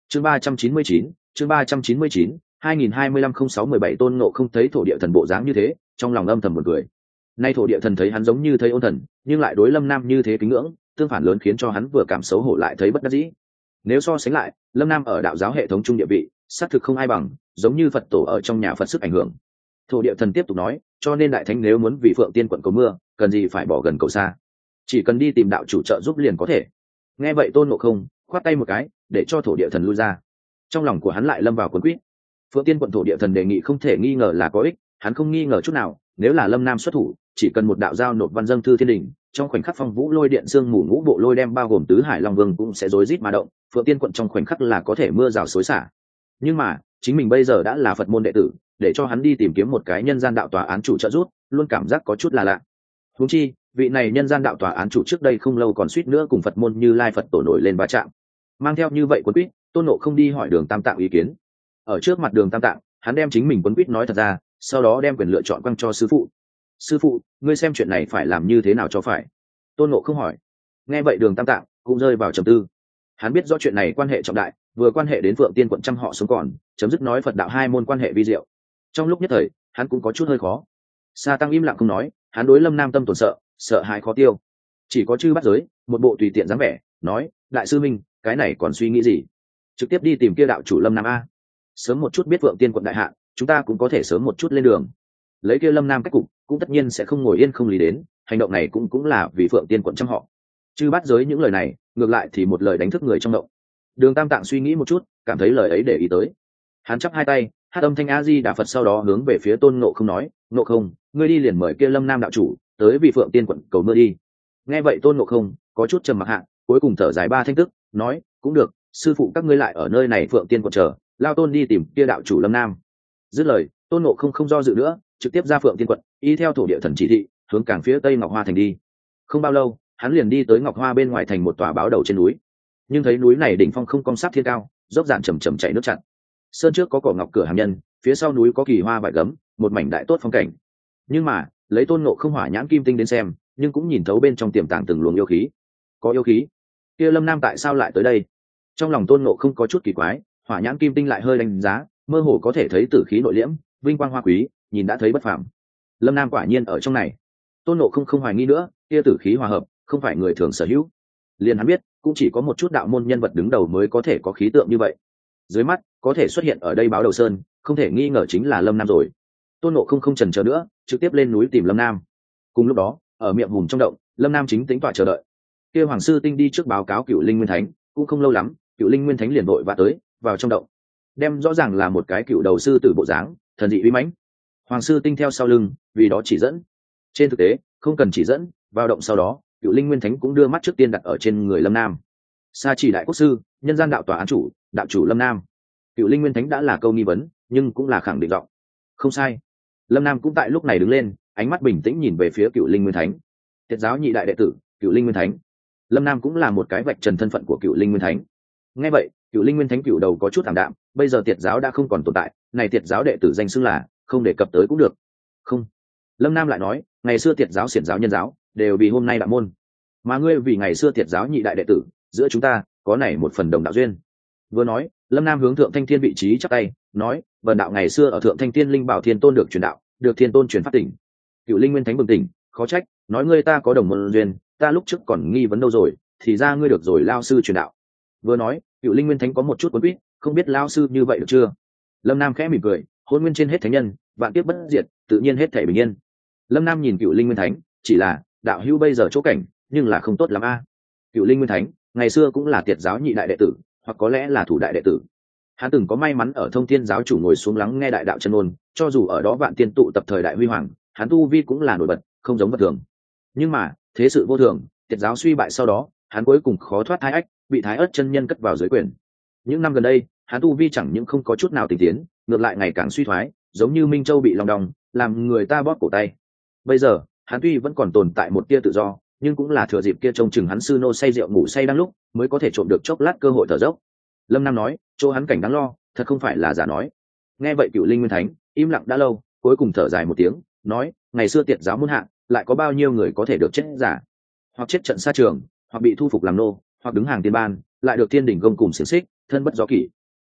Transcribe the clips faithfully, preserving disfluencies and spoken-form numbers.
chương ba trăm chín mươi chín chương ba trăm chín mươi chín hai nghìn hai mươi lăm không sáu mười bảy Tôn Ngộ Không thấy thổ địa thần bộ dáng như thế, trong lòng âm thầm một cười. Nay thổ địa thần thấy hắn giống như thấy ôn thần, nhưng lại đối Lâm Nam như thế kính ngưỡng, tương phản lớn khiến cho hắn vừa cảm xấu hổ lại thấy bất đắc dĩ. Nếu so sánh lại, Lâm Nam ở đạo giáo hệ thống trung địa vị, xác thực không ai bằng, giống như Phật tổ ở trong nhà Phật sức ảnh hưởng. Thổ địa thần tiếp tục nói, cho nên đại thánh nếu muốn vì Phượng Tiên quận cầu mưa, cần gì phải bỏ gần cầu xa, chỉ cần đi tìm đạo chủ trợ giúp liền có thể. Nghe vậy Tôn Ngộ Không khoát tay một cái, để cho thổ địa thần lui ra. Trong lòng của hắn lại lâm vào cuốn quýt. Phượng Tiên quận thổ địa thần đề nghị không thể nghi ngờ là có ích, hắn không nghi ngờ chút nào, nếu là Lâm Nam xuất thủ, chỉ cần một đạo giao nộp văn dâng thư thiên đình, trong khoảnh khắc phong vũ lôi điện dương mù ngũ bộ lôi đem bao gồm tứ hải long vương cũng sẽ rối rít mà động, Phượng Tiên quận trong khoảnh khắc là có thể mưa rào xối xả. Nhưng mà chính mình bây giờ đã là Phật môn đệ tử, để cho hắn đi tìm kiếm một cái nhân gian đạo tòa án chủ trợ giúp, luôn cảm giác có chút là lạ. Huống chi vị này nhân gian đạo tòa án chủ trước đây không lâu còn suýt nữa cùng Phật môn Như Lai Phật tổ nổi lên va chạm. Mang theo như vậy quấn quýt, Tôn Ngộ Không đi hỏi Đường Tam Tạng ý kiến. Ở trước mặt Đường Tam Tạng, hắn đem chính mình quấn quýt nói thật ra, sau đó đem quyền lựa chọn quăng cho sư phụ. Sư phụ, ngươi xem chuyện này phải làm như thế nào cho phải? Tôn Ngộ Không hỏi. Nghe vậy Đường Tam Tạng cũng rơi vào trầm tư. Hắn biết rõ chuyện này quan hệ trọng đại, vừa quan hệ đến Phượng Tiên quận trăm họ sống còn, chấm dứt nói Phật đạo hai môn quan hệ vi diệu. Trong lúc nhất thời, hắn cũng có chút hơi khó. Sa Tăng im lặng không nói, hắn đối Lâm Nam tâm tổn sợ, sợ hãi khó tiêu. Chỉ có Chư Bát Giới, một bộ tùy tiện dáng vẻ, nói: đại sư minh, cái này còn suy nghĩ gì? Trực tiếp đi tìm kia đạo chủ Lâm Nam a. Sớm một chút biết Phượng Tiên quận đại hạn, chúng ta cũng có thể sớm một chút lên đường. Lấy kia Lâm Nam cách cục, cũng tất nhiên sẽ không ngồi yên không lý đến, hành động này cũng cũng là vì Phượng Tiên quận trăm họ. Chư Bát Giới những lời này, ngược lại thì một lời đánh thức người trong động. Đường Tam Tạng suy nghĩ một chút, cảm thấy lời ấy để ý tới. Hắn chắp hai tay, hát âm thanh A Di Đà Phật, sau đó hướng về phía Tôn Ngộ Không nói: Ngộ Không, ngươi đi liền mời kia Lâm Nam đạo chủ tới vì Phượng Tiên quận cầu mưa đi. Nghe vậy Tôn Ngộ Không có chút trầm mặc hạ, cuối cùng thở dài ba thanh tức, nói: cũng được, sư phụ các ngươi lại ở nơi này Phượng Tiên quận chờ, lao tôn đi tìm kia đạo chủ Lâm Nam. Dứt lời, Tôn Ngộ Không không do dự nữa, trực tiếp ra Phượng Tiên quận, y theo thổ địa thần chỉ thị, hướng cảng phía tây Ngọc Hoa thành đi. Không bao lâu, hắn liền đi tới Ngọc Hoa bên ngoài thành một tòa báo đầu trên núi. Nhưng thấy núi này đỉnh phong không cong sát thiên cao, dốc dạn chầm chầm chảy nước chặn. Sơn trước có cỏ ngọc cửa hàm nhân, phía sau núi có kỳ hoa vải gấm, một mảnh đại tốt phong cảnh. Nhưng mà lấy Tôn Ngộ Không hỏa nhãn kim tinh đến xem, nhưng cũng nhìn thấu bên trong tiềm tàng từng luồng yêu khí. Có yêu khí? Kia Lâm Nam tại sao lại tới đây? Trong lòng Tôn Ngộ Không có chút kỳ quái, hỏa nhãn kim tinh lại hơi đánh giá, mơ hồ có thể thấy tử khí nội liễm, vinh quang hoa quý, nhìn đã thấy bất phàm. Lâm Nam quả nhiên ở trong này. Tôn Ngộ Không không hoài nghi nữa, kia tử khí hòa hợp, không phải người thường sở hữu. Liền hắn biết, cũng chỉ có một chút đạo môn nhân vật đứng đầu mới có thể có khí tượng như vậy. Dưới mắt có thể xuất hiện ở đây báo đầu sơn, không thể nghi ngờ chính là Lâm Nam rồi. Tôn Ngộ Không không chần chờ nữa, trực tiếp lên núi tìm Lâm Nam. Cùng lúc đó, ở miệng hùm trong động, Lâm Nam chính tính tọa chờ đợi. Kia Hoàng sư tinh đi trước báo cáo Cựu Linh Nguyên Thánh, cũng không lâu lắm, Cựu Linh Nguyên Thánh liền vội vã tới, vào trong động, đem rõ ràng là một cái cựu đầu sư tử bộ dáng, thần dị uy mãnh. Hoàng sư tinh theo sau lưng, vì đó chỉ dẫn. Trên thực tế, không cần chỉ dẫn, vào động sau đó, Cựu Linh Nguyên Thánh cũng đưa mắt trước tiên đặt ở trên người Lâm Nam. Sa chỉ đại quốc sư, nhân gian đạo tòa án chủ, đạo chủ Lâm Nam. Cựu Linh Nguyên Thánh đã là câu nghi vấn, nhưng cũng là khẳng định giọng. Không sai. Lâm Nam cũng tại lúc này đứng lên, ánh mắt bình tĩnh nhìn về phía Cựu Linh Nguyên Thánh. Tiệt giáo nhị đại đệ tử, Cựu Linh Nguyên Thánh. Lâm Nam cũng là một cái vạch trần thân phận của Cựu Linh Nguyên Thánh. Nghe vậy, Cựu Linh Nguyên Thánh cựu đầu có chút thảm đạm, bây giờ tiệt giáo đã không còn tồn tại, này tiệt giáo đệ tử danh xưng là, không đề cập tới cũng được. Không. Lâm Nam lại nói, ngày xưa tiệt giáo xiển giáo nhân giáo, đều vì hôm nay đạo môn. Mà ngươi vì ngày xưa tiệt giáo nhị đại đệ tử, giữa chúng ta có này một phần đồng đạo duyên. Vừa nói, Lâm Nam hướng Thượng Thanh Thiên vị trí chắp tay, nói: "Vân đạo ngày xưa ở Thượng Thanh Thiên linh bảo Thiên Tôn được truyền đạo, được Thiên Tôn truyền pháp tỉnh." Cựu Linh Nguyên Thánh bừng tỉnh, khó trách, nói ngươi ta có đồng môn duyên, ta lúc trước còn nghi vấn đâu rồi, thì ra ngươi được rồi lao sư truyền đạo. Vừa nói, Cựu Linh Nguyên Thánh có một chút quấn quýt, không biết lao sư như vậy được chưa? Lâm Nam khẽ mỉm cười, hôn nguyên trên hết thánh nhân, vạn kiếp bất diệt, tự nhiên hết thảy bình yên. Lâm Nam nhìn Cựu Linh Nguyên Thánh, chỉ là đạo hữu bây giờ chỗ cảnh, nhưng là không tốt lắm a. À. Cựu Linh Nguyên Thánh, ngày xưa cũng là tiệt giáo nhị đại đệ tử, hoặc có lẽ là thủ đại đệ tử. Hắn từng có may mắn ở Thông Thiên giáo chủ ngồi xuống lắng nghe đại đạo chân ngôn, cho dù ở đó vạn tiên tụ tập thời đại huy hoàng, hắn tu vi cũng là nổi bật, không giống vật thường. Nhưng mà, thế sự vô thường, tiệt giáo suy bại sau đó, hắn cuối cùng khó thoát thái ách, bị Thái Ức chân nhân cất vào dưới quyền. Những năm gần đây, hắn tu vi chẳng những không có chút nào tinh tiến, ngược lại ngày càng suy thoái, giống như Minh Châu bị lòng đong, làm người ta bóp cổ tay. Bây giờ, hắn tuy vẫn còn tồn tại một tia tự do, nhưng cũng là thừa dịp kia trông chừng hắn sư nô say rượu ngủ say đang lúc, mới có thể trộm được chốc lát cơ hội thở dốc. Lâm Nam nói, chỗ hắn cảnh đáng lo, thật không phải là giả nói. Nghe vậy Cựu Linh Nguyên Thánh im lặng đã lâu, cuối cùng thở dài một tiếng, nói: ngày xưa tiệt giáo muôn hạng, lại có bao nhiêu người có thể được chết giả, hoặc chết trận xa trường, hoặc bị thu phục làm nô, hoặc đứng hàng tiên ban, lại được thiên đỉnh gông cùng xiềng xích, thân bất do kỷ.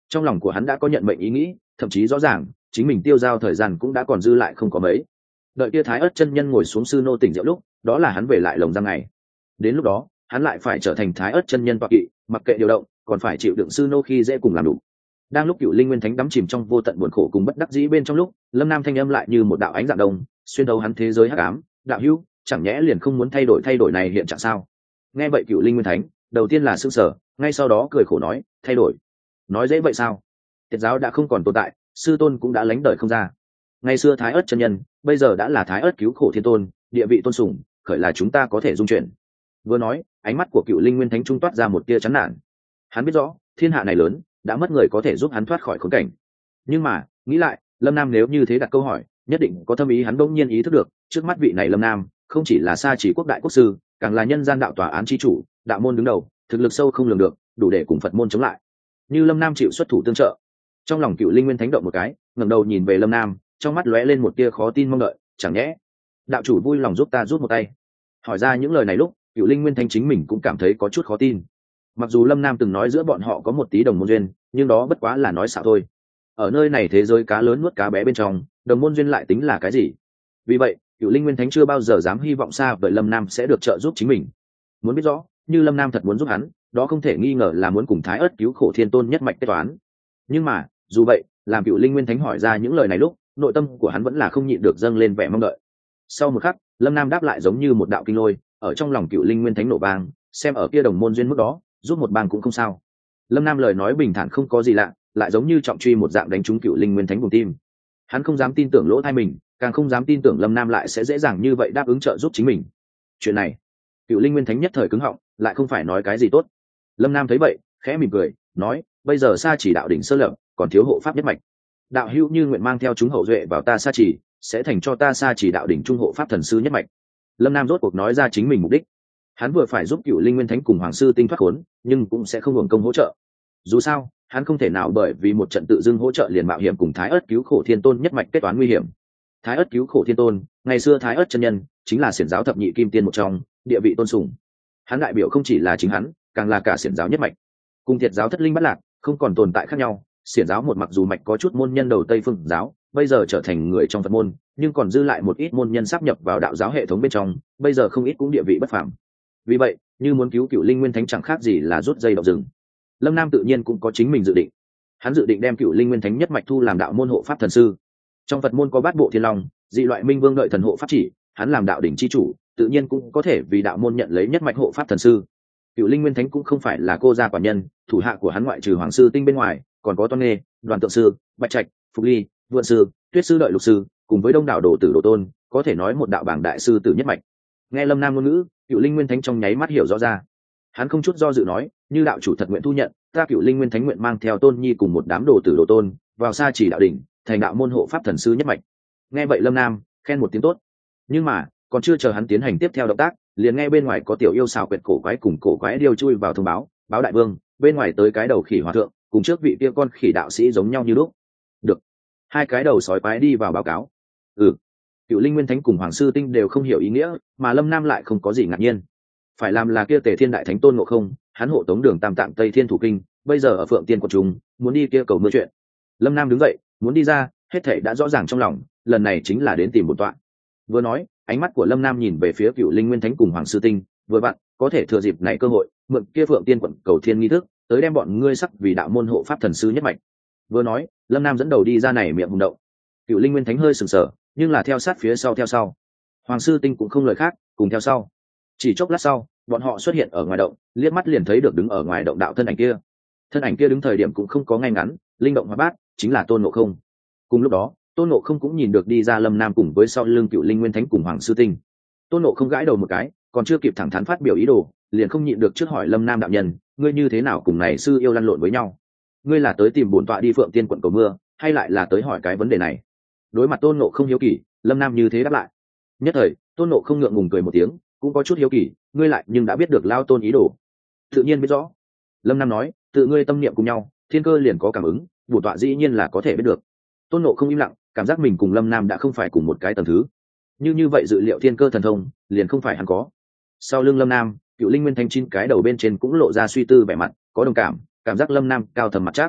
Trong lòng của hắn đã có nhận mệnh ý nghĩ, thậm chí rõ ràng chính mình tiêu giao thời gian cũng đã còn dư lại không có mấy. Đợi kia Thái Ức chân nhân ngồi xuống sư nô tỉnh rượu lúc, đó là hắn về lại lồng giam ngày. Đến lúc đó hắn lại phải trở thành Thái Ức chân nhân tọa kỵ, mặc kệ điều động, còn phải chịu đựng sư nô khi dễ cùng làm đủ. Đang lúc Cựu Linh Nguyên Thánh đắm chìm trong vô tận buồn khổ cùng bất đắc dĩ bên trong lúc, Lâm Nam thanh âm lại như một đạo ánh dạng đông, xuyên thấu hắn thế giới hắc ám. Đạo hữu, chẳng nhẽ liền không muốn thay đổi thay đổi này hiện trạng sao? Nghe vậy Cựu Linh Nguyên Thánh đầu tiên là sững sờ, ngay sau đó cười khổ nói, thay đổi? Nói dễ vậy sao? Tiệt giáo đã không còn tồn tại, sư tôn cũng đã lánh đời không ra. Ngày xưa Thái Ức chân nhân, bây giờ đã là Thái Ức cứu khổ thiên tôn, địa vị tôn sùng, khởi là chúng ta có thể dung chuyển. Vừa nói, ánh mắt của Cựu Linh Nguyên Thánh trung toát ra một tia chán nản. Hắn biết rõ, thiên hạ này lớn, đã mất người có thể giúp hắn thoát khỏi khốn cảnh. Nhưng mà, nghĩ lại, Lâm Nam nếu như thế đặt câu hỏi, nhất định có thâm ý. Hắn đỗng nhiên ý thức được, trước mắt vị này Lâm Nam, không chỉ là Sa Chỉ quốc đại quốc sư, càng là nhân gian đạo tòa án chi chủ, đạo môn đứng đầu, thực lực sâu không lường được, đủ để cùng Phật môn chống lại. Như Lâm Nam chịu xuất thủ tương trợ. Trong lòng Cựu Linh Nguyên Thánh động một cái, ngẩng đầu nhìn về Lâm Nam, trong mắt lóe lên một tia khó tin mong đợi, chẳng nhẽ đạo chủ vui lòng giúp ta rút một tay? Hỏi ra những lời này lúc, Cựu Linh Nguyên Thánh chính mình cũng cảm thấy có chút khó tin. Mặc dù Lâm Nam từng nói giữa bọn họ có một tí đồng môn duyên, nhưng đó bất quá là nói xạo thôi. Ở nơi này thế giới cá lớn nuốt cá bé bên trong, đồng môn duyên lại tính là cái gì? Vì vậy, Cựu Linh Nguyên Thánh chưa bao giờ dám hy vọng xa vời Lâm Nam sẽ được trợ giúp chính mình. Muốn biết rõ, như Lâm Nam thật muốn giúp hắn, đó không thể nghi ngờ là muốn cùng Thái Ức cứu khổ thiên tôn nhất mạch kết toán. Nhưng mà, dù vậy, làm Cựu Linh Nguyên Thánh hỏi ra những lời này lúc, nội tâm của hắn vẫn là không nhịn được dâng lên vẻ mong đợi. Sau một khắc, Lâm Nam đáp lại giống như một đạo kinh lôi, ở trong lòng Cựu Linh Nguyên Thánh nổ vang, xem ở kia đồng môn duyên mức đó, giúp một bang cũng không sao. Lâm Nam lời nói bình thản không có gì lạ, lại giống như trọng truy một dạng đánh trúng Cựu Linh Nguyên Thánh vùng tim. Hắn không dám tin tưởng lỗ tai mình, càng không dám tin tưởng Lâm Nam lại sẽ dễ dàng như vậy đáp ứng trợ giúp chính mình. Chuyện này, Cựu Linh Nguyên Thánh nhất thời cứng họng, lại không phải nói cái gì tốt. Lâm Nam thấy vậy, khẽ mỉm cười, nói, bây giờ Sa Chỉ đạo đỉnh sơ lập, còn thiếu hộ pháp nhất mạch. Đạo hữu như nguyện mang theo chúng hậu duệ vào ta Sa Chỉ, sẽ thành cho ta Sa Chỉ đạo đỉnh trung hộ pháp thần sư nhất mạch. Lâm Nam rốt cuộc nói ra chính mình mục đích. Hắn vừa phải giúp Cựu Linh Nguyên Thánh cùng Hoàng sư tinh thoát khốn, nhưng cũng sẽ không hưởng công hỗ trợ. Dù sao, hắn không thể nào bởi vì một trận tự dưng hỗ trợ liền mạo hiểm cùng Thái Ức cứu khổ thiên tôn nhất mạch kết toán nguy hiểm. Thái Ức cứu khổ thiên tôn, ngày xưa Thái Ức chân nhân, chính là xiển giáo thập nhị kim tiên một trong, địa vị tôn sùng. Hắn đại biểu không chỉ là chính hắn, càng là cả xiển giáo nhất mạch. Cùng Thiệt giáo thất linh bất lạc, không còn tồn tại khác nhau. Xiển giáo một mặc dù mạch có chút môn nhân đầu Tây Phương giáo, bây giờ trở thành người trong Phật môn, nhưng còn dư lại một ít môn nhân sáp nhập vào đạo giáo hệ thống bên trong, bây giờ không ít cũng địa vị bất phàm. Vì vậy, như muốn cứu Cựu Linh Nguyên Thánh chẳng khác gì là rút dây động rừng. Lâm Nam tự nhiên cũng có chính mình dự định. Hắn dự định đem Cựu Linh Nguyên Thánh nhất mạch thu làm đạo môn hộ pháp thần sư. Trong Phật môn có bát bộ thiên long, dị loại minh vương đợi thần hộ pháp chỉ, hắn làm đạo đỉnh chi chủ, tự nhiên cũng có thể vì đạo môn nhận lấy nhất mạch hộ pháp thần sư. Cựu Linh Nguyên Thánh cũng không phải là cô gia quả nhân, thủ hạ của hắn ngoại trừ Hoàng sư tinh bên ngoài, còn có Toan Nghê, Đoàn Tượng sư, Bạch Trạch, Phục Ly, Vượn sư, Tuyết sư đợi lục sư, cùng với đông đảo đồ tử đồ tôn, có thể nói một đạo bảng đại sư tử nhất mạch. Nghe Lâm Nam ngôn ngữ, Cựu Linh Nguyên Thánh trong nháy mắt hiểu rõ ra. Hắn không chút do dự nói, như đạo chủ thật nguyện thu nhận, ta Cựu Linh Nguyên Thánh nguyện mang theo Tôn Nhi cùng một đám đồ tử đồ tôn vào Sa Chỉ đạo đỉnh, thành đạo môn hộ pháp thần sư nhất mạch. Nghe vậy Lâm Nam khen một tiếng tốt. Nhưng mà, còn chưa chờ hắn tiến hành tiếp theo động tác, liền nghe bên ngoài có tiểu yêu xào quyệt cổ quái cùng cổ quái điêu chui vào thông báo, báo đại vương, bên ngoài tới cái đầu khỉ hòa thượng, cùng trước vị kia con khỉ đạo sĩ giống nhau như lúc. Được. Hai cái đầu sói quái đi vào báo cáo. Ừ. Cựu Linh Nguyên Thánh cùng Hoàng sư tinh đều không hiểu ý nghĩa, mà Lâm Nam lại không có gì ngạc nhiên. Phải làm là kia Tề Thiên đại thánh Tôn Ngộ Không, hắn hộ tống đường Tam Tạng Tây Thiên thủ kinh, bây giờ ở Phượng Tiên của chúng, muốn đi kia cầu mưa chuyện. Lâm Nam đứng dậy, muốn đi ra, hết thảy đã rõ ràng trong lòng, lần này chính là đến tìm một tọa. Vừa nói, ánh mắt của Lâm Nam nhìn về phía Cựu Linh Nguyên Thánh cùng Hoàng sư tinh, vừa vặn có thể thừa dịp này cơ hội, mượn kia Phượng Tiên quận cầu thiên nghi thức, tới đem bọn ngươi sắc vì đạo môn hộ pháp thần sư nhất mạch. Vừa nói, Lâm Nam dẫn đầu đi ra này miệng hùng động. Cựu Linh Nguyên Thánh hơi sừng sờ, nhưng là theo sát phía sau theo sau. Hoàng sư tinh cũng không lời khác, cùng theo sau. Chỉ chốc lát sau, bọn họ xuất hiện ở ngoài động, liếc mắt liền thấy được đứng ở ngoài động đạo thân ảnh kia. Thân ảnh kia đứng thời điểm cũng không có ngay ngắn, linh động hóa bát, chính là Tôn Ngộ Không. Cùng lúc đó, Tôn Ngộ Không cũng nhìn được đi ra Lâm Nam cùng với sau lưng Cựu Linh Nguyên Thánh cùng Hoàng sư tinh. Tôn Ngộ Không gãi đầu một cái, còn chưa kịp thẳng thắn phát biểu ý đồ, liền không nhịn được trước hỏi Lâm Nam đạo nhân, ngươi như thế nào cùng này sư yêu lăn lộn với nhau? Ngươi là tới tìm bổn tọa đi Phượng Tiên quận cầu mưa, hay lại là tới hỏi cái vấn đề này? Đối mặt Tôn Ngộ Không hiếu kỳ, Lâm Nam như thế đáp lại. Nhất thời, Tôn Ngộ Không ngượng ngùng cười một tiếng, cũng có chút hiếu kỳ, ngươi lại nhưng đã biết được lao tôn ý đồ. Tự nhiên biết rõ. Lâm Nam nói, tự ngươi tâm niệm cùng nhau, thiên cơ liền có cảm ứng, bổn tọa dĩ nhiên là có thể biết được. Tôn Ngộ Không im lặng, cảm giác mình cùng Lâm Nam đã không phải cùng một cái tầng thứ. Như như vậy dự liệu thiên cơ thần thông, liền không phải hắn có. Sau lưng Lâm Nam, Cựu Linh Nguyên Thánh chín cái đầu bên trên cũng lộ ra suy tư vẻ mặt, có đồng cảm, cảm giác Lâm Nam cao thầm mặt chắc.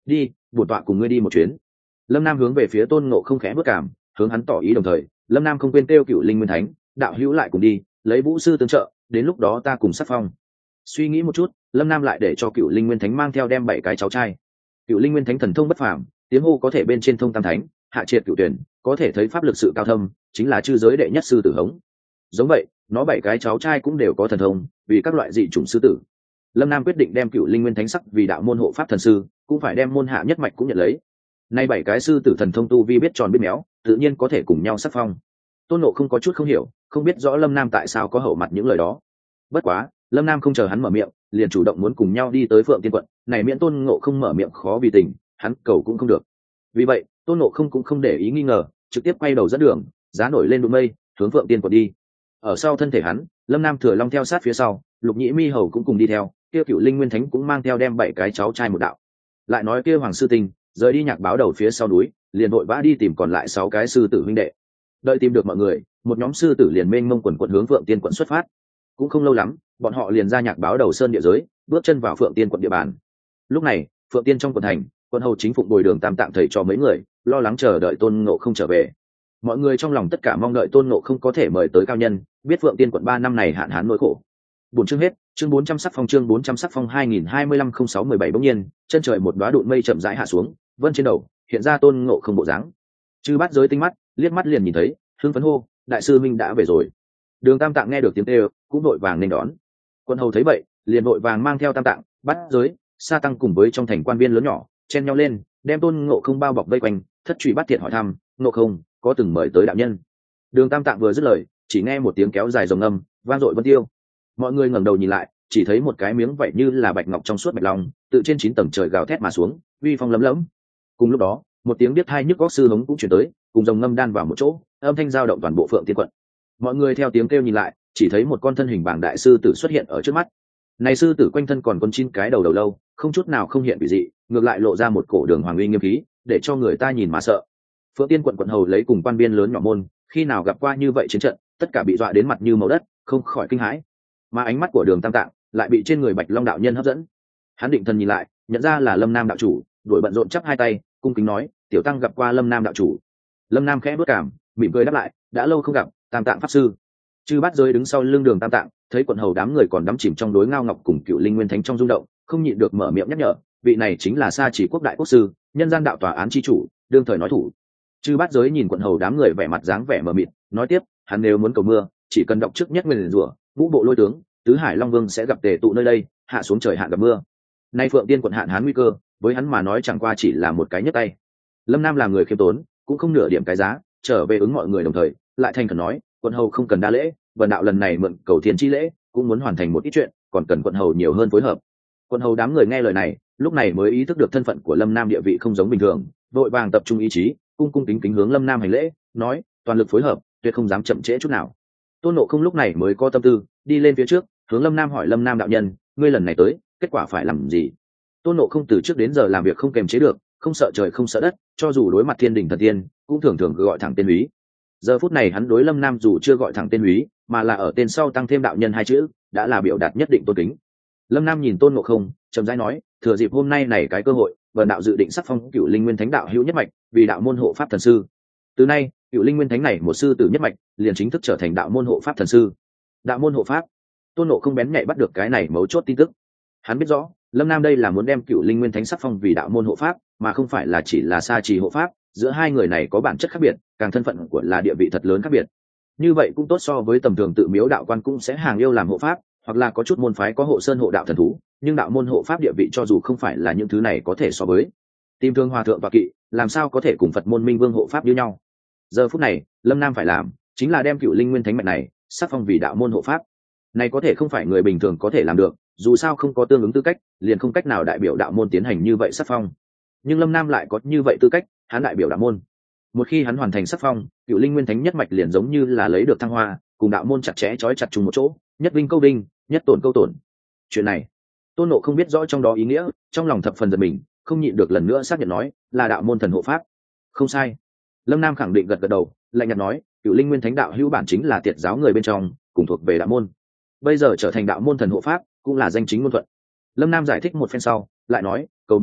đi, bổn tọa cùng ngươi đi một chuyến. Lâm Nam hướng về phía Tôn Ngộ Không khẽ bước cảm, hướng hắn tỏ ý đồng thời, Lâm Nam không quên kêu Cựu Linh Nguyên Thánh đạo hữu lại cùng đi, lấy vũ sư tương trợ, đến lúc đó ta cùng sắc phong. Suy nghĩ một chút, Lâm Nam lại để cho Cựu Linh Nguyên Thánh mang theo đem bảy cái cháu trai. Cựu Linh Nguyên Thánh thần thông bất phàm, tiếng hô có thể bên trên thông tam thánh, hạ triệt cựu tuyển, có thể thấy pháp lực sự cao thâm, chính là chư giới đệ nhất sư tử hống. Giống vậy, nó bảy cái cháu trai cũng đều có thần thông, vì các loại dị chủng sư tử. Lâm Nam quyết định đem Cựu Linh Nguyên Thánh sắc vì đạo môn hộ pháp thần sư, cũng phải đem môn hạ nhất mạch cũng nhận lấy. Nay bảy cái sư tử thần thông tu vi biết tròn biết méo, tự nhiên có thể cùng nhau sắc phong. Tôn Ngộ không có chút không hiểu, không biết rõ Lâm Nam tại sao có hậu mặt những lời đó. Bất quá, Lâm Nam không chờ hắn mở miệng, liền chủ động muốn cùng nhau đi tới Phượng Tiên quận, này miễn Tôn Ngộ không mở miệng khó vì tình, hắn cầu cũng không được. Vì vậy, Tôn Ngộ không cũng không để ý nghi ngờ, trực tiếp quay đầu dẫn đường, giá nổi lên đụng mây, hướng Phượng Tiên quận đi. Ở sau thân thể hắn, Lâm Nam Thừa Long theo sát phía sau, Lục Nhĩ Mi Hầu cũng cùng đi theo, kia Cựu Linh Nguyên Thánh cũng mang theo đem bảy cái cháu trai một đạo. Lại nói kia Hoàng sư Tinh rời đi Nhạc Báo Đầu phía sau núi, liền vội vã đi tìm còn lại sáu cái sư tử huynh đệ. Đợi tìm được mọi người, một nhóm sư tử liền mênh mông quần quận hướng Phượng Tiên quận xuất phát. Cũng không lâu lắm, bọn họ liền ra Nhạc Báo Đầu sơn địa giới, bước chân vào Phượng Tiên quận địa bàn. Lúc này, Phượng Tiên trong quận thành, quân hầu chính phụng bồi đường tam tạng thầy cho mấy người, lo lắng chờ đợi Tôn Ngộ không trở về. Mọi người trong lòng tất cả mong đợi Tôn Ngộ không có thể mời tới cao nhân, biết Phượng Tiên quận ba năm này hạn hán nỗi khổ. Bốn chương hết, chương bốn trăm sắc phong chương bốn trăm sắc phong hai nghìn hai mươi lăm không sáu mười bảy bỗng nhiên, chân trời một đóa đụn mây chậm rãi hạ xuống, vân trên đầu hiện ra Tôn Ngộ không bộ dáng. Chư Bát Giới tinh mắt, liếc mắt liền nhìn thấy, hưng phấn hô, đại sư minh đã về rồi. Đường Tam Tạng nghe được tiếng kêu, cũng vội vàng nên đón. Quân hầu thấy vậy, liền vội vàng mang theo Tam Tạng, Bát Giới, Sa Tăng cùng với trong thành quan viên lớn nhỏ, chen nhau lên, đem Tôn Ngộ không bao bọc vây quanh, thất truy bắt thiện hỏi thăm, Ngộ không có từng mời tới đạo nhân. Đường Tam Tạng vừa dứt lời, chỉ nghe một tiếng kéo dài rồng âm, vang dội vân tiêu. Mọi người ngẩng đầu nhìn lại, chỉ thấy một cái miếng vậy như là bạch ngọc trong suốt bạch long, tự trên chín tầng trời gào thét mà xuống, uy phong lấm lẫm. Cùng lúc đó, một tiếng biết hai nhức góc sư hống cũng truyền tới, cùng rồng ngâm đan vào một chỗ, âm thanh dao động toàn bộ Phượng Tiên quận. Mọi người theo tiếng kêu nhìn lại, chỉ thấy một con thân hình bảng đại sư tử xuất hiện ở trước mắt. Này sư tử quanh thân còn con chín cái đầu đầu lâu, không chút nào không hiện bị dị, ngược lại lộ ra một cổ đường hoàng uy nghiêm khí, để cho người ta nhìn mà sợ. Phượng Tiên quận quận hầu lấy cùng quan viên lớn nhỏ môn, khi nào gặp qua như vậy chiến trận, tất cả bị dọa đến mặt như màu đất, không khỏi kinh hãi. Mà ánh mắt của Đường Tam Tạng lại bị trên người Bạch Long đạo nhân hấp dẫn. Hắn định thần nhìn lại, nhận ra là Lâm Nam đạo chủ, đuổi bận rộn chắp hai tay, cung kính nói, tiểu tăng gặp qua Lâm Nam đạo chủ. Lâm Nam khẽ bước cảm, mỉm cười đáp lại, đã lâu không gặp, Tam Tạng pháp sư. Chư Bát Giới đứng sau lưng Đường Tam Tạng, thấy quận hầu đám người còn đắm chìm trong đối ngao ngọc cùng Cựu Linh Nguyên Thánh trong rung động, không nhịn được mở miệng nhắc nhở, vị này chính là Sa Chỉ quốc đại quốc sư, nhân gian đạo tòa án chi chủ, đương thời nói thủ. Chư Bát Giới nhìn quận hầu đám người vẻ mặt dáng vẻ mờ mịt, nói tiếp, hắn nếu muốn cầu mưa, chỉ cần đọc trước nhất nguyên rủa, ngũ bộ lôi tướng, tứ hải long vương sẽ gặp tề tụ nơi đây, hạ xuống trời hạn gặp mưa. Nay Phượng Tiên quận hạn hán nguy cơ, với hắn mà nói chẳng qua chỉ là một cái nhấc tay. Lâm Nam là người khiêm tốn, cũng không nửa điểm cái giá, trở về ứng mọi người đồng thời, lại thành khẩn nói, quận hầu không cần đa lễ, vần đạo lần này mượn cầu thiên chi lễ, cũng muốn hoàn thành một ít chuyện, còn cần quận hầu nhiều hơn phối hợp. Quận hầu đám người nghe lời này, lúc này mới ý thức được thân phận của Lâm Nam địa vị không giống bình thường, vội vàng tập trung ý chí, cung cung kính kính hướng Lâm Nam hành lễ, nói, toàn lực phối hợp, tuyệt không dám chậm trễ chút nào. Tôn Ngộ không lúc này mới có tâm tư, đi lên phía trước, hướng Lâm Nam hỏi Lâm Nam đạo nhân, ngươi lần này tới, kết quả phải làm gì? Tôn Ngộ không từ trước đến giờ làm việc không kềm chế được, không sợ trời không sợ đất, cho dù đối mặt thiên đình thần tiên, cũng thường thường gọi thẳng tên úy. Giờ phút này hắn đối Lâm Nam dù chưa gọi thẳng tên úy, mà là ở tên sau tăng thêm đạo nhân hai chữ, đã là biểu đạt nhất định tôn kính. Lâm Nam nhìn Tôn Ngộ không, chậm rãi nói, thừa dịp hôm nay này cái cơ hội, vần đạo dự định sắc phong Cựu Linh Nguyên Thánh đạo hữu nhất mạch, vì đạo môn hộ pháp thần sư. Từ nay, Cựu Linh Nguyên Thánh này một sư tử nhất mạch, liền chính thức trở thành đạo môn hộ pháp thần sư. Đạo môn hộ pháp. Tôn Ngộ không bén nhạy bắt được cái này mấu chốt tin tức. Hắn biết rõ, Lâm Nam đây là muốn đem Cựu Linh Nguyên Thánh sắc phong vì đạo môn hộ pháp, mà không phải là chỉ là Sa Trì hộ pháp, giữa hai người này có bản chất khác biệt, càng thân phận của là địa vị thật lớn khác biệt. Như vậy cũng tốt so với tầm thường tự miếu đạo quan cũng sẽ hàng yêu làm hộ pháp, hoặc là có chút môn phái có hộ sơn hộ đạo thần thú, nhưng đạo môn hộ pháp địa vị cho dù không phải là những thứ này có thể so với. Tìm thương hòa thượng và kỵ, làm sao có thể cùng Phật môn minh vương hộ pháp như nhau. Giờ phút này, Lâm Nam phải làm, chính là đem Cựu Linh Nguyên Thánh mạch này sắc phong vì đạo môn hộ pháp. Này có thể không phải người bình thường có thể làm được, dù sao không có tương ứng tư cách, liền không cách nào đại biểu đạo môn tiến hành như vậy sắc phong. Nhưng Lâm Nam lại có như vậy tư cách, hắn đại biểu đạo môn. Một khi hắn hoàn thành sắc phong, Cựu Linh Nguyên Thánh nhất mạch liền giống như là lấy được thăng hoa, cùng đạo môn chặt chẽ trói chặt chung một chỗ, nhất vinh câu vinh, nhất tổn câu tổn. Chuyện này, Tôn Ngộ không biết rõ trong đó ý nghĩa, trong lòng thập phần giật mình, không nhịn được lần nữa xác nhận nói, là đạo môn thần hộ pháp. Không sai. Lâm Nam khẳng định gật gật đầu, lạnh nhạt nói, Cựu Linh Nguyên Thánh đạo hữu bản chính là tiệt giáo người bên trong, cùng thuộc về đạo môn. Bây giờ trở thành đạo môn thần hộ pháp, cũng là danh chính ngôn thuận. Lâm Nam giải thích một phen sau, lại nói, cầu mưa chuyện,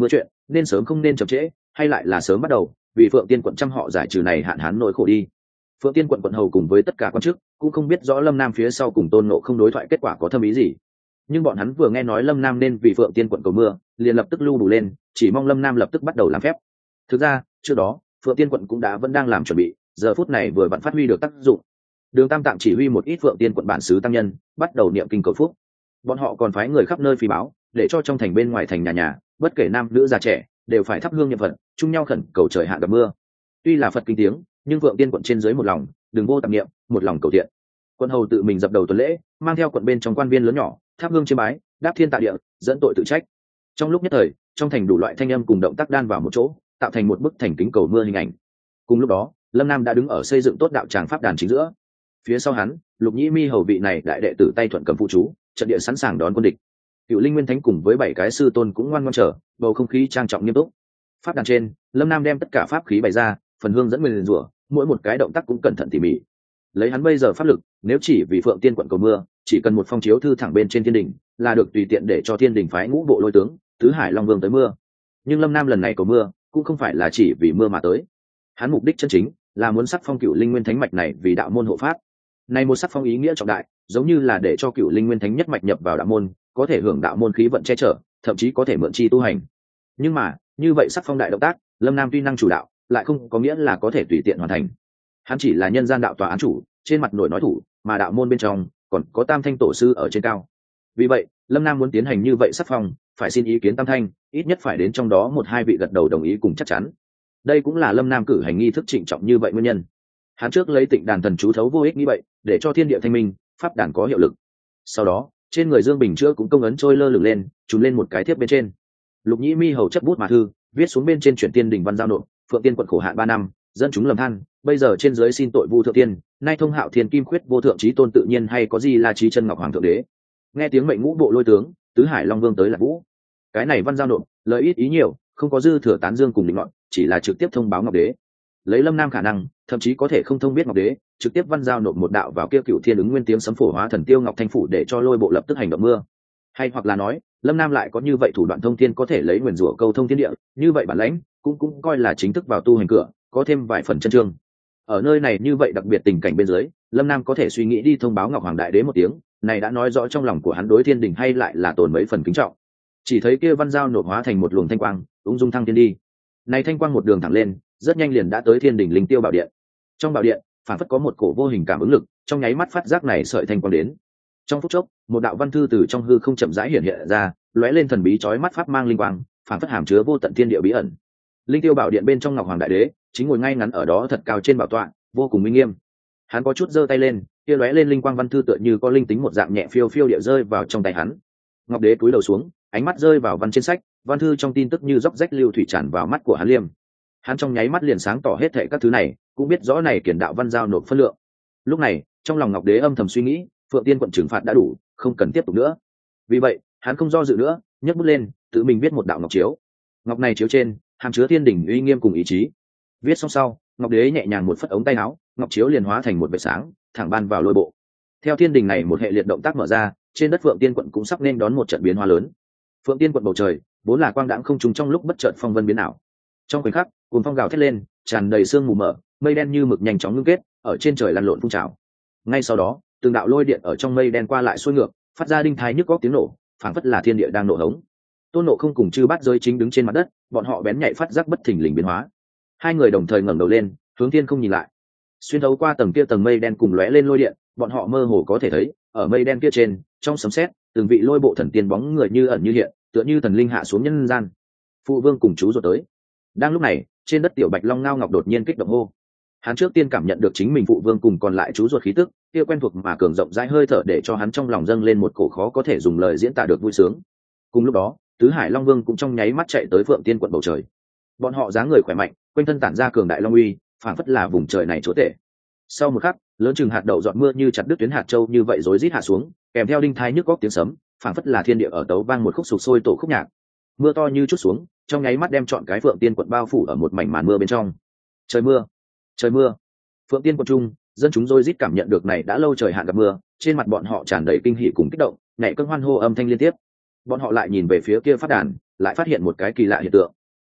nên sớm không nên chậm trễ, hay lại là sớm bắt đầu, vì phượng tiên quận trăm họ giải trừ này hạn hán nỗi khổ đi. Phượng tiên quận quận hầu cùng với tất cả quan chức cũng không biết rõ lâm nam phía sau cùng tôn nộ không đối thoại kết quả có thâm ý gì, nhưng bọn hắn vừa nghe nói lâm nam nên vì phượng tiên quận cầu mưa, liền lập tức lưu đủ lên, chỉ mong lâm nam lập tức bắt đầu làm phép. Thực ra trước đó phượng tiên quận cũng đã vẫn đang làm chuẩn bị, giờ phút này vừa vặn phát huy được tác dụng. Đường Tam Tạng chỉ huy một ít phượng tiên quận bản xứ tăng nhân bắt đầu niệm kinh cầu phúc. Bọn họ còn phái người khắp nơi phi báo, để cho trong thành bên ngoài thành nhà nhà, bất kể nam nữ già trẻ, đều phải thắp hương niệm phật, chung nhau khẩn cầu trời hạn gặp mưa. Tuy là phật kinh tiếng, nhưng phượng tiên quận trên dưới một lòng, đừng vô tạp niệm, một lòng cầu thiện. Quân hầu tự mình dập đầu tuần lễ, mang theo quận bên trong quan viên lớn nhỏ, thắp hương chiêm bái, đáp thiên tạ địa, dẫn tội tự trách. Trong lúc nhất thời, trong thành đủ loại thanh âm cùng động tác đan vào một chỗ, tạo thành một bức thành kính cầu mưa hình ảnh. Cùng lúc đó, lâm nam đã đứng ở xây dựng tốt đạo tràng pháp đàn chính giữa. Phía sau hắn, lục nhĩ mi hầu vị này đại đệ tử tay thuận cầm phụ chú, trận địa sẵn sàng đón quân địch. Cựu linh nguyên thánh cùng với bảy cái sư tôn cũng ngoan ngoãn chờ, bầu không khí trang trọng nghiêm túc. Pháp đàn trên, lâm nam đem tất cả pháp khí bày ra, phần hương dẫn nguyền rủa, mỗi một cái động tác cũng cẩn thận tỉ mỉ. Lấy hắn bây giờ pháp lực, nếu chỉ vì phượng tiên quận cầu mưa, chỉ cần một phong chiếu thư thẳng bên trên thiên đình, là được tùy tiện để cho thiên đình phái ngũ bộ lôi tướng, tứ hải long vương tới mưa. Nhưng lâm nam lần này cầu mưa, cũng không phải là chỉ vì mưa mà tới. Hắn mục đích chân chính là muốn sắc phong cựu linh nguyên thánh mạch này vì đạo môn hộ pháp. Này một sắc phong ý nghĩa trọng đại, giống như là để cho cựu linh nguyên thánh nhất mạch nhập vào đạo môn, có thể hưởng đạo môn khí vận che chở, thậm chí có thể mượn chi tu hành. Nhưng mà, như vậy sắc phong đại động tác, lâm nam tuy năng chủ đạo, lại không có nghĩa là có thể tùy tiện hoàn thành. Hắn chỉ là nhân gian đạo tòa án chủ, trên mặt nổi nói thủ, mà đạo môn bên trong còn có tam thanh tổ sư ở trên cao. Vì vậy, lâm nam muốn tiến hành như vậy sắc phong, phải xin ý kiến tam thanh, ít nhất phải đến trong đó một hai vị gật đầu đồng ý cùng chắc chắn. Đây cũng là lâm nam cử hành nghi thức trịnh trọng như vậy nguyên nhân. Hắn trước lấy tịnh đàn thần chú thấu vô ích nghĩ vậy, để cho thiên địa thanh minh, pháp đàn có hiệu lực. Sau đó, trên người dương bình chữa cũng công ấn trôi lơ lửng lên, trùm lên một cái thiếp bên trên. Lục nhĩ mi hầu chấp bút mà thư, viết xuống bên trên chuyển tiên đình văn giao nộp, phượng tiên quận khổ hạn ba năm, dân chúng lầm than, bây giờ trên dưới xin tội vu thượng tiên, nay thông hạo thiên kim khuyết vô thượng trí tôn tự nhiên hay có gì là trí chân ngọc hoàng thượng đế. Nghe tiếng mệnh ngũ bộ lôi tướng, tứ hải long vương tới là vũ. Cái này văn giao nộp, lời ít ý nhiều, không có dư thừa tán dương cùng định luận, chỉ là trực tiếp thông báo ngọc đế. Lấy lâm nam khả năng, thậm chí có thể không thông biết ngọc đế, trực tiếp văn giao nộp một đạo vào kia cựu thiên ứng nguyên tiếng sấm phổ hóa thần tiêu ngọc thanh phủ để cho lôi bộ lập tức hành động mưa. Hay hoặc là nói, lâm nam lại có như vậy thủ đoạn thông thiên có thể lấy nguyền rủa câu thông thiên địa, như vậy bản lãnh cũng cũng coi là chính thức vào tu hành cửa, có thêm vài phần chân trương. Ở nơi này như vậy đặc biệt tình cảnh bên dưới, lâm nam có thể suy nghĩ đi thông báo ngọc hoàng đại đế một tiếng, này đã nói rõ trong lòng của hắn đối thiên đình hay lại là tồn mấy phần kính trọng. Chỉ thấy kia văn giao nộp hóa thành một luồng thanh quang, ung dung thăng thiên đi. Này thanh quang một đường thẳng lên, rất nhanh liền đã tới thiên đình linh tiêu bảo điện. Trong bảo điện, phản phất có một cổ vô hình cảm ứng lực, trong nháy mắt phát giác này sợi thanh quang đến. Trong phút chốc, một đạo văn thư từ trong hư không chậm rãi hiện hiện ra, lóe lên thần bí chói mắt pháp mang linh quang, phản phất hàm chứa vô tận thiên địa bí ẩn. Linh tiêu bảo điện bên trong ngọc hoàng đại đế chính ngồi ngay ngắn ở đó thật cao trên bảo tọa, vô cùng minh nghiêm. Hắn có chút giơ tay lên, kia lóe lên linh quang văn thư tựa như có linh tính một dạng nhẹ phiêu phiêu địa rơi vào trong tay hắn. Ngọc đế cúi đầu xuống, ánh mắt rơi vào văn trên sách, văn thư trong tin tức như dốc rách lưu thủy tràn vào mắt của hắn liêm. Hắn trong nháy mắt liền sáng tỏ hết thảy các thứ này, cũng biết rõ này kiển đạo văn giao nộp phân lượng. Lúc này, trong lòng ngọc đế âm thầm suy nghĩ, phượng tiên quận trừng phạt đã đủ, không cần tiếp tục nữa. Vì vậy, hắn không do dự nữa, nhấc bút lên, tự mình viết một đạo ngọc chiếu. Ngọc này chiếu trên, hàm chứa thiên đỉnh uy nghiêm cùng ý chí. Viết xong sau, ngọc đế nhẹ nhàng một phất ống tay áo, ngọc chiếu liền hóa thành một vệt sáng, thẳng ban vào lôi bộ. Theo thiên đình này một hệ liệt động tác mở ra, trên đất phượng tiên quận cũng sắp nên đón một trận biến hóa lớn. Phượng tiên quận bầu trời vốn là quang đãng không trùng trong lúc bất chợt phong vân biến ảo. Trong khoảnh khắc, cuồng phong gào thét lên, tràn đầy sương mù mờ, mây đen như mực nhanh chóng ngưng kết, ở trên trời lăn lộn phun trào. Ngay sau đó, từng đạo lôi điện ở trong mây đen qua lại xuôi ngược, phát ra đinh thái nhức góc tiếng nổ, phảng phất là thiên địa đang nổ hống. Tôn Nộ không cùng chư bát giới chính đứng trên mặt đất, bọn họ bén nhạy phát giác bất thình lình biến hóa. Hai người đồng thời ngẩng đầu lên, hướng thiên không nhìn lại. Xuyên thấu qua tầng kia tầng mây đen cùng lóe lên lôi điện, bọn họ mơ hồ có thể thấy, ở mây đen kia trên, trong sấm sét, từng vị lôi bộ thần tiên bóng người như ẩn như hiện, tựa như thần linh hạ xuống nhân gian. Phụ vương cùng chú rồi tới. Đang lúc này, trên đất tiểu bạch long ngao ngọc đột nhiên kích động hô. Hắn trước tiên cảm nhận được chính mình phụ vương cùng còn lại chú ruột khí tức, kia quen thuộc mà cường rộng rãi hơi thở để cho hắn trong lòng dâng lên một cổ khó có thể dùng lời diễn tả được vui sướng. Cùng lúc đó, tứ hải long vương cũng trong nháy mắt chạy tới phượng tiên quận bầu trời. Bọn họ dáng người khỏe mạnh, quanh thân tản ra cường đại long uy, phảng phất là vùng trời này chúa tể. Sau một khắc, lớn chừng hạt đậu giọt mưa như chặt đứt tuyến hạt châu như vậy rối rít hạ xuống, kèm theo đinh thai nhức góc tiếng sấm, phảng phất là thiên địa ở tấu vang một khúc sục sôi tổ khúc nhạc. Mưa to như chút xuống, trong nháy mắt đem trọn cái phượng tiên quận bao phủ ở một mảnh màn mưa bên trong. Trời mưa, trời mưa. Phượng tiên quận trung, dân chúng rối rít cảm nhận được này đã lâu trời hạn gặp mưa, trên mặt bọn họ tràn đầy kinh hỉ cùng kích động, nhảy cơn hoan hô âm thanh liên tiếp. Bọn họ lại nhìn về phía kia phát đàn, lại phát hiện một cái kỳ lạ hiện tượng.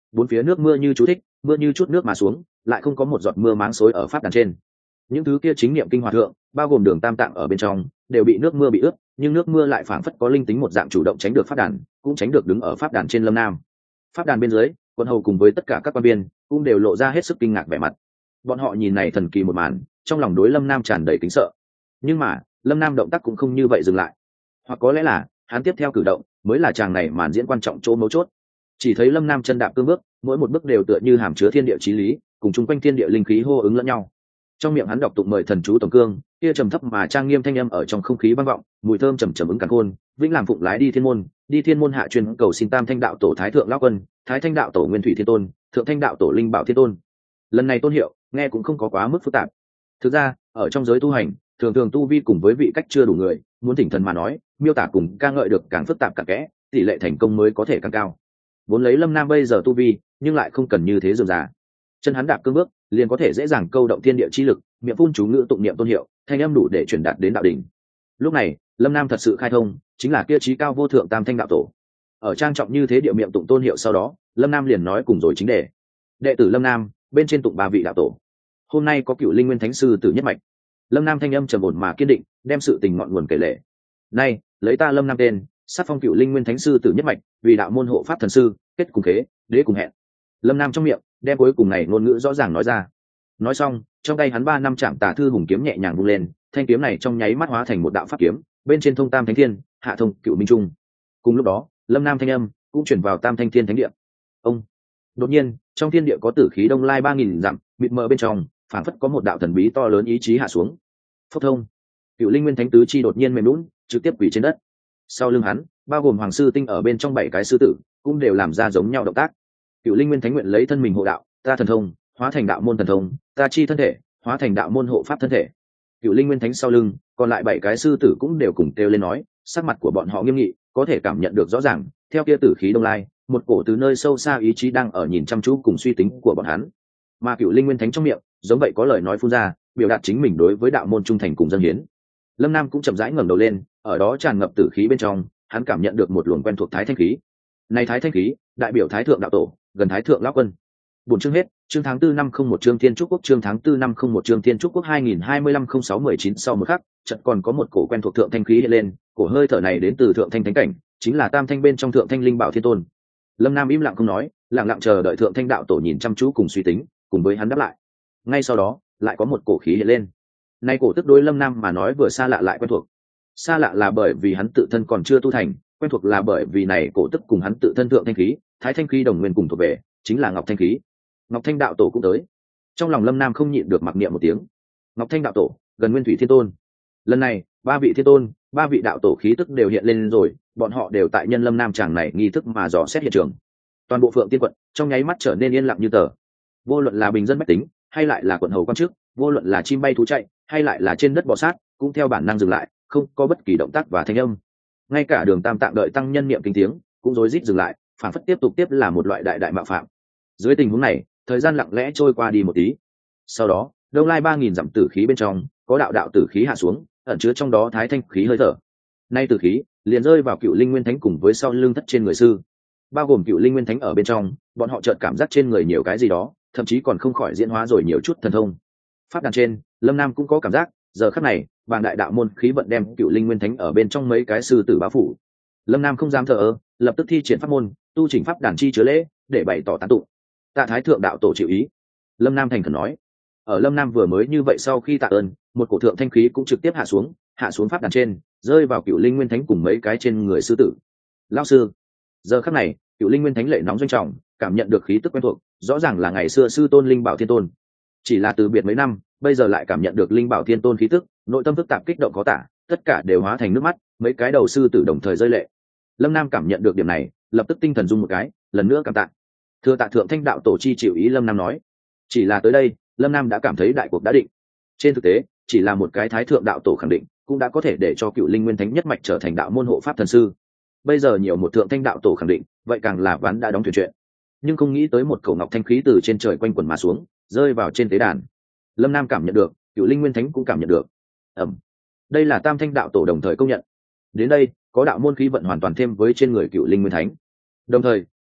bốn phía nước mưa như chú thích, mưa như chút nước mà xuống, lại không có một giọt mưa máng xối ở pháp đàn trên. Những thứ kia chính niệm kinh hòa thượng, bao gồm đường tam tạng ở bên trong, đều bị nước mưa bị ướt, nhưng nước mưa lại phảng phất có linh tính một dạng chủ động tránh được pháp đàn, cũng tránh được đứng ở pháp đàn trên Lâm Nam. Pháp đàn bên dưới, quân hầu cùng với tất cả các quan viên cũng đều lộ ra hết sức kinh ngạc vẻ mặt. Bọn họ nhìn này thần kỳ một màn, trong lòng đối Lâm Nam tràn đầy kính sợ. Nhưng mà Lâm Nam động tác cũng không như vậy dừng lại, hoặc có lẽ là hắn tiếp theo cử động mới là chàng này màn diễn quan trọng chỗ mấu chốt. Chỉ thấy Lâm Nam chân đạp cương bước, mỗi một bước đều tựa như hàm chứa thiên địa chí lý, cùng chung quanh thiên địa linh khí hô ứng lẫn nhau. Trong miệng hắn đọc tụng mời thần chú tổng cương, kia trầm thấp mà trang nghiêm thanh âm ở trong không khí vang vọng, mùi thơm trầm trầm ứng càn khôn. Vĩnh làm phụng lái đi thiên môn, đi thiên môn hạ truyền cầu xin tam thanh đạo tổ thái thượng lão quân, thái thanh đạo tổ nguyên thủy thiên tôn, thượng thanh đạo tổ linh bảo thiên tôn. Lần này tôn hiệu nghe cũng không có quá mức phức tạp. Thực ra ở trong giới tu hành, thường thường tu vi cùng với vị cách chưa đủ người, muốn thỉnh thần mà nói, miêu tả cùng ca ngợi được càng phức tạp càng kẽ, tỷ lệ thành công mới có thể càng cao. Vốn lấy Lâm Nam bây giờ tu vi, nhưng lại không cần như thế dườm già. Chân hắn đạp cương bước, liền có thể dễ dàng câu động thiên địa chi lực, miệng phun chú ngữ tụng niệm tôn hiệu, thanh âm đủ để truyền đạt đến đạo đỉnh. Lúc này, Lâm Nam thật sự khai thông, chính là kia trí cao vô thượng tam thanh đạo tổ. Ở trang trọng như thế địa miệng tụng tôn hiệu sau đó, Lâm Nam liền nói cùng rồi chính đề. Đệ tử Lâm Nam, bên trên tụng ba vị đạo tổ. Hôm nay có Cửu Linh Nguyên Thánh sư tử nhất mạch. Lâm Nam thanh âm trầm ổn mà kiên định, đem sự tình ngọn nguồn kể lể. Nay, lấy ta Lâm Nam tên, sát phong Cửu Linh Nguyên Thánh sư tử nhất mạch, vì đạo môn hộ pháp thần sư, kết cùng khế, đế cùng hẹn. Lâm Nam trong miệng đem cuối cùng này ngôn ngữ rõ ràng nói ra. Nói xong, trong tay hắn ba năm chạm tà thư hùng kiếm nhẹ nhàng vung lên, thanh kiếm này trong nháy mắt hóa thành một đạo pháp kiếm, bên trên thông tam thánh thiên, hạ thông cựu minh trung. Cùng lúc đó, Lâm Nam thanh âm cũng chuyển vào tam thanh thiên thánh địa. Ông đột nhiên, trong thiên địa có tử khí đông lai ba nghìn dặm, mịt mờ bên trong, phảng phất có một đạo thần bí to lớn ý chí hạ xuống. Phốc thông, Cựu Linh Nguyên Thánh tứ chi đột nhiên mềm nhũn, trực tiếp quỳ trên đất. Sau lưng hắn, bao gồm hoàng sư tinh ở bên trong bảy cái sư tử, cũng đều làm ra giống nhau động tác. Cựu Linh Nguyên Thánh nguyện lấy thân mình hộ đạo, ta thần thông hóa thành đạo môn thần thông, ta chi thân thể hóa thành đạo môn hộ pháp thân thể. Cựu Linh Nguyên Thánh sau lưng, còn lại bảy cái sư tử cũng đều cùng kêu lên nói, sắc mặt của bọn họ nghiêm nghị, có thể cảm nhận được rõ ràng, theo kia tử khí đông lai, một cổ từ nơi sâu xa ý chí đang ở nhìn chăm chú cùng suy tính của bọn hắn. Mà Cựu Linh Nguyên Thánh trong miệng, giống vậy có lời nói phun ra, biểu đạt chính mình đối với đạo môn trung thành cùng dân hiến. Lâm Nam cũng chậm rãi ngẩng đầu lên, ở đó tràn ngập tử khí bên trong, hắn cảm nhận được một luồng quen thuộc thái thanh khí. Này thái thanh khí, đại biểu thái thượng đạo tổ, gần thái thượng lão quân. Buổi chương hết, chương tháng tư năm không một chương Thiên Trúc Quốc chương tháng tư năm không một chương Thiên Trúc Quốc hai nghìn hai mươi lăm không sáu mười chín sau một khắc, chợt còn có một cổ quen thuộc thượng thanh khí hiện lên, cổ hơi thở này đến từ thượng thanh thánh cảnh, chính là tam thanh bên trong thượng thanh linh bảo thiên tôn. Lâm Nam im lặng không nói, lặng lặng chờ đợi thượng thanh đạo tổ nhìn chăm chú cùng suy tính, cùng với hắn đáp lại. Ngay sau đó, lại có một cổ khí hiện lên. Nay cổ tức đối Lâm Nam mà nói vừa xa lạ lại quen thuộc. Xa lạ là bởi vì hắn tự thân còn chưa tu thành, quen thuộc là bởi vì này cổ tức cùng hắn tự thân thượng thanh khí, thái thanh khí đồng nguyên cùng thuộc về, chính là Ngọc Thanh khí. Ngọc Thanh đạo tổ cũng tới. Trong lòng Lâm Nam không nhịn được mặc niệm một tiếng. Ngọc Thanh đạo tổ, gần Nguyên Thủy Thiên Tôn. Lần này, ba vị thiên tôn, ba vị đạo tổ khí tức đều hiện lên rồi, bọn họ đều tại nhân Lâm Nam chàng này nghi thức mà dò xét hiện trường. Toàn bộ Phượng Tiên quận trong nháy mắt trở nên yên lặng như tờ. Vô luận là bình dân bách tính, hay lại là quận hầu quan chức, vô luận là chim bay thú chạy, hay lại là trên đất bò sát, cũng theo bản năng dừng lại, không có bất kỳ động tác và thanh âm. Ngay cả Đường Tam Tạng đợi tăng nhân niệm kinh tiếng, cũng rối rít dừng lại, phản phất tiếp tục tiếp là một loại đại đại mạo phạm. Dưới tình huống này, thời gian lặng lẽ trôi qua đi một tí. Sau đó, đông lai ba nghìn dặm tử khí bên trong, có đạo đạo tử khí hạ xuống, ẩn chứa trong đó thái thanh khí hơi thở. Nay tử khí liền rơi vào Cựu Linh Nguyên Thánh cùng với sau lưng thất trên người sư, bao gồm Cựu Linh Nguyên Thánh ở bên trong, bọn họ chợt cảm giác trên người nhiều cái gì đó, thậm chí còn không khỏi diễn hóa rồi nhiều chút thần thông. Pháp đàn trên, Lâm Nam cũng có cảm giác, giờ khắc này, bàng đại đạo môn khí vận đem Cựu Linh Nguyên Thánh ở bên trong mấy cái sư tử bá phủ. Lâm Nam không dám thờ ơ, lập tức thi triển pháp môn, tu chỉnh pháp đàn chi chứa lễ, để bày tỏ tán tụng. Tạ thái thượng đạo tổ chịu ý. Lâm Nam thành khẩn nói. Ở Lâm Nam vừa mới như vậy sau khi tạ ơn, một cổ thượng thanh khí cũng trực tiếp hạ xuống, hạ xuống pháp đàn trên, rơi vào Cựu Linh Nguyên Thánh cùng mấy cái trên người sư tử. Lão sư. Giờ khắc này, Cựu Linh Nguyên Thánh lệ nóng doanh trọng, cảm nhận được khí tức quen thuộc, rõ ràng là ngày xưa sư tôn Linh Bảo Thiên Tôn. Chỉ là từ biệt mấy năm, bây giờ lại cảm nhận được Linh Bảo Thiên Tôn khí tức, nội tâm phức tạp kích động có tả, tất cả đều hóa thành nước mắt, mấy cái đầu sư tử đồng thời rơi lệ. Lâm Nam cảm nhận được điểm này, lập tức tinh thần rung một cái, lần nữa cảm tạ. Thưa tạ thượng thanh đạo tổ chi chịu ý. Lâm Nam nói. Chỉ là tới đây, Lâm Nam đã cảm thấy đại cuộc đã định. Trên thực tế, chỉ là một cái thái thượng đạo tổ khẳng định, cũng đã có thể để cho Cựu Linh Nguyên Thánh nhất mạch trở thành đạo môn hộ pháp thần sư. Bây giờ nhiều một thượng thanh đạo tổ khẳng định, vậy càng là ván đã đóng thuyền chuyện. Nhưng không nghĩ tới một khẩu ngọc thanh khí từ trên trời quanh quẩn mà xuống, rơi vào trên tế đàn. Lâm Nam cảm nhận được, Cựu Linh Nguyên Thánh cũng cảm nhận được. Ẩm. Đây là tam thanh đạo tổ đồng thời công nhận. Đến đây, có đạo môn khí vận hoàn toàn thêm với trên người Cựu Linh Nguyên Thánh. Đồng thời,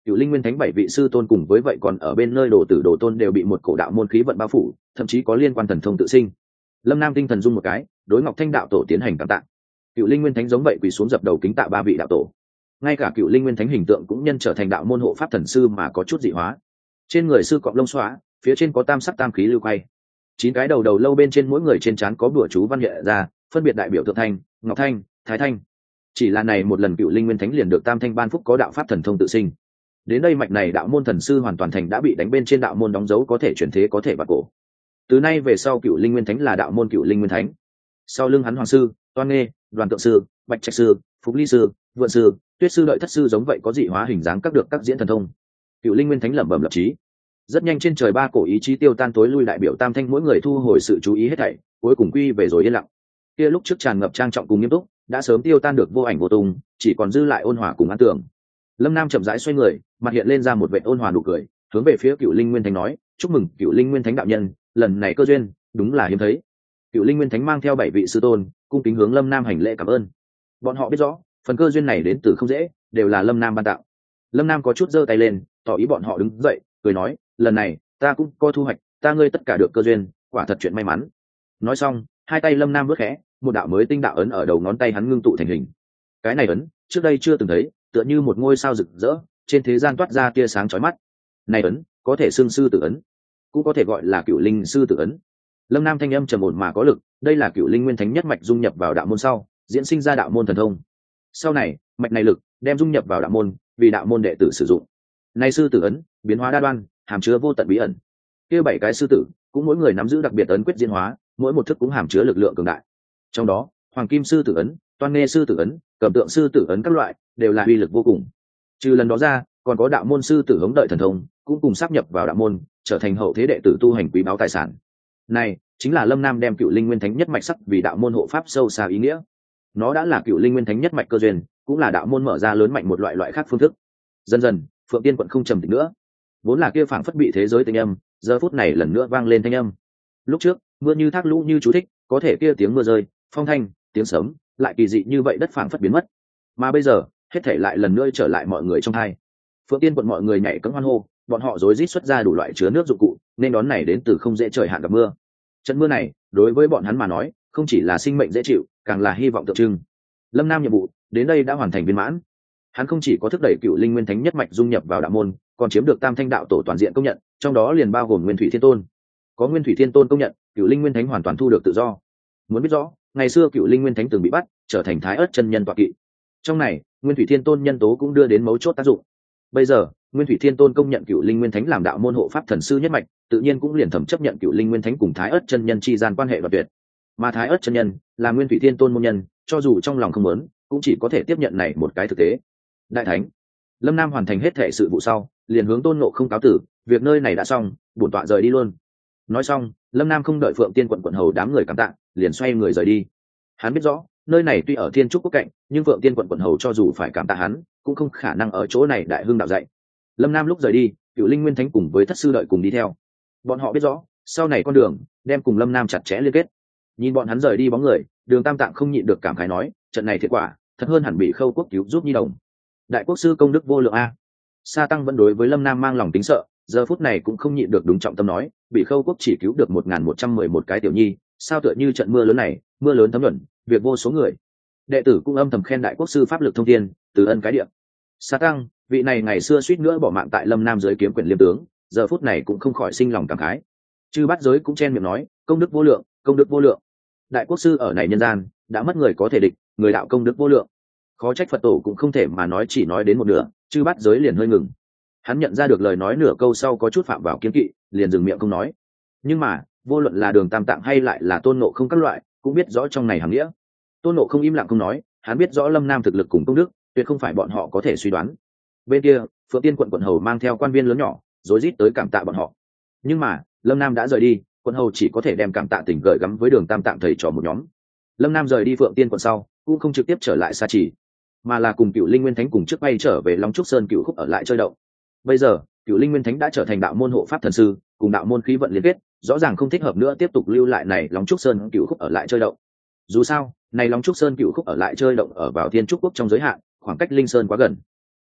Cựu linh nguyên thánh bảy vị sư tôn cùng với vậy còn ở bên nơi đồ tử đồ tôn đều bị một cổ đạo môn khí vận bao phủ, thậm chí có liên quan thần thông tự sinh. Lâm Nam tinh thần dung một cái, đối Ngọc Thanh đạo tổ tiến hành cảm tạ. Cựu linh nguyên thánh giống vậy quỳ xuống dập đầu kính tạ ba vị đạo tổ. Ngay cả cựu linh nguyên thánh hình tượng cũng nhân trở thành đạo môn hộ pháp thần sư mà có chút dị hóa. Trên người sư cọp lông xóa, phía trên có tam sắc tam khí lưu quay. Chín cái đầu đầu lâu bên trên mỗi người trên trán có bùa chú văn hiện ra, phân biệt đại biểu Thượng Thanh, Ngọc Thanh, Thái Thanh. Chỉ là này một lần cựu linh nguyên thánh liền được tam thanh ban phúc có đạo pháp thần thông tự sinh. Đến đây mạch này đạo môn thần sư hoàn toàn thành đã bị đánh bên trên đạo môn đóng dấu có thể chuyển thế có thể bạc cổ. Từ nay về sau cựu linh nguyên thánh là đạo môn cựu linh nguyên thánh. Sau lưng hắn hoàng sư, toan nghê, đoàn tượng sư, bạch trạch sư, phục ly sư, vượn sư, tuyết sư đợi thất sư giống vậy có dị hóa hình dáng các được các diễn thần thông. Cựu linh nguyên thánh lẩm bẩm lập chí. Rất nhanh trên trời ba cổ ý chí tiêu tan tối lui, đại biểu tam thanh mỗi người thu hồi sự chú ý hết thảy, cuối cùng quy về rồi yên lặng. Kia lúc trước tràn ngập trang trọng cùng nghiêm túc đã sớm tiêu tan được vô ảnh vô tung, chỉ còn dư lại ôn hòa cùng an tưởng. Lâm Nam chậm rãi xoay người, mặt hiện lên ra một vẻ ôn hòa nụ cười, hướng về phía cựu linh nguyên thánh nói: chúc mừng cựu linh nguyên thánh đạo nhân, lần này cơ duyên đúng là hiếm thấy. Cựu linh nguyên thánh mang theo bảy vị sư tôn cung kính hướng Lâm Nam hành lễ cảm ơn. Bọn họ biết rõ phần cơ duyên này đến từ không dễ, đều là Lâm Nam ban tặng. Lâm Nam có chút giơ tay lên tỏ ý bọn họ đứng dậy, cười nói: lần này ta cũng có thu hoạch, ta ngươi tất cả được cơ duyên, quả thật chuyện may mắn. Nói xong hai tay Lâm Nam vớt khẽ, một đạo mới tinh đạo ấn ở đầu ngón tay hắn ngưng tụ thành hình. Cái này ấn trước đây chưa từng thấy, tựa như một ngôi sao rực rỡ trên thế gian toát ra tia sáng chói mắt. Này ấn có thể xưng sư tử ấn, cũng có thể gọi là cựu linh sư tử ấn. Lâm Nam thanh âm trầm ổn mà có lực, đây là cựu linh nguyên thánh nhất mạch dung nhập vào đạo môn sau diễn sinh ra đạo môn thần thông. Sau này mạch này lực đem dung nhập vào đạo môn, vì đạo môn đệ tử sử dụng. Này sư tử ấn biến hóa đa đoan, hàm chứa vô tận bí ẩn. Kia bảy cái sư tử cũng mỗi người nắm giữ đặc biệt ấn quyết diễn hóa, mỗi một thức cũng hàm chứa lực lượng cường đại. Trong đó hoàng kim sư tử ấn, toan nghê sư tử ấn, cẩm tượng sư tử ấn các loại đều là uy lực vô cùng. Trừ lần đó ra còn có đạo môn sư tử hống đợi thần thông cũng cùng sáp nhập vào đạo môn, trở thành hậu thế đệ tử tu hành quý báu tài sản. Này chính là Lâm Nam đem cựu linh nguyên thánh nhất mạch sắc vì đạo môn hộ pháp sâu xa ý nghĩa. Nó đã là cựu linh nguyên thánh nhất mạch cơ duyên, cũng là đạo môn mở ra lớn mạnh một loại loại khác phương thức. Dần dần Phượng Tiên quận không trầm tĩnh nữa, vốn là kia phảng phất bị thế giới thanh âm, giờ phút này lần nữa vang lên thanh âm. Lúc trước mưa như thác lũ như chú thích, có thể kia tiếng mưa rơi, phong thanh, tiếng sấm lại kỳ dị như vậy đất phảng phất biến mất, mà bây giờ hết thể lại lần nữa trở lại mọi người trong hai. Phượng Tiên quận mọi người nhảy cẫng hoan hô, bọn họ rối rít xuất ra đủ loại chứa nước dụng cụ, nên đón này đến từ không dễ trời hạn gặp mưa. Trận mưa này đối với bọn hắn mà nói không chỉ là sinh mệnh dễ chịu, càng là hy vọng tượng trưng. Lâm Nam nhiệm vụ đến đây đã hoàn thành viên mãn. Hắn không chỉ có thúc đẩy cựu linh nguyên thánh nhất mạch dung nhập vào đạo môn, còn chiếm được tam thanh đạo tổ toàn diện công nhận, trong đó liền bao gồm Nguyên Thủy Thiên Tôn. Có Nguyên Thủy Thiên Tôn công nhận, cựu linh nguyên thánh hoàn toàn thu được tự do. Muốn biết rõ, ngày xưa cựu linh nguyên thánh từng bị bắt, trở thành thái ớt chân nhân tọa kỵ. Trong này Nguyên Thủy Thiên Tôn nhân tố cũng đưa đến mấu chốt tác dụng. Bây giờ Nguyên Thủy Thiên Tôn công nhận cựu linh nguyên thánh làm đạo môn hộ pháp thần sư nhất mạch, tự nhiên cũng liền thẩm chấp nhận cựu linh nguyên thánh cùng thái ớt chân nhân chi gian quan hệ đoạt tuyệt. Mà thái ớt chân nhân là Nguyên Thủy Thiên Tôn môn nhân, cho dù trong lòng không muốn, cũng chỉ có thể tiếp nhận này một cái thực tế. Đại thánh Lâm Nam hoàn thành hết thể sự vụ sau, liền hướng Tôn Ngộ Không cáo tử, việc nơi này đã xong, bổn tọa rời đi luôn. Nói xong Lâm Nam không đợi Phượng Tiên quận quận hầu đám người cảm tạ, liền xoay người rời đi. Hắn biết rõ nơi này tuy ở Thiên Trúc quốc cạnh, nhưng Phượng Tiên quận quận hầu cho dù phải cảm tạ hắn, cũng không khả năng ở chỗ này đại hưng đạo dạy. Lâm Nam lúc rời đi, cựu linh nguyên thánh cùng với thất sư đợi cùng đi theo. Bọn họ biết rõ sau này con đường đem cùng Lâm Nam chặt chẽ liên kết. Nhìn bọn hắn rời đi bóng người, Đường Tam Tạng không nhịn được cảm khái nói: trận này thiệt quả thật hơn hẳn bị Khâu quốc cứu giúp nhi đồng. Đại quốc sư công đức vô lượng a. Sa Tăng vẫn đối với Lâm Nam mang lòng tính sợ, giờ phút này cũng không nhịn được đúng trọng tâm nói: bị Khâu quốc chỉ cứu được một nghìn một trăm mười một cái tiểu nhi, sao tựa như trận mưa lớn này, mưa lớn thấm nhuận, việc vô số người. Đệ tử cũng âm thầm khen đại quốc sư pháp lực thông thiên, từ ân cái địa. Sa Tăng, vị này ngày xưa suýt nữa bỏ mạng tại Lâm Nam dưới kiếm quyền liêm tướng, giờ phút này cũng không khỏi sinh lòng cảm khái. Chư bát giới cũng chen miệng nói: công đức vô lượng, công đức vô lượng. Đại quốc sư ở này nhân gian đã mất người có thể địch, người đạo công đức vô lượng. Khó trách Phật tổ cũng không thể mà nói chỉ nói đến một nửa, chư bát giới liền hơi ngừng. Hắn nhận ra được lời nói nửa câu sau có chút phạm vào kiên kỵ, liền dừng miệng không nói. Nhưng mà vô luận là Đường Tam Tạng hay lại là Tôn Ngộ Không các loại, cũng biết rõ trong này hàm nghĩa. Tôn Ngộ Không im lặng không nói, hắn biết rõ Lâm Nam thực lực cùng công đức tuyệt không phải bọn họ có thể suy đoán. Bên kia Phượng Tiên quận quận hầu mang theo quan viên lớn nhỏ rối rít tới cảm tạ bọn họ. Nhưng mà Lâm Nam đã rời đi, quận hầu chỉ có thể đem cảm tạ tình gửi gắm với Đường Tam Tạng thầy trò một nhóm. Lâm Nam rời đi Phượng Tiên quận sau cũng không trực tiếp trở lại Sa Chỉ, mà là cùng cựu linh nguyên thánh cùng trước bay trở về Long Trúc Sơn Cựu Khúc ở lại chơi đậu. Bây giờ cựu linh nguyên thánh đã trở thành đạo môn hộ pháp thần sư, cùng đạo môn khí vận liên kết, rõ ràng không thích hợp nữa tiếp tục lưu lại này Long Trúc Sơn Cựu Khúc ở lại chơi đậu. Dù sao này Long Trúc Sơn Cựu Khúc ở lại chơi động ở vào Thiên Trúc quốc trong giới hạn, khoảng cách Linh Sơn quá gần.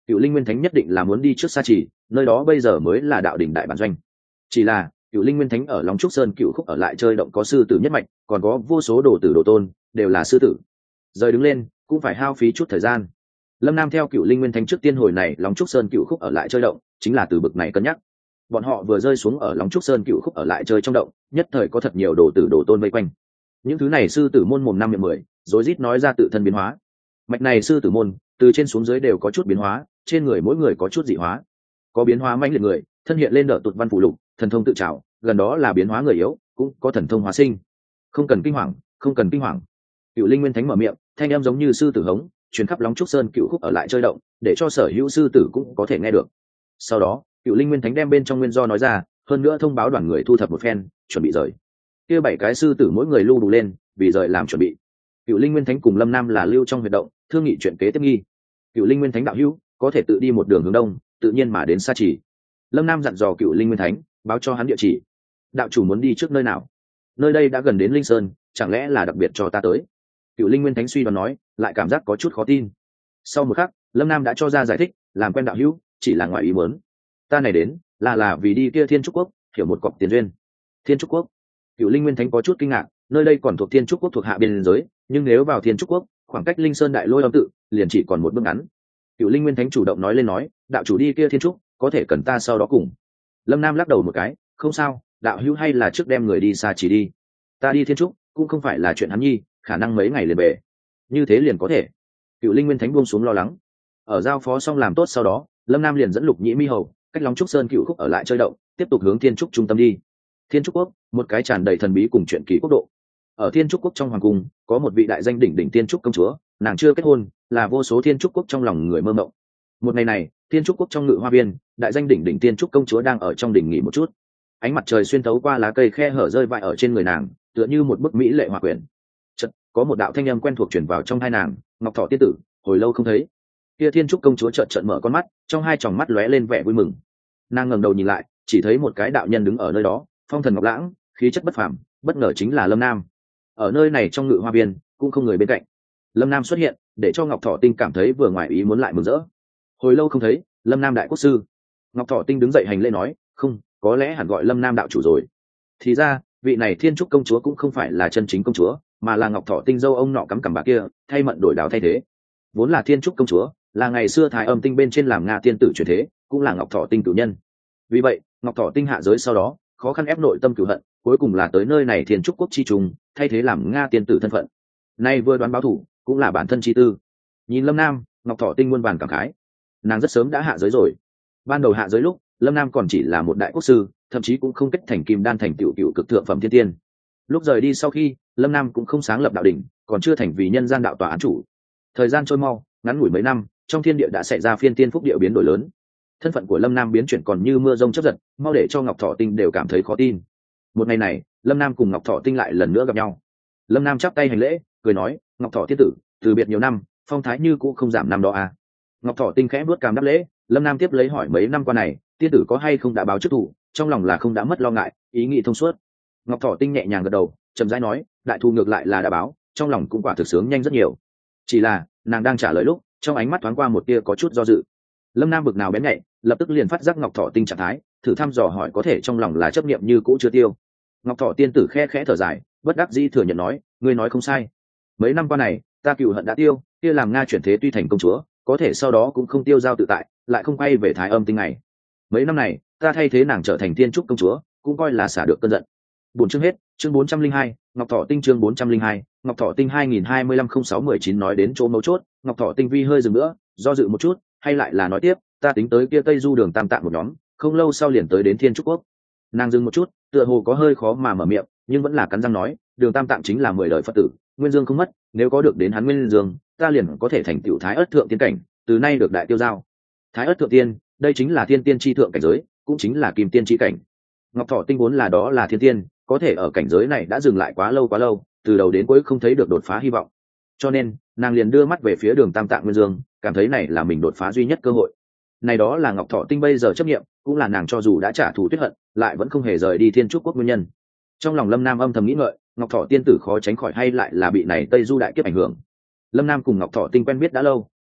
Cựu Linh Nguyên Thánh nhất định là muốn đi trước Sa Trì, nơi đó bây giờ mới là đạo đỉnh đại bản doanh. Chỉ là Cựu Linh Nguyên Thánh ở Long Trúc Sơn Cựu Khúc ở lại chơi động có sư tử nhất mạch, còn có vô số đồ tử đồ tôn đều là sư tử, rời đứng lên cũng phải hao phí chút thời gian. Lâm Nam theo Cựu Linh Nguyên Thánh trước tiên hồi này Long Trúc Sơn Cựu Khúc ở lại chơi động, chính là từ bực này cân nhắc. Bọn họ vừa rơi xuống ở Long Trúc Sơn Cựu Khúc ở lại chơi trong động, nhất thời có thật nhiều đồ tử đồ tôn vây quanh. Những thứ này sư tử môn mồm năm miệng mười, rối rít nói ra tự thân biến hóa. Mạch này sư tử môn từ trên xuống dưới đều có chút biến hóa, trên người mỗi người có chút dị hóa. Có biến hóa mãnh liệt người, thân hiện lên đỡ tụt văn phủ lục, thần thông tự trảo, gần đó là biến hóa người yếu, cũng có thần thông hóa sinh. Không cần kinh hoàng, không cần kinh hoàng. Cựu Linh Nguyên Thánh mở miệng, thanh em giống như sư tử hống, truyền khắp Long Trúc Sơn Cựu Khúc ở lại chơi động, để cho sở hữu sư tử cũng có thể nghe được. Sau đó, Cựu Linh Nguyên Thánh đem bên trong nguyên do nói ra, hơn nữa thông báo đoàn người thu thập một phen, chuẩn bị rời. Kia bảy cái sư tử mỗi người lưu đủ lên, vì rời làm chuẩn bị. Cựu Linh Nguyên Thánh cùng Lâm Nam là lưu trong huyệt động, thương nghị chuyện kế tiếp nghi. Cựu Linh Nguyên Thánh đạo hữu có thể tự đi một đường hướng đông, tự nhiên mà đến Sa Trì. Lâm Nam dặn dò Cựu Linh Nguyên Thánh báo cho hắn địa chỉ. Đạo chủ muốn đi trước nơi nào? Nơi đây đã gần đến Linh Sơn, chẳng lẽ là đặc biệt cho ta tới? Cựu Linh Nguyên Thánh suy đoán nói, lại cảm giác có chút khó tin. Sau một khắc, Lâm Nam đã cho ra giải thích, làm quen đạo hữu chỉ là ngoài ý muốn. Ta này đến là là vì đi kia Thiên Trúc Quốc, hiểu một cọc tiền duyên. Thiên Trúc Quốc? Cựu Linh Nguyên Thánh có chút kinh ngạc, nơi đây còn thuộc Thiên Trúc Quốc thuộc hạ biên giới, nhưng nếu vào Thiên Trúc Quốc, khoảng cách Linh Sơn Đại Lôi Âm tự liền chỉ còn một bước ngắn. Cựu Linh Nguyên Thánh chủ động nói lên nói, đạo chủ đi kia Thiên Trúc, có thể cần ta sau đó cùng. Lâm Nam lắc đầu một cái, không sao, đạo hữu hay là trước đem người đi xa chỉ đi. Ta đi Thiên Trúc cũng không phải là chuyện hắn nhi, khả năng mấy ngày liền về. Như thế liền có thể. Cựu Linh Nguyên Thánh buông xuống lo lắng. Ở giao phó xong làm tốt sau đó, Lâm Nam liền dẫn Lục Nhĩ Mi Hầu, cách Long Trúc Sơn Cựu Khúc ở lại chơi động, tiếp tục hướng Thiên Trúc trung tâm đi. Thiên Trúc Quốc, một cái tràn đầy thần bí cùng chuyện kỳ quốc độ. Ở Thiên Trúc Quốc trong hoàng cung, có một vị đại danh đỉnh đỉnh Thiên Trúc công chúa, nàng chưa kết hôn, là vô số Thiên Trúc Quốc trong lòng người mơ mộng. Một ngày này, Thiên Trúc Quốc trong ngự hoa viên, đại danh đỉnh đỉnh Thiên Trúc công chúa đang ở trong đỉnh nghỉ một chút. Ánh mặt trời xuyên thấu qua lá cây khe hở rơi vãi ở trên người nàng, tựa như một bức mỹ lệ hòa quyển. Chợt, có một đạo thanh âm quen thuộc truyền vào trong tai nàng, Ngọc Thọ tiên tử, hồi lâu không thấy. Kia Thiên Trúc công chúa chợt trợn mở con mắt, trong hai tròng mắt lóe lên vẻ vui mừng. Nàng ngẩng đầu nhìn lại, chỉ thấy một cái đạo nhân đứng ở nơi đó, phong thần ngọc lãng, khí chất bất phàm, bất ngờ chính là Lâm Nam. Ở nơi này trong ngự hoa viên, cũng không người bên cạnh. Lâm Nam xuất hiện, để cho Ngọc Thọ Tinh cảm thấy vừa ngoài ý muốn lại mừng rỡ. Hồi lâu không thấy, Lâm Nam đại quốc sư. Ngọc Thọ Tinh đứng dậy hành lễ nói, không, có lẽ hẳn gọi Lâm Nam đạo chủ rồi. Thì ra, vị này Thiên Trúc công chúa cũng không phải là chân chính công chúa, mà là Ngọc Thọ Tinh dâu ông nọ cắm cằm bà kia, thay mận đổi đào thay thế. Vốn là Thiên Trúc công chúa, là ngày xưa Thái Âm Tinh bên trên làm Nga tiên tử chuyển thế, cũng là Ngọc Thọ Tinh cử nhân. Vì vậy, Ngọc Thọ Tinh hạ giới sau đó, khó khăn ép nội tâm cửu hận, cuối cùng là tới nơi này Thiên Trúc quốc chi trùng, thay thế làm Nga tiên tử thân phận. Nay vừa đoán báo thủ, cũng là bản thân chi tư. Nhìn Lâm Nam, Ngọc Thọ Tinh muôn vàn cảm khái. Nàng rất sớm đã hạ giới rồi. Ban đầu hạ giới lúc, Lâm Nam còn chỉ là một đại quốc sư, thậm chí cũng không kết thành kim đan thành tiểu cựu cực thượng phẩm thiên tiên. Lúc rời đi sau khi, Lâm Nam cũng không sáng lập đạo đỉnh, còn chưa thành vì nhân gian đạo tòa án chủ. Thời gian trôi mau, ngắn ngủi mấy năm, trong thiên địa đã xảy ra phiên tiên phúc địa biến đổi lớn. Thân phận của Lâm Nam biến chuyển còn như mưa rông chớp giật, mau để cho Ngọc Thọ Tinh đều cảm thấy khó tin. Một ngày này, Lâm Nam cùng Ngọc Thọ Tinh lại lần nữa gặp nhau. Lâm Nam chắp tay hành lễ, cười nói, Ngọc Thọ tiên tử, từ biệt nhiều năm, phong thái như cũ không giảm năm đó à. Ngọc Thọ Tinh khẽ bước cằm đáp lễ. Lâm Nam tiếp lấy hỏi mấy năm qua này, tiên tử có hay không đã báo chức thủ, trong lòng là không đã mất lo ngại, ý nghĩ thông suốt. Ngọc Thọ Tinh nhẹ nhàng gật đầu, chậm rãi nói, đại thù ngược lại là đã báo, trong lòng cũng quả thực sướng nhanh rất nhiều. Chỉ là, nàng đang trả lời lúc, trong ánh mắt thoáng qua một tia có chút do dự. Lâm Nam bực nào bén nhạy, lập tức liền phát giác Ngọc Thọ Tinh trạng thái, thử thăm dò hỏi có thể trong lòng là chấp niệm như cũ chưa tiêu. Ngọc Thọ tiên tử khe khẽ thở dài, bất đắc dĩ thừa nhận nói, ngươi nói không sai. Mấy năm qua này, ta cừu hận đã tiêu, kia làm Nga chuyển thế tuy thành công chúa, có thể sau đó cũng không tiêu dao tự tại, lại không quay về Thái Âm Tinh này. Mấy năm này, ta thay thế nàng trở thành Thiên Trúc công chúa, cũng coi là xả được cơn giận. Buổi chương hết, chương bốn trăm linh hai, Ngọc Thọ Tinh chương bốn trăm linh hai, Ngọc Thọ Tinh hai nghìn hai mươi lăm không sáu mười chín nói đến chỗ mấu chốt, Ngọc Thọ Tinh vi hơi dừng nữa, do dự một chút, hay lại là nói tiếp, ta tính tới kia Tây Du đường Tam Tạng một nhóm, không lâu sau liền tới đến Thiên Trúc quốc. Nàng dừng một chút, tựa hồ có hơi khó mà mở miệng, nhưng vẫn là cắn răng nói, đường Tam Tạng chính là mười đời Phật tử, nguyên dương không mất, nếu có được đến hắn nguyên dương, ta liền có thể thành tiểu Thái Ức thượng tiên cảnh, từ nay được đại tiêu giao. Thái Ức thượng tiên, đây chính là thiên tiên chi thượng cảnh giới, cũng chính là kim tiên chi cảnh. Ngọc Thọ Tinh vốn là đó là thiên tiên, có thể ở cảnh giới này đã dừng lại quá lâu quá lâu, từ đầu đến cuối không thấy được đột phá hy vọng. Cho nên, nàng liền đưa mắt về phía đường Tam Tạng nguyên dương, cảm thấy này là mình đột phá duy nhất cơ hội. Này đó là Ngọc Thọ Tinh bây giờ chấp nghiệm, cũng là nàng cho dù đã trả thù tuyết hận, lại vẫn không hề rời đi Thiên Trúc quốc nguyên nhân. Trong lòng Lâm Nam âm thầm nghĩ ngợi, Ngọc Thọ tiên tử khó tránh khỏi hay lại là bị này Tây Du đại kiếp ảnh hưởng. Lâm Nam cùng Ngọc Thọ Tinh quen biết đã lâu,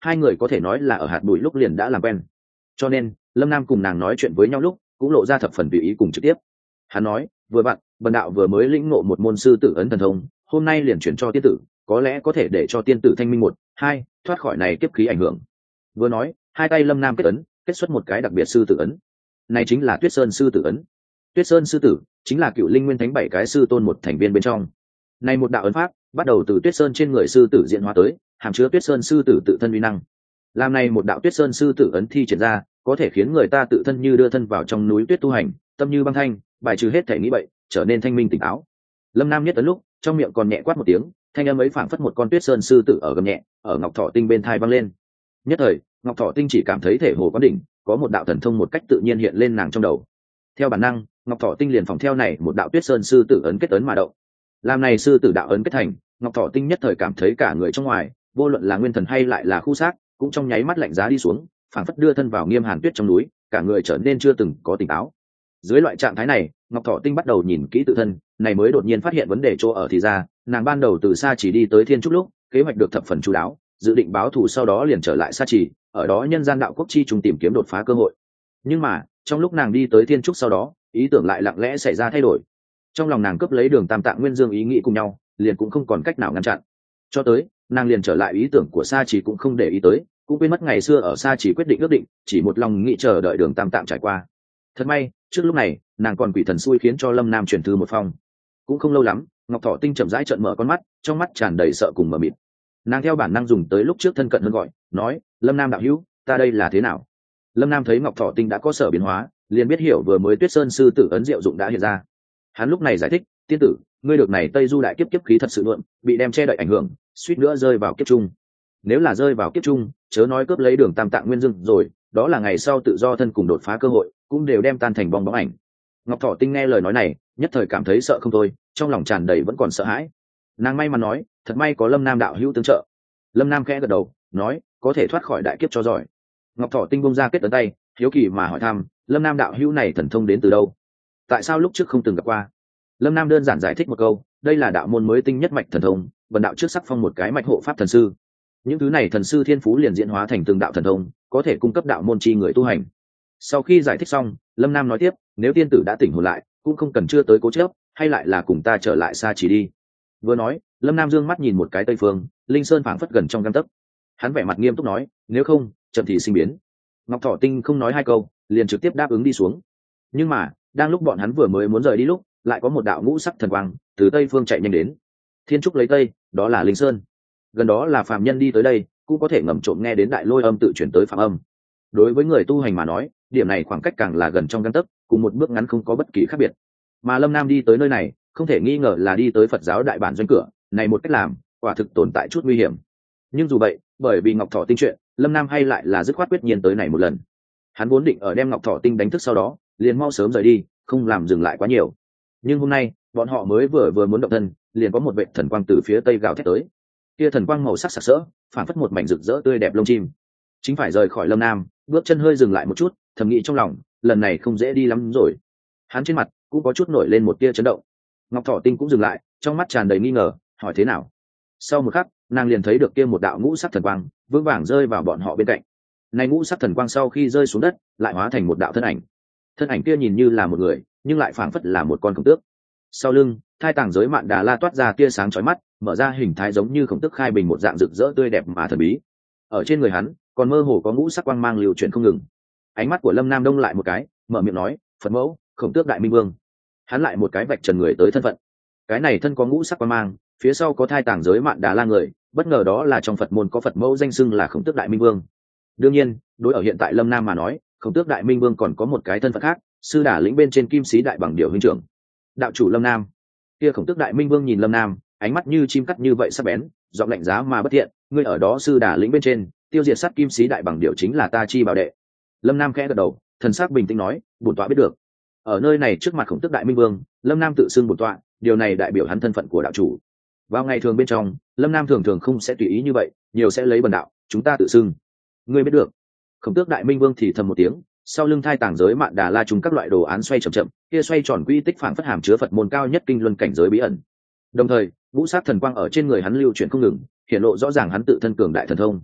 hai người có thể nói là ở hạt bụi lúc liền đã làm quen, cho nên lâm nam cùng nàng nói chuyện với nhau lúc cũng lộ ra thập phần tùy ý cùng trực tiếp. Hắn nói vừa bạn bần đạo vừa mới lĩnh ngộ một môn sư tử ấn thần thông, hôm nay liền chuyển cho tiên tử, có lẽ có thể để cho tiên tử thanh minh một hai thoát khỏi này kiếp khí ảnh hưởng. Vừa nói hai tay lâm nam kết ấn, kết xuất một cái đặc biệt sư tử ấn, này chính là Tuyết Sơn sư tử ấn. Tuyết Sơn sư tử chính là cựu linh nguyên thánh bảy cái sư tôn một thành viên bên trong. Này một đạo ấn pháp bắt đầu từ Tuyết Sơn trên người sư tử diễn hóa tới, hàm chứa Tuyết Sơn sư tử tự thân uy năng. Làm này một đạo Tuyết Sơn sư tử ấn thi triển ra, có thể khiến người ta tự thân như đưa thân vào trong núi tuyết tu hành, tâm như băng thanh, bài trừ hết thể nghĩ bậy, trở nên thanh minh tỉnh táo. Lâm Nam nhất ấn lúc, trong miệng còn nhẹ quát một tiếng, thanh âm ấy phảng phất một con Tuyết Sơn sư tử ở gầm nhẹ, ở Ngọc Thỏ Tinh bên thai vang lên. Nhất thời, Ngọc Thỏ Tinh chỉ cảm thấy thể hồ quán đỉnh, có một đạo thần thông một cách tự nhiên hiện lên nàng trong đầu. Theo bản năng, Ngọc Thỏ Tinh liền phòng theo này một đạo Tuyết Sơn sư tử ấn kết ấn mà động. Làm này sư tử đạo ấn kết thành, Ngọc Thỏ Tinh nhất thời cảm thấy cả người trong ngoài, vô luận là nguyên thần hay lại là khu xác, cũng trong nháy mắt lạnh giá đi xuống, phảng phất đưa thân vào nghiêm hàn tuyết trong núi, cả người trở nên chưa từng có tỉnh táo. Dưới loại trạng thái này, Ngọc Thỏ Tinh bắt đầu nhìn kỹ tự thân, này mới đột nhiên phát hiện vấn đề chỗ ở thì ra, nàng ban đầu từ xa chỉ đi tới Thiên Trúc lúc, kế hoạch được thập phần chu đáo, dự định báo thù sau đó liền trở lại xa chỉ, ở đó nhân gian đạo quốc chi trùng tìm kiếm đột phá cơ hội. Nhưng mà, trong lúc nàng đi tới Thiên Trúc sau đó, ý tưởng lại lặng lẽ xảy ra thay đổi. Trong lòng nàng cướp lấy Đường Tam Tạng Nguyên Dương ý nghĩ cùng nhau, liền cũng không còn cách nào ngăn chặn. Cho tới, nàng liền trở lại ý tưởng của Sa Chỉ cũng không để ý tới, cũng quên mất ngày xưa ở Sa Chỉ quyết định ước định, chỉ một lòng nghĩ chờ đợi Đường Tam Tạng trải qua. Thật may, trước lúc này, nàng còn quỷ thần xui khiến cho Lâm Nam truyền thư một phong. Cũng không lâu lắm, Ngọc Thỏ Tinh chậm rãi trợn mở con mắt, trong mắt tràn đầy sợ cùng mờ mịt. Nàng theo bản năng dùng tới lúc trước thân cận hơn gọi, nói: "Lâm Nam đạo hữu, ta đây là thế nào?" Lâm Nam thấy Ngọc Thỏ Tinh đã có sở biến hóa, liền biết hiểu vừa mới Tuyết Sơn sư tử ấn diệu dụng đã hiện ra. Hắn lúc này giải thích: "Tiên tử, ngươi được này Tây Du đại kiếp kiếp khí thật sự luận, bị đem che đậy ảnh hưởng, suýt nữa rơi vào kiếp trung. Nếu là rơi vào kiếp trung, chớ nói cướp lấy Đường Tam Tạng Nguyên Dương rồi, đó là ngày sau tự do thân cùng đột phá cơ hội, cũng đều đem tan thành bong bóng ảnh." Ngọc Thỏ Tinh nghe lời nói này, nhất thời cảm thấy sợ không thôi, trong lòng tràn đầy vẫn còn sợ hãi. Nàng may mắn nói: "Thật may có Lâm Nam đạo hữu tương trợ." Lâm Nam khẽ gật đầu, nói: "Có thể thoát khỏi đại kiếp cho giỏi." Ngọc Thỏ Tinh bung ra kết ấn tay, hiếu kỳ mà hỏi thăm: "Lâm Nam đạo hữu này thần thông đến từ đâu? Tại sao lúc trước không từng gặp qua?" Lâm Nam đơn giản giải thích một câu: "Đây là đạo môn mới tinh nhất mạch thần thông, bần đạo trước sắc phong một cái mạch hộ pháp thần sư. Những thứ này thần sư thiên phú liền diễn hóa thành từng đạo thần thông, có thể cung cấp đạo môn chi người tu hành." Sau khi giải thích xong, Lâm Nam nói tiếp: "Nếu tiên tử đã tỉnh hồn lại, cũng không cần chưa tới cố chấp, hay lại là cùng ta trở lại xa chỉ đi." Vừa nói, Lâm Nam dương mắt nhìn một cái tây phương, linh sơn phảng phất gần trong gang tấc. Hắn vẻ mặt nghiêm túc nói: "Nếu không, chậm thì sinh biến." Ngọc Thỏ Tinh không nói hai câu, liền trực tiếp đáp ứng đi xuống. Nhưng mà, đang lúc bọn hắn vừa mới muốn rời đi lúc, lại có một đạo ngũ sắc thần quang từ tây phương chạy nhanh đến. Thiên Trúc lấy tây, đó là linh sơn. Gần đó là phàm nhân đi tới đây, cũng có thể ngầm trộm nghe đến đại lôi âm tự chuyển tới phạm âm. Đối với người tu hành mà nói, điểm này khoảng cách càng là gần trong gang tấc, cùng một bước ngắn không có bất kỳ khác biệt. Mà Lâm Nam đi tới nơi này, không thể nghi ngờ là đi tới Phật giáo đại bản doanh cửa, này một cách làm, quả thực tồn tại chút nguy hiểm. Nhưng dù vậy, bởi vì Ngọc Thỏ Tinh chuyện, Lâm Nam hay lại là dứt khoát quyết nhiên tới này một lần. Hắn vốn định ở đem Ngọc Thỏ Tinh đánh thức sau đó, liền mau sớm rời đi, không làm dừng lại quá nhiều. Nhưng hôm nay, bọn họ mới vừa vừa muốn động thân, liền có một vệt thần quang từ phía tây gào thét tới. Kia thần quang màu sắc sặc sỡ, phản phất một mảnh rực rỡ tươi đẹp lông chim. Chính phải rời khỏi Lâm Nam, bước chân hơi dừng lại một chút, thầm nghĩ trong lòng, lần này không dễ đi lắm rồi. Hắn trên mặt cũng có chút nổi lên một tia chấn động. Ngọc Thỏ Tinh cũng dừng lại, trong mắt tràn đầy nghi ngờ, hỏi thế nào. Sau một khắc, nàng liền thấy được kia một đạo ngũ sắc thần quang vững vàng rơi vào bọn họ bên cạnh. Này ngũ sắc thần quang sau khi rơi xuống đất, lại hóa thành một đạo thân ảnh. Thân ảnh kia nhìn như là một người, nhưng lại phảng phất là một con khổng tước. Sau lưng, thai tàng giới Mạn Đà La toát ra tia sáng chói mắt, mở ra hình thái giống như khổng tước khai bình một dạng rực rỡ tươi đẹp mà thần bí. Ở trên người hắn, còn mơ hồ có ngũ sắc quang mang lưu chuyển không ngừng. Ánh mắt của Lâm Nam đông lại một cái, mở miệng nói: "Phật mẫu, khổng tước đại minh vương." Hắn lại một cái vạch trần người tới thân phận. Cái này thân có ngũ sắc quang mang, phía sau có thai tàng giới Mạn Đà La người, bất ngờ đó là trong Phật môn có Phật mẫu danh xưng là khổng tước đại minh vương. Đương nhiên, đối ở hiện tại Lâm Nam mà nói, khổng tước đại minh vương còn có một cái thân phận khác, sư đà lĩnh bên trên kim sĩ đại bằng điểu huynh trưởng, đạo chủ Lâm Nam. Kia khổng tước đại minh vương nhìn Lâm Nam, ánh mắt như chim cắt như vậy sắc bén, giọng lạnh giá mà bất thiện: "Ngươi ở đó sư đà lĩnh bên trên, tiêu diệt sát kim sĩ đại bằng điểu chính là ta chi bảo đệ." Lâm Nam khẽ gật đầu, thần sắc bình tĩnh nói: "Bổn tọa biết được." Ở nơi này trước mặt khổng tước đại minh vương, Lâm Nam tự xưng bổn tọa, điều này đại biểu hắn thân phận của đạo chủ. Vào ngày thường bên trong, Lâm Nam thường thường không sẽ tùy ý như vậy, nhiều sẽ lấy bần đạo, chúng ta tự xưng. "Ngươi biết được." Khổng tước đại minh vương thì thầm một tiếng, sau lưng thai tàng giới Mạn Đà La chúng các loại đồ án xoay chậm chậm, kia xoay tròn quy tích phảng phất hàm chứa Phật môn cao nhất kinh luân cảnh giới bí ẩn. Đồng thời, ngũ sắc thần quang ở trên người hắn lưu chuyển không ngừng, hiện lộ rõ ràng hắn tự thân cường đại thần thông.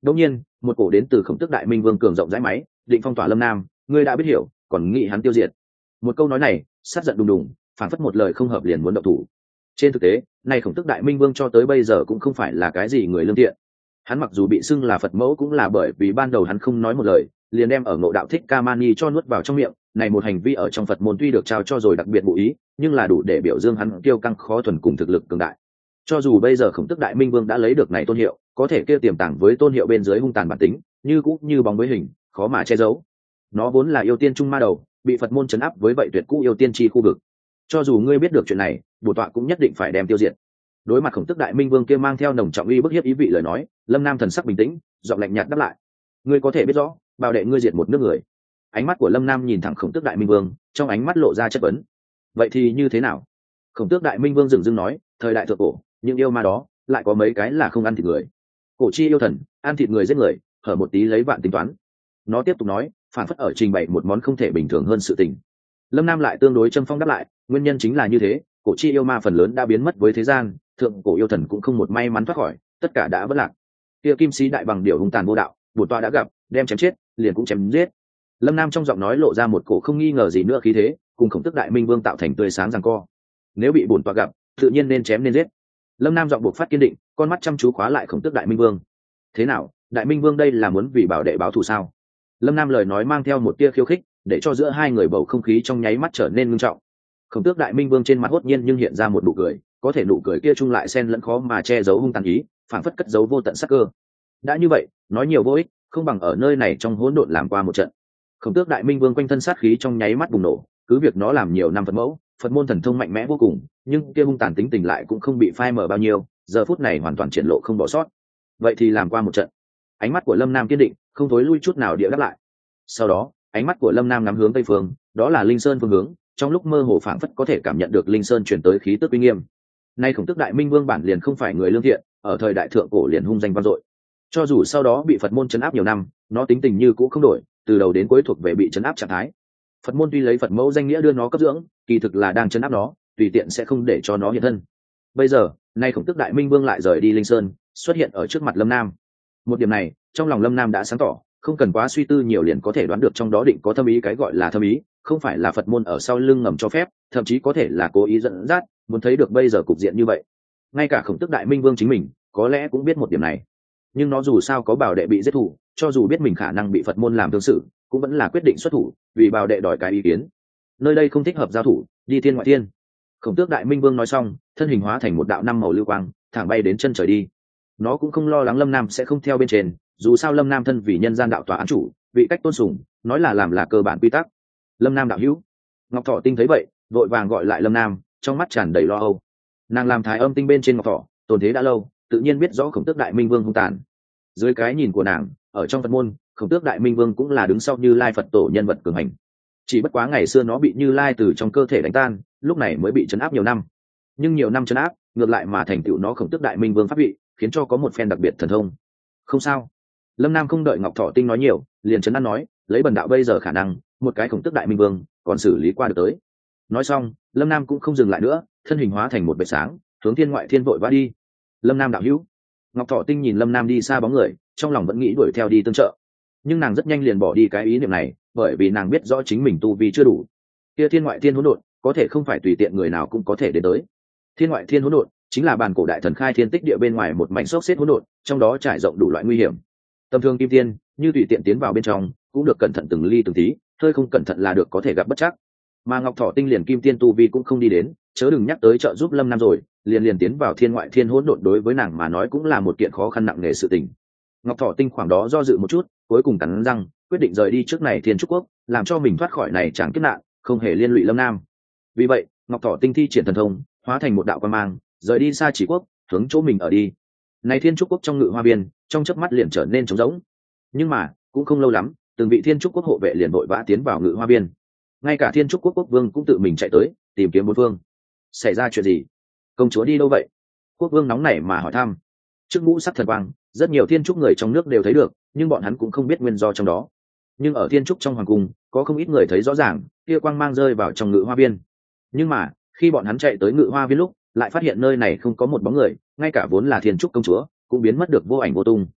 Đương nhiên một cổ đến từ khổng tước đại minh vương cường rộng rãi máy định phong tỏa lâm nam, ngươi đã biết hiểu còn nghĩ hắn tiêu diệt. Một câu nói này sát giận đùng đùng, phản phất một lời không hợp liền muốn động thủ. Trên thực tế này khổng tước đại minh vương cho tới bây giờ cũng không phải là cái gì người lương thiện. Hắn mặc dù bị xưng là Phật mẫu cũng là bởi vì ban đầu hắn không nói một lời liền đem ở ngộ đạo thích ca mani cho nuốt vào trong miệng. Này một hành vi ở trong Phật môn tuy được trao cho rồi đặc biệt bổ ý, nhưng là đủ để biểu dương hắn kiêu căng khó thuần cùng thực lực cường đại. Cho dù bây giờ khổng tước đại minh vương đã lấy được này tôn hiệu, có thể kia tiềm tàng với tôn hiệu bên dưới hung tàn bản tính như cũ như bóng với hình, khó mà che giấu. Nó vốn là yêu tiên trung ma đầu, bị Phật môn trấn áp với vậy tuyệt cũ yêu tiên chi khu vực. Cho dù ngươi biết được chuyện này, bổn tọa cũng nhất định phải đem tiêu diệt. Đối mặt khổng tước đại minh vương kia mang theo nồng trọng uy bức hiếp ý vị lời nói, Lâm Nam thần sắc bình tĩnh, giọng lạnh nhạt đáp lại: ngươi có thể biết rõ bảo đệ ngươi diệt một nước người. Ánh mắt của Lâm Nam nhìn thẳng khổng tước đại minh vương, trong ánh mắt lộ ra chất vấn. Vậy thì như thế nào? Khổng tước đại minh vương dừng dưng nói: thời đại thượng cổ những yêu ma đó lại có mấy cái là không ăn thịt người. Cổ chi yêu thần ăn thịt người giết người, hở một tí lấy vạn tính toán. Nó tiếp tục nói, phản phất ở trình bày một món không thể bình thường hơn sự tình. Lâm Nam lại tương đối châm phong đáp lại: nguyên nhân chính là như thế, cổ chi yêu ma phần lớn đã biến mất với thế gian, thượng cổ yêu thần cũng không một may mắn thoát khỏi, tất cả đã vỡ lạc. Kia kim sĩ đại bằng điểu hung tàn vô đạo, bổn tọa đã gặp, đem chém chết liền cũng chém giết. Lâm Nam trong giọng nói lộ ra một cổ không nghi ngờ gì nữa khí thế, cùng khổng tước đại minh vương tạo thành tươi sáng giằng co. Nếu bị bổn tọa gặp, tự nhiên nên chém nên giết. Lâm Nam giọng buộc phát kiên định, con mắt chăm chú khóa lại khổng tước đại minh vương. Thế nào, đại minh vương đây là muốn vì bảo đệ báo thù sao? Lâm Nam lời nói mang theo một tia khiêu khích, để cho giữa hai người bầu không khí trong nháy mắt trở nên ngưng trọng. Khổng tước đại minh vương trên mặt hốt nhiên nhưng hiện ra một nụ cười, có thể nụ cười kia chung lại xen lẫn khó mà che giấu hung tàn ý, phảng phất cất giấu vô tận sắc cơ. Đã như vậy, nói nhiều vô ích, không bằng ở nơi này trong hỗn độn làm qua một trận. Khổng tước đại minh vương quanh thân sát khí trong nháy mắt bùng nổ, cứ việc nó làm nhiều năm Phật mẫu, Phật môn thần thông mạnh mẽ vô cùng, nhưng kia hung tàn tính tình lại cũng không bị phai mờ bao nhiêu, giờ phút này hoàn toàn triển lộ không bỏ sót. Vậy thì làm qua một trận. Ánh mắt của Lâm Nam kiên định, không thối lui chút nào địa đáp lại. Sau đó, ánh mắt của Lâm Nam ngắm hướng tây phương, đó là Linh Sơn phương hướng, trong lúc mơ hồ phảng phất có thể cảm nhận được Linh Sơn truyền tới khí tức uy nghiêm. Nay khổng tước đại minh vương bản liền không phải người lương thiện, ở thời đại thượng cổ liền hung danh vang dội. Cho dù sau đó bị Phật môn trấn áp nhiều năm, nó tính tình như cũ không đổi, từ đầu đến cuối thuộc về bị trấn áp trạng thái. Phật môn tuy lấy Phật mẫu danh nghĩa đưa nó cấp dưỡng, kỳ thực là đang trấn áp nó, tùy tiện sẽ không để cho nó hiện thân. Bây giờ, nay khổng tước đại minh vương lại rời đi Linh Sơn, xuất hiện ở trước mặt Lâm Nam. Một điểm này, trong lòng Lâm Nam đã sáng tỏ, không cần quá suy tư nhiều liền có thể đoán được trong đó định có thâm ý, cái gọi là thâm ý, không phải là Phật môn ở sau lưng ngầm cho phép, thậm chí có thể là cố ý dẫn dắt, muốn thấy được bây giờ cục diện như vậy. Ngay cả khổng tước đại minh vương chính mình, có lẽ cũng biết một điểm này. Nhưng nó dù sao có bảo đệ bị giết thủ, cho dù biết mình khả năng bị Phật môn làm tương sự, cũng vẫn là quyết định xuất thủ, vì bảo đệ đòi cái ý kiến. Nơi đây không thích hợp giao thủ, đi thiên ngoại thiên. Khổng tước đại minh vương nói xong, thân hình hóa thành một đạo năm màu lưu quang, thẳng bay đến chân trời đi. Nó cũng không lo lắng Lâm Nam sẽ không theo bên trên, dù sao Lâm Nam thân vì nhân gian đạo tòa án chủ, vị cách tôn sùng, nói là làm là cơ bản quy tắc. Lâm Nam đạo hữu. Ngọc Thỏ Tinh thấy vậy, vội vàng gọi lại Lâm Nam, trong mắt tràn đầy lo âu. Nàng làm thái âm tinh bên trên Ngọc Thỏ, tồn thế đã lâu, tự nhiên biết rõ khổng tước đại minh vương hung tàn. Dưới cái nhìn của nàng, ở trong Phật môn, khổng tước đại minh vương cũng là đứng sau Như Lai Phật tổ nhân vật cường hành. Chỉ bất quá ngày xưa nó bị Như Lai từ trong cơ thể đánh tan, lúc này mới bị trấn áp nhiều năm. Nhưng nhiều năm trấn áp, ngược lại mà thành tựu nó khổng tước đại minh vương pháp vị, khiến cho có một phen đặc biệt thần thông. Không sao. Lâm Nam không đợi Ngọc Thỏ Tinh nói nhiều, liền trấn an nói, lấy bần đạo bây giờ khả năng, một cái khổng tước đại minh vương còn xử lý qua được tới. Nói xong, Lâm Nam cũng không dừng lại nữa, thân hình hóa thành một vệt sáng, hướng thiên ngoại thiên vội vã đi. Lâm Nam đạo hữu. Ngọc Thỏ Tinh nhìn Lâm Nam đi xa bóng người, trong lòng vẫn nghĩ đuổi theo đi tương trợ, nhưng nàng rất nhanh liền bỏ đi cái ý niệm này, bởi vì nàng biết rõ chính mình tu vi chưa đủ. Kia thiên ngoại thiên hỗn độn, có thể không phải tùy tiện người nào cũng có thể đến tới. Thiên ngoại thiên hỗn độn chính là bản cổ đại thần khai thiên tích địa bên ngoài một mảnh xốc xếp hỗn độn, trong đó trải rộng đủ loại nguy hiểm. Tầm thường kim tiên, như tùy tiện tiến vào bên trong, cũng được cẩn thận từng ly từng tí, hơi không cẩn thận là được có thể gặp bất trắc. Mà Ngọc Thỏ Tinh liền kim tiên tu vi cũng không đi đến, chớ đừng nhắc tới trợ giúp Lâm Nam rồi, liền liền tiến vào thiên ngoại thiên hỗn độn đối với nàng mà nói cũng là một kiện khó khăn nặng nề sự tình. Ngọc Thỏ Tinh khoảng đó do dự một chút, cuối cùng cắn răng, quyết định rời đi trước này Thiên Trúc Quốc, làm cho mình thoát khỏi này chẳng kiếp nạn, không hề liên lụy Lâm Nam. Vì vậy, Ngọc Thỏ Tinh thi triển thần thông, hóa thành một đạo quang mang, rời đi xa Chỉ Quốc, hướng chỗ mình ở đi. Này Thiên Trúc Quốc trong ngự hoa biên, trong chớp mắt liền trở nên trống rỗng. Nhưng mà, cũng không lâu lắm, từng vị Thiên Trúc Quốc hộ vệ liền vội vã tiến vào ngự hoa biên. Ngay cả Thiên Trúc Quốc quốc vương cũng tự mình chạy tới, tìm kiếm bốn phương. Xảy ra chuyện gì? Công chúa đi đâu vậy? Quốc vương nóng nảy mà hỏi thăm. Trước ngũ sắc thần quang, rất nhiều thiên trúc người trong nước đều thấy được, nhưng bọn hắn cũng không biết nguyên do trong đó. Nhưng ở thiên trúc trong hoàng cung, có không ít người thấy rõ ràng, kia quang mang rơi vào trong ngự hoa viên. Nhưng mà, khi bọn hắn chạy tới ngự hoa viên lúc, lại phát hiện nơi này không có một bóng người, ngay cả vốn là thiên trúc công chúa cũng biến mất được vô ảnh vô tung.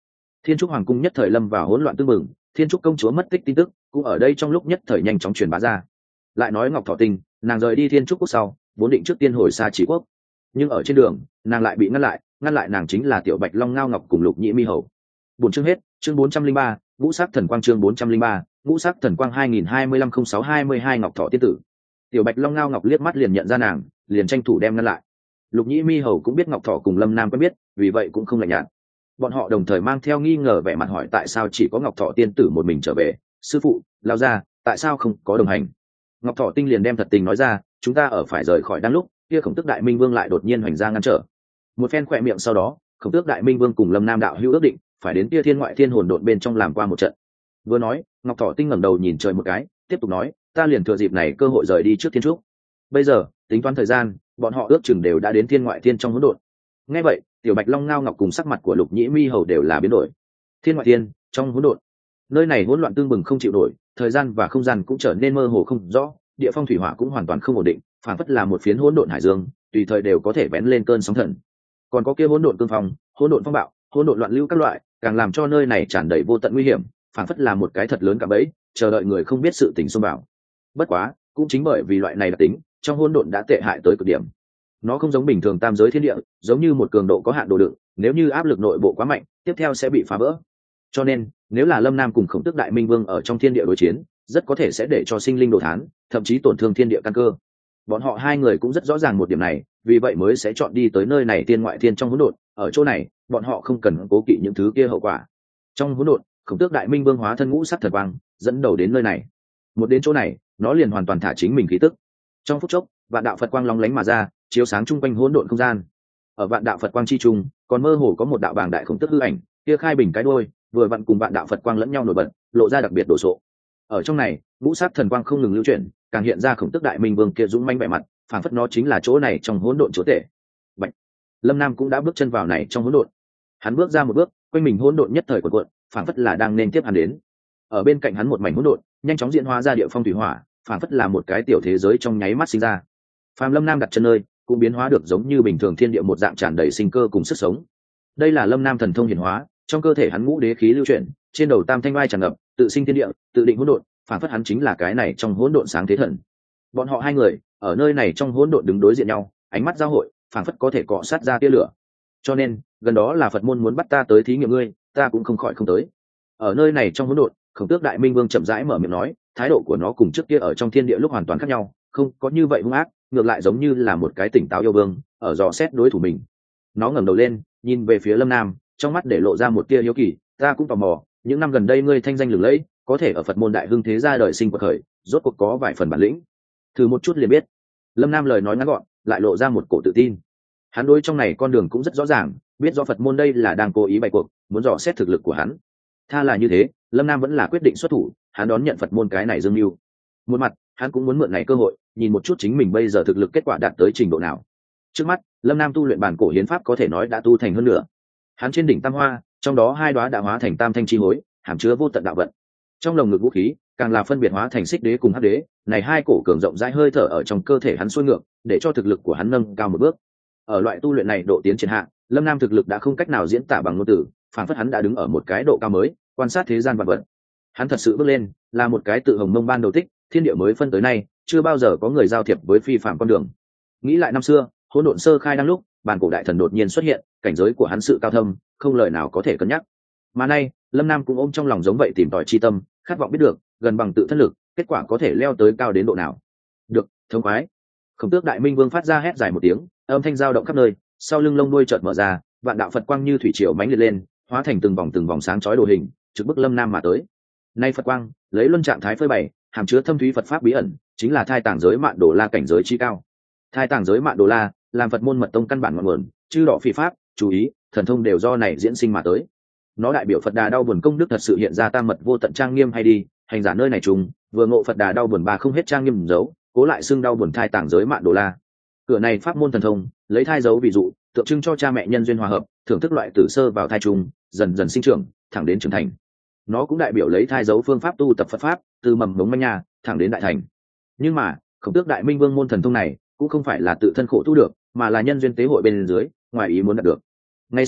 Thiên trúc hoàng cung nhất thời lâm vào hỗn loạn tương mừng, thiên trúc công chúa mất tích tin tức cũng ở đây trong lúc nhất thời nhanh chóng truyền bá ra. Lại nói Ngọc Thọ Tinh, nàng rời đi thiên trúc quốc sau vốn định trước tiên hồi xa Chỉ quốc, nhưng ở trên đường nàng lại bị ngăn lại, ngăn lại nàng chính là tiểu bạch long ngao ngọc cùng lục nhĩ mi hầu. Bốn chương hết. Chương bốn trăm linh ba, ngũ sắc thần quang. Chương bốn trăm linh ba, ngũ sắc thần quang. hai nghìn hai mươi lăm không sáu hai mươi hai. Ngọc Thọ tiên tử. Tiểu bạch long ngao ngọc liếc mắt liền nhận ra nàng, liền tranh thủ đem ngăn lại. Lục nhĩ mi hầu cũng biết Ngọc Thọ cùng Lâm Nam quen biết, vì vậy cũng không lạnh nhạt. Bọn họ đồng thời mang theo nghi ngờ vẻ mặt hỏi tại sao chỉ có Ngọc Thọ tiên tử một mình trở về. Sư phụ, lao ra, tại sao không có đồng hành? Ngọc Thọ tinh liền đem thật tình nói ra, chúng ta ở phải rời khỏi đang lúc kia Khổng Tước Đại Minh Vương lại đột nhiên hoành ra ngăn trở. Một phen khỏe miệng sau đó, Khổng Tước Đại Minh Vương cùng Lâm Nam đạo hữu ước định phải đến kia thiên ngoại thiên hồn độn bên trong làm qua một trận. Vừa nói, Ngọc Thọ tinh ngẩng đầu nhìn trời một cái, tiếp tục nói, ta liền thừa dịp này cơ hội rời đi trước thiên trúc. Bây giờ tính toán thời gian, bọn họ ước chừng đều đã đến thiên ngoại thiên trong hỗn độn. Nghe vậy, tiểu bạch long ngao ngọc cùng sắc mặt của lục nhĩ mi hầu đều là biến đổi. Thiên ngoại thiên trong hỗn độn, nơi này hỗn loạn tương bừng không chịu nổi, thời gian và không gian cũng trở nên mơ hồ không rõ, địa phong thủy hỏa cũng hoàn toàn không ổn định, phản phất là một phiến hỗn độn hải dương, tùy thời đều có thể bén lên cơn sóng thần. Còn có kia hỗn độn cương phong, hỗn độn phong bạo, hỗn độn loạn lưu các loại, càng làm cho nơi này tràn đầy vô tận nguy hiểm, phản phất là một cái thật lớn cả bẫy, chờ đợi người không biết sự tình xông vào. Bất quá, cũng chính bởi vì loại này đặc tính, trong hỗn độn đã tệ hại tới cực điểm. Nó không giống bình thường tam giới thiên địa, giống như một cường độ có hạn độ đựng, nếu như áp lực nội bộ quá mạnh, tiếp theo sẽ bị phá vỡ. Cho nên, nếu là Lâm Nam cùng Khổng Tước Đại Minh Vương ở trong thiên địa đối chiến, rất có thể sẽ để cho sinh linh đồ thán, thậm chí tổn thương thiên địa căn cơ. Bọn họ hai người cũng rất rõ ràng một điểm này, vì vậy mới sẽ chọn đi tới nơi này tiên ngoại thiên trong hỗn độn. Ở chỗ này, bọn họ không cần cố kỵ những thứ kia hậu quả. Trong hỗn độn, Khổng Tước Đại Minh Vương hóa thân ngũ sắc thần quang, dẫn đầu đến nơi này. Một đến chỗ này, nó liền hoàn toàn thả chính mình khí tức. Trong phút chốc, vạn đạo Phật quang lóng lánh mà ra, chiếu sáng chung quanh hỗn độn không gian. Ở vạn đạo Phật quang chi trung, còn mơ hồ có một đạo bàng đại khổng tức hư ảnh, kia khai bình cái đuôi, vừa vặn cùng vạn đạo Phật quang lẫn nhau nổi bật, lộ ra đặc biệt đồ sộ. Ở trong này, ngũ sắc thần quang không ngừng lưu chuyển, càng hiện ra Khổng Tước Đại Minh Vương kia dũng mãnh vẻ mặt, phảng phất nó chính là chỗ này trong hỗn độn chúa tể. Bạch. Lâm Nam cũng đã bước chân vào này trong hỗn độn. Hắn bước ra một bước, quanh mình hỗn độn nhất thời cuộn cuộn, phảng phất là đang nên tiếp hắn đến. Ở bên cạnh hắn một mảnh hỗn độn, nhanh chóng diễn hóa ra địa phong thủy hỏa, phảng phất là một cái tiểu thế giới trong nháy mắt sinh ra. Phàm Lâm Nam đặt chân nơi, cũng biến hóa được giống như bình thường thiên địa một dạng tràn đầy sinh cơ cùng sức sống. Đây là Lâm Nam thần thông hiển hóa, trong cơ thể hắn ngũ đế khí lưu chuyển, trên đầu tam thanh oai tràn ngập, tự sinh thiên địa, tự định hỗn độn, phản phất hắn chính là cái này trong hỗn độn sáng thế thần. Bọn họ hai người ở nơi này trong hỗn độn đứng đối diện nhau, ánh mắt giao hội, phản phất có thể cọ sát ra tia lửa. Cho nên, gần đó là Phật môn muốn bắt ta tới thí nghiệm ngươi, ta cũng không khỏi không tới. Ở nơi này trong hỗn độn, Khổng Tước Đại Minh Vương chậm rãi mở miệng nói, thái độ của nó cùng trước kia ở trong thiên địa lúc hoàn toàn khác nhau, không có như vậy hung ác, ngược lại giống như là một cái tỉnh táo yêu vương, ở dò xét đối thủ mình. Nó ngẩng đầu lên, nhìn về phía Lâm Nam, trong mắt để lộ ra một tia hiếu kỳ, ta cũng tò mò, những năm gần đây ngươi thanh danh lừng lẫy, có thể ở Phật môn đại hưng thế gia đời sinh quật khởi, rốt cuộc có vài phần bản lĩnh. Thử một chút liền biết. Lâm Nam lời nói ngắn gọn, lại lộ ra một cổ tự tin. Hắn đối trong này con đường cũng rất rõ ràng, biết rõ Phật môn đây là đang cố ý bày cuộc, muốn dò xét thực lực của hắn. Tha là như thế, Lâm Nam vẫn là quyết định xuất thủ, hắn đón nhận Phật môn cái này dương mưu. Một mặt, hắn cũng muốn mượn này cơ hội, nhìn một chút chính mình bây giờ thực lực kết quả đạt tới trình độ nào. Trước mắt, Lâm Nam tu luyện bản cổ hiến pháp có thể nói đã tu thành hơn nửa. Hắn trên đỉnh tam hoa, trong đó hai đóa đã hóa thành tam thanh chi hối, hàm chứa vô tận đạo vận. Trong lồng ngực vũ khí, càng là phân biệt hóa thành xích đế cùng hắc đế, này hai cổ cường rộng rãi hơi thở ở trong cơ thể hắn xuôi ngược, để cho thực lực của hắn nâng cao một bước. Ở loại tu luyện này độ tiến triển hạ, Lâm Nam thực lực đã không cách nào diễn tả bằng ngôn từ, phản phất hắn đã đứng ở một cái độ cao mới, quan sát thế gian vạn vật. Hắn thật sự bước lên, là một cái tự hồng mông ban đầu tích, thiên địa mới phân tới nay, chưa bao giờ có người giao thiệp với phi phàm con đường. Nghĩ lại năm xưa, hỗn độn sơ khai đang lúc, bản cổ đại thần đột nhiên xuất hiện, cảnh giới của hắn sự cao thâm, không lời nào có thể cân nhắc. Mà nay, Lâm Nam cũng ôm trong lòng giống vậy tìm tòi chi tâm, khát vọng biết được, gần bằng tự thân lực, kết quả có thể leo tới cao đến độ nào. Được, thông khoái. Khổng Tước Đại Minh Vương phát ra hét dài một tiếng, âm thanh dao động khắp nơi, sau lưng lông đuôi chợt mở ra, vạn đạo Phật quang như thủy triều mãnh liệt lên, hóa thành từng vòng từng vòng sáng chói đồ hình, trực bức Lâm Nam mà tới. Nay Phật quang, lấy luân trạng thái phơi bày, hàm chứa thâm thúy Phật pháp bí ẩn, chính là thai tàng giới Mạn Đồ La cảnh giới chi cao. Thai tàng giới Mạn Đồ La, làm Phật môn mật tông căn bản ngọn nguồn, chư đỏ phi pháp, chú ý, thần thông đều do này diễn sinh mà tới. Nó đại biểu Phật Đà đau buồn công đức thật sự hiện ra tam mật vô tận trang nghiêm hay đi, hành giả nơi này trùng, vừa ngộ Phật Đà đau buồn ba không hết trang nghiêm dấu, cố lại xưng đau buồn thai tàng giới Mạn Đồ La. Cửa này pháp môn thần thông, lấy thai dấu ví dụ, tượng trưng cho cha mẹ nhân duyên hòa hợp, thưởng thức loại tử sơ vào thai trùng, dần dần sinh trưởng, thẳng đến trưởng thành. Nó cũng đại biểu lấy thai dấu phương pháp tu tập Phật pháp, từ mầm mống manh nha, thẳng đến đại thành. Nhưng mà, Khổng Tước Đại Minh Vương môn thần thông này, cũng không phải là tự thân khổ tu được, mà là nhân duyên tế hội bên dưới, ngoài ý muốn đạt được. Ngày xưa,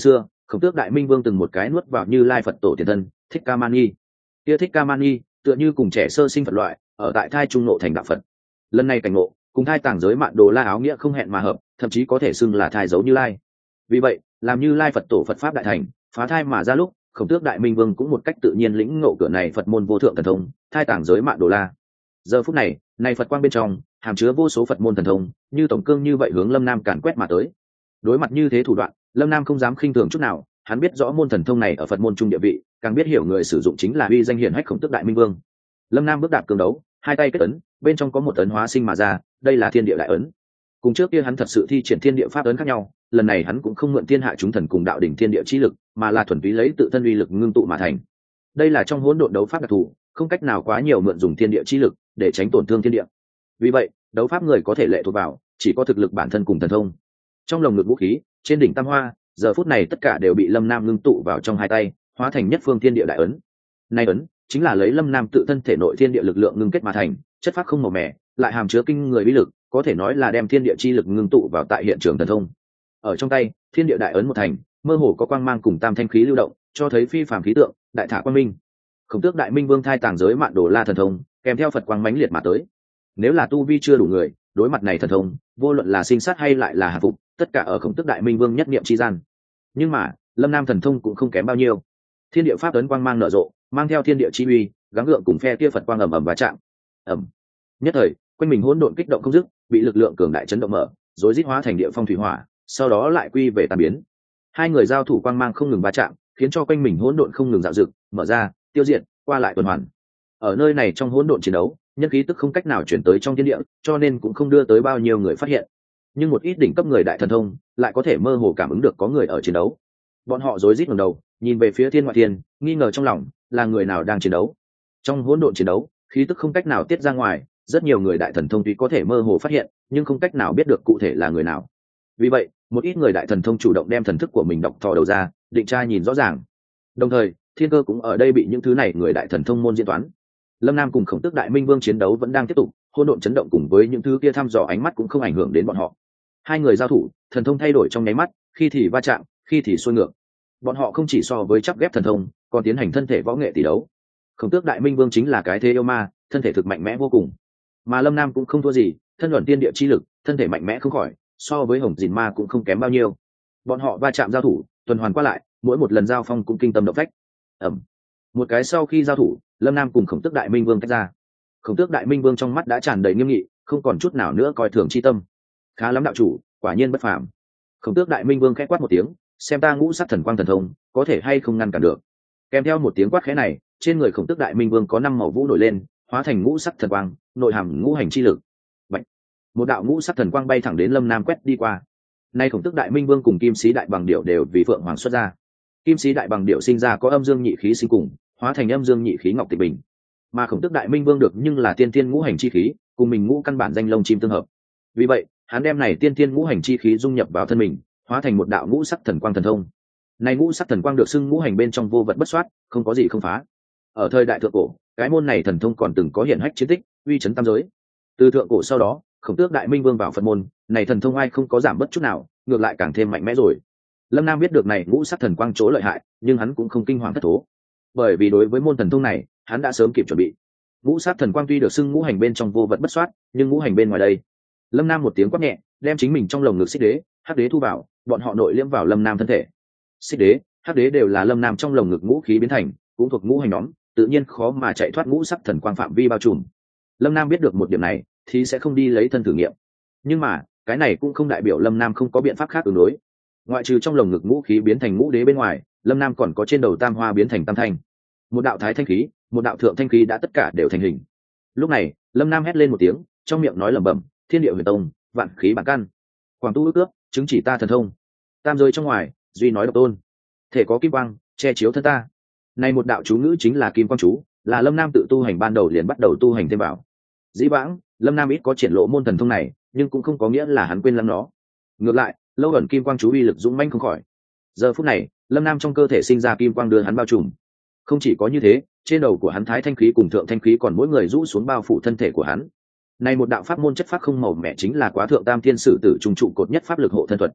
Khổng Tước Đại Minh Vương từng một cái nuốt vào Như Lai Phật tổ tiền thân Thích Ca Mani. Kia Thích Ca Mani tựa như cùng trẻ sơ sinh Phật loại, ở tại thai trung nộ thành đạo Phật. Lần này cảnh ngộ cùng thai tàng giới Mạn Đồ La áo nghĩa không hẹn mà hợp, thậm chí có thể xưng là thai dấu Như Lai. Vì vậy, làm Như Lai Phật tổ Phật pháp đại thành, phá thai mà ra lúc, Khổng Tước Đại Minh Vương cũng một cách tự nhiên lĩnh ngộ cửa này Phật môn vô thượng thần thông, thai tàng giới Mạn Đồ La. Giờ phút này, này Phật quang bên trong, hàm chứa vô số Phật môn thần thông, như tổng cương như vậy hướng Lâm Nam càn quét mà tới. Đối mặt như thế thủ đoạn, Lâm Nam không dám khinh thường chút nào, hắn biết rõ môn thần thông này ở Phật môn trung địa vị, càng biết hiểu người sử dụng chính là uy danh hiển hách Khổng Tước Đại Minh Vương. Lâm Nam bước đạp cương đấu, hai tay kết ấn, bên trong có một ấn hóa sinh mà ra, đây là Thiên Địa Đại ấn. Cùng trước kia hắn thật sự thi triển Thiên Địa pháp ấn khác nhau, lần này hắn cũng không mượn thiên hạ chúng thần cùng đạo đỉnh thiên địa chi lực, mà là thuần túy lấy tự thân uy lực ngưng tụ mà thành. Đây là trong hỗn độn đấu pháp đặc thù, không cách nào quá nhiều mượn dùng thiên địa chi lực để tránh tổn thương thiên địa. Vì vậy, đấu pháp người có thể lệ thuộc vào chỉ có thực lực bản thân cùng thần thông. Trong lồng ngực vũ khí, trên đỉnh tam hoa, giờ phút này tất cả đều bị Lâm Nam ngưng tụ vào trong hai tay, hóa thành nhất phương thiên địa đại ấn. Này ấn chính là lấy Lâm Nam tự thân thể nội thiên địa lực lượng ngưng kết mà thành, chất phác không màu mè, lại hàm chứa kinh người uy lực, có thể nói là đem thiên địa chi lực ngưng tụ vào tại hiện trường thần thông. Ở trong tay, thiên địa đại ấn một thành, mơ hồ có quang mang cùng tam thanh khí lưu động, cho thấy phi phàm khí tượng, đại thả quang minh. Khổng Tước Đại Minh Vương thai tàng giới Mạn Đồ La thần thông, kèm theo Phật quang mãnh liệt mà tới. Nếu là tu vi chưa đủ người, đối mặt này thần thông, vô luận là sinh sát hay lại là hạ phục, tất cả ở Khổng Tước Đại Minh Vương nhất niệm chi gian. Nhưng mà, Lâm Nam thần thông cũng không kém bao nhiêu. Thiên địa pháp ấn quang mang nở rộ, mang theo thiên địa chi uy, gắng gượng cùng phe kia Phật quang ầm ầm va chạm. Ầm. Nhất thời, quanh mình hỗn độn kích động không dứt, bị lực lượng cường đại chấn động mở, rối rít hóa thành địa phong thủy hỏa, sau đó lại quy về tan biến. Hai người giao thủ quang mang không ngừng va chạm, khiến cho quanh mình hỗn độn không ngừng dạo dực, mở ra, tiêu diệt, qua lại tuần hoàn. Ở nơi này trong hỗn độn chiến đấu, nhân khí tức không cách nào chuyển tới trong thiên địa, cho nên cũng không đưa tới bao nhiêu người phát hiện. Nhưng một ít đỉnh cấp người đại thần thông lại có thể mơ hồ cảm ứng được có người ở chiến đấu. Bọn họ rối rít ngẩng đầu, nhìn về phía thiên ngoại thiên, nghi ngờ trong lòng, là người nào đang chiến đấu. Trong hỗn độn chiến đấu, khí tức không cách nào tiết ra ngoài, rất nhiều người đại thần thông tuy có thể mơ hồ phát hiện, nhưng không cách nào biết được cụ thể là người nào. Vì vậy, một ít người đại thần thông chủ động đem thần thức của mình đọc thò đầu ra, định tra nhìn rõ ràng. Đồng thời, thiên cơ cũng ở đây bị những thứ này người đại thần thông môn diễn toán. Lâm Nam cùng Khổng Tước Đại Minh Vương chiến đấu vẫn đang tiếp tục, hỗn độn chấn động cùng với những thứ kia thăm dò ánh mắt cũng không ảnh hưởng đến bọn họ. Hai người giao thủ, thần thông thay đổi trong nháy mắt, khi thì va chạm, khi thì xuôi ngược. Bọn họ không chỉ so với chắp ghép thần thông, còn tiến hành thân thể võ nghệ tỷ đấu. Khổng Tước Đại Minh Vương chính là cái thế yêu ma, thân thể thực mạnh mẽ vô cùng. Mà Lâm Nam cũng không thua gì, thân luận tiên địa chi lực, thân thể mạnh mẽ không khỏi, so với Hồng Dìn Ma cũng không kém bao nhiêu. Bọn họ va chạm giao thủ, tuần hoàn qua lại, mỗi một lần giao phong cũng kinh tâm động phách. Ầm. Một cái sau khi giao thủ, Lâm Nam cùng Khổng Tước Đại Minh Vương tách ra. Khổng Tước Đại Minh Vương trong mắt đã tràn đầy nghiêm nghị, không còn chút nào nữa coi thường chi tâm. Khá lắm đạo chủ, quả nhiên bất phàm. Khổng Tước Đại Minh Vương khẽ quát một tiếng, xem ta ngũ sắc thần quang thần thông, có thể hay không ngăn cản được. Kèm theo một tiếng quát khẽ này, trên người Khổng Tước Đại Minh Vương có năm màu vũ nổi lên, hóa thành ngũ sắc thần quang, nội hàm ngũ hành chi lực. Bạch. Một đạo ngũ sắc thần quang bay thẳng đến Lâm Nam quét đi qua. Nay Khổng Tước Đại Minh Vương cùng Kim Sĩ Đại Bằng Điểu đều vì Phượng Hoàng xuất ra. Kim Sĩ Đại Bằng Điểu sinh ra có âm dương nhị khí sinh cùng, hóa thành âm dương nhị khí ngọc tịch bình. Mà Khổng Tước Đại Minh Vương được nhưng là tiên tiên ngũ hành chi khí, cùng mình ngũ căn bản danh lông chim tương hợp. Vì vậy, hắn đem này tiên tiên ngũ hành chi khí dung nhập vào thân mình, hóa thành một đạo ngũ sắc thần quang thần thông. Này ngũ sắc thần quang được xưng ngũ hành bên trong vô vật bất soát, không có gì không phá. Ở thời đại thượng cổ, cái môn này thần thông còn từng có hiển hách chiến tích, uy chấn tam giới. Từ thượng cổ sau đó, Khổng Tước Đại Minh Vương vào Phật môn, này thần thông ai không có giảm bất chút nào, ngược lại càng thêm mạnh mẽ rồi. Lâm Nam biết được này ngũ sắc thần quang chỗ lợi hại, nhưng hắn cũng không kinh hoàng thất thố, bởi vì đối với môn thần thông này, hắn đã sớm kịp chuẩn bị. Ngũ sắc thần quang tuy được xưng ngũ hành bên trong vô vật bất soát, nhưng ngũ hành bên ngoài đây. Lâm Nam một tiếng quát nhẹ, đem chính mình trong lồng ngực xích đế, hắc đế thu vào, bọn họ nội liễm vào Lâm Nam thân thể. Xích đế, hắc đế đều là Lâm Nam trong lồng ngực ngũ khí biến thành, cũng thuộc ngũ hành nhóm, tự nhiên khó mà chạy thoát ngũ sắc thần quang phạm vi bao trùm. Lâm Nam biết được một điểm này, thì sẽ không đi lấy thân thử nghiệm. Nhưng mà, cái này cũng không đại biểu Lâm Nam không có biện pháp khác ứng đối. Ngoại trừ trong lồng ngực ngũ khí biến thành ngũ đế bên ngoài, Lâm Nam còn có trên đầu tam hoa biến thành tam thanh. Một đạo thái thanh khí, một đạo thượng thanh khí đã tất cả đều thành hình. Lúc này, Lâm Nam hét lên một tiếng, trong miệng nói lẩm bẩm, thiên địa huyền tông, vạn khí bản căn, quảng tu ước ước, chứng chỉ ta thần thông. Tam giới trong ngoài, duy nói độc tôn. Thể có kim quang, che chiếu thân ta. Này một đạo chú ngữ chính là kim quang chú, là Lâm Nam tự tu hành ban đầu liền bắt đầu tu hành thêm vào. Dĩ vãng, Lâm Nam ít có triển lộ môn thần thông này, nhưng cũng không có nghĩa là hắn quên lắm nó. Ngược lại, lâu ẩn kim quang chú uy lực dũng mãnh không khỏi. Giờ phút này, Lâm Nam trong cơ thể sinh ra kim quang đưa hắn bao trùm. Không chỉ có như thế, trên đầu của hắn thái thanh khí cùng thượng thanh khí còn mỗi người rũ xuống bao phủ thân thể của hắn. Này một đạo pháp môn chất pháp không màu mẹ chính là quá thượng tam thiên sử tử trùng trụ cột nhất pháp lực hộ thân thuật.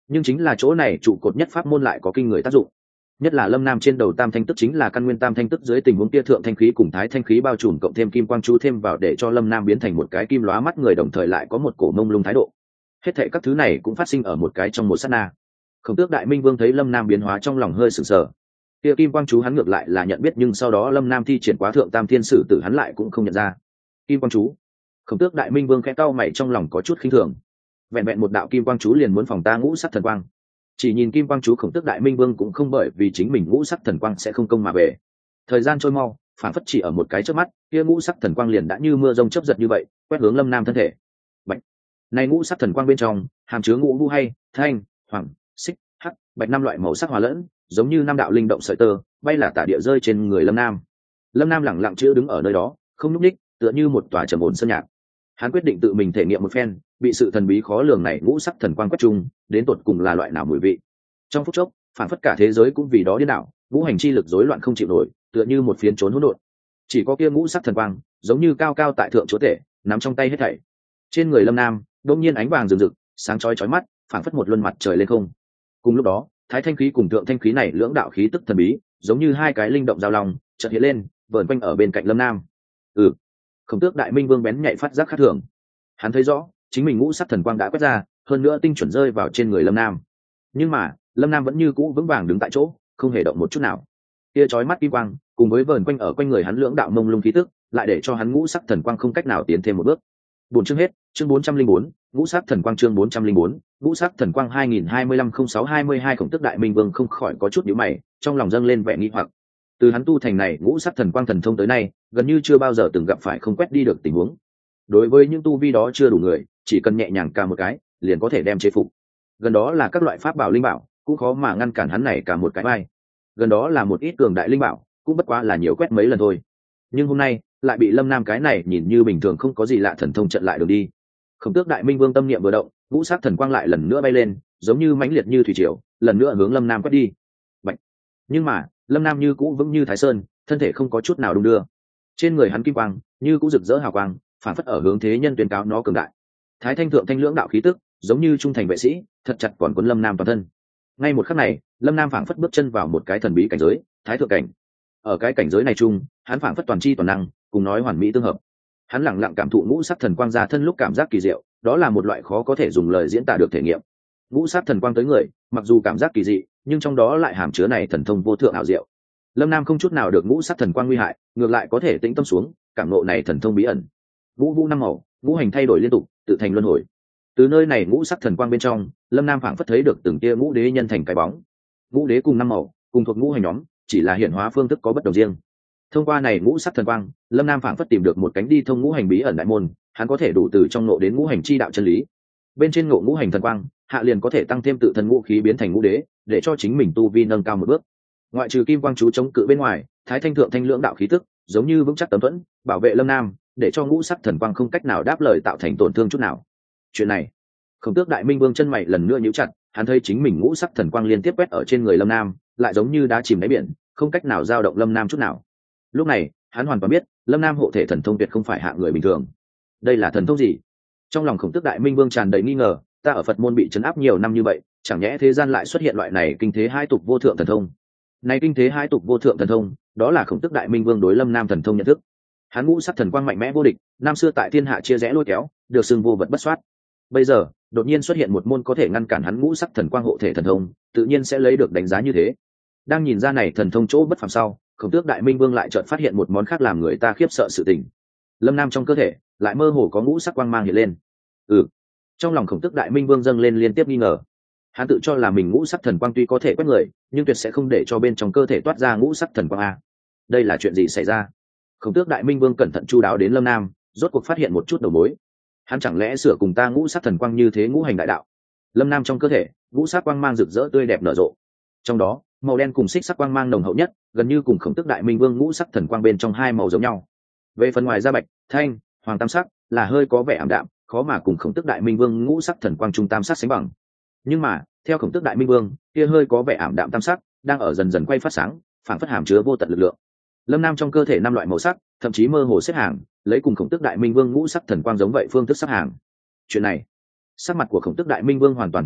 nhưng chính là chỗ này trụ cột nhất pháp môn lại có kinh người tác dụng. Nhất là lâm nam trên đầu tam thanh tức chính là căn nguyên tam thanh tức dưới tình huống kia thượng thanh khí cùng thái thanh khí bao trùm cộng thêm kim quang chú thêm vào để cho lâm nam biến thành một cái kim lóa mắt người, đồng thời lại có một cổ mông lung thái độ. Hết thệ các thứ này cũng phát sinh ở một cái trong một sát na. Khổng Tước Đại Minh Vương thấy lâm nam biến hóa trong lòng hơi sửng sờ. Kia kim quang chú hắn ngược lại là nhận biết, nhưng sau đó lâm nam thi triển quá thượng tam thiên sử tử hắn lại cũng không nhận ra. Kim quang chú. Khổng Tước Đại Minh Vương khẽ cau mày trong lòng có chút khinh thường. Vẹn vẹn một đạo kim quang chú liền muốn phòng ta ngũ sắc thần quang. Chỉ nhìn kim quang chú Khổng Tước Đại Minh Vương cũng không bởi vì chính mình ngũ sắc thần quang sẽ không công mà về. Thời gian trôi mau, phản phất chỉ ở một cái chớp mắt, kia ngũ sắc thần quang liền đã như mưa rông chớp giật như vậy, quét hướng lâm nam thân thể. Bạch. Này ngũ sắc thần quang bên trong hàm chứa ngũ vũ hay, thanh, hoàng, xích, hắc, bạch năm loại màu sắc hòa lẫn, giống như năm đạo linh động sợi tơ bay là tả địa rơi trên người lâm nam. Lâm nam lẳng lặng chữa đứng ở nơi đó, không nhúc nhích, tựa như một tòa trầm ổn sơn nhạc. Hắn quyết định tự mình thể nghiệm một phen, bị sự thần bí khó lường này ngũ sắc thần quang quét chung, đến tột cùng là loại nào mùi vị. Trong phút chốc, phản phất cả thế giới cũng vì đó điên đảo, ngũ hành chi lực rối loạn không chịu nổi, tựa như một phiến trốn hỗn độn. Chỉ có kia ngũ sắc thần quang, giống như cao cao tại thượng chúa tể, nắm trong tay hết thảy. Trên người lâm nam, đột nhiên ánh vàng rực rực, sáng chói chói mắt, phản phất một luân mặt trời lên không. Cùng lúc đó, thái thanh khí cùng thượng thanh khí này lưỡng đạo khí tức thần bí, giống như hai cái linh động giao long, chợt hiện lên, vờn quanh ở bên cạnh lâm nam. Ừ. Khổng Tước Đại Minh Vương bén nhạy phát giác khác thường. Hắn thấy rõ, chính mình ngũ sắc thần quang đã quét ra, hơn nữa tinh chuẩn rơi vào trên người lâm nam. Nhưng mà, lâm nam vẫn như cũ vững vàng đứng tại chỗ, không hề động một chút nào. Kia chói mắt kim quang, cùng với vờn quanh ở quanh người hắn lưỡng đạo mông lung khí tức, lại để cho hắn ngũ sắc thần quang không cách nào tiến thêm một bước. Bốn chương hết, chương bốn trăm linh bốn, ngũ sắc thần quang chương bốn trăm linh bốn, ngũ sắc thần quang hai nghìn hai mươi lăm không sáu hai mươi hai Khổng Tước Đại Minh Vương không khỏi có chút nhíu mày, trong lòng dâng lên vẻ nghi hoặc. Từ hắn tu thành này ngũ sắc thần quang thần thông tới nay, gần như chưa bao giờ từng gặp phải không quét đi được tình huống. Đối với những tu vi đó chưa đủ người, chỉ cần nhẹ nhàng ca một cái, liền có thể đem chế phục. Gần đó là các loại pháp bảo linh bảo, cũng khó mà ngăn cản hắn này cả một cái vai. Gần đó là một ít cường đại linh bảo, cũng bất quá là nhiều quét mấy lần thôi. Nhưng hôm nay, lại bị lâm nam cái này nhìn như bình thường không có gì lạ thần thông chặn lại đường đi. Khổng Tước Đại Minh Vương tâm niệm vừa động, ngũ sắc thần quang lại lần nữa bay lên, giống như mãnh liệt như thủy triều, lần nữa hướng lâm nam quét đi. Bạch. Nhưng mà lâm nam như cũ vững như thái sơn, thân thể không có chút nào đung đưa. Trên người hắn kim quang như cũ rực rỡ hào quang, phản phất ở hướng thế nhân tuyên cáo nó cường đại. Thái thanh thượng thanh lưỡng đạo khí tức, giống như trung thành vệ sĩ, thật chặt còn cuốn lâm nam toàn thân. Ngay một khắc này, lâm nam phảng phất bước chân vào một cái thần bí cảnh giới, thái thượng cảnh. Ở cái cảnh giới này chung, hắn phảng phất toàn chi toàn năng, cùng nói hoàn mỹ tương hợp. Hắn lặng lặng cảm thụ ngũ sắc thần quang ra thân lúc cảm giác kỳ diệu, đó là một loại khó có thể dùng lời diễn tả được thể nghiệm. Ngũ sắc thần quang tới người, mặc dù cảm giác kỳ dị, nhưng trong đó lại hàm chứa này thần thông vô thượng ảo diệu. Lâm nam không chút nào được ngũ sắc thần quang nguy hại, ngược lại có thể tĩnh tâm xuống, cảm ngộ này thần thông bí ẩn. Ngũ vũ năm màu, ngũ hành thay đổi liên tục, tự thành luân hồi. Từ nơi này ngũ sắc thần quang bên trong, lâm nam phảng phất thấy được từng tia ngũ đế nhân thành cái bóng. Ngũ đế cùng năm màu, cùng thuộc ngũ hành nhóm, chỉ là hiện hóa phương thức có bất đồng riêng. Thông qua này ngũ sắc thần quang, lâm nam phảng phất tìm được một cánh đi thông ngũ hành bí ẩn đại môn, hắn có thể đủ từ trong ngộ đến ngũ hành chi đạo chân lý. Bên trên ngộ ngũ hành thần quang, hạ liền có thể tăng thêm tự thân ngũ khí biến thành ngũ đế, để cho chính mình tu vi nâng cao một bước. Ngoại trừ kim quang chú chống cự bên ngoài, thái thanh thượng thanh lưỡng đạo khí tức, giống như vững chắc tấm thuẫn, bảo vệ lâm nam, để cho ngũ sắc thần quang không cách nào đáp lời tạo thành tổn thương chút nào. Chuyện này, Khổng Tước Đại Minh Vương chân mày lần nữa nhíu chặt, hắn thấy chính mình ngũ sắc thần quang liên tiếp quét ở trên người lâm nam, lại giống như đá chìm đáy biển, không cách nào dao động lâm nam chút nào. Lúc này, hắn hoàn toàn biết, lâm nam hộ thể thần thông tuyệt không phải hạng người bình thường. Đây là thần thông gì? Trong lòng Khổng Tước Đại Minh Vương tràn đầy nghi ngờ, ta ở Phật môn bị trấn áp nhiều năm như vậy, chẳng nhẽ thế gian lại xuất hiện loại này kinh thế hai tục vô thượng thần thông? Này kinh thế hai tục vô thượng thần thông, đó là Khổng Tước Đại Minh Vương đối lâm nam thần thông nhận thức. Hắn ngũ sắc thần quang mạnh mẽ vô địch, năm xưa tại thiên hạ chia rẽ lôi kéo, được xưng vô vật bất soát. Bây giờ, đột nhiên xuất hiện một môn có thể ngăn cản hắn ngũ sắc thần quang hộ thể thần thông, tự nhiên sẽ lấy được đánh giá như thế. Đang nhìn ra này thần thông chỗ bất phàm sau, Khổng Tước Đại Minh Vương lại chợt phát hiện một món khác làm người ta khiếp sợ sự tình. Lâm nam trong cơ thể lại mơ hồ có ngũ sắc quang mang hiện lên. Ừ. Trong lòng Khổng Tước Đại Minh Vương dâng lên liên tiếp nghi ngờ. Hắn tự cho là mình ngũ sắc thần quang tuy có thể quét người, nhưng tuyệt sẽ không để cho bên trong cơ thể toát ra ngũ sắc thần quang a. Đây là chuyện gì xảy ra? Khổng Tước Đại Minh Vương cẩn thận chu đáo đến lâm nam, rốt cuộc phát hiện một chút đầu mối. Hắn chẳng lẽ sửa cùng ta ngũ sắc thần quang như thế ngũ hành đại đạo? Lâm nam trong cơ thể ngũ sắc quang mang rực rỡ tươi đẹp nở rộ, trong đó màu đen cùng xích sắc quang mang nồng hậu nhất, gần như cùng Khổng Tước Đại Minh Vương ngũ sắc thần quang bên trong hai màu giống nhau. Về phần ngoài da bạch, thanh, hoàng tam sắc là hơi có vẻ ảm đạm, khó mà cùng Khổng Tước Đại Minh Vương ngũ sắc thần quang trung tam sắc sánh bằng. Nhưng mà theo Khổng Tước Đại Minh Vương kia hơi có vẻ ảm đạm tam sắc đang ở dần dần quay phát sáng, phảng phất hàm chứa vô tận lực lượng. Lâm nam trong cơ thể năm loại màu sắc, thậm chí mơ hồ xếp hàng, lấy cùng Khổng Tước Đại Minh Vương ngũ sắc thần quang giống vậy phương thức sắp hàng. Chuyện này, sắc mặt của Khổng Tước Đại Minh Vương hoàn toàn thay đổi,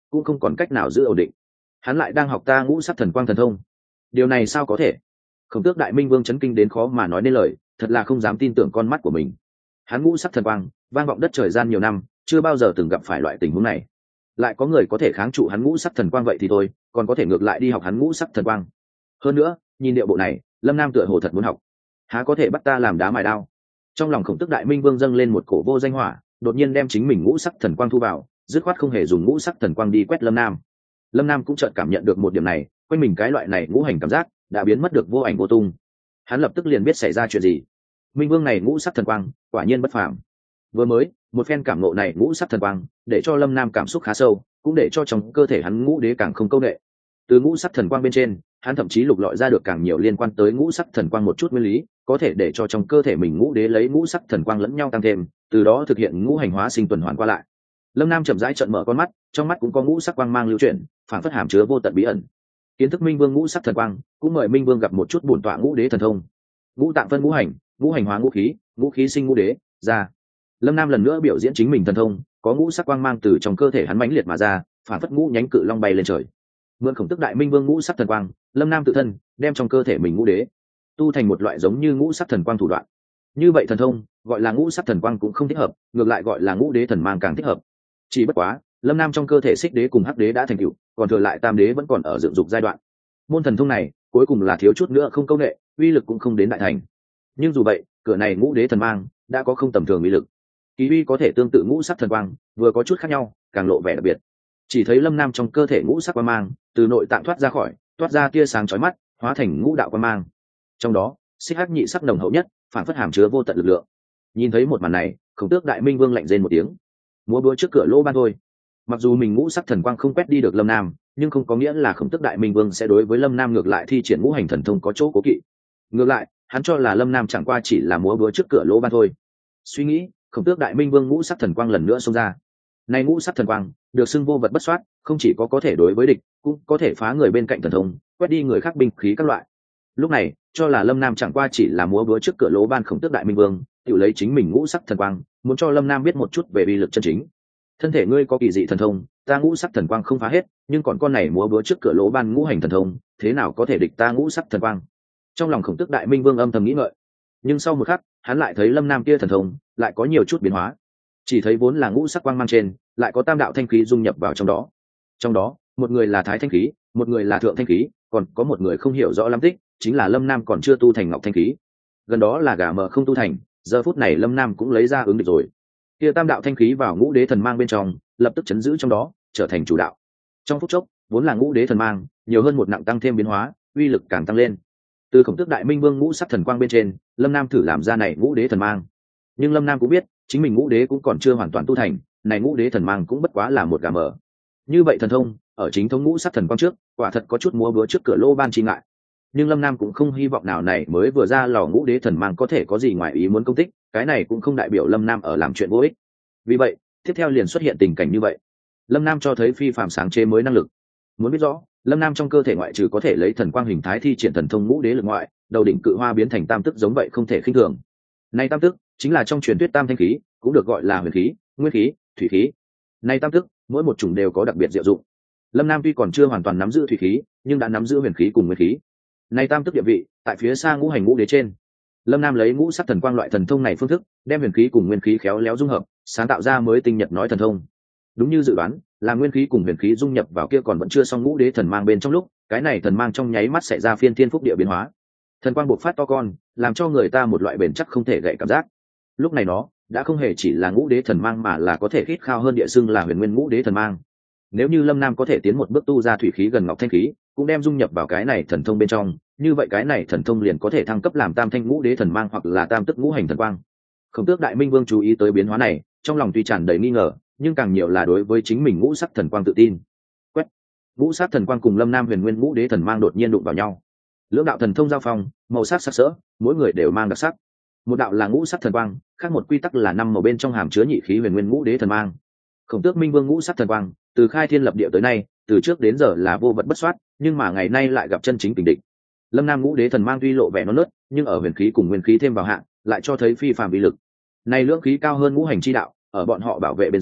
cũng không còn cách nào giữ ổn định. Hắn lại đang học ta ngũ sắc thần quang thần thông, điều này sao có thể? Khổng Tước Đại Minh Vương chấn kinh đến khó mà nói nên lời, thật là không dám tin tưởng con mắt của mình. Hắn ngũ sắc thần quang vang vọng đất trời gian nhiều năm, chưa bao giờ từng gặp phải loại tình huống này. Lại có người có thể kháng trụ hắn ngũ sắc thần quang vậy thì thôi, còn có thể ngược lại đi học hắn ngũ sắc thần quang. Hơn nữa, nhìn điệu bộ này, Lâm Nam tựa hồ thật muốn học. Há có thể bắt ta làm đá mài đao? Trong lòng Khổng Tước Đại Minh Vương dâng lên một cổ vô danh hỏa, đột nhiên đem chính mình ngũ sắc thần quang thu vào, dứt khoát không hề dùng ngũ sắc thần quang đi quét Lâm Nam. Lâm Nam cũng chợt cảm nhận được một điểm này, quanh mình cái loại này ngũ hành cảm giác đã biến mất được vô ảnh vô tung. Hắn lập tức liền biết xảy ra chuyện gì. Minh Vương này ngũ sắc thần quang quả nhiên bất phàm. Vừa mới một phen cảm ngộ này ngũ sắc thần quang để cho Lâm Nam cảm xúc khá sâu, cũng để cho trong cơ thể hắn ngũ đế càng không câu nệ. Từ ngũ sắc thần quang bên trên, hắn thậm chí lục lọi ra được càng nhiều liên quan tới ngũ sắc thần quang một chút nguyên lý, có thể để cho trong cơ thể mình ngũ đế lấy ngũ sắc thần quang lẫn nhau tăng thêm, từ đó thực hiện ngũ hành hóa sinh tuần hoàn qua lại. Lâm Nam chậm rãi trợn mở con mắt, trong mắt cũng có ngũ sắc quang mang lưu chuyển, phản phất hàm chứa vô tận bí ẩn. Kiến thức Minh Vương ngũ sắc thần quang, cũng mời Minh Vương gặp một chút bổn tọa ngũ đế thần thông. Ngũ tạng phân ngũ hành, ngũ hành hóa ngũ khí, ngũ khí sinh ngũ đế, ra. Lâm Nam lần nữa biểu diễn chính mình thần thông, có ngũ sắc quang mang từ trong cơ thể hắn mãnh liệt mà ra, phản phất ngũ nhánh cự long bay lên trời. Mượn Khổng Tước Đại Minh Vương ngũ sắc thần quang, Lâm Nam tự thân đem trong cơ thể mình ngũ đế tu thành một loại giống như ngũ sắc thần quang thủ đoạn. Như vậy thần thông gọi là ngũ sắc thần quang cũng không thích hợp, ngược lại gọi là ngũ đế thần mang càng thích hợp. Chỉ bất quá, Lâm Nam trong cơ thể xích đế cùng hắc đế đã thành tựu, còn thừa lại tam đế vẫn còn ở dựng dục giai đoạn. Môn thần thông này cuối cùng là thiếu chút nữa không công nghệ, uy lực cũng không đến đại thành. Nhưng dù vậy, cửa này ngũ đế thần mang đã có không tầm thường uy lực. Kỳ uy có thể tương tự ngũ sắc thần quang, vừa có chút khác nhau, càng lộ vẻ đặc biệt. Chỉ thấy Lâm Nam trong cơ thể ngũ sắc quang mang từ nội tạng thoát ra khỏi, thoát ra tia sáng chói mắt, hóa thành ngũ đạo quang mang. Trong đó, xích hắc nhị sắc nồng hậu nhất, phản phất hàm chứa vô tận lực lượng. Nhìn thấy một màn này, Khổng Tước Đại Minh Vương lạnh rên một tiếng, múa búa trước cửa lỗ ban thôi. Mặc dù mình ngũ sắc thần quang không quét đi được Lâm Nam, nhưng không có nghĩa là Khổng Tước Đại Minh Vương sẽ đối với Lâm Nam ngược lại thi triển ngũ hành thần thông có chỗ cố kỵ. Ngược lại, hắn cho là Lâm Nam chẳng qua chỉ là múa búa trước cửa lỗ ban thôi. Suy nghĩ, Khổng Tước Đại Minh Vương ngũ sắc thần quang lần nữa xông ra. Này ngũ sắc thần quang được xưng vô vật bất soát, không chỉ có có thể đối với địch, cũng có thể phá người bên cạnh thần thông, quét đi người khác binh khí các loại. Lúc này, cho là Lâm Nam chẳng qua chỉ là múa búa trước cửa lỗ ban Khổng Tước Đại Minh Vương, tự lấy chính mình ngũ sắc thần quang, muốn cho Lâm Nam biết một chút về uy lực chân chính. Thân thể ngươi có kỳ dị thần thông, ta ngũ sắc thần quang không phá hết, nhưng còn con này múa búa trước cửa lỗ ban ngũ hành thần thông, thế nào có thể địch ta ngũ sắc thần quang? Trong lòng Khổng Tước Đại Minh Vương âm thầm nghĩ ngợi. Nhưng sau một khắc, hắn lại thấy Lâm Nam kia thần thông lại có nhiều chút biến hóa. Chỉ thấy vốn là ngũ sắc quang mang trên, lại có tam đạo thanh khí dung nhập vào trong đó. Trong đó, một người là thái thanh khí, một người là thượng thanh khí, còn có một người không hiểu rõ lắm tích, chính là Lâm Nam còn chưa tu thành ngọc thanh khí. Gần đó là gà mờ không tu thành, giờ phút này Lâm Nam cũng lấy ra ứng địch rồi. Kia tam đạo thanh khí vào ngũ đế thần mang bên trong, lập tức chấn giữ trong đó, trở thành chủ đạo. Trong phút chốc, vốn là ngũ đế thần mang, nhiều hơn một nặng tăng thêm biến hóa, uy lực càng tăng lên. Từ Khổng Tước Đại Minh Vương ngũ sắc thần quang bên trên, Lâm Nam thử làm ra này ngũ đế thần mang. Nhưng Lâm Nam cũng biết, chính mình ngũ đế cũng còn chưa hoàn toàn tu thành, này ngũ đế thần mang cũng bất quá là một gà mờ. Như vậy thần thông, ở chính thống ngũ sắc thần quang trước, quả thật có chút múa búa trước cửa lỗ ban chi ngại. Nhưng Lâm Nam cũng không hy vọng nào này mới vừa ra lò ngũ đế thần mang có thể có gì ngoài ý muốn công tích, cái này cũng không đại biểu Lâm Nam ở làm chuyện vô ích. Vì vậy, tiếp theo liền xuất hiện tình cảnh như vậy. Lâm Nam cho thấy phi phàm sáng chế mới năng lực. Muốn biết rõ, Lâm Nam trong cơ thể ngoại trừ có thể lấy thần quang hình thái thi triển thần thông ngũ đế lực ngoại, đầu đỉnh cự hoa biến thành tam tức giống vậy không thể khinh thường. Này tam tức chính là trong truyền thuyết tam thanh khí, cũng được gọi là huyền khí, nguyên khí, thủy khí. Này tam tức, mỗi một chủng đều có đặc biệt diệu dụng. Lâm Nam tuy còn chưa hoàn toàn nắm giữ thủy khí, nhưng đã nắm giữ huyền khí cùng nguyên khí. Này tam tức địa vị, tại phía xa ngũ hành ngũ đế trên. Lâm Nam lấy ngũ sắc thần quang loại thần thông này phương thức, đem huyền khí cùng nguyên khí khéo léo dung hợp, sáng tạo ra mới tinh nhật nói thần thông. Đúng như dự đoán, là nguyên khí cùng huyền khí dung nhập vào kia còn vẫn chưa xong ngũ đế thần mang bên trong lúc, cái này thần mang trong nháy mắt sẽ ra phiên thiên phúc địa biến hóa. Thần quang bộc phát to con, làm cho người ta một loại bền chắc không thể gãy cảm giác. Lúc này nó đã không hề chỉ là ngũ đế thần mang mà là có thể khít khao hơn địa xưng là huyền nguyên ngũ đế thần mang. Nếu như Lâm Nam có thể tiến một bước tu ra thủy khí gần ngọc thanh khí, cũng đem dung nhập vào cái này thần thông bên trong, như vậy cái này thần thông liền có thể thăng cấp làm tam thanh ngũ đế thần mang hoặc là tam tức ngũ hành thần quang. Khổng Tước Đại Minh Vương chú ý tới biến hóa này, trong lòng tuy tràn đầy nghi ngờ, nhưng càng nhiều là đối với chính mình ngũ sắc thần quang tự tin. Quét, ngũ sắc thần quang cùng Lâm Nam huyền nguyên ngũ đế thần mang đột nhiên đụng vào nhau. Lưỡng đạo thần thông giao phong, màu sắc sắc sỡ, mỗi người đều mang đặc sắc. Một đạo là ngũ sắc thần quang, khác một quy tắc là năm màu bên trong hàm chứa nhị khí huyền nguyên ngũ đế thần mang. Khổng Tước Minh Vương ngũ sắc thần quang, từ khai thiên lập địa tới nay, từ trước đến giờ là vô vật bất soát, nhưng mà ngày nay lại gặp chân chính tình địch. Lâm Nam ngũ đế thần mang tuy lộ vẻ non nớt, nhưng ở huyền khí cùng nguyên khí thêm vào hạng, lại cho thấy phi phàm uy lực. Này lưỡng khí cao hơn ngũ hành chi đạo, ở bọn họ bảo vệ bên dưới,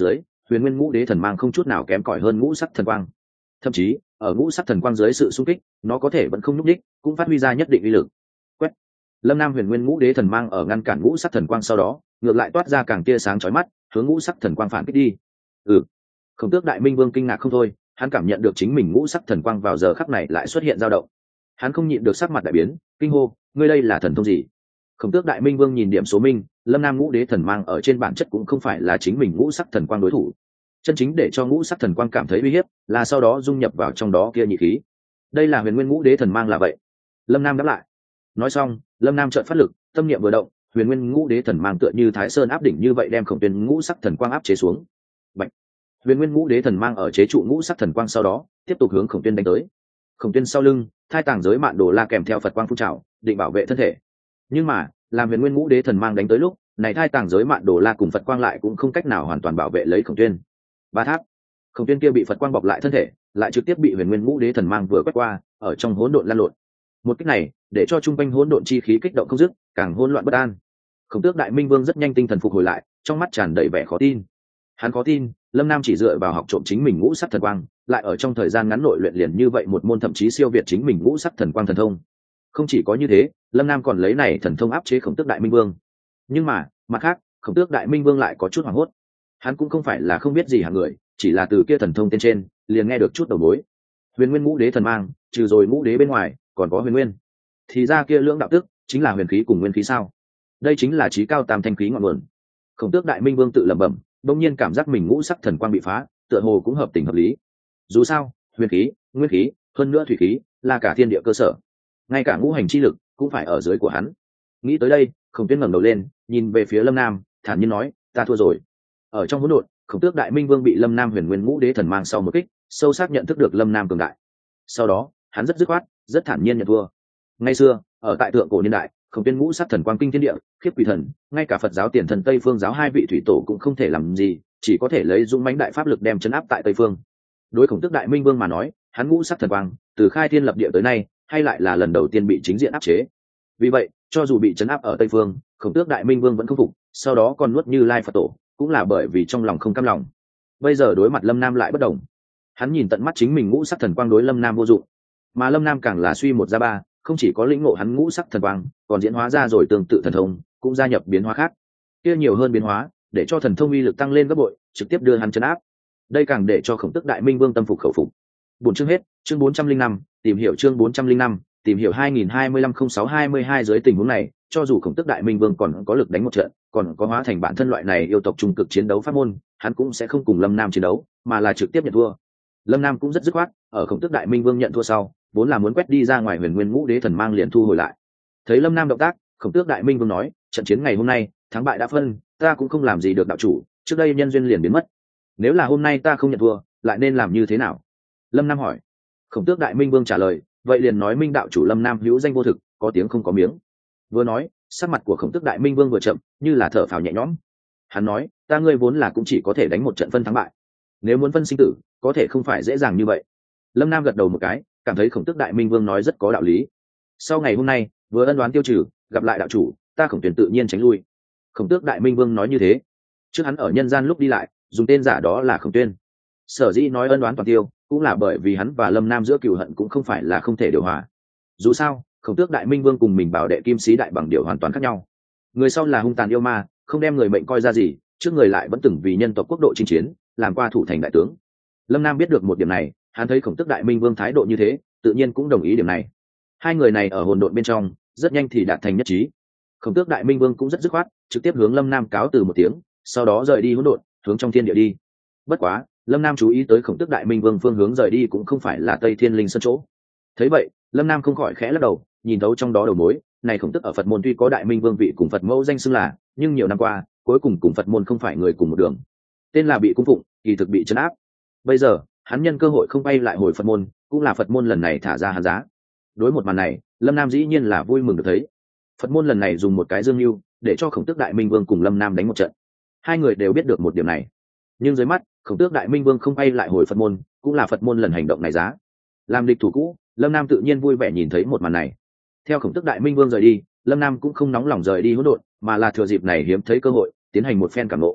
huyền nguyên ngũ đế thần mang không chút nào kém cỏi hơn ngũ sắc thần quang, thậm chí ở ngũ sắc thần quang dưới sự xung kích nó có thể vẫn không nhúc đích cũng phát huy ra nhất định uy lực. Quét. Lâm Nam huyền nguyên ngũ đế thần mang ở ngăn cản ngũ sắc thần quang sau đó ngược lại toát ra càng tia sáng chói mắt, hướng ngũ sắc thần quang phản kích đi. Ừ. Khổng Tước Đại Minh Vương kinh ngạc không thôi, hắn cảm nhận được chính mình ngũ sắc thần quang vào giờ khắc này lại xuất hiện dao động. Hắn không nhịn được sắc mặt đại biến, kinh hô, ngươi đây là thần thông gì? Khổng Tước Đại Minh Vương nhìn điểm số minh, Lâm Nam ngũ đế thần mang ở trên bản chất cũng không phải là chính mình ngũ sắc thần quang đối thủ. Chân chính để cho ngũ sắc thần quang cảm thấy uy hiếp là sau đó dung nhập vào trong đó kia nhị khí. Đây là huyền nguyên ngũ đế thần mang là vậy. Lâm Nam đáp lại. Nói xong, Lâm Nam chợt phát lực, tâm niệm vừa động, huyền nguyên ngũ đế thần mang tựa như Thái Sơn áp đỉnh như vậy đem Khổng Tuyên ngũ sắc thần quang áp chế xuống. Bạch. Huyền nguyên ngũ đế thần mang ở chế trụ ngũ sắc thần quang sau đó, tiếp tục hướng Khổng Tuyên đánh tới. Khổng Tuyên sau lưng, thai tàng giới mạn đồ la kèm theo Phật quang phun trào, định bảo vệ thân thể. Nhưng mà, làm huyền nguyên ngũ đế thần mang đánh tới lúc, này thai tàng giới mạn đồ la cùng Phật quang lại cũng không cách nào hoàn toàn bảo vệ lấy Khổng Tuyên. Ba tháp. Khổng Tuyên kia bị Phật quang bọc lại thân thể, lại trực tiếp bị huyền nguyên ngũ đế thần mang vừa quét qua, ở trong hỗn độn lăn lộn. Một kích này, để cho trung quanh hỗn độn chi khí kích động không dứt, càng hỗn loạn bất an. Khổng Tước Đại Minh Vương rất nhanh tinh thần phục hồi lại, trong mắt tràn đầy vẻ khó tin. Hắn khó tin, Lâm Nam chỉ dựa vào học trộm chính mình ngũ sắc thần quang, lại ở trong thời gian ngắn nội luyện liền như vậy một môn thậm chí siêu việt chính mình ngũ sắc thần quang thần thông. Không chỉ có như thế, Lâm Nam còn lấy này thần thông áp chế Khổng Tước Đại Minh Vương. Nhưng mà, mặt khác, Khổng Tước Đại Minh Vương lại có chút hoảng hốt. Hắn cũng không phải là không biết gì hạng người, chỉ là từ kia thần thông tên trên, liền nghe được chút đầu mối. Huyền Nguyên Ngũ Đế thần mang, trừ rồi Ngũ Đế bên ngoài, còn có Huyền Nguyên. Thì ra kia lưỡng đạo tức, chính là huyền khí cùng nguyên khí sao? Đây chính là chí cao tam thanh khí ngọn nguồn. Khổng Tước Đại Minh Vương tự lẩm bẩm, đột nhiên cảm giác mình ngũ sắc thần quang bị phá, tựa hồ cũng hợp tình hợp lý. Dù sao, huyền khí, nguyên khí, hơn nữa thủy khí, là cả thiên địa cơ sở. Ngay cả ngũ hành chi lực cũng phải ở dưới của hắn. Nghĩ tới đây, Khổng Tuyên ngẩng đầu lên, nhìn về phía Lâm Nam, thản nhiên nói, ta thua rồi. Ở trong hỗn độn, Khổng Tước Đại Minh Vương bị Lâm Nam huyền nguyên ngũ đế thần mang sau một kích, sâu sắc nhận thức được Lâm Nam cường đại. Sau đó, hắn rất dứt khoát, rất thản nhiên nhận thua. Ngày xưa, ở tại thượng cổ niên đại, Khổng Tuyên ngũ sắc thần quang kinh thiên địa, khiếp quỷ thần, ngay cả Phật giáo Tiền Thần Tây Phương giáo hai vị thủy tổ cũng không thể làm gì, chỉ có thể lấy dũng mãnh đại pháp lực đem chấn áp tại Tây Phương. Đối Khổng Tước Đại Minh Vương mà nói, hắn ngũ sắc thần quang, từ khai thiên lập địa tới nay, hay lại là lần đầu tiên bị chính diện áp chế. Vì vậy, cho dù bị chấn áp ở Tây Phương, Khổng Tước Đại Minh Vương vẫn không phục, sau đó còn nuốt Như Lai Phật tổ, cũng là bởi vì trong lòng không cam lòng. Bây giờ đối mặt Lâm Nam lại bất đồng. Hắn nhìn tận mắt chính mình ngũ sắc thần quang đối Lâm Nam vô dụng, mà Lâm Nam càng là suy một ra ba, không chỉ có lĩnh ngộ hắn ngũ sắc thần quang, còn diễn hóa ra rồi tương tự thần thông, cũng gia nhập biến hóa khác. Kia nhiều hơn biến hóa, để cho thần thông uy lực tăng lên gấp bội, trực tiếp đưa hắn trấn áp. Đây càng để cho Khổng Tước Đại Minh Vương tâm phục khẩu phục. Bốn chương hết, chương bốn trăm linh năm, tìm hiểu chương bốn trăm linh năm, tìm hiểu hai nghìn hai mươi lăm không sáu hai mươi hai dưới tình huống này, cho dù Khổng Tước Đại Minh Vương còn có lực đánh một trận, còn có hóa thành bản thân loại này yêu tộc trung cực chiến đấu pháp môn, hắn cũng sẽ không cùng Lâm Nam chiến đấu, mà là trực tiếp nhận thua. Lâm Nam cũng rất dứt khoát, ở Khổng Tước Đại Minh Vương nhận thua sau, vốn là muốn quét đi ra ngoài huyền nguyên ngũ đế thần mang liền thu hồi lại. Thấy Lâm Nam động tác, Khổng Tước Đại Minh Vương nói, trận chiến ngày hôm nay, thắng bại đã phân, ta cũng không làm gì được đạo chủ, trước đây nhân duyên liền biến mất. Nếu là hôm nay ta không nhận thua, lại nên làm như thế nào? Lâm Nam hỏi. Khổng Tước Đại Minh Vương trả lời, vậy liền nói minh đạo chủ Lâm Nam hữu danh vô thực, có tiếng không có miếng. Vừa nói, sắc mặt của Khổng Tước Đại Minh Vương vừa chậm, như là thở phào nhẹ nhõm. Hắn nói, ta ngươi vốn là cũng chỉ có thể đánh một trận phân thắng bại, nếu muốn phân sinh tử, có thể không phải dễ dàng như vậy. Lâm Nam gật đầu một cái, cảm thấy Khổng Tước Đại Minh Vương nói rất có đạo lý. Sau ngày hôm nay, vừa ân đoán tiêu trừ, gặp lại đạo chủ, ta Khổng Tuyền tự nhiên tránh lui. Khổng Tước Đại Minh Vương nói như thế. Trước hắn ở nhân gian lúc đi lại, dùng tên giả đó là Khổng Tuyên. Sở dĩ nói ân đoán toàn tiêu, cũng là bởi vì hắn và Lâm Nam giữa cừu hận cũng không phải là không thể điều hòa. Dù sao, Khổng Tước Đại Minh Vương cùng mình bảo đệ Kim Sĩ Đại Bằng điều hoàn toàn khác nhau. Người sau là hung tàn yêu ma, không đem người mệnh coi ra gì, trước người lại vẫn từng vì nhân tộc quốc độ chinh chiến, làm qua thủ thành đại tướng. Lâm Nam biết được một điểm này, hắn thấy Khổng Tước Đại Minh Vương thái độ như thế, tự nhiên cũng đồng ý điểm này. Hai người này ở hồn độn bên trong, rất nhanh thì đạt thành nhất trí. Khổng Tước Đại Minh Vương cũng rất dứt khoát, trực tiếp hướng Lâm Nam cáo từ một tiếng, sau đó rời đi hỗn độn, hướng trong thiên địa đi. Bất quá, Lâm Nam chú ý tới Khổng Tước Đại Minh Vương phương hướng rời đi cũng không phải là Tây Thiên Linh Sơn chỗ. Thấy vậy, Lâm Nam không khỏi khẽ lắc đầu, nhìn thấu trong đó đầu mối, này Khổng Tước ở Phật môn tuy có Đại Minh Vương vị cùng Phật mẫu danh xưng là, nhưng nhiều năm qua, cuối cùng cùng Phật môn không phải người cùng một đường. Tên là bị cung phụng, kỳ thực bị trấn áp. Bây giờ, hắn nhân cơ hội không bay lại hồi Phật môn, cũng là Phật môn lần này thả ra hắn giá. Đối một màn này, Lâm Nam dĩ nhiên là vui mừng được thấy. Phật môn lần này dùng một cái dương mưu, để cho Khổng Tước Đại Minh Vương cùng Lâm Nam đánh một trận. Hai người đều biết được một điểm này. Nhưng dưới mắt, Khổng Tước Đại Minh Vương không bay lại hồi Phật môn, cũng là Phật môn lần hành động này giá. Làm địch thủ cũ, Lâm Nam tự nhiên vui vẻ nhìn thấy một màn này. Theo Khổng Tước Đại Minh Vương rời đi, Lâm Nam cũng không nóng lòng rời đi hỗn độn, mà là thừa dịp này hiếm thấy cơ hội, tiến hành một phen cảm ngộ.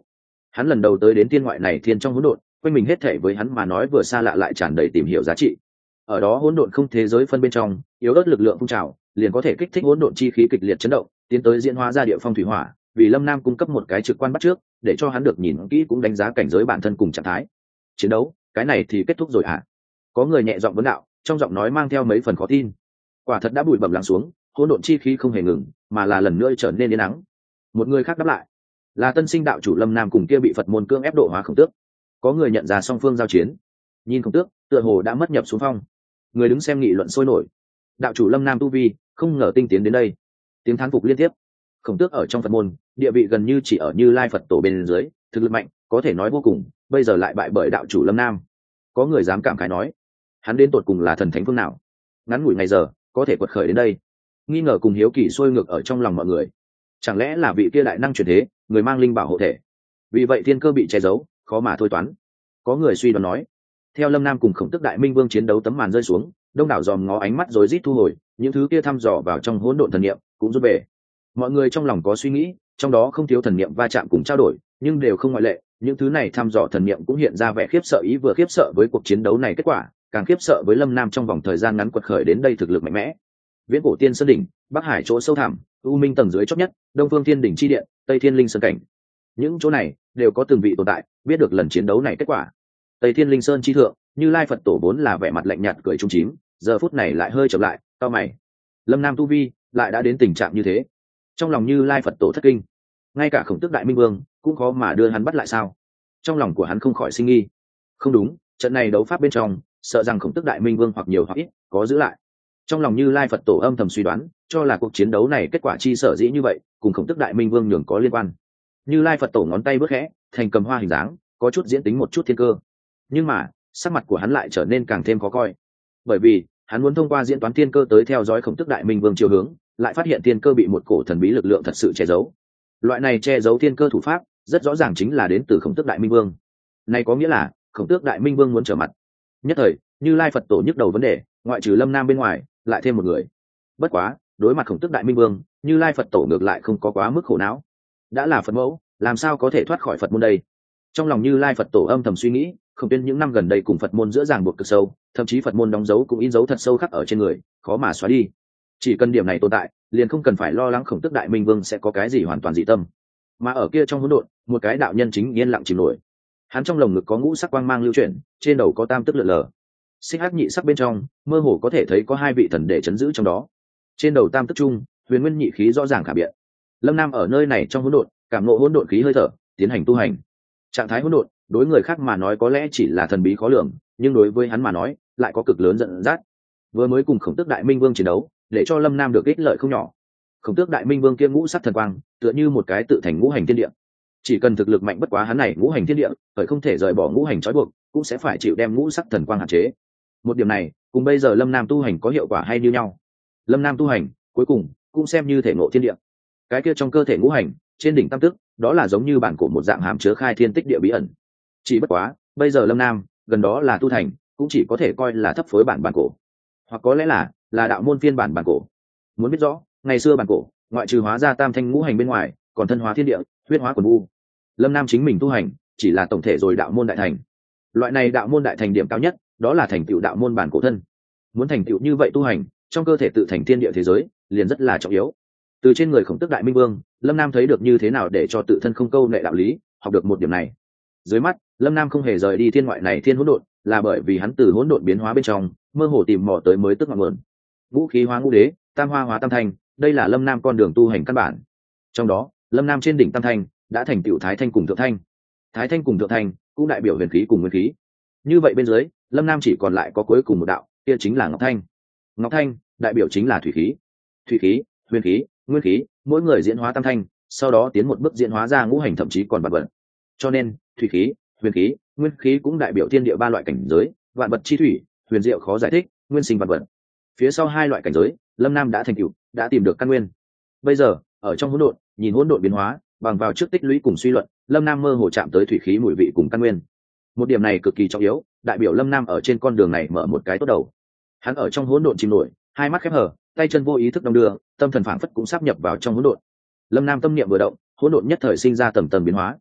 Hắn lần đầu tới đến thiên ngoại này thiên trong hỗn độn, quanh mình hết thể với hắn mà nói vừa xa lạ lại tràn đầy tìm hiểu giá trị. Ở đó hỗn độn không thế giới phân bên trong, yếu ớt lực lượng phun trào liền có thể kích thích hỗn độn chi khí kịch liệt chấn động, tiến tới diễn hóa ra địa phong thủy hỏa, vì Lâm Nam cung cấp một cái trực quan bắt trước, để cho hắn được nhìn kỹ cũng đánh giá cảnh giới bản thân cùng trạng thái. Chiến đấu, cái này thì kết thúc rồi à? Có người nhẹ giọng vấn đạo, trong giọng nói mang theo mấy phần khó tin. Quả thật đã bụi bặm lắng xuống, hỗn độn chi khí không hề ngừng, mà là lần nữa trở nên yên nắng. Một người khác đáp lại, là tân sinh đạo chủ Lâm Nam cùng kia bị Phật môn cương ép độ hóa Khổng Tước. Có người nhận ra song phương giao chiến, nhìn Khổng Tước tựa hồ đã mất nhập xuống phong. Người đứng xem nghị luận sôi nổi. Đạo chủ Lâm Nam tu vi không ngờ tinh tiến đến đây, tiếng thán phục liên tiếp. Khổng Tước ở trong Phật môn địa vị gần như chỉ ở Như Lai Phật tổ bên dưới, thực lực mạnh có thể nói vô cùng, bây giờ lại bại bởi đạo chủ Lâm Nam. Có người dám cảm khái nói, hắn đến tột cùng là thần thánh phương nào, ngắn ngủi ngày giờ có thể quật khởi đến đây. Nghi ngờ cùng hiếu kỳ sôi ngược ở trong lòng mọi người. Chẳng lẽ là vị kia đại năng truyền thế, người mang linh bảo hộ thể, vì vậy thiên cơ bị che giấu, khó mà thôi toán. Có người suy đoán nói. Theo Lâm Nam cùng Khổng Tước Đại Minh Vương chiến đấu tấm màn rơi xuống, đông đảo dòm ngó ánh mắt rối rít thu hồi, những thứ kia thăm dò vào trong hỗn độn thần niệm cũng rút về. Mọi người trong lòng có suy nghĩ, trong đó không thiếu thần niệm va chạm cùng trao đổi, nhưng đều không ngoại lệ, những thứ này thăm dò thần niệm cũng hiện ra vẻ khiếp sợ, ý vừa khiếp sợ với cuộc chiến đấu này kết quả, càng khiếp sợ với Lâm Nam trong vòng thời gian ngắn quật khởi đến đây thực lực mạnh mẽ. Viễn cổ tiên sơn đỉnh, Bắc Hải chỗ sâu thẳm, U Minh tầng dưới chót nhất, Đông Phương Thiên đỉnh chi điện, Tây Thiên Linh sơn cảnh. Những chỗ này đều có từng vị tồn tại, biết được lần chiến đấu này kết quả. Tây Thiên Linh sơn chi thượng, Như Lai Phật tổ vốn là vẻ mặt lạnh nhạt cười trung chím, giờ phút này lại hơi chậm lại, cau mày. Lâm Nam tu vi lại đã đến tình trạng như thế, trong lòng Như Lai Phật tổ thất kinh, ngay cả Khổng Tước Đại Minh Vương cũng khó mà đưa hắn bắt lại sao? Trong lòng của hắn không khỏi sinh nghi. Không đúng, trận này đấu pháp bên trong, sợ rằng Khổng Tước Đại Minh Vương hoặc nhiều hoặc ít có giữ lại. Trong lòng Như Lai Phật tổ âm thầm suy đoán, cho là cuộc chiến đấu này kết quả chi sở dĩ như vậy, cùng Khổng Tước Đại Minh Vương nhường có liên quan. Như Lai Phật tổ ngón tay bước khẽ, thành cầm hoa hình dáng, có chút diễn tính một chút thiên cơ. Nhưng mà, sắc mặt của hắn lại trở nên càng thêm khó coi, bởi vì hắn muốn thông qua diễn toán thiên cơ tới theo dõi Khổng Tước Đại Minh Vương chiều hướng, lại phát hiện thiên cơ bị một cổ thần bí lực lượng thật sự che giấu. Loại này che giấu thiên cơ thủ pháp, rất rõ ràng chính là đến từ Khổng Tước Đại Minh Vương. Này có nghĩa là Khổng Tước Đại Minh Vương muốn trở mặt. Nhất thời, Như Lai Phật tổ nhức đầu vấn đề, ngoại trừ Lâm Nam bên ngoài, lại thêm một người. Bất quá, đối mặt Khổng Tước Đại Minh Vương, Như Lai Phật tổ ngược lại không có quá mức khổ não. Đã là Phật mẫu, làm sao có thể thoát khỏi Phật môn đây? Trong lòng Như Lai Phật tổ âm thầm suy nghĩ, Khổng Tuyên những năm gần đây cùng Phật môn giữa ràng buộc cực sâu, thậm chí Phật môn đóng dấu cũng in dấu thật sâu khắc ở trên người, khó mà xóa đi. Chỉ cần điểm này tồn tại, liền không cần phải lo lắng Khổng Tước Đại Minh Vương sẽ có cái gì hoàn toàn dị tâm. Mà ở kia trong hỗn độn, một cái đạo nhân chính yên lặng chìm nổi. Hắn trong lồng ngực có ngũ sắc quang mang lưu chuyển, trên đầu có tam tức lượn lờ. Xích hắc nhị sắc bên trong, mơ hồ có thể thấy có hai vị thần để chấn giữ trong đó. Trên đầu tam tức trung, huyền nguyên nhị khí rõ ràng khả biệt. Lâm Nam ở nơi này trong hỗn độn, cảm ngộ hỗn độn khí hơi thở, tiến hành tu hành. Trạng thái hỗn độn, đối người khác mà nói có lẽ chỉ là thần bí khó lường, nhưng đối với hắn mà nói, lại có cực lớn dẫn dắt. Vừa mới cùng Khổng Tước Đại Minh Vương chiến đấu, để cho Lâm Nam được ích lợi không nhỏ. Khổng Tước Đại Minh Vương kia ngũ sắc thần quang, tựa như một cái tự thành ngũ hành thiên địa. Chỉ cần thực lực mạnh bất quá hắn này ngũ hành thiên địa, phải không thể rời bỏ ngũ hành trói buộc, cũng sẽ phải chịu đem ngũ sắc thần quang hạn chế. Một điểm này, cùng bây giờ Lâm Nam tu hành có hiệu quả hay như nhau. Lâm Nam tu hành, cuối cùng cũng xem như thể ngộ thiên địa. Cái kia trong cơ thể ngũ hành, trên đỉnh tam tức, đó là giống như bản cổ một dạng hàm chứa khai thiên tích địa bí ẩn. Chỉ bất quá, bây giờ Lâm Nam, gần đó là tu thành, cũng chỉ có thể coi là thấp phối bản bản cổ, hoặc có lẽ là là đạo môn phiên bản bản cổ. Muốn biết rõ, ngày xưa bản cổ, ngoại trừ hóa ra tam thanh ngũ hành bên ngoài, còn thân hóa thiên địa, huyết hóa quần u. Lâm Nam chính mình tu hành, chỉ là tổng thể rồi đạo môn đại thành. Loại này đạo môn đại thành điểm cao nhất, đó là thành tựu đạo môn bản cổ thân. Muốn thành tựu như vậy tu hành, trong cơ thể tự thành thiên địa thế giới, liền rất là trọng yếu. Từ trên người Khổng Tước Đại Minh Vương, Lâm Nam thấy được như thế nào để cho tự thân không câu nệ đạo lý, học được một điểm này. Dưới mắt, Lâm Nam không hề rời đi thiên ngoại này thiên hỗn độn, là bởi vì hắn từ hỗn độn biến hóa bên trong, mơ hồ tìm mò tới mới tức ngọn nguồn. Vũ khí hóa ngũ đế, tam hoa hóa tam thanh, đây là Lâm Nam con đường tu hành căn bản. Trong đó, Lâm Nam trên đỉnh tam thanh đã thành tựu thái thanh cùng thượng thanh. Thái thanh cùng thượng thanh cũng đại biểu huyền khí cùng nguyên khí. Như vậy bên dưới, Lâm Nam chỉ còn lại có cuối cùng một đạo, kia chính là ngọc thanh. Ngọc thanh đại biểu chính là thủy khí. Thủy khí, huyền khí, nguyên khí, mỗi người diễn hóa tam thanh, sau đó tiến một bước diễn hóa ra ngũ hành thậm chí còn vạn vật. Cho nên, thủy khí, huyền khí, nguyên khí cũng đại biểu thiên địa ba loại cảnh giới, vạn vật chi thủy, huyền diệu khó giải thích, nguyên sinh vạn vật. Phía sau hai loại cảnh giới, Lâm Nam đã thành tựu, đã tìm được căn nguyên. Bây giờ, ở trong hỗn độn, nhìn hỗn độn biến hóa, bằng vào trước tích lũy cùng suy luận, Lâm Nam mơ hồ chạm tới thủy khí mùi vị cùng căn nguyên. Một điểm này cực kỳ trọng yếu, đại biểu Lâm Nam ở trên con đường này mở một cái tốt đầu. Hắn ở trong hỗn độn chìm nổi, hai mắt khép hờ, tay chân vô ý thức đong đưa, tâm thần phảng phất cũng sắp nhập vào trong hỗn độn. Lâm Nam tâm niệm vừa động, hỗn độn nhất thời sinh ra tầng tầng biến hóa.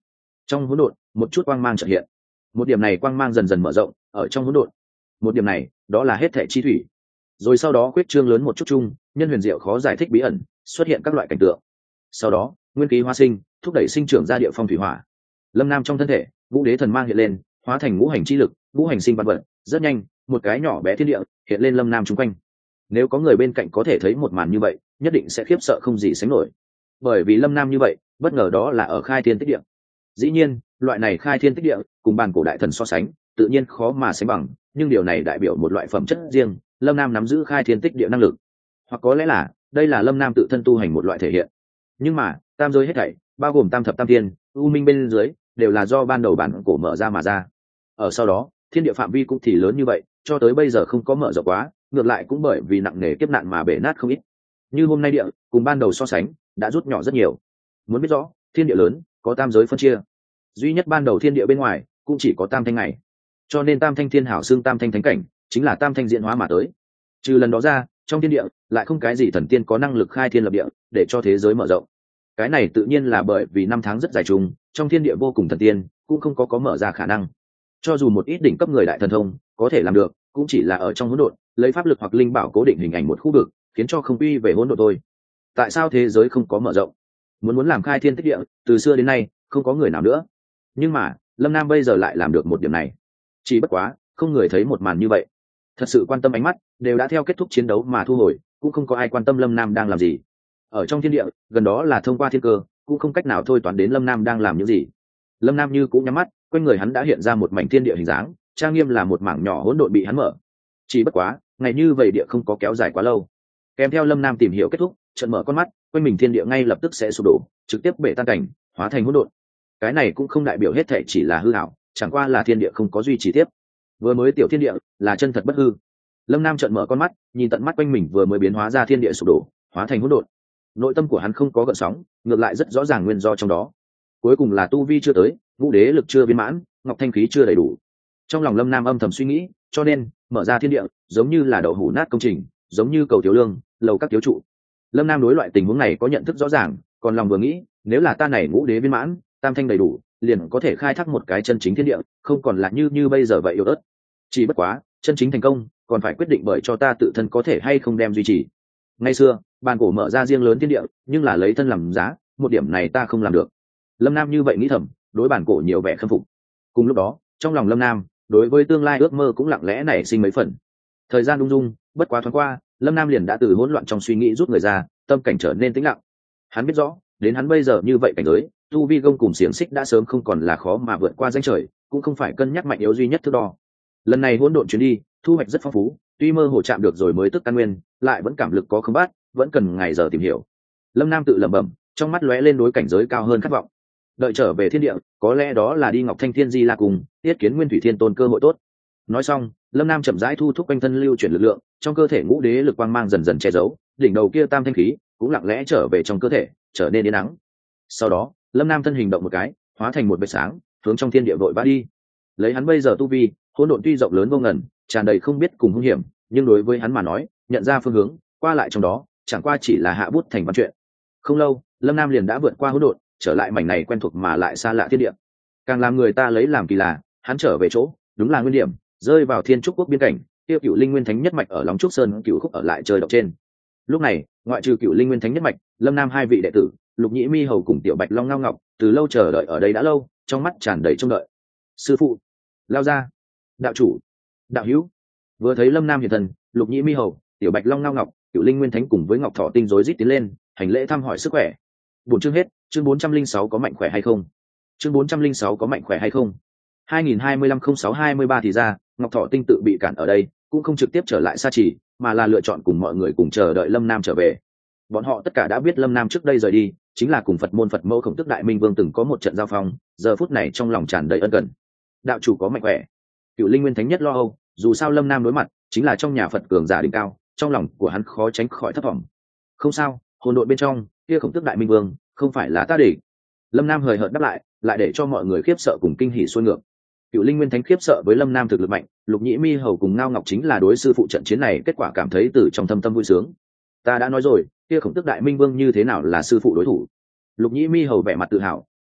Trong hỗn độn một chút quang mang chợt hiện, một điểm này quang mang dần dần mở rộng ở trong hỗn độn. Một điểm này đó là hết thảy chi thủy, rồi sau đó khuyết trương lớn một chút chung, nhân huyền diệu khó giải thích bí ẩn xuất hiện các loại cảnh tượng. Sau đó nguyên khí hóa sinh, thúc đẩy sinh trưởng ra địa phong thủy hỏa. Lâm Nam trong thân thể ngũ đế thần mang hiện lên, hóa thành ngũ hành chi lực, ngũ hành sinh văn vật. Rất nhanh một cái nhỏ bé thiên địa hiện lên Lâm Nam chung quanh. Nếu có người bên cạnh có thể thấy một màn như vậy, nhất định sẽ khiếp sợ không gì sánh nổi, bởi vì Lâm Nam như vậy bất ngờ đó là ở khai thiên tích địa. Dĩ nhiên loại này khai thiên tích địa cùng bàn cổ đại thần so sánh tự nhiên khó mà sánh bằng, nhưng điều này đại biểu một loại phẩm chất riêng. Lâm Nam nắm giữ khai thiên tích địa năng lực, hoặc có lẽ là đây là Lâm Nam tự thân tu hành một loại thể hiện. Nhưng mà tam giới hết thảy bao gồm tam thập tam thiên, u minh bên dưới đều là do ban đầu bản cổ mở ra mà ra. Ở sau đó thiên địa phạm vi cũng thì lớn như vậy, cho tới bây giờ không có mở rộng quá, ngược lại cũng bởi vì nặng nề kiếp nạn mà bể nát không ít. Như hôm nay địa cùng ban đầu so sánh đã rút nhỏ rất nhiều. Muốn biết rõ thiên địa lớn có tam giới phân chia, duy nhất ban đầu thiên địa bên ngoài cũng chỉ có tam thanh này, cho nên tam thanh thiên hảo xương tam thanh thánh cảnh chính là tam thanh diễn hóa mà tới. Trừ lần đó ra trong thiên địa lại không cái gì thần tiên có năng lực khai thiên lập địa để cho thế giới mở rộng. Cái này tự nhiên là bởi vì năm tháng rất dài trùng, trong thiên địa vô cùng thần tiên cũng không có có mở ra khả năng. Cho dù một ít đỉnh cấp người đại thần thông có thể làm được, cũng chỉ là ở trong hỗn độn lấy pháp lực hoặc linh bảo cố định hình ảnh một khu vực, khiến cho không uy về hỗn độn thôi. Tại sao thế giới không có mở rộng? Muốn muốn làm khai thiên tích địa từ xưa đến nay không có người nào nữa, nhưng mà Lâm Nam bây giờ lại làm được một điểm này. Chỉ bất quá không người thấy một màn như vậy, thật sự quan tâm ánh mắt đều đã theo kết thúc chiến đấu mà thu hồi, cũng không có ai quan tâm Lâm Nam đang làm gì. Ở trong thiên địa gần đó là thông qua thiên cơ, cũng không cách nào thôi toán đến Lâm Nam đang làm những gì. Lâm Nam như cũng nhắm mắt, quanh người hắn đã hiện ra một mảnh thiên địa hình dáng, trang nghiêm là một mảng nhỏ hỗn độn bị hắn mở. Chỉ bất quá ngày như vậy địa không có kéo dài quá lâu, kèm theo Lâm Nam tìm hiểu kết thúc, chợt mở con mắt, quanh mình thiên địa ngay lập tức sẽ sụp đổ, trực tiếp bể tan cảnh, hóa thành hỗn độn. Cái này cũng không đại biểu hết thảy chỉ là hư ảo, chẳng qua là thiên địa không có duy trì tiếp. Vừa mới tiểu thiên địa là chân thật bất hư. Lâm Nam chợt mở con mắt, nhìn tận mắt quanh mình vừa mới biến hóa ra thiên địa sụp đổ, hóa thành hỗn độn. Nội tâm của hắn không có gợn sóng, ngược lại rất rõ ràng nguyên do trong đó. Cuối cùng là tu vi chưa tới, ngũ đế lực chưa viên mãn, ngọc thanh khí chưa đầy đủ. Trong lòng Lâm Nam âm thầm suy nghĩ, cho nên mở ra thiên địa giống như là đậu hũ nát công trình, giống như cầu thiếu lương, lầu các thiếu trụ. Lâm Nam đối loại tình huống này có nhận thức rõ ràng, còn lòng vừa nghĩ, nếu là ta này ngũ đế viên mãn, tam thanh đầy đủ, liền có thể khai thác một cái chân chính thiên địa, không còn là như như bây giờ vậy yếu ớt. Chỉ bất quá chân chính thành công còn phải quyết định bởi cho ta tự thân có thể hay không đem duy trì. Ngày xưa bàn cổ mở ra riêng lớn thiên địa, nhưng là lấy thân làm giá, một điểm này ta không làm được. Lâm Nam như vậy nghĩ thầm, đối bàn cổ nhiều vẻ khâm phục. Cùng lúc đó trong lòng Lâm Nam đối với tương lai ước mơ cũng lặng lẽ nảy sinh mấy phần. Thời gian lung dung bất quá thoáng qua, Lâm Nam liền đã từ hỗn loạn trong suy nghĩ rút người ra, tâm cảnh trở nên tĩnh lặng. Hắn biết rõ đến hắn bây giờ như vậy cảnh giới, tu vi gông cùng xiềng xích đã sớm không còn là khó mà vượt qua danh trời, cũng không phải cân nhắc mạnh yếu duy nhất thước đo. Lần này hỗn độn chuyến đi thu hoạch rất phong phú, tuy mơ hồ chạm được rồi mới tức căn nguyên, lại vẫn cảm lực có không bát, vẫn cần ngày giờ tìm hiểu. Lâm Nam tự lẩm bẩm, trong mắt lóe lên đối cảnh giới cao hơn khát vọng. Đợi trở về thiên địa, có lẽ đó là đi Ngọc Thanh Thiên Di La cùng tiết kiến Nguyên Thủy Thiên Tôn cơ hội tốt. Nói xong, Lâm Nam chậm rãi thu thúc quanh thân lưu chuyển lực lượng, trong cơ thể ngũ đế lực quang mang dần dần che giấu, đỉnh đầu kia tam thanh khí cũng lặng lẽ trở về trong cơ thể, trở nên yên nắng. Sau đó Lâm Nam thân hình động một cái, hóa thành một vệt sáng, hướng trong thiên địa vội vã đi. Lấy hắn bây giờ tu vi, hỗn độn tuy rộng lớn vô ngần, tràn đầy không biết cùng hung hiểm, nhưng đối với hắn mà nói, nhận ra phương hướng, qua lại trong đó, chẳng qua chỉ là hạ bút thành văn chuyện. Không lâu, Lâm Nam liền đã vượt qua hỗn độn, trở lại mảnh này quen thuộc mà lại xa lạ thiên địa. Càng làm người ta lấy làm kỳ lạ, hắn trở về chỗ, đúng là nguyên điểm, rơi vào Thiên Trúc quốc biên cảnh, tiêu Cựu Linh Nguyên Thánh nhất mạch ở Long Trúc Sơn Cựu Khúc ở lại chơi độc trên. Lúc này, ngoại trừ Cựu Linh Nguyên Thánh nhất mạch, Lâm Nam hai vị đệ tử, Lục Nhĩ Mi Hầu cùng Tiểu Bạch Long Ngao Ngọc, từ lâu chờ đợi ở đây đã lâu, trong mắt tràn đầy trông đợi. Sư phụ, lao ra, đạo chủ, đạo hữu. Vừa thấy Lâm Nam hiện thân, Lục Nhĩ Mi Hầu, Tiểu Bạch Long Ngao Ngọc, Cựu Linh Nguyên Thánh cùng với Ngọc Thỏ Tinh rối rít tiến lên, hành lễ thăm hỏi sức khỏe. Buổi chương hết, chương bốn trăm linh sáu có mạnh khỏe hay không? Chương bốn trăm linh sáu có mạnh khỏe hay không? hai nghìn hai mươi lăm không sáu hai mươi ba thì ra, Ngọc Thỏ Tinh tự bị cản ở đây, cũng không trực tiếp trở lại Sa Trì, mà là lựa chọn cùng mọi người cùng chờ đợi Lâm Nam trở về. Bọn họ tất cả đã biết Lâm Nam trước đây rời đi, chính là cùng Phật môn Phật mẫu Khổng Tước Đại Minh Vương từng có một trận giao phong, giờ phút này trong lòng tràn đầy ân cần. Đạo chủ có mạnh khỏe. Cựu Linh Nguyên Thánh nhất lo âu, dù sao Lâm Nam đối mặt chính là trong nhà Phật cường giả đỉnh cao, trong lòng của hắn khó tránh khỏi thất vọng. Không sao, hồn đội bên trong kia Khổng Tước Đại Minh Vương không phải là ta để. Lâm Nam hời hợt đáp lại, lại để cho mọi người khiếp sợ cùng kinh hỉ xuôi ngược. Cựu Linh Nguyên Thánh khiếp sợ với Lâm Nam thực lực mạnh, Lục Nhĩ Mi Hầu cùng Ngao Ngọc chính là đối sư phụ trận chiến này kết quả cảm thấy từ trong thâm tâm vui sướng. Ta đã nói rồi, kia Khổng Tước Đại Minh Vương như thế nào là sư phụ đối thủ. Lục Nhĩ Mi Hầu vẻ mặt tự hào,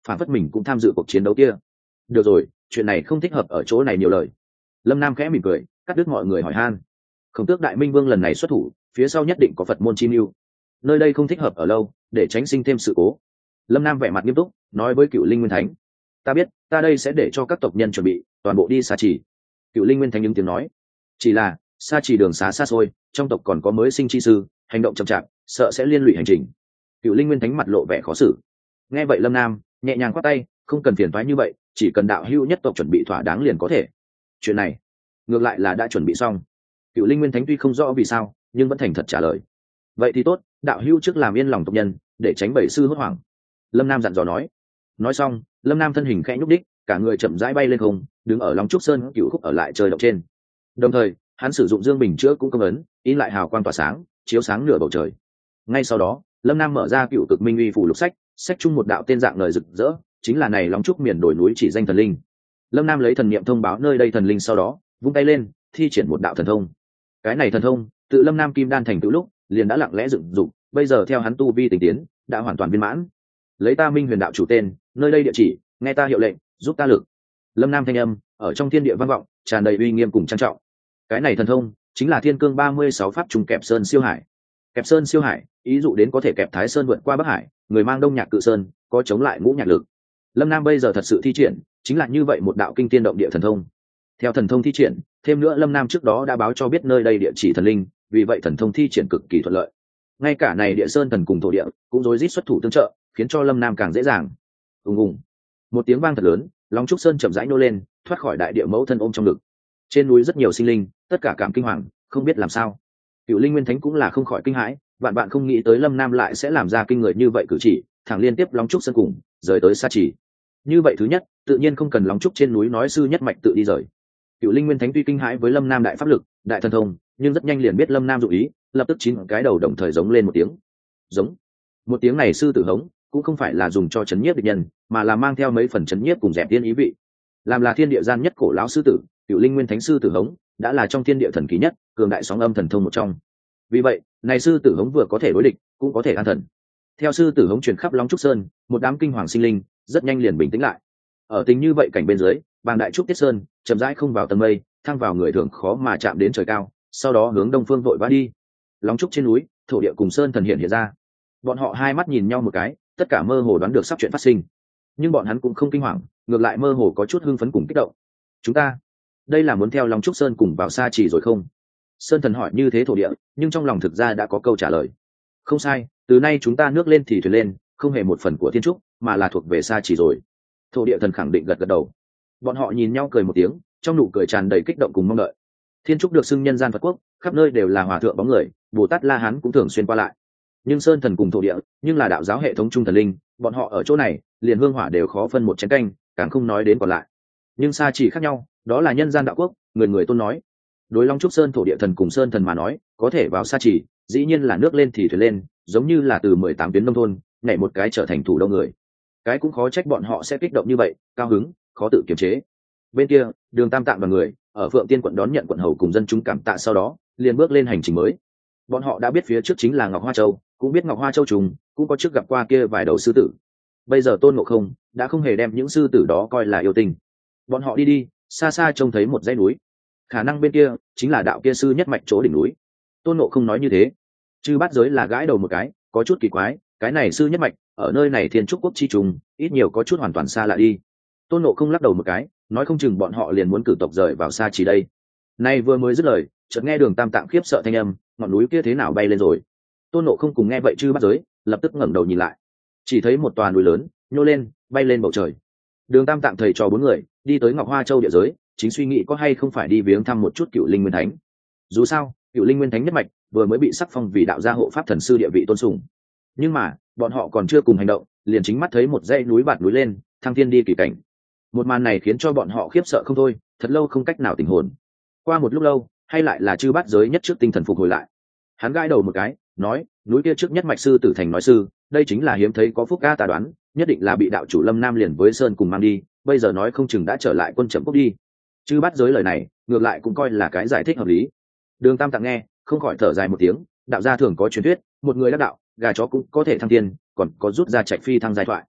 phản phất mình cũng tham dự cuộc chiến đấu kia. Được rồi, chuyện này không thích hợp ở chỗ này nhiều lời. Lâm Nam khẽ mỉm cười, cắt đứt mọi người hỏi han. Khổng Tước Đại Minh Vương lần này xuất thủ, phía sau nhất định có Phật môn chi mưu. Nơi đây không thích hợp ở lâu, để tránh sinh thêm sự cố. Lâm Nam vẻ mặt nghiêm túc, nói với Cựu Linh Nguyên Thánh: ta biết, ta đây sẽ để cho các tộc nhân chuẩn bị, toàn bộ đi Sa Chỉ. Cựu Linh Nguyên Thánh ứng tiếng nói: chỉ là Sa Chỉ đường xá xa xôi, trong tộc còn có mới sinh chi sư, hành động chậm chạp, sợ sẽ liên lụy hành trình. Cựu Linh Nguyên Thánh mặt lộ vẻ khó xử. Nghe vậy Lâm Nam nhẹ nhàng khoát tay: không cần phiền toái như vậy, chỉ cần đạo hữu nhất tộc chuẩn bị thỏa đáng liền có thể. Chuyện này ngược lại là đã chuẩn bị xong. Cựu Linh Nguyên Thánh tuy không rõ vì sao, nhưng vẫn thành thật trả lời: vậy thì tốt, đạo hữu trước làm yên lòng tộc nhân, để tránh bảy sư hốt hoảng. Lâm Nam dặn dò nói. Nói xong, Lâm Nam thân hình khẽ nhúc đích, cả người chậm rãi bay lên không, đứng ở Long Trúc Sơn Cựu Khúc ở lại trời động trên. Đồng thời, hắn sử dụng dương bình chữa cũng công ấn, in lại hào quang tỏa sáng, chiếu sáng nửa bầu trời. Ngay sau đó, Lâm Nam mở ra Cựu Cực Minh Uy phủ lục sách, sách chung một đạo tên dạng lời rực rỡ, chính là này Long Trúc miền đổi núi chỉ danh thần linh. Lâm Nam lấy thần niệm thông báo nơi đây thần linh, sau đó vung tay lên, thi triển một đạo thần thông. Cái này thần thông, tự Lâm Nam kim đan thành tựu lúc, liền đã lặng lẽ dựng dụng, bây giờ theo hắn tu vi tinh tiến, đã hoàn toàn viên mãn. Lấy ta Minh Huyền đạo chủ tên, nơi đây địa chỉ, nghe ta hiệu lệnh, giúp ta lực. Lâm Nam thanh âm ở trong thiên địa vang vọng, tràn đầy uy nghiêm cùng trang trọng. Cái này thần thông chính là Thiên Cương ba mươi sáu pháp trùng kẹp sơn siêu hải. Kẹp sơn siêu hải, ý dụ đến có thể kẹp Thái Sơn vượt qua Bắc Hải, người mang Đông Nhạc Cự Sơn, có chống lại ngũ nhạc lực. Lâm Nam bây giờ thật sự thi triển, chính là như vậy một đạo kinh thiên động địa thần thông. Theo thần thông thi triển, thêm nữa Lâm Nam trước đó đã báo cho biết nơi đây địa chỉ thần linh, vì vậy thần thông thi triển cực kỳ thuận lợi. Ngay cả này địa sơn thần cùng thổ địa cũng rối rít xuất thủ tương trợ, khiến cho Lâm Nam càng dễ dàng. Ùng ùng, một tiếng vang thật lớn, Long Trúc Sơn chậm rãi nô lên, thoát khỏi đại địa mẫu thân ôm trong ngực. Trên núi rất nhiều sinh linh, tất cả cảm kinh hoàng, không biết làm sao. Cựu Linh Nguyên Thánh cũng là không khỏi kinh hãi, vạn bạn không nghĩ tới Lâm Nam lại sẽ làm ra kinh người như vậy cử chỉ, thẳng liên tiếp Long Trúc Sơn cùng rời tới Sa Chỉ. Như vậy thứ nhất, tự nhiên không cần Long Trúc trên núi nói sư nhất mạch tự đi rời. Cựu Linh Nguyên Thánh tuy kinh hãi với Lâm Nam đại pháp lực, đại thần thông, nhưng rất nhanh liền biết Lâm Nam dụng ý, lập tức chín cái đầu đồng thời giống lên một tiếng. Giống. Một tiếng này sư tử hống, cũng không phải là dùng cho chấn nhiếp địch nhân, mà là mang theo mấy phần chấn nhiếp cùng dẹp tiên ý vị. Làm là thiên địa gian nhất cổ lão sư tử, Cựu Linh Nguyên Thánh sư tử hống, đã là trong thiên địa thần kỳ nhất, cường đại sóng âm thần thông một trong. Vì vậy, này sư tử hống vừa có thể đối địch, cũng có thể an thần. Theo sư tử hống truyền khắp Long Trúc Sơn, một đám kinh hoàng sinh linh rất nhanh liền bình tĩnh lại. Ở tình như vậy cảnh bên dưới, bàng đại trúc tiết sơn chậm rãi không vào tầng mây, thăng vào người thường khó mà chạm đến trời cao, sau đó hướng đông phương vội vã đi. Long Trúc trên núi, thổ địa cùng sơn thần hiện hiện ra. Bọn họ hai mắt nhìn nhau một cái, tất cả mơ hồ đoán được sắp chuyện phát sinh, nhưng bọn hắn cũng không kinh hoàng, ngược lại mơ hồ có chút hưng phấn cùng kích động. Chúng ta đây là muốn theo Long Trúc Sơn cùng vào Sa Chỉ rồi không? Sơn thần hỏi như thế thổ địa, nhưng trong lòng thực ra đã có câu trả lời. Không sai, từ nay chúng ta nước lên thì thuyền lên, không hề một phần của thiên trúc, mà là thuộc về Sa Chỉ rồi. Thổ địa thần khẳng định gật gật đầu. Bọn họ nhìn nhau cười một tiếng, trong nụ cười tràn đầy kích động cùng mong đợi. Thiên trúc được xưng nhân gian Phật quốc, khắp nơi đều là hòa thượng bóng người, Bồ Tát La Hán cũng thường xuyên qua lại. Nhưng sơn thần cùng thổ địa, nhưng là đạo giáo hệ thống trung thần linh, bọn họ ở chỗ này, liền hương hỏa đều khó phân một chén canh, càng không nói đến còn lại. Nhưng Sa Chỉ khác nhau, đó là nhân gian đạo quốc, người người tôn nói. Đối Long Trúc Sơn thổ địa thần cùng sơn thần mà nói, có thể vào Sa Chỉ, dĩ nhiên là nước lên thì thuyền lên, giống như là từ mười tám tuyến nông thôn nhảy một cái trở thành thủ đô người. Cái cũng khó trách bọn họ sẽ kích động như vậy, cao hứng, khó tự kiềm chế. Bên kia, Đường Tam Tạng và người ở Phượng Tiên quận đón nhận quận hầu cùng dân chúng cảm tạ, sau đó liền bước lên hành trình mới. Bọn họ đã biết phía trước chính là Ngọc Hoa Châu, cũng biết Ngọc Hoa Châu trùng, cũng có trước gặp qua kia vài đầu sư tử. Bây giờ Tôn Ngộ Không đã không hề đem những sư tử đó coi là yêu tình. Bọn họ đi đi, xa xa trông thấy một dãy núi, khả năng bên kia chính là đạo kia sư nhất mạch chỗ đỉnh núi. Tôn Ngộ Không nói như thế, Chư Bát Giới là gãi đầu một cái, có chút kỳ quái, cái này sư nhất mạch ở nơi này Thiên Trúc quốc chi trùng, ít nhiều có chút hoàn toàn xa lạ đi. Tôn Ngộ Không lắc đầu một cái, nói không chừng bọn họ liền muốn cử tộc rời vào Sa Chỉ đây. Nay vừa mới dứt lời, chợt nghe Đường Tam Tạng khiếp sợ thanh âm, ngọn núi kia thế nào bay lên rồi? Tôn Ngộ Không cùng nghe vậy Chư Bát Giới lập tức ngẩng đầu nhìn lại, chỉ thấy một tòa núi lớn nhô lên, bay lên bầu trời. Đường Tam Tạng thầy trò bốn người đi tới Ngọc Hoa Châu địa giới, chính suy nghĩ có hay không phải đi viếng thăm một chút Cựu Linh Nguyên Thánh. Dù sao, Cựu Linh Nguyên Thánh nhất mạch vừa mới bị sắc phong vì đạo gia hộ pháp thần sư địa vị tôn sùng. Nhưng mà, bọn họ còn chưa cùng hành động, liền chính mắt thấy một dãy núi bạt núi lên, thăng thiên đi kỳ cảnh. Một màn này khiến cho bọn họ khiếp sợ không thôi, thật lâu không cách nào tỉnh hồn. Qua một lúc lâu, hay lại là Chư Bát Giới nhất trước tinh thần phục hồi lại. Hắn gãi đầu một cái, nói, núi kia trước nhất mạch sư tử thành nói sư, đây chính là hiếm thấy có phúc ca, ta đoán, nhất định là bị đạo chủ Lâm Nam liền với Sơn cùng mang đi, bây giờ nói không chừng đã trở lại quân chậm quốc đi. Chư Bát Giới lời này, ngược lại cũng coi là cái giải thích hợp lý. Đường Tam Tạng nghe, không khỏi thở dài một tiếng, đạo gia thường có truyền thuyết, một người đắc đạo, gà chó cũng có thể thăng thiên, còn có rút ra trạch phi thăng giai thoại.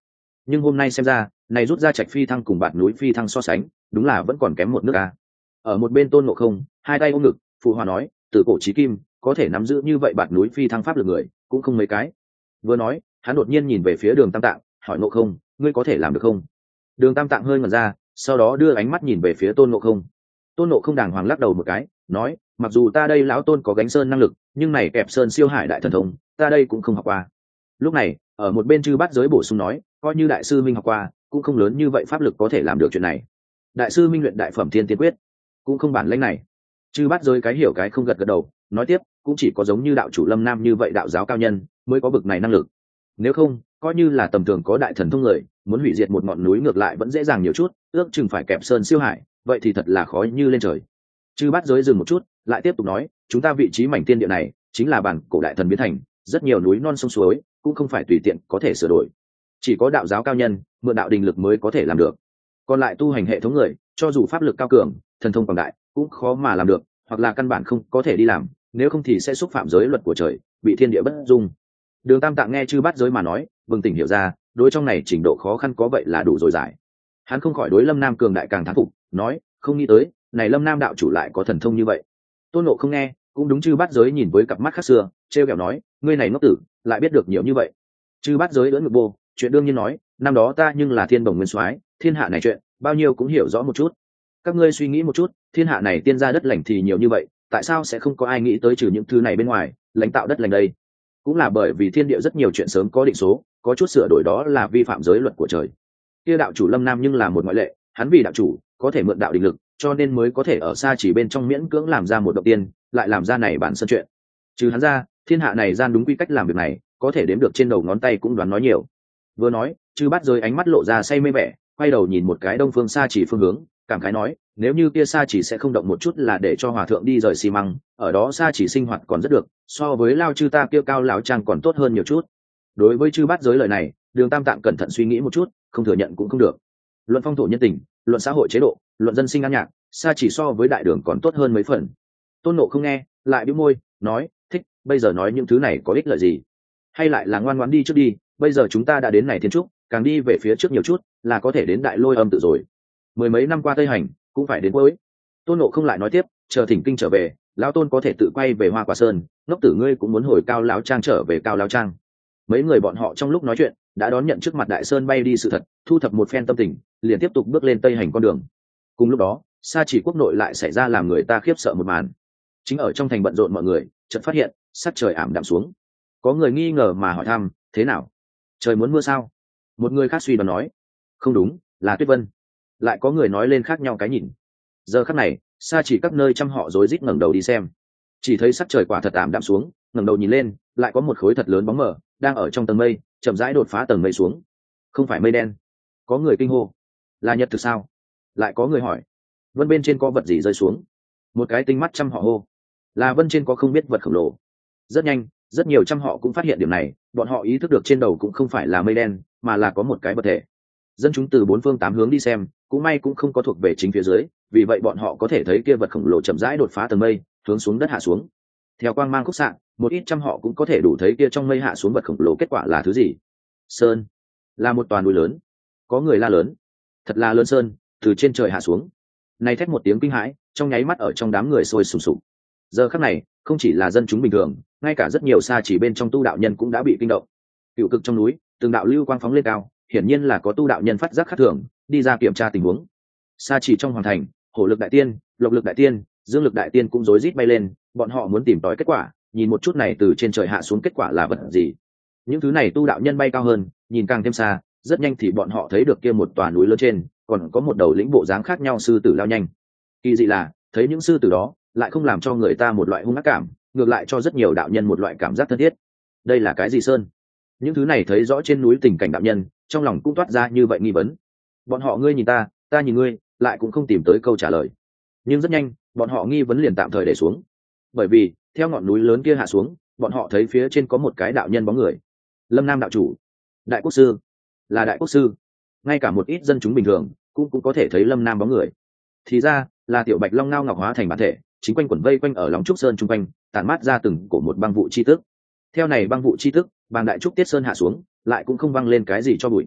nhưng hôm nay xem ra này rút ra trạch phi thăng cùng bạt núi phi thăng so sánh đúng là vẫn còn kém một nước a. Ở một bên Tôn Ngộ Không hai tay ôm ngực phụ hòa nói, từ cổ chí kim có thể nắm giữ như vậy bạt núi phi thăng pháp lực người cũng không mấy cái. Vừa nói hắn đột nhiên nhìn về phía Đường Tam Tạng hỏi, Ngộ Không ngươi có thể làm được không? Đường Tam Tạng hơi ngẩn ra, sau đó đưa ánh mắt nhìn về phía Tôn Ngộ Không. Tôn Ngộ Không đàng hoàng lắc đầu một cái nói, mặc dù ta đây lão tôn có gánh sơn năng lực, nhưng này kẹp sơn siêu hải đại thần thông ta đây cũng không học qua. Lúc này ở một bên Chư Bát Giới bổ sung nói, coi như đại sư minh học qua cũng không lớn như vậy pháp lực có thể làm được chuyện này. Đại sư minh luyện đại phẩm thiên tiên quyết cũng không bản lĩnh này. Chư Bát Giới cái hiểu cái không gật gật đầu nói tiếp, cũng chỉ có giống như đạo chủ Lâm Nam như vậy đạo giáo cao nhân mới có bực này năng lực, nếu không coi như là tầm thường có đại thần thông người muốn hủy diệt một ngọn núi ngược lại vẫn dễ dàng nhiều chút, ước chừng phải kẹp sơn siêu hải vậy thì thật là khó như lên trời. Chư Bát Giới dừng một chút lại tiếp tục nói, chúng ta vị trí mảnh tiên địa này chính là bản cổ đại thần biến thành, rất nhiều núi non sông suối cũng không phải tùy tiện có thể sửa đổi, chỉ có đạo giáo cao nhân mượn đạo đình lực mới có thể làm được. Còn lại tu hành hệ thống người cho dù pháp lực cao cường thần thông quảng đại cũng khó mà làm được, hoặc là căn bản không có thể đi làm, nếu không thì sẽ xúc phạm giới luật của trời, bị thiên địa bất dung. Đường Tam Tạng nghe Chư Bát Giới mà nói bừng tỉnh hiểu ra, đối trong này trình độ khó khăn có vậy là đủ rồi giải. Hắn không khỏi đối Lâm Nam cường đại càng thán phục nói, không nghĩ tới này Lâm Nam đạo chủ lại có thần thông như vậy. Tôn Ngộ Không nghe cũng đúng Chư Bát Giới nhìn với cặp mắt khác xưa trêu ghẹo nói, ngươi này ngốc tử lại biết được nhiều như vậy. Chư Bát Giới đỡ ngực bô chuyện đương nhiên nói, năm đó ta nhưng là thiên bồng nguyên soái, thiên hạ này chuyện bao nhiêu cũng hiểu rõ một chút. Các ngươi suy nghĩ một chút, thiên hạ này tiên gia đất lành thì nhiều như vậy, tại sao sẽ không có ai nghĩ tới trừ những thứ này bên ngoài lãnh tạo đất lành đây? Cũng là bởi vì thiên địa rất nhiều chuyện sớm có định số, có chút sửa đổi đó là vi phạm giới luật của trời. Kia đạo chủ Lâm Nam nhưng là một ngoại lệ, hắn vì đạo chủ có thể mượn đạo định lực, cho nên mới có thể ở xa chỉ bên trong miễn cưỡng làm ra một động tiên, lại làm ra này bản sân chuyện. Trừ hắn ra, thiên hạ này gian đúng quy cách làm việc này có thể đếm được trên đầu ngón tay cũng đoán nói nhiều. Vừa nói Chư Bát Giới ánh mắt lộ ra say mê vẻ, quay đầu nhìn một cái đông phương xa chỉ phương hướng cảm khái nói, nếu như kia xa chỉ sẽ không động một chút là để cho hòa thượng đi rời xi măng, ở đó xa chỉ sinh hoạt còn rất được, so với lao chư ta kia cao lão trang còn tốt hơn nhiều chút. Đối với Chư Bát Giới lời này Đường Tam Tạng cẩn thận suy nghĩ một chút, không thừa nhận cũng không được. Luận phong thổ nhân tình, luận xã hội chế độ, luận dân sinh an nhạc, xa chỉ so với đại đường còn tốt hơn mấy phần. Tôn Ngộ không nghe lại bĩu môi nói, thích, bây giờ nói những thứ này có ích lợi gì? Hay lại là ngoan ngoãn đi trước đi, bây giờ chúng ta đã đến này thiên trúc, càng đi về phía trước nhiều chút là có thể đến đại lôi âm tự rồi. Mười mấy năm qua tây hành cũng phải đến cuối. Tôn Ngộ không lại nói tiếp, chờ thỉnh kinh trở về lão tôn có thể tự quay về Hoa Quả Sơn, ngốc tử ngươi cũng muốn hồi cao lão trang trở về cao lão trang. Mấy người bọn họ trong lúc nói chuyện đã đón nhận trước mặt đại sơn bay đi sự thật, thu thập một phen tâm tình liền tiếp tục bước lên tây hành con đường. Cùng lúc đó xa chỉ quốc nội lại xảy ra làm người ta khiếp sợ một màn. Chính ở trong thành bận rộn mọi người chợt phát hiện sắc trời ảm đạm xuống. Có người nghi ngờ mà hỏi thăm, thế nào, trời muốn mưa sao? Một người khác suy đoán nói, không đúng, là tuyết vân. Lại có người nói lên khác nhau cái nhìn. Giờ khắc này xa chỉ các nơi trăm họ rối rít ngẩng đầu đi xem, chỉ thấy sắc trời quả thật ảm đạm xuống, ngẩng đầu nhìn lên lại có một khối thật lớn bóng mờ đang ở trong tầng mây chậm rãi đột phá tầng mây xuống. Không phải mây đen. Có người kinh hô, là nhật thực sao? Lại có người hỏi, vân bên trên có vật gì rơi xuống? Một cái tinh mắt trăm họ hô, là vân trên có không biết vật khổng lồ. Rất nhanh rất nhiều trăm họ cũng phát hiện điểm này, bọn họ ý thức được trên đầu cũng không phải là mây đen mà là có một cái vật thể. Dân chúng từ bốn phương tám hướng đi xem, cũng may cũng không có thuộc về chính phía dưới, vì vậy bọn họ có thể thấy kia vật khổng lồ chậm rãi đột phá tầng mây hướng xuống đất hạ xuống. Theo quang mang khúc xạ, một ít trăm họ cũng có thể đủ thấy kia trong mây hạ xuống vật khổng lồ kết quả là thứ gì. Sơn, là một toàn núi lớn. Có người la lớn, thật là lớn sơn từ trên trời hạ xuống. Này thét một tiếng kinh hãi, trong nháy mắt ở trong đám người sôi sùng sục. Giờ khắc này không chỉ là dân chúng bình thường, ngay cả rất nhiều xa chỉ bên trong tu đạo nhân cũng đã bị kinh động. Cựu cực trong núi từng đạo lưu quang phóng lên cao, hiển nhiên là có tu đạo nhân phát giác khác thường đi ra kiểm tra tình huống. Xa chỉ trong hoàng thành, hổ lực đại tiên, lộc lực đại tiên, dương lực đại tiên cũng rối rít bay lên, bọn họ muốn tìm tòi kết quả, nhìn một chút này từ trên trời hạ xuống kết quả là vật gì. Những thứ này tu đạo nhân bay cao hơn, nhìn càng thêm xa, rất nhanh thì bọn họ thấy được kia một tòa núi lớn trên còn có một đầu lĩnh bộ dáng khác nhau sư tử lao nhanh. Kỳ dị là thấy những sư tử đó lại không làm cho người ta một loại hung ác cảm, ngược lại cho rất nhiều đạo nhân một loại cảm giác thân thiết. Đây là cái gì sơn? Những thứ này thấy rõ trên núi tình cảnh đạo nhân trong lòng cũng toát ra như vậy nghi vấn. Bọn họ ngươi nhìn ta, ta nhìn ngươi, lại cũng không tìm tới câu trả lời. Nhưng rất nhanh bọn họ nghi vấn liền tạm thời để xuống, bởi vì theo ngọn núi lớn kia hạ xuống, bọn họ thấy phía trên có một cái đạo nhân bóng người. Lâm Nam đạo chủ, đại quốc sư, là đại quốc sư. Ngay cả một ít dân chúng bình thường cũng cũng có thể thấy Lâm Nam bóng người. Thì ra là tiểu bạch long ngao ngọc hóa thành bản thể, chính quanh quẩn vây quanh ở lòng trúc sơn trung quanh, tản mát ra từng cổ một băng vụ chi tức. Theo này băng vụ chi tức, bàng đại trúc tiết sơn hạ xuống, lại cũng không văng lên cái gì cho bụi.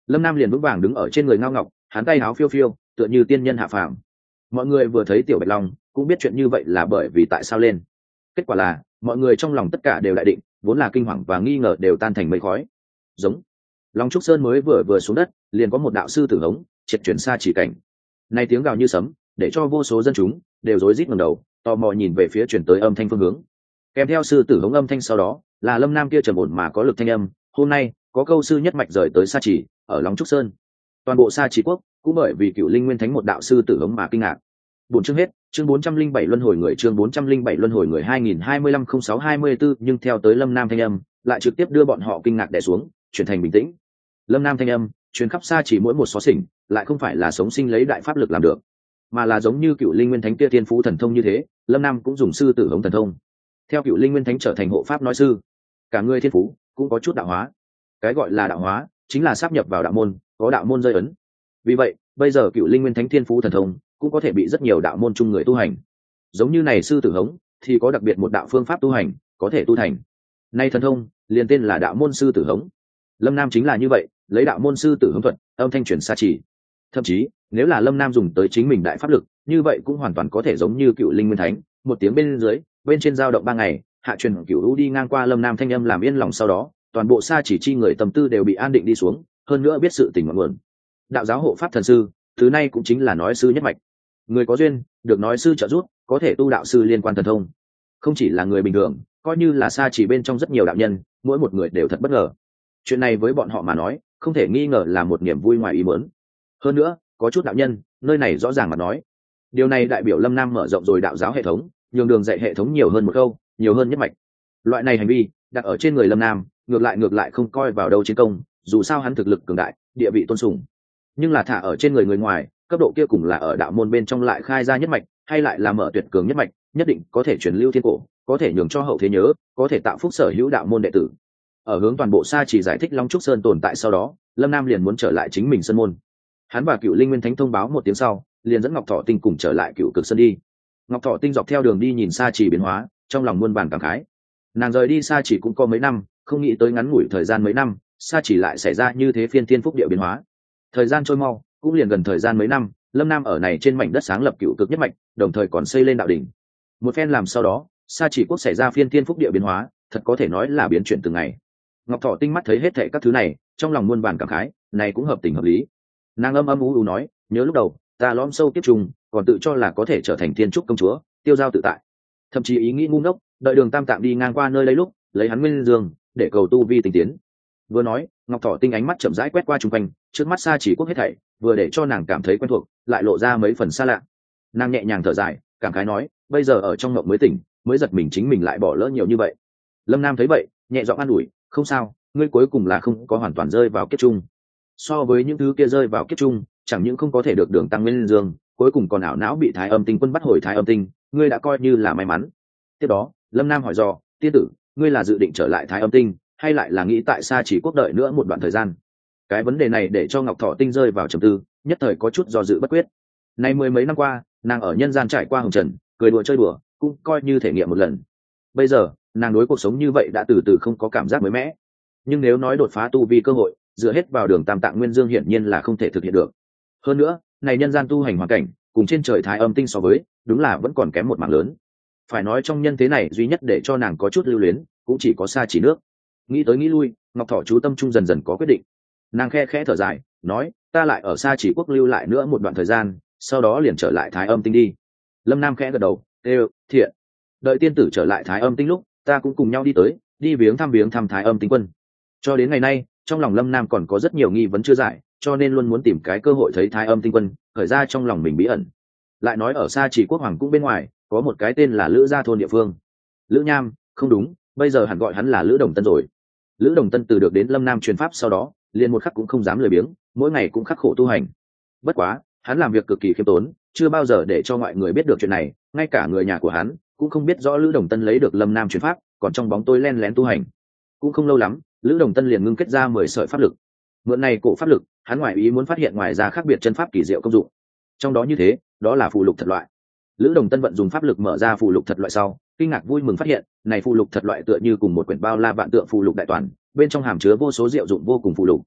Lâm Nam liền vững vàng đứng ở trên người Ngao Ngọc, hắn tay áo phiêu phiêu tựa như tiên nhân hạ phàm. Mọi người vừa thấy tiểu Bạch Long cũng biết chuyện như vậy là bởi vì tại sao lên. Kết quả là mọi người trong lòng tất cả đều đại định, vốn là kinh hoàng và nghi ngờ đều tan thành mây khói. Giống Long Trúc Sơn mới vừa vừa xuống đất, liền có một đạo sư tử hống triệt chuyển xa chỉ cảnh. Này tiếng gào như sấm, để cho vô số dân chúng đều rối rít ngẩng đầu, tò mò nhìn về phía chuyển tới âm thanh phương hướng. Kèm theo sư tử hống âm thanh sau đó, là Lâm Nam kia trầm ổn mà có lực thanh âm, hôm nay có câu sư nhất mạch rời tới Sa Chỉ, ở Long Trúc Sơn. Toàn bộ Sa Chỉ quốc cũng bởi vì Cựu Linh Nguyên Thánh một đạo sư tử hống mà kinh ngạc. Bốn chương hết, chương bốn trăm linh bảy luân hồi người, chương bốn trăm linh bảy luân hồi người hai nghìn hai mươi lăm không sáu hai mươi tư, nhưng theo tới Lâm Nam thanh âm, lại trực tiếp đưa bọn họ kinh ngạc đè xuống, chuyển thành bình tĩnh. Lâm Nam thanh âm truyền khắp Sa Chỉ mỗi một xó xỉnh, lại không phải là sống sinh lấy đại pháp lực làm được, mà là giống như Cựu Linh Nguyên Thánh kia thiên phú thần thông như thế, Lâm Nam cũng dùng sư tử hống thần thông. Theo Cựu Linh Nguyên Thánh trở thành hộ pháp nói sư, cả người thiên phú cũng có chút đạo hóa. Cái gọi là đạo hóa chính là sáp nhập vào đạo môn, có đạo môn rơi ấn. Vì vậy bây giờ Cựu Linh Nguyên Thánh thiên phú thần thông cũng có thể bị rất nhiều đạo môn chung người tu hành. Giống như này sư tử hống thì có đặc biệt một đạo phương pháp tu hành có thể tu thành. Nay thần thông liền tên là đạo môn sư tử hống. Lâm Nam chính là như vậy, lấy đạo môn sư tử hống thuật âm thanh chuyển Sa Chỉ. Thậm chí nếu là Lâm Nam dùng tới chính mình đại pháp lực, như vậy cũng hoàn toàn có thể giống như Cựu Linh Nguyên Thánh, một tiếng bên dưới bên trên dao động ba ngày, hạ truyền Cựu U đi ngang qua Lâm Nam thanh âm làm yên lòng, sau đó toàn bộ Sa Chỉ chi người tâm tư đều bị an định đi xuống, hơn nữa biết sự tình ngọn nguồn. Đạo giáo hộ pháp thần sư thứ này cũng chính là nói sư nhất mạch, người có duyên được nói sư trợ giúp, có thể tu đạo sư liên quan thần thông. Không chỉ là người bình thường, coi như là Sa Chỉ bên trong rất nhiều đạo nhân, mỗi một người đều thật bất ngờ. Chuyện này với bọn họ mà nói không thể nghi ngờ là một niềm vui ngoài ý muốn. Hơn nữa có chút đạo nhân nơi này rõ ràng mà nói, điều này đại biểu Lâm Nam mở rộng rồi đạo giáo hệ thống, nhường đường dạy hệ thống nhiều hơn một câu, nhiều hơn nhất mạch. Loại này hành vi đặt ở trên người Lâm Nam ngược lại ngược lại không coi vào đâu chiến công, dù sao hắn thực lực cường đại, địa vị tôn sùng. Nhưng là thả ở trên người người ngoài, cấp độ kia cùng là ở đạo môn bên trong lại khai ra nhất mạch, hay lại là mở tuyệt cường nhất mạch, nhất định có thể truyền lưu thiên cổ, có thể nhường cho hậu thế nhớ, có thể tạo phúc sở hữu đạo môn đệ tử. Ở hướng toàn bộ Sa Chỉ giải thích Long Trúc Sơn tồn tại sau đó, Lâm Nam liền muốn trở lại chính mình sơn môn. Hắn và Cựu Linh Nguyên Thánh thông báo một tiếng sau, liền dẫn Ngọc Thọ Tinh cùng trở lại Cựu Cực Sơn đi. Ngọc Thọ Tinh dọc theo đường đi nhìn Sa Chỉ biến hóa, trong lòng muôn vàn cảm khái. Nàng rời đi Sa Chỉ cũng có mấy năm, không nghĩ tới ngắn ngủi thời gian mấy năm, Sa Chỉ lại xảy ra như thế phiên thiên phúc địa biến hóa. Thời gian trôi mau, cũng liền gần thời gian mấy năm, Lâm Nam ở này trên mảnh đất sáng lập Cựu Cực nhất mạch, đồng thời còn xây lên đạo đỉnh. Một phen làm sau đó, Sa Chỉ quốc xảy ra phiên thiên phúc địa biến hóa, thật có thể nói là biến chuyển từng ngày. Ngọc Thọ Tinh mắt thấy hết thảy các thứ này, trong lòng muôn vàn cảm khái, này cũng hợp tình hợp lý. Nàng âm âm u u nói, nhớ lúc đầu ta lõm sâu kiếp trùng, còn tự cho là có thể trở thành thiên trúc công chúa, tiêu giao tự tại, thậm chí ý nghĩ ngu ngốc, đợi Đường Tam Tạng đi ngang qua nơi đây lúc lấy hắn nguyên dương để cầu tu vi tinh tiến. Vừa nói, Ngọc Thọ Tinh ánh mắt chậm rãi quét qua chung quanh, trước mắt Sa Chỉ quốc hết thảy vừa để cho nàng cảm thấy quen thuộc, lại lộ ra mấy phần xa lạ. Nàng nhẹ nhàng thở dài, cảm khái nói, bây giờ ở trong mộng mới tỉnh, mới giật mình chính mình lại bỏ lỡ nhiều như vậy. Lâm Nam thấy vậy, nhẹ giọng an ủi, không sao, ngươi cuối cùng là không có hoàn toàn rơi vào kiếp chung. So với những thứ kia rơi vào kiếp chung, chẳng những không có thể được Đường tăng nguyên dương, cuối cùng còn ảo não bị Thái Âm Tinh quân bắt hồi Thái Âm Tinh, ngươi đã coi như là may mắn. Tiếp đó Lâm Nam hỏi dò, tiên tử, ngươi là dự định trở lại Thái Âm Tinh, hay lại là nghĩ tại Sa Chỉ quốc đợi nữa một đoạn thời gian? Cái vấn đề này để cho Ngọc Thọ Tinh rơi vào trầm tư, nhất thời có chút do dự bất quyết. Nay mười mấy năm qua, nàng ở nhân gian trải qua hồng trần, cười đùa chơi đùa, cũng coi như thể nghiệm một lần. Bây giờ nàng đối cuộc sống như vậy đã từ từ không có cảm giác mới mẻ. Nhưng nếu nói đột phá tu vi cơ hội dựa hết vào Đường Tam Tạng nguyên dương hiển nhiên là không thể thực hiện được. Hơn nữa này nhân gian tu hành hoàn cảnh cùng trên trời Thái Âm Tinh so với, đúng là vẫn còn kém một mảng lớn. Phải nói trong nhân thế này duy nhất để cho nàng có chút lưu luyến cũng chỉ có Sa Chỉ nước. Nghĩ tới nghĩ lui, Ngọc Thọ chú tâm trung dần dần có quyết định. Nàng khe khẽ thở dài, nói, ta lại ở Sa Chỉ quốc lưu lại nữa một đoạn thời gian, sau đó liền trở lại Thái Âm Tinh đi. Lâm Nam khẽ gật đầu, đều thiện. Đợi tiên tử trở lại Thái Âm Tinh lúc, ta cũng cùng nhau đi tới, đi viếng thăm viếng thăm Thái Âm Tinh quân. Cho đến ngày nay, trong lòng Lâm Nam còn có rất nhiều nghi vấn chưa giải, cho nên luôn muốn tìm cái cơ hội thấy Thái Âm Tinh quân, khởi ra trong lòng mình bí ẩn. Lại nói ở Sa Chỉ quốc hoàng cung bên ngoài, có một cái tên là Lữ Gia thôn địa phương. Lữ Nham, không đúng, bây giờ hẳn gọi hắn là Lữ Đồng Tân rồi. Lữ Đồng Tân từ được đến Lâm Nam truyền pháp sau đó, liền một khắc cũng không dám lười biếng, mỗi ngày cũng khắc khổ tu hành. Bất quá, hắn làm việc cực kỳ khiêm tốn, chưa bao giờ để cho mọi người biết được chuyện này, ngay cả người nhà của hắn cũng không biết rõ Lữ Đồng Tân lấy được Lâm Nam truyền pháp, còn trong bóng tối len lén tu hành. Cũng không lâu lắm, Lữ Đồng Tân liền ngưng kết ra mười sợi pháp lực. Mượn này cổ pháp lực, hắn ngoại ý muốn phát hiện ngoài ra khác biệt chân pháp kỳ diệu công dụng. Trong đó như thế, đó là phù lục thật loại. Lữ Đồng Tân vận dùng pháp lực mở ra phù lục thật loại sau, kinh ngạc vui mừng phát hiện, này phù lục thật loại tựa như cùng một quyển bao la vạn tượng phù lục đại toàn, bên trong hàm chứa vô số diệu dụng vô cùng phù lục.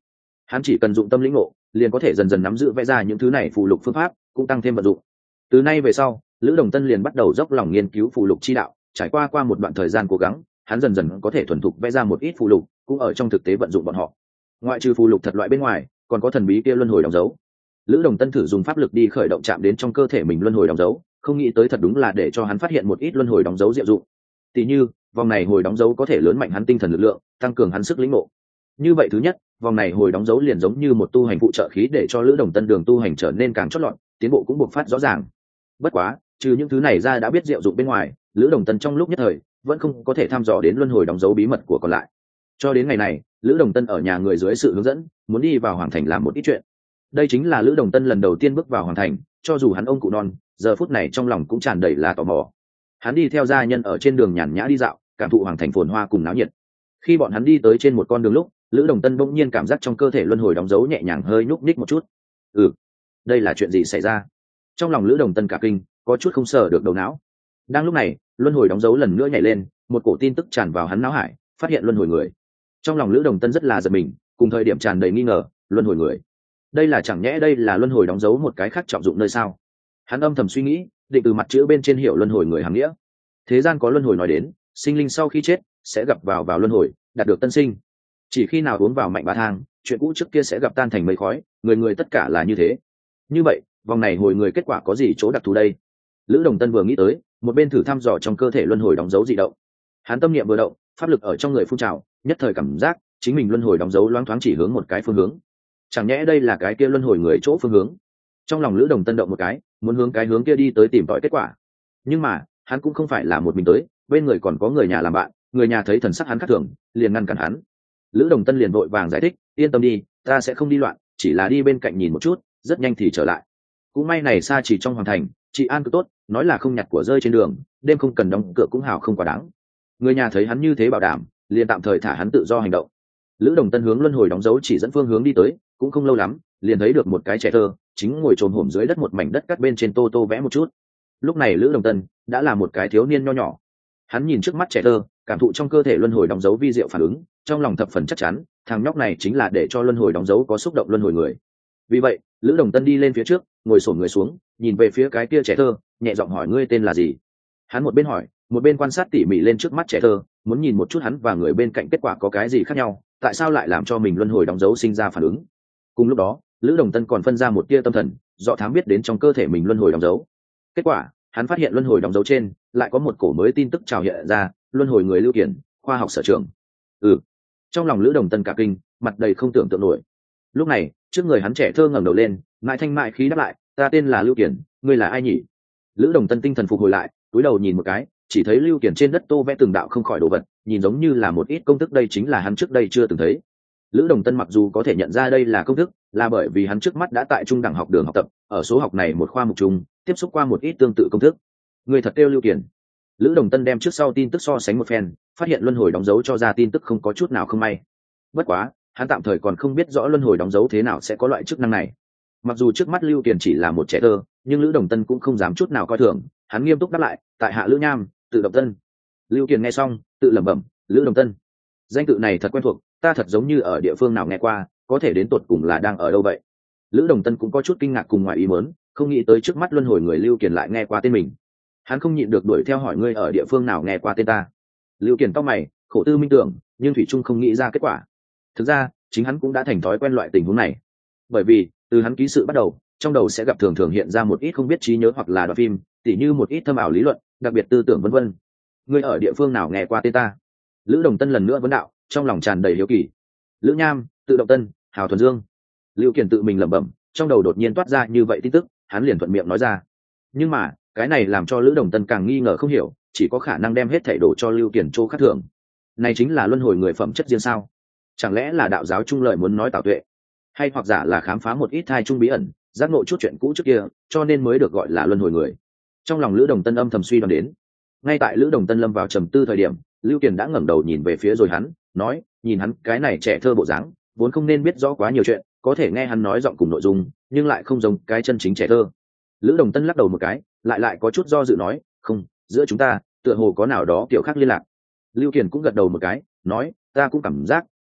Hắn chỉ cần dụng tâm lĩnh ngộ, liền có thể dần dần nắm giữ vẽ ra những thứ này phù lục phương pháp, cũng tăng thêm vận dụng. Từ nay về sau, Lữ Đồng Tân liền bắt đầu dốc lòng nghiên cứu phù lục chi đạo, trải qua qua một đoạn thời gian cố gắng, hắn dần dần có thể thuần thục vẽ ra một ít phù lục, cũng ở trong thực tế vận dụng bọn họ. Ngoại trừ phù lục thật loại bên ngoài, còn có thần bí kia luân hồi đóng dấu. Lữ Đồng Tân thử dùng pháp lực đi khởi động chạm đến trong cơ thể mình luân hồi đóng dấu, không nghĩ tới thật đúng là để cho hắn phát hiện một ít luân hồi đóng dấu diệu dụng. Tỷ như, vòng này hồi đóng dấu có thể lớn mạnh hắn tinh thần lực lượng, tăng cường hắn sức lĩnh ngộ. Như vậy thứ nhất, vòng này hồi đóng dấu liền giống như một tu hành phụ trợ khí để cho Lữ Đồng Tân đường tu hành trở nên càng chót lọt, tiến bộ cũng bộc phát rõ ràng. Bất quá, trừ những thứ này ra đã biết diệu dụng bên ngoài, Lữ Đồng Tân trong lúc nhất thời vẫn không có thể thăm dò đến luân hồi đóng dấu bí mật của còn lại. Cho đến ngày này, Lữ Đồng Tân ở nhà người dưới sự hướng dẫn, muốn đi vào hoàng thành làm một ít chuyện. Đây chính là Lữ Đồng Tân lần đầu tiên bước vào hoàng thành, cho dù hắn ông cụ non, giờ phút này trong lòng cũng tràn đầy là tò mò. Hắn đi theo gia nhân ở trên đường nhàn nhã đi dạo, cảm thụ hoàng thành phồn hoa cùng náo nhiệt. Khi bọn hắn đi tới trên một con đường lúc, Lữ Đồng Tân bỗng nhiên cảm giác trong cơ thể luân hồi đóng dấu nhẹ nhàng hơi nhúc nhích một chút. Ừ, đây là chuyện gì xảy ra? Trong lòng Lữ Đồng Tân cả kinh, có chút không sờ được đầu não. Đang lúc này, luân hồi đóng dấu lần nữa nhảy lên, một cổ tin tức tràn vào hắn não hải, phát hiện luân hồi người. Trong lòng Lữ Đồng Tân rất là giật mình, cùng thời điểm tràn đầy nghi ngờ, luân hồi người. Đây là chẳng nhẽ đây là luân hồi đóng dấu một cái khác trọng dụng nơi sao? Hắn âm thầm suy nghĩ, định từ mặt chữ bên trên hiểu luân hồi người hàm nghĩa. Thế gian có luân hồi nói đến, sinh linh sau khi chết sẽ gặp vào vào luân hồi, đạt được tân sinh. Chỉ khi nào uống vào mạnh bá thang, chuyện cũ trước kia sẽ gặp tan thành mây khói, người người tất cả là như thế. Như vậy, vòng này hồi người kết quả có gì chỗ đặc thù đây? Lữ Đồng Tân vừa nghĩ tới, một bên thử thăm dò trong cơ thể luân hồi đóng dấu dị động. Hắn tâm niệm vừa động, pháp lực ở trong người phun trào, nhất thời cảm giác chính mình luân hồi đóng dấu loáng thoáng chỉ hướng một cái phương hướng. Chẳng nhẽ đây là cái kia luân hồi người chỗ phương hướng? Trong lòng Lữ Đồng Tân động một cái, muốn hướng cái hướng kia đi tới tìm tòi kết quả. Nhưng mà, hắn cũng không phải là một mình tới, bên người còn có người nhà làm bạn, người nhà thấy thần sắc hắn khác thường, liền ngăn cản hắn. Lữ Đồng Tân liền vội vàng giải thích, yên tâm đi, ta sẽ không đi loạn, chỉ là đi bên cạnh nhìn một chút, rất nhanh thì trở lại. Cũng may này xa chỉ trong hoàng thành, chị an cứ tốt, nói là không nhặt của rơi trên đường, đêm không cần đóng cửa cũng hào không quá đáng. Người nhà thấy hắn như thế bảo đảm, liền tạm thời thả hắn tự do hành động. Lữ Đồng Tân hướng luân hồi đóng dấu chỉ dẫn phương hướng đi tới, cũng không lâu lắm, liền thấy được một cái trẻ thơ, chính ngồi trồm hổm dưới đất một mảnh đất cắt bên trên tô tô vẽ một chút. Lúc này Lữ Đồng Tân đã là một cái thiếu niên nho nhỏ. Hắn nhìn trước mắt trẻ thơ, cảm thụ trong cơ thể luân hồi đóng dấu vi diệu phản ứng, trong lòng thập phần chắc chắn, thằng nhóc này chính là để cho luân hồi đóng dấu có xúc động luân hồi người. Vì vậy, Lữ Đồng Tân đi lên phía trước, ngồi xổm người xuống, nhìn về phía cái kia trẻ thơ, nhẹ giọng hỏi, ngươi tên là gì? Hắn một bên hỏi, một bên quan sát tỉ mỉ lên trước mắt trẻ thơ, muốn nhìn một chút hắn và người bên cạnh kết quả có cái gì khác nhau, tại sao lại làm cho mình luân hồi đóng dấu sinh ra phản ứng. Cùng lúc đó, Lữ Đồng Tân còn phân ra một tia tâm thần, dọ thám biết đến trong cơ thể mình luân hồi đóng dấu. Kết quả, hắn phát hiện luân hồi đóng dấu trên lại có một cổ mới tin tức trào hiện ra, luân hồi người Lưu Kiển, khoa học sở trường. Ừ. Trong lòng Lữ Đồng Tân cả kinh, mặt đầy không tưởng tượng nổi. Lúc này, trước người hắn trẻ thơ ngẩng đầu lên, mại thanh mại khí đáp lại, ta tên là Lưu Kiển, ngươi là ai nhỉ? Lữ Đồng Tân tinh thần phục hồi lại, cúi đầu nhìn một cái, chỉ thấy Lưu Kiển trên đất tô vẽ từng đạo không khỏi đồ vật, nhìn giống như là một ít công thức, đây chính là hắn trước đây chưa từng thấy. Lữ Đồng Tân mặc dù có thể nhận ra đây là công thức, là bởi vì hắn trước mắt đã tại trung đẳng học đường học tập, ở số học này một khoa mục trung, tiếp xúc qua một ít tương tự công thức. Người thật kêu Lưu Kiển. Lữ Đồng Tân đem trước sau tin tức so sánh một phen, phát hiện luân hồi đóng dấu cho ra tin tức không có chút nào không may. Bất quá, hắn tạm thời còn không biết rõ luân hồi đóng dấu thế nào sẽ có loại chức năng này. Mặc dù trước mắt Lưu Kiển chỉ là một trẻ thơ, nhưng Lữ Đồng Tân cũng không dám chút nào coi thường, hắn nghiêm túc đáp lại, tại hạ Lữ Nham, tự Đồng Tân. Lưu Kiển nghe xong, tự lẩm bẩm, Lữ Đồng Tân. Danh tự này thật quen thuộc, ta thật giống như ở địa phương nào nghe qua, có thể đến tột cùng là đang ở đâu vậy? Lữ Đồng Tân cũng có chút kinh ngạc cùng ngoài ý muốn, không nghĩ tới trước mắt luân hồi người Lưu Kiển lại nghe qua tên mình. Hắn không nhịn được đuổi theo hỏi, ngươi ở địa phương nào nghe qua tên ta? Lưu Kiển cau mày, khổ tư minh tưởng, nhưng thủy trung không nghĩ ra kết quả. Thực ra, chính hắn cũng đã thành thói quen loại tình huống này. Bởi vì, từ hắn ký sự bắt đầu, trong đầu sẽ gặp thường thường hiện ra một ít không biết trí nhớ hoặc là đoạn phim, tỉ như một ít thâm ảo lý luận, đặc biệt tư tưởng vân vân. Ngươi ở địa phương nào nghe qua tên ta? Lữ Đồng Tân lần nữa vấn đạo, trong lòng tràn đầy hiếu kỳ. Lữ Nham, tự Động Tân, Hào Thuần Dương. Lưu Kiển tự mình lẩm bẩm, trong đầu đột nhiên toát ra như vậy tin tức, hắn liền thuận miệng nói ra. Nhưng mà, cái này làm cho Lữ Đồng Tân càng nghi ngờ không hiểu, chỉ có khả năng đem hết thảy đổ cho Lưu Kiển chỗ khác thường. Này chính là luân hồi người phẩm chất riêng sao? Chẳng lẽ là đạo giáo trung lợi muốn nói Tào Tuệ, hay hoặc giả là khám phá một ít thai trung bí ẩn, giác ngộ chút chuyện cũ trước kia, cho nên mới được gọi là luân hồi người. Trong lòng Lữ Đồng Tân âm thầm suy đoán đến. Ngay tại Lữ Đồng Tân lâm vào trầm tư thời điểm, Lưu Kiển đã ngẩng đầu nhìn về phía rồi hắn, nói, nhìn hắn cái này trẻ thơ bộ dáng, vốn không nên biết rõ quá nhiều chuyện, có thể nghe hắn nói giọng cùng nội dung, nhưng lại không giống cái chân chính trẻ thơ. Lữ Đồng Tân lắc đầu một cái, lại lại có chút do dự nói, không, giữa chúng ta tựa hồ có nào đó kiểu khác liên lạc. Lưu Kiển cũng gật đầu một cái, nói, ta cũng cảm giác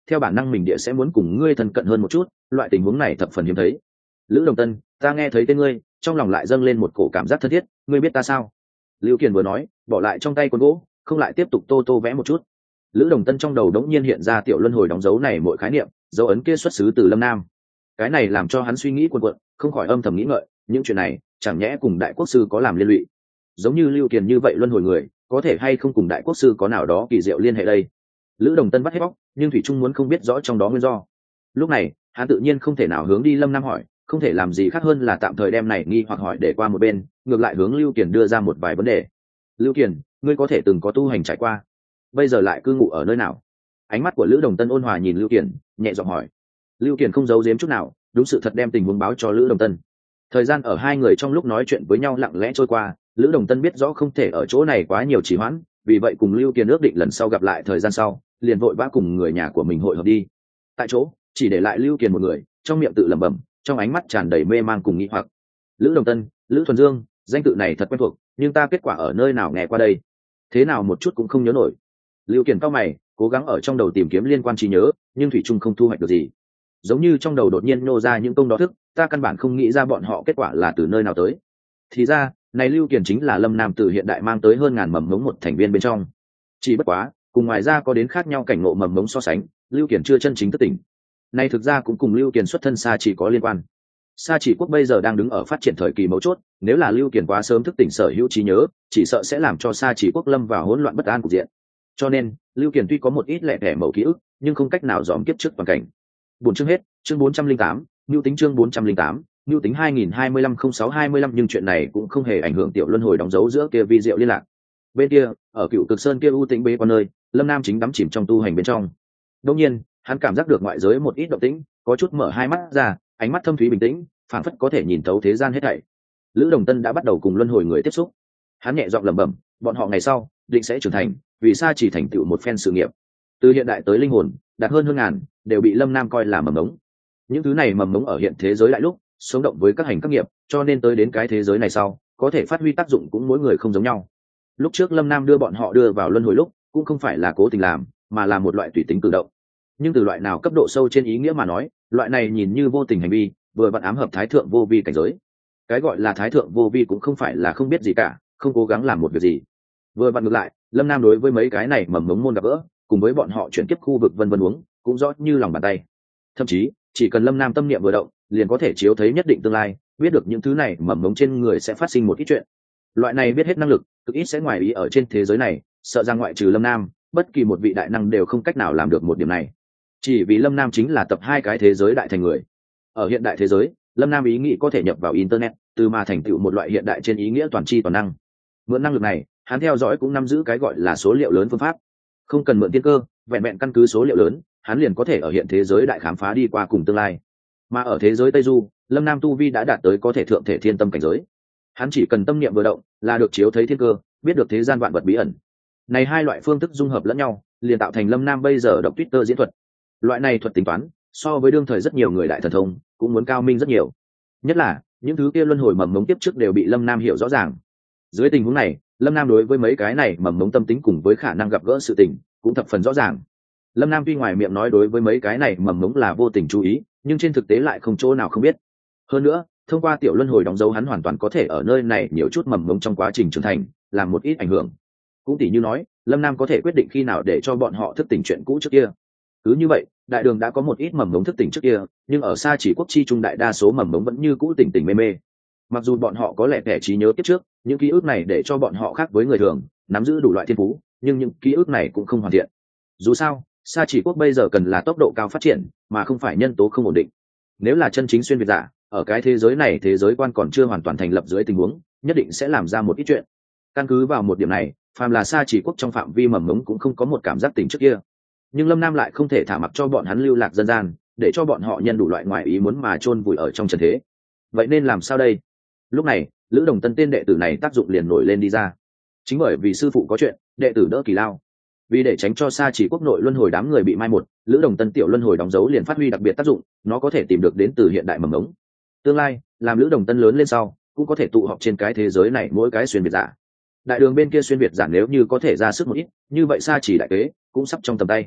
theo bản năng mình địa sẽ muốn cùng ngươi thân cận hơn một chút, loại tình huống này thập phần hiếm thấy. Lữ Đồng Tân, ta nghe thấy tên ngươi, trong lòng lại dâng lên một cổ cảm giác thân thiết, ngươi biết ta sao? Lưu Kiền vừa nói, bỏ lại trong tay cuốn gỗ, không lại tiếp tục tô tô vẽ một chút. Lữ Đồng Tân trong đầu đống nhiên hiện ra tiểu luân hồi đóng dấu này mỗi khái niệm, dấu ấn kia xuất xứ từ Lâm Nam. Cái này làm cho hắn suy nghĩ cuồn cuộn, không khỏi âm thầm nghĩ ngợi, những chuyện này chẳng nhẽ cùng đại quốc sư có làm liên lụy? Giống như Lưu Kiền như vậy luân hồi người, có thể hay không cùng đại quốc sư có nào đó kỳ diệu liên hệ đây? Lữ Đồng Tân bắt hết bóc, nhưng thủy trung muốn không biết rõ trong đó nguyên do. Lúc này, hắn tự nhiên không thể nào hướng đi Lâm Nam hỏi, không thể làm gì khác hơn là tạm thời đem này nghi hoặc hỏi để qua một bên, ngược lại hướng Lưu Kiền đưa ra một vài vấn đề. Lưu Kiền, ngươi có thể từng có tu hành trải qua, bây giờ lại cư ngụ ở nơi nào? Ánh mắt của Lữ Đồng Tân ôn hòa nhìn Lưu Kiền, nhẹ giọng hỏi. Lưu Kiền không giấu giếm chút nào, đúng sự thật đem tình huống báo cho Lữ Đồng Tân. Thời gian ở hai người trong lúc nói chuyện với nhau lặng lẽ trôi qua, Lữ Đồng Tân biết rõ không thể ở chỗ này quá nhiều trì hoãn, vì vậy cùng Lưu Kiền ước định lần sau gặp lại thời gian sau, liền vội vã cùng người nhà của mình hội hợp đi. Tại chỗ, chỉ để lại Lưu Kiền một người, trong miệng tự lẩm bẩm, trong ánh mắt tràn đầy mê mang cùng nghi hoặc. Lữ Đồng Tân, Lữ Thuần Dương, danh tự này thật quen thuộc, nhưng ta kết quả ở nơi nào nghe qua đây? Thế nào một chút cũng không nhớ nổi. Lưu Kiền cau mày, cố gắng ở trong đầu tìm kiếm liên quan trí nhớ, nhưng thủy chung không thu hoạch được gì. Giống như trong đầu đột nhiên nô ra những công đó thức, ta căn bản không nghĩ ra bọn họ kết quả là từ nơi nào tới. Thì ra, này Lưu Kiền chính là Lâm Nam từ hiện đại mang tới hơn ngàn mầm ngống một thành viên bên trong. Chỉ bất quá, cùng ngoài ra có đến khác nhau cảnh ngộ mầm ngống so sánh, Lưu Kiền chưa chân chính thức tỉnh. Này thực ra cũng cùng Lưu Kiền xuất thân Sa Chỉ có liên quan. Sa Chỉ quốc bây giờ đang đứng ở phát triển thời kỳ mấu chốt, nếu là Lưu Kiền quá sớm thức tỉnh sở hữu trí nhớ, chỉ sợ sẽ làm cho Sa Chỉ quốc lâm vào hỗn loạn bất an cục diện. Cho nên, Lưu Kiền tuy có một ít lẻ tẻ mẩu ký ức, nhưng không cách nào dòm kiếp trước toàn cảnh. Buổi chương hết, chương bốn trăm linh tám, nhu tính chương bốn trăm linh tám, nhu tính hai nghìn hai mươi lăm không sáu hai mươi lăm, nhưng chuyện này cũng không hề ảnh hưởng tiểu luân hồi đóng dấu giữa kia vi diệu liên lạc. Bên kia, ở Cựu Cực Sơn kia u tĩnh bế quan nơi, Lâm Nam chính đắm chìm trong tu hành bên trong. Đột nhiên, hắn cảm giác được ngoại giới một ít động tĩnh, có chút mở hai mắt ra, ánh mắt thâm thúy bình tĩnh, phảng phất có thể nhìn thấu thế gian hết thảy. Lữ Đồng Tân đã bắt đầu cùng luân hồi người tiếp xúc. Hắn nhẹ giọng lẩm bẩm, bọn họ ngày sau định sẽ trưởng thành, vì Sa Chỉ thành tựu một phen sự nghiệp. Từ hiện đại tới linh hồn, đạt hơn hơn ngàn, đều bị Lâm Nam coi là mầm mống. Những thứ này mầm mống ở hiện thế giới lại lúc, sống động với các hành các nghiệp, cho nên tới đến cái thế giới này sau, có thể phát huy tác dụng cũng mỗi người không giống nhau. Lúc trước Lâm Nam đưa bọn họ đưa vào luân hồi lúc, cũng không phải là cố tình làm, mà là một loại tùy tính tự động. Nhưng từ loại nào cấp độ sâu trên ý nghĩa mà nói, loại này nhìn như vô tình hành vi, vừa vặn ám hợp thái thượng vô vi cảnh giới. Cái gọi là thái thượng vô vi cũng không phải là không biết gì cả, không cố gắng làm một việc gì. Vừa vặn ngược lại, Lâm Nam đối với mấy cái này mầm mống môn gặp gỡ, cùng với bọn họ chuyển kiếp khu vực vân vân uống, cũng rõ như lòng bàn tay. Thậm chí, chỉ cần Lâm Nam tâm niệm vừa động, liền có thể chiếu thấy nhất định tương lai, biết được những thứ này mầm mống trên người sẽ phát sinh một ít chuyện. Loại này biết hết năng lực, cực ít sẽ ngoài ý ở trên thế giới này, sợ rằng ngoại trừ Lâm Nam, bất kỳ một vị đại năng đều không cách nào làm được một điểm này. Chỉ vì Lâm Nam chính là tập hai cái thế giới đại thành người. Ở hiện đại thế giới, Lâm Nam ý nghĩ có thể nhập vào internet, từ mà thành tựu một loại hiện đại trên ý nghĩa toàn tri toàn năng. Mượn năng lực này, hắn theo dõi cũng nắm giữ cái gọi là số liệu lớn phương pháp. Không cần mượn tiên cơ, vẹn vẹn căn cứ số liệu lớn, hắn liền có thể ở hiện thế giới đại khám phá đi qua cùng tương lai. Mà ở thế giới Tây Du, Lâm Nam tu vi đã đạt tới có thể thượng thể thiên tâm cảnh giới. Hắn chỉ cần tâm niệm vừa động, là được chiếu thấy thiên cơ, biết được thế gian vạn vật bí ẩn. Này hai loại phương thức dung hợp lẫn nhau, liền tạo thành Lâm Nam bây giờ đọc Twitter diễn thuật. Loại này thuật tính toán, so với đương thời rất nhiều người đại thần thông, cũng muốn cao minh rất nhiều. Nhất là, những thứ kia luân hồi mầm mống tiếp trước đều bị Lâm Nam hiểu rõ ràng. Dưới tình huống này, Lâm Nam đối với mấy cái này mầm mống tâm tính cùng với khả năng gặp gỡ sự tình, cũng thập phần rõ ràng. Lâm Nam tuy ngoài miệng nói đối với mấy cái này mầm mống là vô tình chú ý, nhưng trên thực tế lại không chỗ nào không biết. Hơn nữa, thông qua tiểu luân hồi đóng dấu hắn hoàn toàn có thể ở nơi này nhiều chút mầm mống trong quá trình trưởng thành, làm một ít ảnh hưởng. Cũng tỉ như nói, Lâm Nam có thể quyết định khi nào để cho bọn họ thức tỉnh chuyện cũ trước kia. Cứ như vậy, đại đường đã có một ít mầm mống thức tỉnh trước kia, nhưng ở Sa Chỉ quốc chi trung đại đa số mầm mống vẫn như cũ tỉnh tỉnh mê mê. Mặc dù bọn họ có lẽ kẻ trí nhớ kiếp trước, những ký ức này để cho bọn họ khác với người thường, nắm giữ đủ loại thiên phú, nhưng những ký ức này cũng không hoàn thiện. Dù sao, Sa Chỉ quốc bây giờ cần là tốc độ cao phát triển, mà không phải nhân tố không ổn định. Nếu là chân chính xuyên việt giả, ở cái thế giới này thế giới quan còn chưa hoàn toàn thành lập dưới tình huống, nhất định sẽ làm ra một ít chuyện. Căn cứ vào một điểm này, phàm là Sa Chỉ quốc trong phạm vi mầm mống cũng không có một cảm giác tỉnh trước kia. Nhưng Lâm Nam lại không thể thả mặc cho bọn hắn lưu lạc dân gian, để cho bọn họ nhân đủ loại ngoài ý muốn mà chôn vùi ở trong trần thế. Vậy nên làm sao đây? Lúc này, Lữ Đồng Tân tên đệ tử này tác dụng liền nổi lên đi ra. Chính bởi vì sư phụ có chuyện, đệ tử đỡ kỳ lao. Vì để tránh cho Sa Chỉ quốc nội luân hồi đám người bị mai một, Lữ Đồng Tân tiểu luân hồi đóng dấu liền phát huy đặc biệt tác dụng, nó có thể tìm được đến từ hiện đại mầm mống. Tương lai, làm Lữ Đồng Tân lớn lên sau, cũng có thể tụ họp trên cái thế giới này mỗi cái xuyên việt giả. Đại đường bên kia xuyên việt giả nếu như có thể ra sức một ít, như vậy Sa Chỉ đại kế cũng sắp trong tầm tay.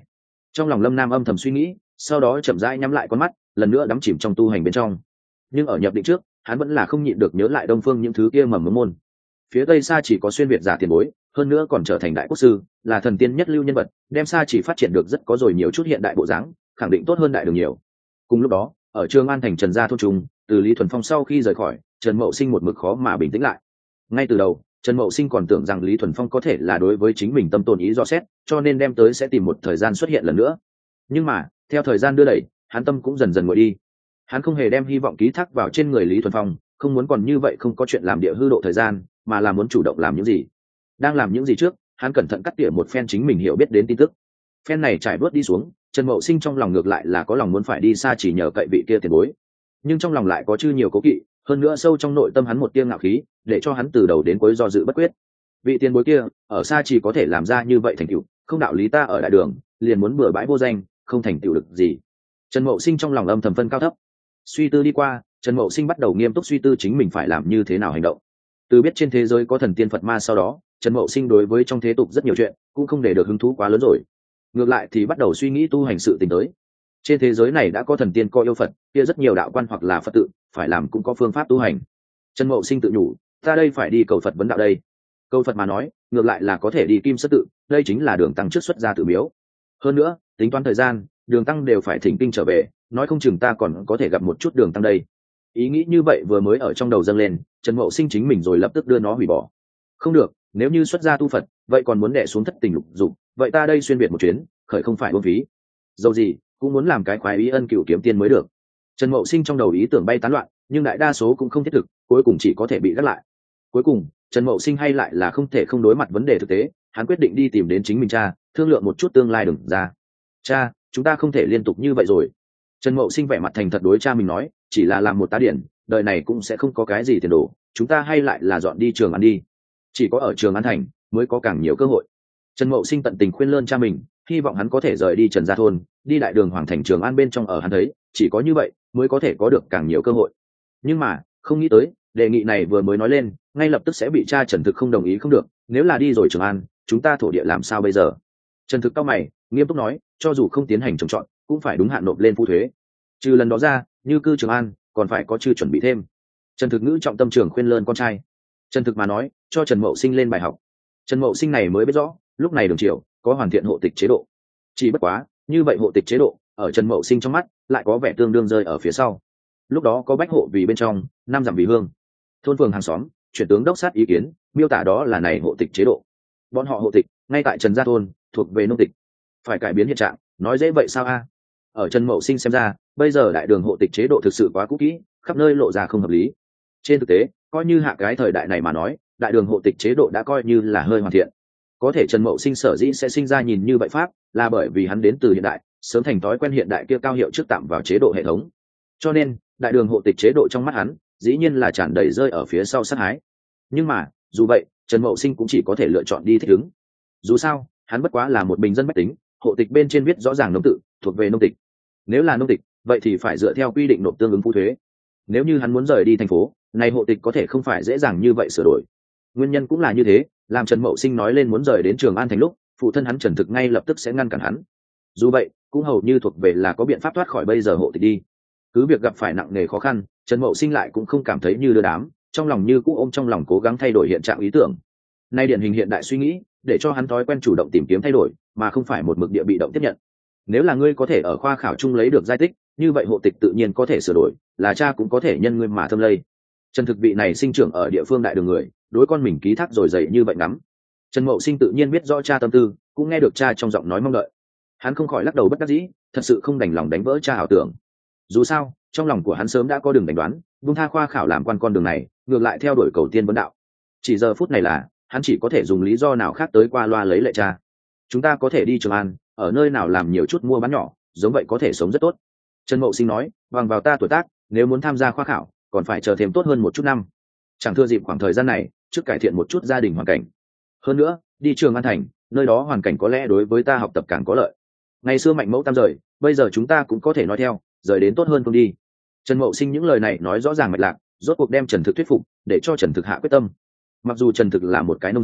Trong lòng Lâm Nam âm thầm suy nghĩ, sau đó chậm rãi nhắm lại con mắt, lần nữa đắm chìm trong tu hành bên trong. Nhưng ở nhập định trước, hắn vẫn là không nhịn được nhớ lại Đông Phương những thứ kia mầm mống môn. Phía Tây Sa chỉ có xuyên việt giả tiền bối, hơn nữa còn trở thành đại quốc sư, là thần tiên nhất lưu nhân vật, đem Sa chỉ phát triển được rất có rồi nhiều chút hiện đại bộ dáng, khẳng định tốt hơn đại đường nhiều. Cùng lúc đó, ở Trường An thành Trần gia thôn trung, từ Lý Thuần Phong sau khi rời khỏi, Trần Mậu Sinh một mực khó mà bình tĩnh lại. Ngay từ đầu, Trần Mậu Sinh còn tưởng rằng Lý Thuần Phong có thể là đối với chính mình tâm tồn ý dò xét, cho nên đem tới sẽ tìm một thời gian xuất hiện lần nữa. Nhưng mà, theo thời gian đưa đẩy, hắn tâm cũng dần dần nguội đi. Hắn không hề đem hy vọng ký thác vào trên người Lý Thuần Phong, không muốn còn như vậy không có chuyện làm địa hư độ thời gian, mà là muốn chủ động làm những gì. Đang làm những gì trước, hắn cẩn thận cắt tỉa một phen chính mình hiểu biết đến tin tức. Phen này trải bớt đi xuống, Trần Mậu Sinh trong lòng ngược lại là có lòng muốn phải đi xa chỉ nhờ cậy vị kia tiền bối, nhưng trong lòng lại có chư nhiều cố kỵ, hơn nữa sâu trong nội tâm hắn một tia ngạo khí, để cho hắn từ đầu đến cuối do dự bất quyết. Vị tiền bối kia ở xa chỉ có thể làm ra như vậy thành tựu, không đạo lý ta ở đại đường liền muốn bừa bãi vô danh, không thành tựu được gì. Trần Mậu Sinh trong lòng âm thầm phân cao thấp. Suy tư đi qua, Trần Mậu Sinh bắt đầu nghiêm túc suy tư chính mình phải làm như thế nào hành động. Từ biết trên thế giới có thần tiên Phật ma sau đó, Trần Mậu Sinh đối với trong thế tục rất nhiều chuyện cũng không để được hứng thú quá lớn rồi. Ngược lại thì bắt đầu suy nghĩ tu hành sự tình tới. Trên thế giới này đã có thần tiên có yêu Phật, kia rất nhiều đạo quan hoặc là Phật tự, phải làm cũng có phương pháp tu hành. Trần Mậu Sinh tự nhủ, ta đây phải đi cầu Phật vấn đạo đây. Câu Phật mà nói, ngược lại là có thể đi Kim Sơn tự, đây chính là Đường Tăng trước xuất ra tự miếu. Hơn nữa, tính toán thời gian, Đường Tăng đều phải thỉnh kinh trở về, nói không chừng ta còn có thể gặp một chút Đường Tăng đây. Ý nghĩ như vậy vừa mới ở trong đầu dâng lên, Trần Mậu Sinh chính mình rồi lập tức đưa nó hủy bỏ. Không được, nếu như xuất gia tu Phật, vậy còn muốn đè xuống thất tình lục dục, vậy ta đây xuyên việt một chuyến, khởi không phải uổng phí. Dầu gì, cũng muốn làm cái khoái ý ân cửu kiếm tiên mới được. Trần Mậu Sinh trong đầu ý tưởng bay tán loạn, nhưng đại đa số cũng không thiết thực, cuối cùng chỉ có thể bị gác lại. Cuối cùng, Trần Mậu Sinh hay lại là không thể không đối mặt vấn đề thực tế, hắn quyết định đi tìm đến chính mình cha, thương lượng một chút tương lai đừng ra. Cha, chúng ta không thể liên tục như vậy rồi. Trần Mậu Sinh vẻ mặt thành thật đối cha mình nói, chỉ là làm một tá điển, đời này cũng sẽ không có cái gì tiền đồ, chúng ta hay lại là dọn đi Trường An đi. Chỉ có ở Trường An thành mới có càng nhiều cơ hội. Trần Mậu Sinh tận tình khuyên lơn cha mình, hy vọng hắn có thể rời đi Trần gia thôn, đi đại đường hoàng thành Trường An bên trong ở hắn thấy, chỉ có như vậy mới có thể có được càng nhiều cơ hội. Nhưng mà, không nghĩ tới, đề nghị này vừa mới nói lên, ngay lập tức sẽ bị cha Trần Thực không đồng ý. Không được, nếu là đi rồi Trường An, chúng ta thổ địa làm sao bây giờ? Trần Thực cau mày, nghiêm túc nói, cho dù không tiến hành trồng trọt, cũng phải đúng hạn nộp lên phu thuế. Trừ lần đó ra, như cư Trường An, còn phải có chư chuẩn bị thêm. Trần Thực ngữ trọng tâm trường khuyên lơn con trai. Trần Thực mà nói, cho Trần Mậu Sinh lên bài học. Trần Mậu Sinh này mới biết rõ, lúc này đường triều có hoàn thiện hộ tịch chế độ. Chỉ bất quá, như vậy hộ tịch chế độ, ở Trần Mậu Sinh trong mắt, lại có vẻ tương đương rơi ở phía sau. Lúc đó có bách hộ vì bên trong, năm dặm vì hương. Thôn phường hàng xóm, chuyển tướng đốc sát ý kiến, miêu tả đó là này hộ tịch chế độ. Bọn họ hộ tịch, ngay tại Trần gia thôn, thuộc về nông tịch. Phải cải biến hiện trạng, nói dễ vậy sao a? Ở Trần Mậu Sinh xem ra, bây giờ đại đường hộ tịch chế độ thực sự quá cũ kỹ, khắp nơi lộ ra không hợp lý. Trên thực tế, coi như hạ cái thời đại này mà nói, đại đường hộ tịch chế độ đã coi như là hơi hoàn thiện. Có thể Trần Mậu Sinh sở dĩ sẽ sinh ra nhìn như vậy pháp, là bởi vì hắn đến từ hiện đại, sớm thành thói quen hiện đại kia cao hiệu trước tạm vào chế độ hệ thống. Cho nên, đại đường hộ tịch chế độ trong mắt hắn, dĩ nhiên là tràn đầy rơi ở phía sau sát hái. Nhưng mà, dù vậy, Trần Mậu Sinh cũng chỉ có thể lựa chọn đi thích ứng. Dù sao, hắn bất quá là một bình dân bách tính, hộ tịch bên trên viết rõ ràng nông tự, thuộc về nông tịch. Nếu là nông tịch, vậy thì phải dựa theo quy định nộp tương ứng phu thuế. Nếu như hắn muốn rời đi thành phố, này hộ tịch có thể không phải dễ dàng như vậy sửa đổi. Nguyên nhân cũng là như thế, làm Trần Mậu Sinh nói lên muốn rời đến Trường An thành lúc, phụ thân hắn Trần Thực ngay lập tức sẽ ngăn cản hắn. Dù vậy, cũng hầu như thuộc về là có biện pháp thoát khỏi bây giờ hộ tịch đi. Cứ việc gặp phải nặng nề khó khăn, Trần Mậu Sinh lại cũng không cảm thấy như đưa đám, trong lòng như cũ ôm trong lòng cố gắng thay đổi hiện trạng ý tưởng. Nay điển hình hiện đại suy nghĩ, để cho hắn thói quen chủ động tìm kiếm thay đổi, mà không phải một mực địa bị động tiếp nhận. Nếu là ngươi có thể ở khoa khảo chung lấy được giai tích, như vậy hộ tịch tự nhiên có thể sửa đổi, là cha cũng có thể nhân ngươi mà thâm lây. Trần Thực vị này sinh trưởng ở địa phương đại đường người, đối con mình ký thác rồi dày như vậy lắm. Trần Mậu Sinh tự nhiên biết rõ cha tâm tư, cũng nghe được cha trong giọng nói mong đợi. Hắn không khỏi lắc đầu bất đắc dĩ, thật sự không đành lòng đánh vỡ cha ảo tưởng. Dù sao, trong lòng của hắn sớm đã có đường đánh đoán, buông tha khoa khảo làm quan con đường này, ngược lại theo đuổi cầu tiên vấn đạo. Chỉ giờ phút này là, hắn chỉ có thể dùng lý do nào khác tới qua loa lấy lệ cha. Chúng ta có thể đi Trường An, ở nơi nào làm nhiều chút mua bán nhỏ, giống vậy có thể sống rất tốt. Trần Mậu Sinh nói, bằng vào ta tuổi tác, nếu muốn tham gia khoa khảo, còn phải chờ thêm tốt hơn một chút năm. Chẳng thua dịp khoảng thời gian này, trước cải thiện một chút gia đình hoàn cảnh. Hơn nữa, đi Trường An thành, nơi đó hoàn cảnh có lẽ đối với ta học tập càng có lợi. Ngày xưa mạnh mẫu tam rời, bây giờ chúng ta cũng có thể nói theo, rời đến tốt hơn không đi. Trần Mậu Sinh những lời này nói rõ ràng mạch lạc, rốt cuộc đem Trần Thực thuyết phục, để cho Trần Thực hạ quyết tâm. Mặc dù Trần Thực là một cái nông dân,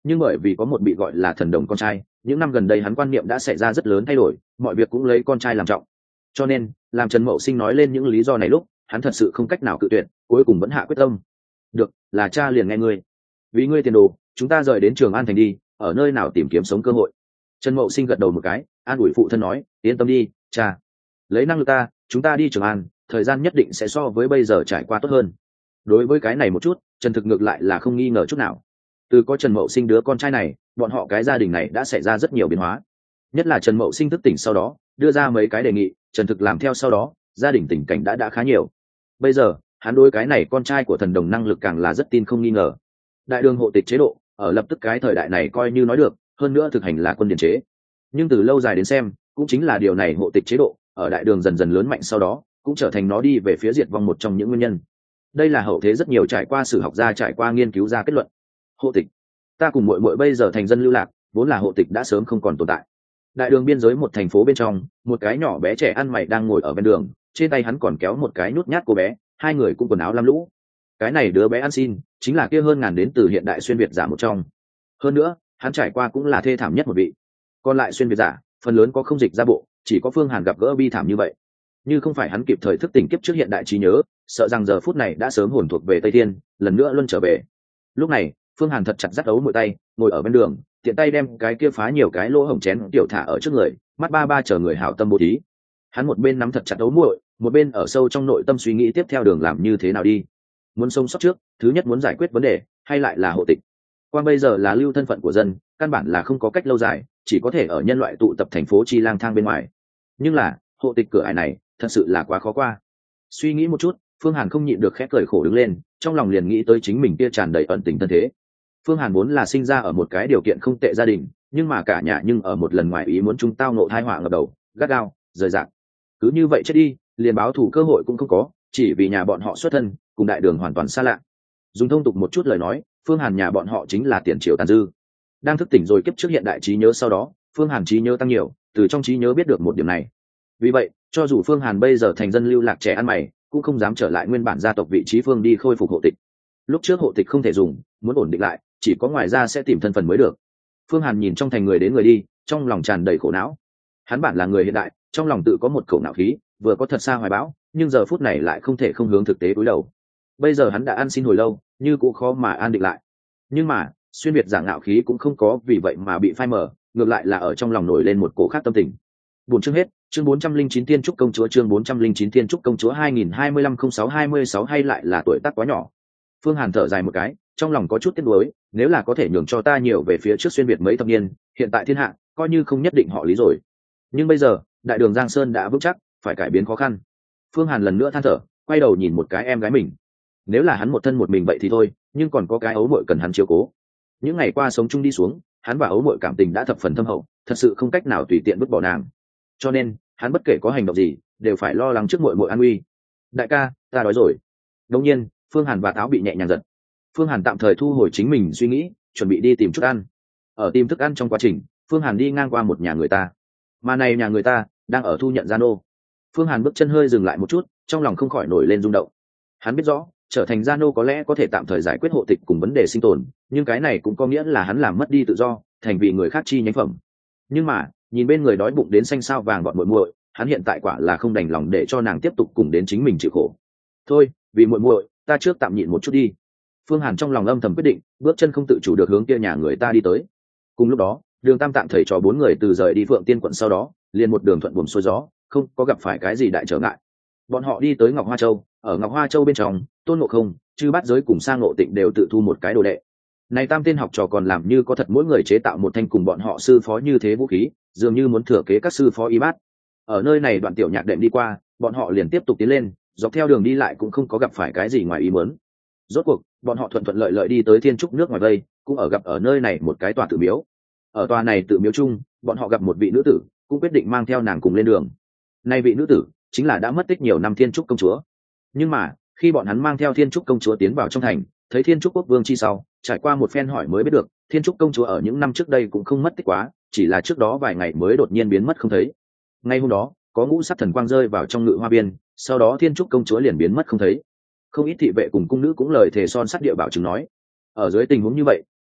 nhưng bởi vì có một bị gọi là thần đồng con trai, những năm gần đây hắn quan niệm đã xảy ra rất lớn thay đổi, mọi việc cũng lấy con trai làm trọng. Cho nên làm Trần Mậu Sinh nói lên những lý do này lúc, hắn thật sự không cách nào cự tuyệt, cuối cùng vẫn hạ quyết tâm. Được, là cha liền nghe ngươi. Vì ngươi tiền đồ, chúng ta rời đến Trường An thành đi, ở nơi nào tìm kiếm sống cơ hội. Trần Mậu Sinh gật đầu một cái, an ủi phụ thân nói, yên tâm đi, cha. Lấy năng lực ta, chúng ta đi Trường An, thời gian nhất định sẽ so với bây giờ trải qua tốt hơn. Đối với cái này một chút, Trần Thực ngược lại là không nghi ngờ chút nào. Từ có Trần Mậu Sinh đứa con trai này, bọn họ cái gia đình này đã xảy ra rất nhiều biến hóa. Nhất là Trần Mậu Sinh thức tỉnh sau đó, đưa ra mấy cái đề nghị, Trần Thực làm theo sau đó, gia đình tình cảnh đã đã khá nhiều. Bây giờ, hắn đối cái này con trai của thần đồng năng lực càng là rất tin không nghi ngờ. Đại đường hộ tịch chế độ, ở lập tức cái thời đại này coi như nói được, hơn nữa thực hành là quân điển chế. Nhưng từ lâu dài đến xem, cũng chính là điều này hộ tịch chế độ, ở đại đường dần dần lớn mạnh sau đó, cũng trở thành nó đi về phía diệt vong một trong những nguyên nhân. Đây là hậu thế rất nhiều trải qua sử học gia trải qua nghiên cứu ra kết luận. Hộ tịch, ta cùng muội muội bây giờ thành dân lưu lạc, vốn là hộ tịch đã sớm không còn tồn tại. Đại đường biên giới một thành phố bên trong, một cái nhỏ bé trẻ ăn mày đang ngồi ở bên đường, trên tay hắn còn kéo một cái nhút nhát cô bé, hai người cũng quần áo lam lũ. Cái này đứa bé ăn xin, chính là kia hơn ngàn đến từ hiện đại xuyên việt giả một trong. Hơn nữa, hắn trải qua cũng là thê thảm nhất một vị. Còn lại xuyên việt giả, phần lớn có không dịch ra bộ, chỉ có Phương Hàn gặp gỡ bi thảm như vậy. Như không phải hắn kịp thời thức tỉnh kiếp trước hiện đại trí nhớ, sợ rằng giờ phút này đã sớm hồn thuộc về Tây Thiên, lần nữa luân trở về. Lúc này, Phương Hàn thật chặt dắt ấu muội tay, ngồi ở bên đường, tiện tay đem cái kia phá nhiều cái lỗ hổng chén tiểu thả ở trước người, mắt ba ba chờ người hảo tâm bố thí. Hắn một bên nắm thật chặt ấu muội, một bên ở sâu trong nội tâm suy nghĩ tiếp theo đường làm như thế nào đi. Muốn sống sót trước, thứ nhất muốn giải quyết vấn đề, hay lại là hộ tịch. Quan bây giờ là lưu thân phận của dân, căn bản là không có cách lâu dài, chỉ có thể ở nhân loại tụ tập thành phố chi lang thang bên ngoài. Nhưng là, hộ tịch cửa ải này, thật sự là quá khó qua. Suy nghĩ một chút, Phương Hàn không nhịn được khẽ cười khổ đứng lên, trong lòng liền nghĩ tới chính mình kia tràn đầy ẩn tình thân thế. Phương Hàn vốn là sinh ra ở một cái điều kiện không tệ gia đình, nhưng mà cả nhà nhưng ở một lần ngoài ý muốn chung tao nộ tai họa ngập đầu, gắt gao, rời rạc. Cứ như vậy chết đi, liền báo thù cơ hội cũng không có, chỉ vì nhà bọn họ xuất thân cùng đại đường hoàn toàn xa lạ. Dùng thông tục một chút lời nói, Phương Hàn nhà bọn họ chính là tiền triều tàn dư. Đang thức tỉnh rồi kiếp trước hiện đại trí nhớ sau đó, Phương Hàn trí nhớ tăng nhiều, từ trong trí nhớ biết được một điểm này. Vì vậy, cho dù Phương Hàn bây giờ thành dân lưu lạc trẻ ăn mày, cũng không dám trở lại nguyên bản gia tộc vị trí phương đi khôi phục hộ tịch. Lúc trước hộ tịch không thể dùng, muốn ổn định lại, chỉ có ngoài ra sẽ tìm thân phận mới được. Phương Hàn nhìn trong thành người đến người đi, trong lòng tràn đầy khổ não. Hắn bản là người hiện đại, trong lòng tự có một khẩu não khí, vừa có thật xa hoài bão, nhưng giờ phút này lại không thể không hướng thực tế cúi đầu. Bây giờ hắn đã ăn xin hồi lâu, như cũng khó mà an định lại. Nhưng mà, xuyên việt giả ngạo khí cũng không có vì vậy mà bị phai mờ, ngược lại là ở trong lòng nổi lên một cổ khác tâm tình. Buổi chương hết, chương bốn trăm linh chín Thiên trúc công chúa, chương bốn trăm linh chín Thiên trúc công chúa hai nghìn hai mươi lăm không sáu hai mươi sáu hay lại là tuổi tác quá nhỏ. Phương Hàn thở dài một cái, trong lòng có chút tiếc nuối, nếu là có thể nhường cho ta nhiều về phía trước xuyên việt mấy thập niên, hiện tại thiên hạ coi như không nhất định họ lý rồi. Nhưng bây giờ, đại đường Giang Sơn đã vững chắc, phải cải biến khó khăn. Phương Hàn lần nữa than thở, quay đầu nhìn một cái em gái mình. Nếu là hắn một thân một mình vậy thì thôi, nhưng còn có cái ấu muội cần hắn chiếu cố. Những ngày qua sống chung đi xuống, hắn và ấu muội cảm tình đã thập phần thâm hậu, thật sự không cách nào tùy tiện vứt bỏ nàng. Cho nên, hắn bất kể có hành động gì, đều phải lo lắng trước muội muội an nguy. Đại ca, ta đói rồi. Đột nhiên, Phương Hàn và Táo bị nhẹ nhàng giật. Phương Hàn tạm thời thu hồi chính mình suy nghĩ, chuẩn bị đi tìm chút ăn. Ở tìm thức ăn trong quá trình, Phương Hàn đi ngang qua một nhà người ta. Mà này nhà người ta đang ở thu nhận gia nô. Phương Hàn bước chân hơi dừng lại một chút, trong lòng không khỏi nổi lên rung động. Hắn biết rõ, trở thành gia nô có lẽ có thể tạm thời giải quyết hộ tịch cùng vấn đề sinh tồn, nhưng cái này cũng có nghĩa là hắn làm mất đi tự do, thành vì người khác chi nhánh phẩm. Nhưng mà, nhìn bên người đói bụng đến xanh sao vàng bọn muội muội, hắn hiện tại quả là không đành lòng để cho nàng tiếp tục cùng đến chính mình chịu khổ. Thôi, vì muội muội, ta trước tạm nhịn một chút đi. Phương Hàn trong lòng âm thầm quyết định, bước chân không tự chủ được hướng kia nhà người ta đi tới. Cùng lúc đó, Đường Tam Tạng thầy trò bốn người từ rời đi Phượng Tiên quận sau đó, liền một đường thuận buồm xuôi gió, không có gặp phải cái gì đại trở ngại. Bọn họ đi tới Ngọc Hoa Châu, ở Ngọc Hoa Châu bên trong, Tôn Ngộ Không, Chư Bát Giới cùng Sang Ngộ Tịnh đều tự thu một cái đồ đệ. Này tam tên học trò còn làm như có thật mỗi người chế tạo một thanh cùng bọn họ sư phó như thế vũ khí, dường như muốn thừa kế các sư phó y bát. Ở nơi này đoạn tiểu nhạc đệm đi qua, bọn họ liền tiếp tục tiến lên, dọc theo đường đi lại cũng không có gặp phải cái gì ngoài ý muốn. Rốt cuộc, bọn họ thuận thuận lợi lợi đi tới Thiên Trúc nước ngoài vây, cũng ở gặp ở nơi này một cái tòa tự miếu. Ở tòa này tự miếu chung, bọn họ gặp một vị nữ tử, cũng quyết định mang theo nàng cùng lên đường. Nay vị nữ tử chính là đã mất tích nhiều năm Thiên Trúc công chúa. Nhưng mà, khi bọn hắn mang theo Thiên Trúc công chúa tiến vào trong thành, thấy Thiên Trúc quốc vương chi sau, trải qua một phen hỏi mới biết được, Thiên Trúc công chúa ở những năm trước đây cũng không mất tích quá, chỉ là trước đó vài ngày mới đột nhiên biến mất không thấy. Ngay hôm đó, có ngũ sắc thần quang rơi vào trong ngự hoa viên, sau đó Thiên Trúc công chúa liền biến mất không thấy. Không ít thị vệ cùng cung nữ cũng lời thề son sắt địa bảo chứng nói, ở dưới tình huống như vậy,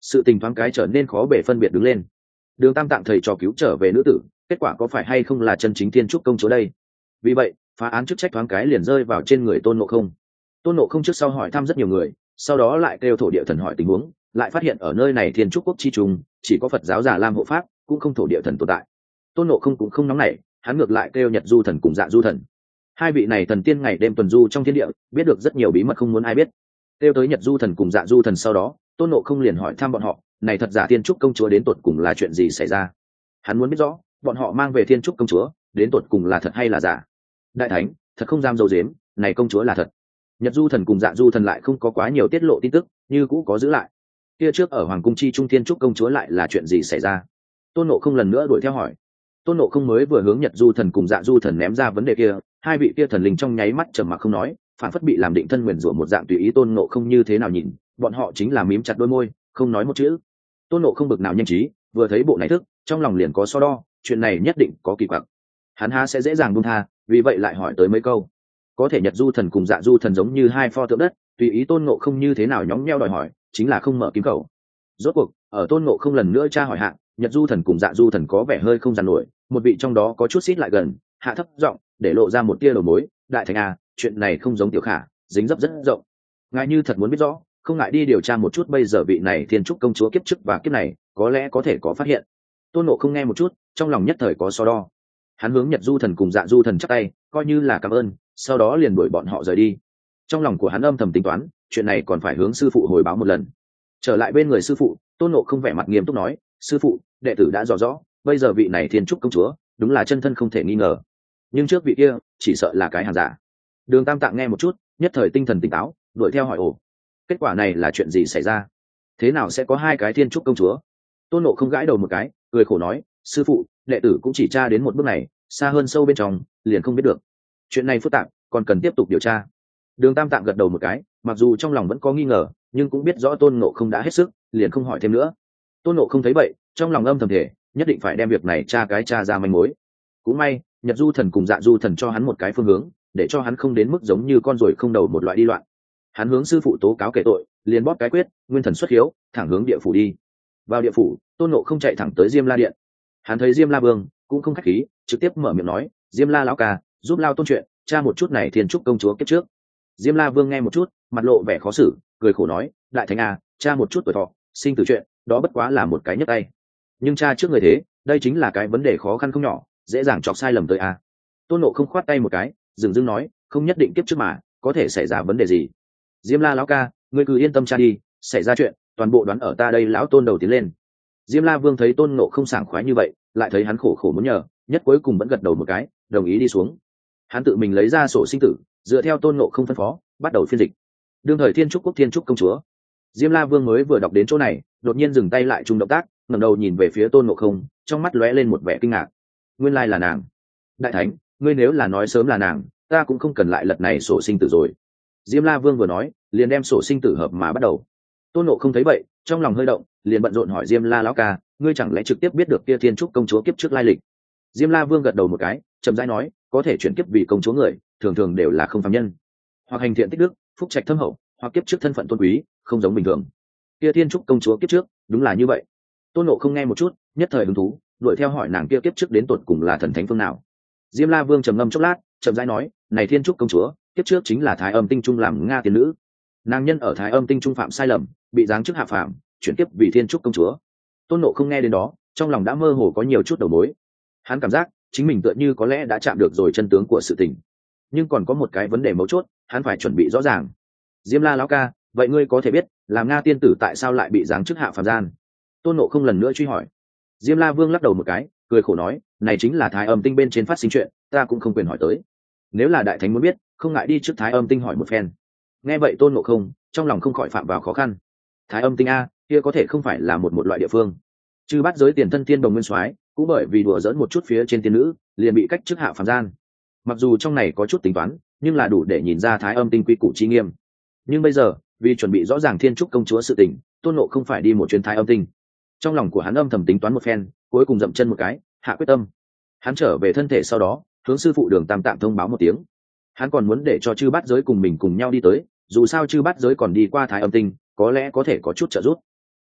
sự tình thoáng cái trở nên khó bể phân biệt đứng lên. Đường Tam Tạng thầy trò cứu trở về nữ tử, kết quả có phải hay không là chân chính thiên trúc công chúa đây? Vì vậy phá án chức trách thoáng cái liền rơi vào trên người Tôn Ngộ Không. Tôn Ngộ Không trước sau hỏi thăm rất nhiều người, sau đó lại kêu thổ địa thần hỏi tình huống, lại phát hiện ở nơi này thiên trúc quốc chi trùng chỉ có Phật giáo Già Lam hộ pháp, cũng không thổ địa thần tồn tại. Tôn Ngộ Không cũng không nóng nảy, hắn ngược lại kêu Nhật Du thần cùng Dạ Du thần. Hai vị này thần tiên ngày đêm tuần du trong thiên địa, biết được rất nhiều bí mật không muốn ai biết. Kêu tới Nhật Du thần cùng Dạ Du thần sau đó, Tôn Ngộ Không liền hỏi thăm bọn họ, này thật giả thiên trúc công chúa đến tột cùng là chuyện gì xảy ra? Hắn muốn biết rõ, bọn họ mang về thiên trúc công chúa, đến tột cùng là thật hay là giả. Đại thánh, thật không dám dâu dếm, này công chúa là thật. Nhật Du thần cùng Dạ Du thần lại không có quá nhiều tiết lộ tin tức, như cũ có giữ lại. Kia trước ở hoàng cung chi trung thiên trúc công chúa lại là chuyện gì xảy ra? Tôn Ngộ Không lần nữa đuổi theo hỏi. Tôn Ngộ Không mới vừa hướng Nhật Du thần cùng Dạ Du thần ném ra vấn đề kia, hai vị kia thần linh trong nháy mắt trầm mặc không nói, phản phất bị làm định thân nguyền rủa một dạng tùy ý Tôn Ngộ Không như thế nào nhìn, bọn họ chính là mím chặt đôi môi, không nói một chữ. Tôn Ngộ Không bực nào nhanh trí, vừa thấy bộ này thức, trong lòng liền có so đo, chuyện này nhất định có kỳ quặc. Hắn há sẽ dễ dàng buông tha, vì vậy lại hỏi tới mấy câu. Có thể Nhật Du thần cùng Dạ Du thần giống như hai pho tượng đất, tùy ý Tôn Ngộ Không như thế nào nhõng nhẽo đòi hỏi, chính là không mở kiếm khẩu. Rốt cuộc, ở Tôn Ngộ Không lần nữa tra hỏi hạn, Nhật Du thần cùng Dạ Du thần có vẻ hơi không dằn nổi, một vị trong đó có chút xít lại gần, hạ thấp giọng để lộ ra một tia đầu mối, đại thánh à, chuyện này không giống tiểu khả, dính dấp rất rộng. Ngài như thật muốn biết rõ, không ngại đi điều tra một chút bây giờ vị này thiên trúc công chúa kiếp trước và kiếp này, có lẽ có thể có phát hiện. Tôn Ngộ Không nghe một chút, trong lòng nhất thời có so đo. Hắn hướng Nhật Du thần cùng Dạ Du thần chắp tay, coi như là cảm ơn, sau đó liền đuổi bọn họ rời đi. Trong lòng của hắn âm thầm tính toán, chuyện này còn phải hướng sư phụ hồi báo một lần. Trở lại bên người sư phụ, Tôn Ngộ Không vẻ mặt nghiêm túc nói, sư phụ, đệ tử đã rõ rõ, bây giờ vị này thiên trúc công chúa đúng là chân thân không thể nghi ngờ, nhưng trước vị kia chỉ sợ là cái hàng giả. Đường Tam Tạng nghe một chút, nhất thời tinh thần tỉnh táo, đuổi theo hỏi ồ, kết quả này là chuyện gì xảy ra? Thế nào sẽ có hai cái thiên trúc công chúa? Tôn Ngộ Không gãi đầu một cái, cười khổ nói, sư phụ, đệ tử cũng chỉ tra đến một bước này, xa hơn sâu bên trong liền không biết được. Chuyện này phức tạp, còn cần tiếp tục điều tra. Đường Tam Tạng gật đầu một cái, mặc dù trong lòng vẫn có nghi ngờ, nhưng cũng biết rõ Tôn Ngộ Không đã hết sức, liền không hỏi thêm nữa. Tôn Ngộ Không thấy vậy, trong lòng âm thầm thể, nhất định phải đem việc này tra cái tra ra manh mối. Cũng may, Nhật Du thần cùng Dạ Du thần cho hắn một cái phương hướng, để cho hắn không đến mức giống như con ruồi không đầu một loại đi loạn. Hắn hướng sư phụ tố cáo kể tội, liền bóp cái quyết, nguyên thần xuất hiếu, thẳng hướng địa phủ đi. Vào địa phủ, Tôn Ngộ Không chạy thẳng tới Diêm La điện. Hắn thấy Diêm La Vương cũng không khách khí, trực tiếp mở miệng nói, Diêm La lão ca, giúp lao tôn chuyện, tra một chút này thiên trúc công chúa kiếp trước. Diêm La Vương nghe một chút, mặt lộ vẻ khó xử, cười khổ nói, đại thánh à, tra một chút tuổi thọ, sinh tử chuyện, đó bất quá là một cái nhấc tay. Nhưng tra trước người thế, đây chính là cái vấn đề khó khăn không nhỏ, dễ dàng chọc sai lầm tới à. Tôn Ngộ Không khoát tay một cái, dừng dưng nói, không nhất định kiếp trước mà, có thể xảy ra vấn đề gì. Diêm La lão ca, ngươi cứ yên tâm tra đi, xảy ra chuyện, toàn bộ đoán ở ta đây lão tôn đầu tiến lên. Diêm La Vương thấy Tôn Ngộ Không sảng khoái như vậy, lại thấy hắn khổ khổ muốn nhờ, nhất cuối cùng vẫn gật đầu một cái, đồng ý đi xuống. Hắn tự mình lấy ra sổ sinh tử, dựa theo Tôn Ngộ Không phân phó, bắt đầu phiên dịch. Đương thời thiên trúc quốc thiên trúc công chúa. Diêm La Vương mới vừa đọc đến chỗ này, đột nhiên dừng tay lại chung động tác, ngẩng đầu nhìn về phía Tôn Ngộ Không, trong mắt lóe lên một vẻ kinh ngạc. Nguyên lai là nàng. Đại thánh, ngươi nếu là nói sớm là nàng, ta cũng không cần lại lật này sổ sinh tử rồi. Diêm La Vương vừa nói, liền đem sổ sinh tử hợp mà bắt đầu. Tôn Ngộ Không thấy vậy, trong lòng hơi động, liền bận rộn hỏi Diêm La lão ca, ngươi chẳng lẽ trực tiếp biết được kia thiên trúc công chúa kiếp trước lai lịch? Diêm La Vương gật đầu một cái, chậm rãi nói, có thể chuyển kiếp vì công chúa người, thường thường đều là không phàm nhân, hoặc hành thiện tích đức, phúc trạch thâm hậu, hoặc kiếp trước thân phận tôn quý, không giống bình thường. Kia thiên trúc công chúa kiếp trước, đúng là như vậy. Tôn Ngộ Không nghe một chút, nhất thời hứng thú, đuổi theo hỏi nàng kia kiếp trước đến tột cùng là thần thánh phương nào. Diêm La Vương trầm ngâm chốc lát, chậm rãi nói, này thiên trúc công chúa kiếp trước chính là Thái Âm Tinh Trung làm Nga tiên nữ. Nàng nhân ở Thái Âm Tinh Trung phạm sai lầm, bị giáng chức hạ phàm, chuyển kiếp vì thiên trúc công chúa. Tôn Ngộ Không nghe đến đó, trong lòng đã mơ hồ có nhiều chút đầu mối. Hắn cảm giác chính mình tựa như có lẽ đã chạm được rồi chân tướng của sự tình, nhưng còn có một cái vấn đề mấu chốt, hắn phải chuẩn bị rõ ràng. Diêm La lão ca, vậy ngươi có thể biết làm Nga tiên tử tại sao lại bị giáng chức hạ phàm gian? Tôn Ngộ Không lần nữa truy hỏi. Diêm La Vương lắc đầu một cái, cười khổ nói, này chính là Thái Âm Tinh bên trên phát sinh chuyện, ta cũng không quyền hỏi tới. Nếu là đại thánh muốn biết, không ngại đi trước Thái Âm Tinh hỏi một phen. Nghe vậy Tôn Ngộ Không trong lòng không khỏi phạm vào khó khăn. Thái Âm Tinh a, kia có thể không phải là một một loại địa phương. Chư Bát Giới tiền thân tiên đồng nguyên soái cũng bởi vì đùa dỡn một chút phía trên tiên nữ, liền bị cách chức hạ phàm gian. Mặc dù trong này có chút tính toán, nhưng là đủ để nhìn ra Thái Âm Tinh quy củ chi nghiêm. Nhưng bây giờ, vì chuẩn bị rõ ràng thiên trúc công chúa sự tình, Tôn Ngộ không phải đi một chuyến Thái Âm Tinh. Trong lòng của hắn âm thầm tính toán một phen, cuối cùng dậm chân một cái, hạ quyết tâm. Hắn trở về thân thể sau đó, hướng sư phụ Đường Tam Tạng thông báo một tiếng. Hắn còn muốn để cho Chư Bát Giới cùng mình cùng nhau đi tới, dù sao Chư Bát Giới còn đi qua Thái Âm Tinh, có lẽ có thể có chút trợ giúp.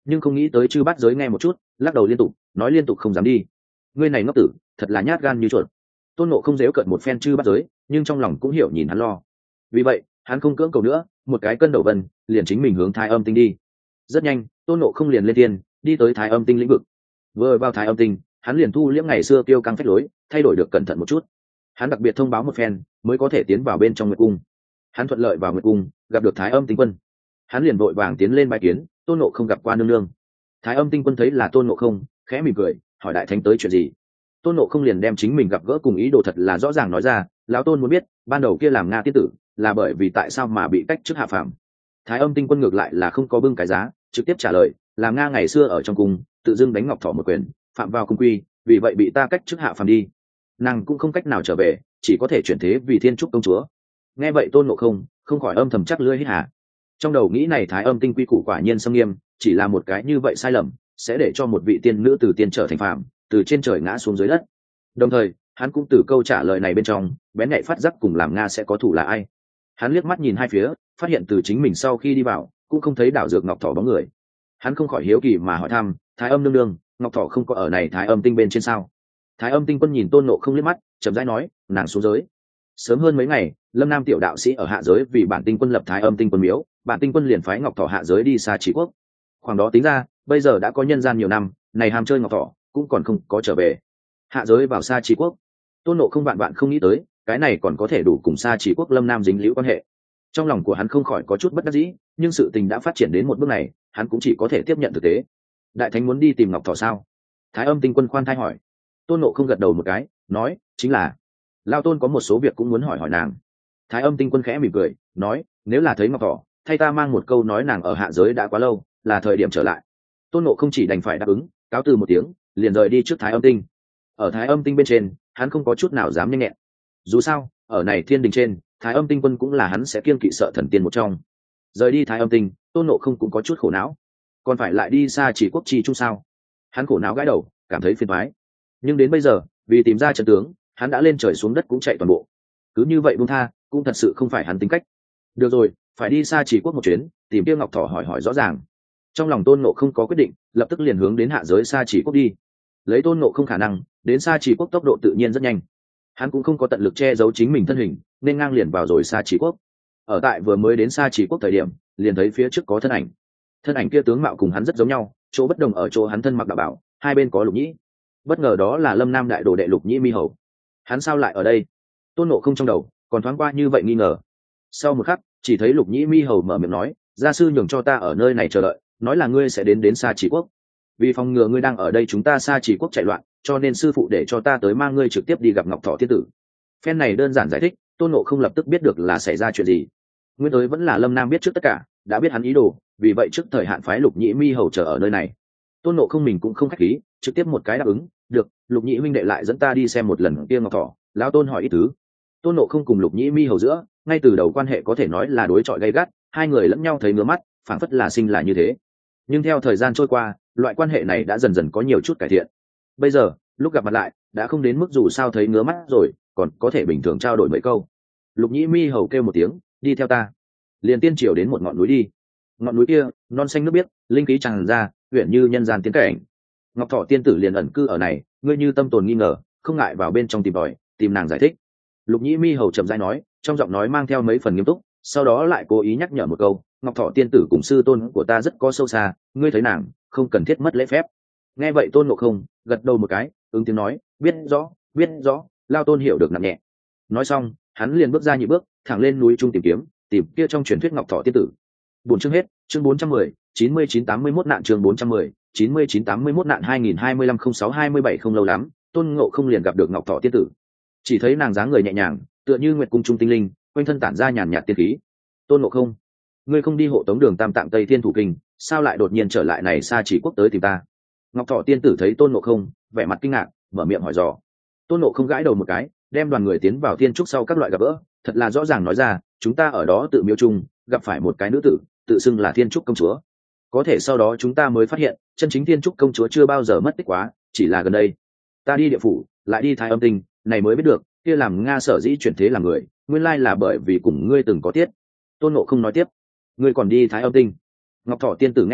nhưng không nghĩ tới chư bát giới nghe một chút, lắc đầu liên tục, nói liên tục không dám đi. Ngươi này ngốc tử, thật là nhát gan như chuột. Tôn Ngộ không dếu cận một phen chư bát giới, nhưng trong lòng cũng hiểu nhìn hắn lo. Vì vậy, hắn không cưỡng cầu nữa, một cái cân đầu vân, liền chính mình hướng Thái Âm Tinh đi. Rất nhanh, Tôn Ngộ không liền lên tiên, đi tới Thái Âm Tinh lĩnh vực. Vừa vào Thái Âm Tinh, hắn liền thu liễm ngày xưa kiêu căng phách lối, thay đổi được cẩn thận một chút. Hắn đặc biệt thông báo một phen, mới có thể tiến vào bên trong Nguyệt Cung. Hắn thuận lợi vào Nguyệt Cung, gặp được Thái Âm Tinh Quân. Hắn liền vội vàng tiến lên bái kiến, Tôn Ngộ không gặp qua nương nương. Thái Âm Tinh Quân thấy là Tôn Ngộ không, khẽ mỉm cười, hỏi đại thánh tới chuyện gì. Tôn Ngộ không liền đem chính mình gặp gỡ cùng ý đồ thật là rõ ràng nói ra. Lão Tôn muốn biết, ban đầu kia làm Nga tiên tử, là bởi vì tại sao mà bị cách chức hạ phàm. Thái Âm Tinh Quân ngược lại là không có bưng cái giá, trực tiếp trả lời, làm Nga ngày xưa ở trong cung, tự dưng đánh Ngọc Thỏ một quyền, phạm vào cung quy, vì vậy bị ta cách chức hạ phàm đi. Nàng cũng không cách nào trở về, chỉ có thể chuyển thế vì Thiên Trúc công chúa. Nghe vậy Tôn Ngộ không không khỏi âm thầm chắc lưỡi hít hà. Trong đầu nghĩ này Thái Âm Tinh quy củ quả nhiên xâm nghiêm, chỉ là một cái như vậy sai lầm, sẽ để cho một vị tiên nữ từ tiên trở thành phàm, từ trên trời ngã xuống dưới đất. Đồng thời, hắn cũng từ câu trả lời này bên trong, bén nhạy phát giác cùng làm Nga sẽ có thủ là ai. Hắn liếc mắt nhìn hai phía, phát hiện từ chính mình sau khi đi vào, cũng không thấy đảo dược Ngọc Thỏ bóng người. Hắn không khỏi hiếu kỳ mà hỏi thăm, Thái Âm nương nương, Ngọc Thỏ không có ở này Thái Âm Tinh bên trên sao? Thái Âm Tinh Quân nhìn Tôn Ngộ không liếc mắt, chậm rãi nói, nàng xuống giới. Sớm hơn mấy ngày, Lâm Nam tiểu đạo sĩ ở hạ giới vì bản tinh quân lập Thái Âm Tinh Quân miếu, bản tinh quân liền phái Ngọc Thỏ hạ giới đi xa Chỉ Quốc. Khoảng đó tính ra, bây giờ đã có nhân gian nhiều năm, này ham chơi Ngọc Thỏ cũng còn không có trở về. Hạ giới vào xa Chỉ Quốc. Tôn Ngộ không vạn vạn không nghĩ tới, cái này còn có thể đủ cùng xa Chỉ Quốc Lâm Nam dính liễu quan hệ. Trong lòng của hắn không khỏi có chút bất đắc dĩ, nhưng sự tình đã phát triển đến một bước này, hắn cũng chỉ có thể tiếp nhận thực tế. Đại thánh muốn đi tìm Ngọc Thỏ sao? Thái Âm Tinh Quân khoan thai hỏi. Tôn Ngộ không gật đầu một cái, nói, chính là Lao Tôn có một số việc cũng muốn hỏi hỏi nàng. Thái Âm Tinh Quân khẽ mỉm cười, nói, nếu là thấy Ngọc Thỏ, thay ta mang một câu nói nàng ở hạ giới đã quá lâu, là thời điểm trở lại. Tôn Ngộ không chỉ đành phải đáp ứng, cáo từ một tiếng, liền rời đi trước Thái Âm Tinh. Ở Thái Âm Tinh bên trên, hắn không có chút nào dám nhanh nhẹn. Dù sao, ở này thiên đình trên, Thái Âm Tinh Quân cũng là hắn sẽ kiêng kỵ sợ thần tiên một trong. Rời đi Thái Âm Tinh, Tôn Ngộ không cũng có chút khổ não, còn phải lại đi xa Chỉ Quốc chi chung sao? Hắn khổ não gãi đầu, cảm thấy phiền toái. Nhưng đến bây giờ, vì tìm ra trận tướng, hắn đã lên trời xuống đất cũng chạy toàn bộ. Cứ như vậy buông tha, cũng thật sự không phải hắn tính cách. Được rồi, phải đi xa Chỉ Quốc một chuyến, tìm kia Ngọc Thỏ hỏi hỏi rõ ràng. Trong lòng Tôn Ngộ không có quyết định, lập tức liền hướng đến hạ giới xa Chỉ Quốc đi. Lấy Tôn Ngộ không khả năng, đến xa Chỉ Quốc tốc độ tự nhiên rất nhanh. Hắn cũng không có tận lực che giấu chính mình thân hình, nên ngang liền vào rồi xa Chỉ Quốc. Ở tại vừa mới đến xa Chỉ Quốc thời điểm, liền thấy phía trước có thân ảnh. Thân ảnh kia tướng mạo cùng hắn rất giống nhau, chỗ bất đồng ở chỗ hắn thân mặc đạo bảo, hai bên có Lục Nhĩ. Bất ngờ đó là Lâm Nam đại đồ đệ Lục Nhĩ Mi Hầu. Hắn sao lại ở đây? Tôn Ngộ không trong đầu còn thoáng qua như vậy nghi ngờ. Sau một khắc, chỉ thấy Lục Nhĩ Mi Hầu mở miệng nói, gia sư nhường cho ta ở nơi này chờ đợi, nói là ngươi sẽ đến đến xa Chỉ Quốc. Vì phòng ngừa ngươi đang ở đây chúng ta xa Chỉ Quốc chạy loạn, cho nên sư phụ để cho ta tới mang ngươi trực tiếp đi gặp Ngọc Thỏ thiên tử. Phen này đơn giản giải thích, Tôn Ngộ không lập tức biết được là xảy ra chuyện gì. Nguyên tới vẫn là Lâm Nam biết trước tất cả, đã biết hắn ý đồ, vì vậy trước thời hạn phái Lục Nhĩ Mi Hầu chờ ở nơi này. Tôn Ngộ không mình cũng không khách khí, trực tiếp một cái đáp ứng, được, Lục Nhĩ huynh đệ lại dẫn ta đi xem một lần kia Ngọc Thỏ. Lão Tôn hỏi ý tứ. Tôn Ngộ không cùng Lục Nhĩ Mi Hầu giữa, ngay từ đầu quan hệ có thể nói là đối chọi gay gắt, hai người lẫn nhau thấy ngứa mắt, phảng phất là sinh là như thế. Nhưng theo thời gian trôi qua, loại quan hệ này đã dần dần có nhiều chút cải thiện. Bây giờ, lúc gặp mặt lại, đã không đến mức dù sao thấy ngứa mắt rồi, còn có thể bình thường trao đổi mấy câu. Lục Nhĩ Mi Hầu kêu một tiếng, đi theo ta. Liền tiên triều đến một ngọn núi đi. Ngọn núi kia, non xanh nước biếc, linh khí tràn ra, uyển như nhân gian tiến cảnh. Ngọc Thỏ tiên tử liền ẩn cư ở này, ngươi như tâm tồn nghi ngờ, không ngại vào bên trong tìm tòi, tìm nàng giải thích. Lục Nhĩ Mi Hầu chậm rãi nói, trong giọng nói mang theo mấy phần nghiêm túc, sau đó lại cố ý nhắc nhở một câu, Ngọc Thỏ tiên tử cùng sư tôn của ta rất có sâu xa, ngươi thấy nàng, không cần thiết mất lễ phép. Nghe vậy Tôn Ngộ không gật đầu một cái, ứng tiếng nói, biết rõ, biết rõ, Lao Tôn hiểu được nặng nhẹ. Nói xong, hắn liền bước ra nhị bước, thẳng lên núi trung tìm kiếm, tìm kia trong truyền thuyết Ngọc Thỏ tiên tử. Bốn chương hết, chương bốn trăm mười, chín mươi chín tám mươi mốt nạn chương bốn trăm mười, chín mươi chín tám mươi mốt nạn hai nghìn hai mươi lăm không sáu hai mươi bảy không lâu lắm, Tôn Ngộ không liền gặp được Ngọc Thỏ tiên tử. Chỉ thấy nàng dáng người nhẹ nhàng, tựa như nguyệt cung trung tinh linh, quanh thân tản ra nhàn nhạt tiên khí. Tôn Ngộ không, ngươi không đi hộ tống đường Tam Tạng Tây Thiên thủ kinh, sao lại đột nhiên trở lại này xa Chỉ Quốc tới tìm ta? Ngọc Thỏ tiên tử thấy Tôn Ngộ không, vẻ mặt kinh ngạc, mở miệng hỏi dò. Tôn Ngộ không gãi đầu một cái, đem đoàn người tiến vào thiên trúc sau các loại gặp gỡ, thật là rõ ràng nói ra, chúng ta ở đó tự miêu chung, gặp phải một cái nữ tử, tự xưng là Thiên Trúc công chúa. Có thể sau đó chúng ta mới phát hiện, chân chính Thiên Trúc công chúa chưa bao giờ mất tích quá, chỉ là gần đây ta đi địa phủ, lại đi Thái Âm Tinh, này mới biết được, kia làm Nga sở dĩ chuyển thế làm người, nguyên lai là bởi vì cùng ngươi từng có tiết. Tôn Ngộ không nói tiếp, ngươi còn đi Thái Âm Tinh? Ngọc Thỏ tiên tử nghe vậy,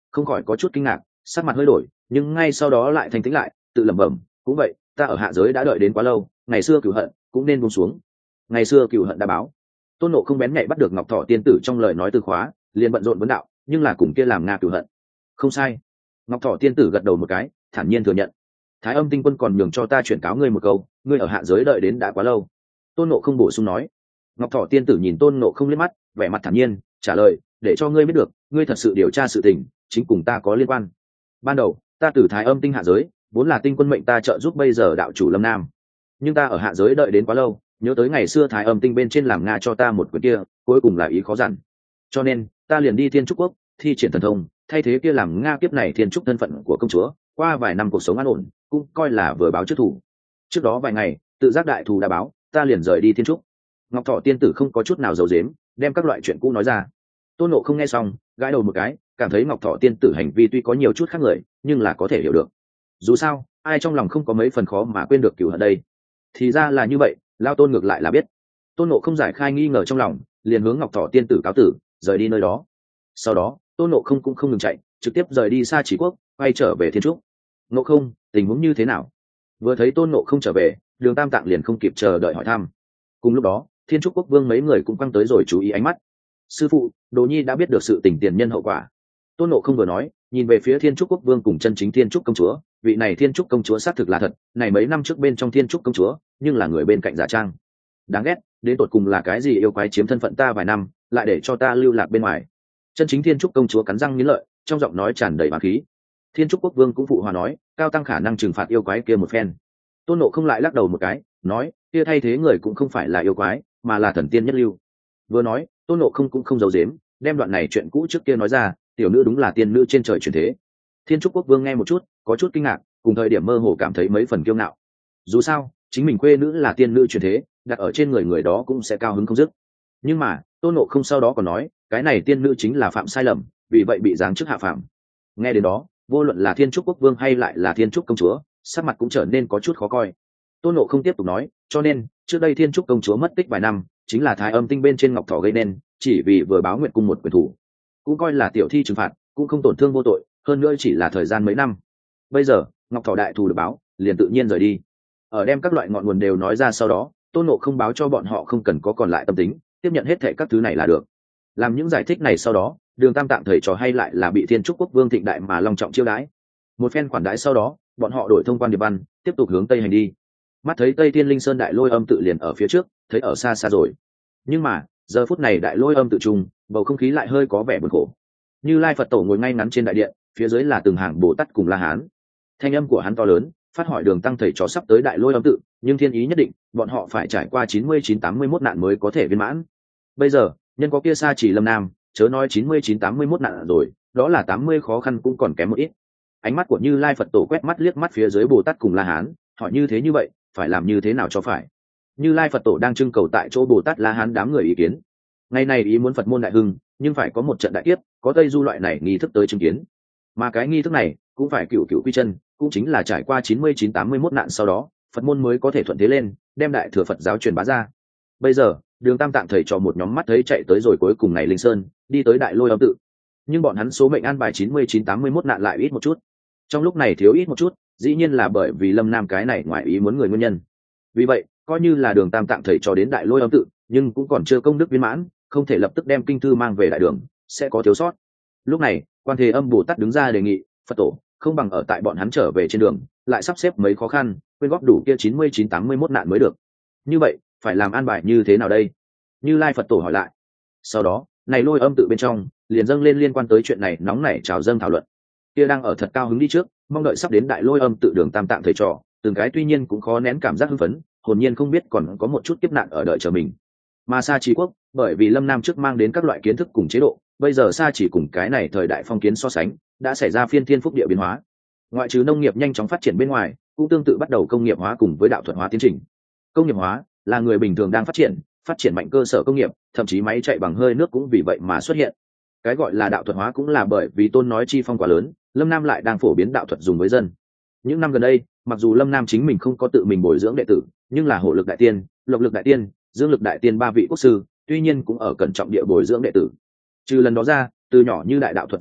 không khỏi có chút kinh ngạc, sắc mặt hơi đổi, nhưng ngay sau đó lại thanh tĩnh lại, tự lẩm bẩm, cũng vậy, ta ở hạ giới đã đợi đến quá lâu, ngày xưa cửu hận cũng nên buông xuống. Ngày xưa cửu hận đã báo. Tôn Nộ không bén nhạy bắt được Ngọc Thỏ tiên tử trong lời nói từ khóa, liền bận rộn vấn đạo, nhưng là cùng kia làm nga cửu hận. Không sai. Ngọc Thỏ tiên tử gật đầu một cái, thản nhiên thừa nhận. Thái Âm tinh quân còn nhường cho ta chuyển cáo ngươi một câu, ngươi ở hạ giới đợi đến đã quá lâu. Tôn Nộ không bổ sung nói. Ngọc Thỏ tiên tử nhìn Tôn Nộ không liếc mắt, vẻ mặt thản nhiên trả lời, để cho ngươi biết được, ngươi thật sự điều tra sự tình chính cùng ta có liên quan. Ban đầu ta từ Thái Âm tinh hạ giới, vốn là tinh quân mệnh ta trợ giúp bây giờ đạo chủ Lâm Nam, nhưng ta ở hạ giới đợi đến quá lâu, nhớ tới ngày xưa Thái Âm tinh bên trên làm nga cho ta một quyển kia, cuối cùng là ý khó dặn, cho nên ta liền đi Thiên Trúc quốc thi triển thần thông, thay thế kia làm nga kiếp này Thiên Trúc thân phận của công chúa, qua vài năm cuộc sống an ổn, cũng coi là vừa báo trước thủ. Trước đó vài ngày tự giác đại thù đã báo, ta liền rời đi Thiên Trúc. Ngọc Thỏ tiên tử không có chút nào giấu giếm, đem các loại chuyện cũ nói ra. Tôn Nộ không nghe xong, gãi đầu một cái, cảm thấy Ngọc Thỏ tiên tử hành vi tuy có nhiều chút khác người, nhưng là có thể hiểu được. Dù sao ai trong lòng không có mấy phần khó mà quên được cửu hận đây. Thì ra là như vậy, lao Tôn ngược lại là biết. Tôn Nộ không giải khai nghi ngờ trong lòng, liền hướng Ngọc Thỏ tiên tử cáo tử, rời đi nơi đó. Sau đó Tôn Nộ không cũng không ngừng chạy, trực tiếp rời đi Sa Chỉ quốc, quay trở về Thiên Trúc. Nộ không, tình huống như thế nào? Vừa thấy Tôn Nộ không trở về, Đường Tam Tạng liền không kịp chờ đợi hỏi thăm. Cùng lúc đó Thiên Trúc quốc vương mấy người cũng quăng tới rồi chú ý ánh mắt. Sư phụ, Đồ Nhi đã biết được sự tình tiền nhân hậu quả. Tôn Nộ không vừa nói, nhìn về phía Thiên Trúc quốc vương cùng chân chính Thiên Trúc công chúa, vị này Thiên Trúc công chúa xác thực là thật, này mấy năm trước bên trong Thiên Trúc công chúa, nhưng là người bên cạnh giả trang. Đáng ghét, đến tột cùng là cái gì yêu quái chiếm thân phận ta vài năm, lại để cho ta lưu lạc bên ngoài. Chân chính Thiên Trúc công chúa cắn răng nghiến lợi, trong giọng nói tràn đầy bá khí. Thiên Trúc quốc vương cũng phụ hòa nói, cao tăng khả năng trừng phạt yêu quái kia một phen. Tôn Nộ không lại lắc đầu một cái, nói, kia thay thế người cũng không phải là yêu quái, mà là thần tiên nhất lưu. Vừa nói, Tôn Nộ không cũng không giấu giếm, đem đoạn này chuyện cũ trước kia nói ra, tiểu nữ đúng là tiên nữ trên trời chuyển thế. Thiên Trúc quốc vương nghe một chút, có chút kinh ngạc, cùng thời điểm mơ hồ cảm thấy mấy phần kiêu ngạo. Dù sao chính mình quê nữ là tiên nữ chuyển thế, đặt ở trên người người đó cũng sẽ cao hứng không dứt. Nhưng mà Tôn Nộ không sau đó còn nói, cái này tiên nữ chính là phạm sai lầm, vì vậy bị giáng chức hạ phạm. Nghe đến đó, vô luận là Thiên Trúc quốc vương hay lại là Thiên Trúc công chúa, sắc mặt cũng trở nên có chút khó coi. Tôn Nộ không tiếp tục nói, cho nên trước đây Thiên Trúc công chúa mất tích vài năm, chính là Thái Âm tinh bên trên Ngọc Thỏ gây nên, chỉ vì vừa báo nguyện cung một quyền thủ, cũng coi là tiểu thi trừng phạt, cũng không tổn thương vô tội, hơn nữa chỉ là thời gian mấy năm. Bây giờ Ngọc Thỏ đại thù được báo, liền tự nhiên rời đi. Ở đem các loại ngọn nguồn đều nói ra sau đó, Tôn Nộ không báo cho bọn họ không cần có còn lại tâm tính, tiếp nhận hết thảy các thứ này là được. Làm những giải thích này sau đó, Đường Tam Tạng thầy trò hay lại là bị Thiên Trúc quốc vương thịnh đại mà long trọng chiêu đãi. Một phen khoản đãi sau đó, bọn họ đổi thông quan điệp văn, tiếp tục hướng tây hành đi. Mắt thấy Tây Thiên Linh Sơn Đại Lôi Âm tự liền ở phía trước, thấy ở xa xa rồi. Nhưng mà giờ phút này Đại Lôi Âm tự trùng, bầu không khí lại hơi có vẻ buồn khổ. Như Lai Phật Tổ ngồi ngay ngắn trên đại điện, phía dưới là từng hàng Bồ Tát cùng La Hán. Thanh âm của hắn to lớn, phát hỏi Đường Tăng thầy chó sắp tới Đại Lôi Âm tự, nhưng thiên ý nhất định, bọn họ phải trải qua chín mươi chín tám mươi mốt nạn mới có thể viên mãn. Bây giờ nhân có kia Sa Chỉ Lâm Nam, chớ nói chín mươi chín tám mươi mốt nạn rồi, đó là tám mươi khó khăn cũng còn kém một ít. Ánh mắt của Như Lai Phật Tổ quét mắt liếc mắt phía dưới Bồ Tát cùng La Hán, hỏi như thế như vậy, phải làm như thế nào cho phải. Như Lai Phật Tổ đang trưng cầu tại chỗ Bồ Tát La Hán đám người ý kiến. Ngày này ý muốn Phật môn đại hưng, nhưng phải có một trận đại kiếp, có Tây Du loại này nghi thức tới chứng kiến. Mà cái nghi thức này cũng phải cựu cựu quy chân, cũng chính là trải qua chín mươi chín tám mươi mốt nạn sau đó, Phật môn mới có thể thuận thế lên, đem đại thừa Phật giáo truyền bá ra. Bây giờ Đường Tam Tạng thầy trò một nhóm mắt thấy chạy tới rồi cuối cùng ngày Linh Sơn, đi tới Đại Lôi Âm tự. Nhưng bọn hắn số mệnh an bài chín mươi chín tám mươi mốt nạn lại ít một chút. Trong lúc này thiếu ít một chút, dĩ nhiên là bởi vì Lâm Nam cái này ngoại ý muốn người nguyên nhân. Vì vậy coi như là Đường Tam Tạng thầy trò đến Đại Lôi Âm tự, nhưng cũng còn chưa công đức viên mãn, không thể lập tức đem kinh thư mang về đại đường, sẽ có thiếu sót. Lúc này Quan Thế Âm Bồ Tát đứng ra đề nghị, Phật Tổ không bằng ở tại bọn hắn trở về trên đường, lại sắp xếp mấy khó khăn, quyên góp đủ kia chín mươi chín tám mươi mốt nạn mới được. Như vậy phải làm an bài như thế nào đây? Như Lai Phật Tổ hỏi lại. Sau đó này Lôi Âm tự bên trong liền dâng lên liên quan tới chuyện này nóng nảy trào dâng thảo luận. Kia đang ở thật cao hứng đi trước, mong đợi sắp đến Đại Lôi Âm tự Đường Tam Tạng thầy trò, từng cái tuy nhiên cũng khó nén cảm giác hưng phấn, hồn nhiên không biết còn có một chút kiếp nạn ở đợi chờ mình. Mà Sa Chỉ quốc, bởi vì Lâm Nam trước mang đến các loại kiến thức cùng chế độ, bây giờ Sa Chỉ cùng cái này thời đại phong kiến so sánh, đã xảy ra phiên thiên phúc địa biến hóa. Ngoại trừ nông nghiệp nhanh chóng phát triển bên ngoài, cũng tương tự bắt đầu công nghiệp hóa cùng với đạo thuật hóa tiến trình. Công nghiệp hóa là người bình thường đang phát triển, phát triển mạnh cơ sở công nghiệp, thậm chí máy chạy bằng hơi nước cũng vì vậy mà xuất hiện. Cái gọi là đạo thuật hóa cũng là bởi vì Tôn nói chi phong quá lớn, Lâm Nam lại đang phổ biến đạo thuật dùng với dân. Những năm gần đây, mặc dù Lâm Nam chính mình không có tự mình bồi dưỡng đệ tử, nhưng là Hổ Lực Đại Tiên, Lộc Lực Đại Tiên, Dương Lực Đại Tiên ba vị quốc sư, tuy nhiên cũng ở cẩn trọng địa bồi dưỡng đệ tử. Trừ lần đó ra, từ nhỏ như đại đạo thuật giờ học,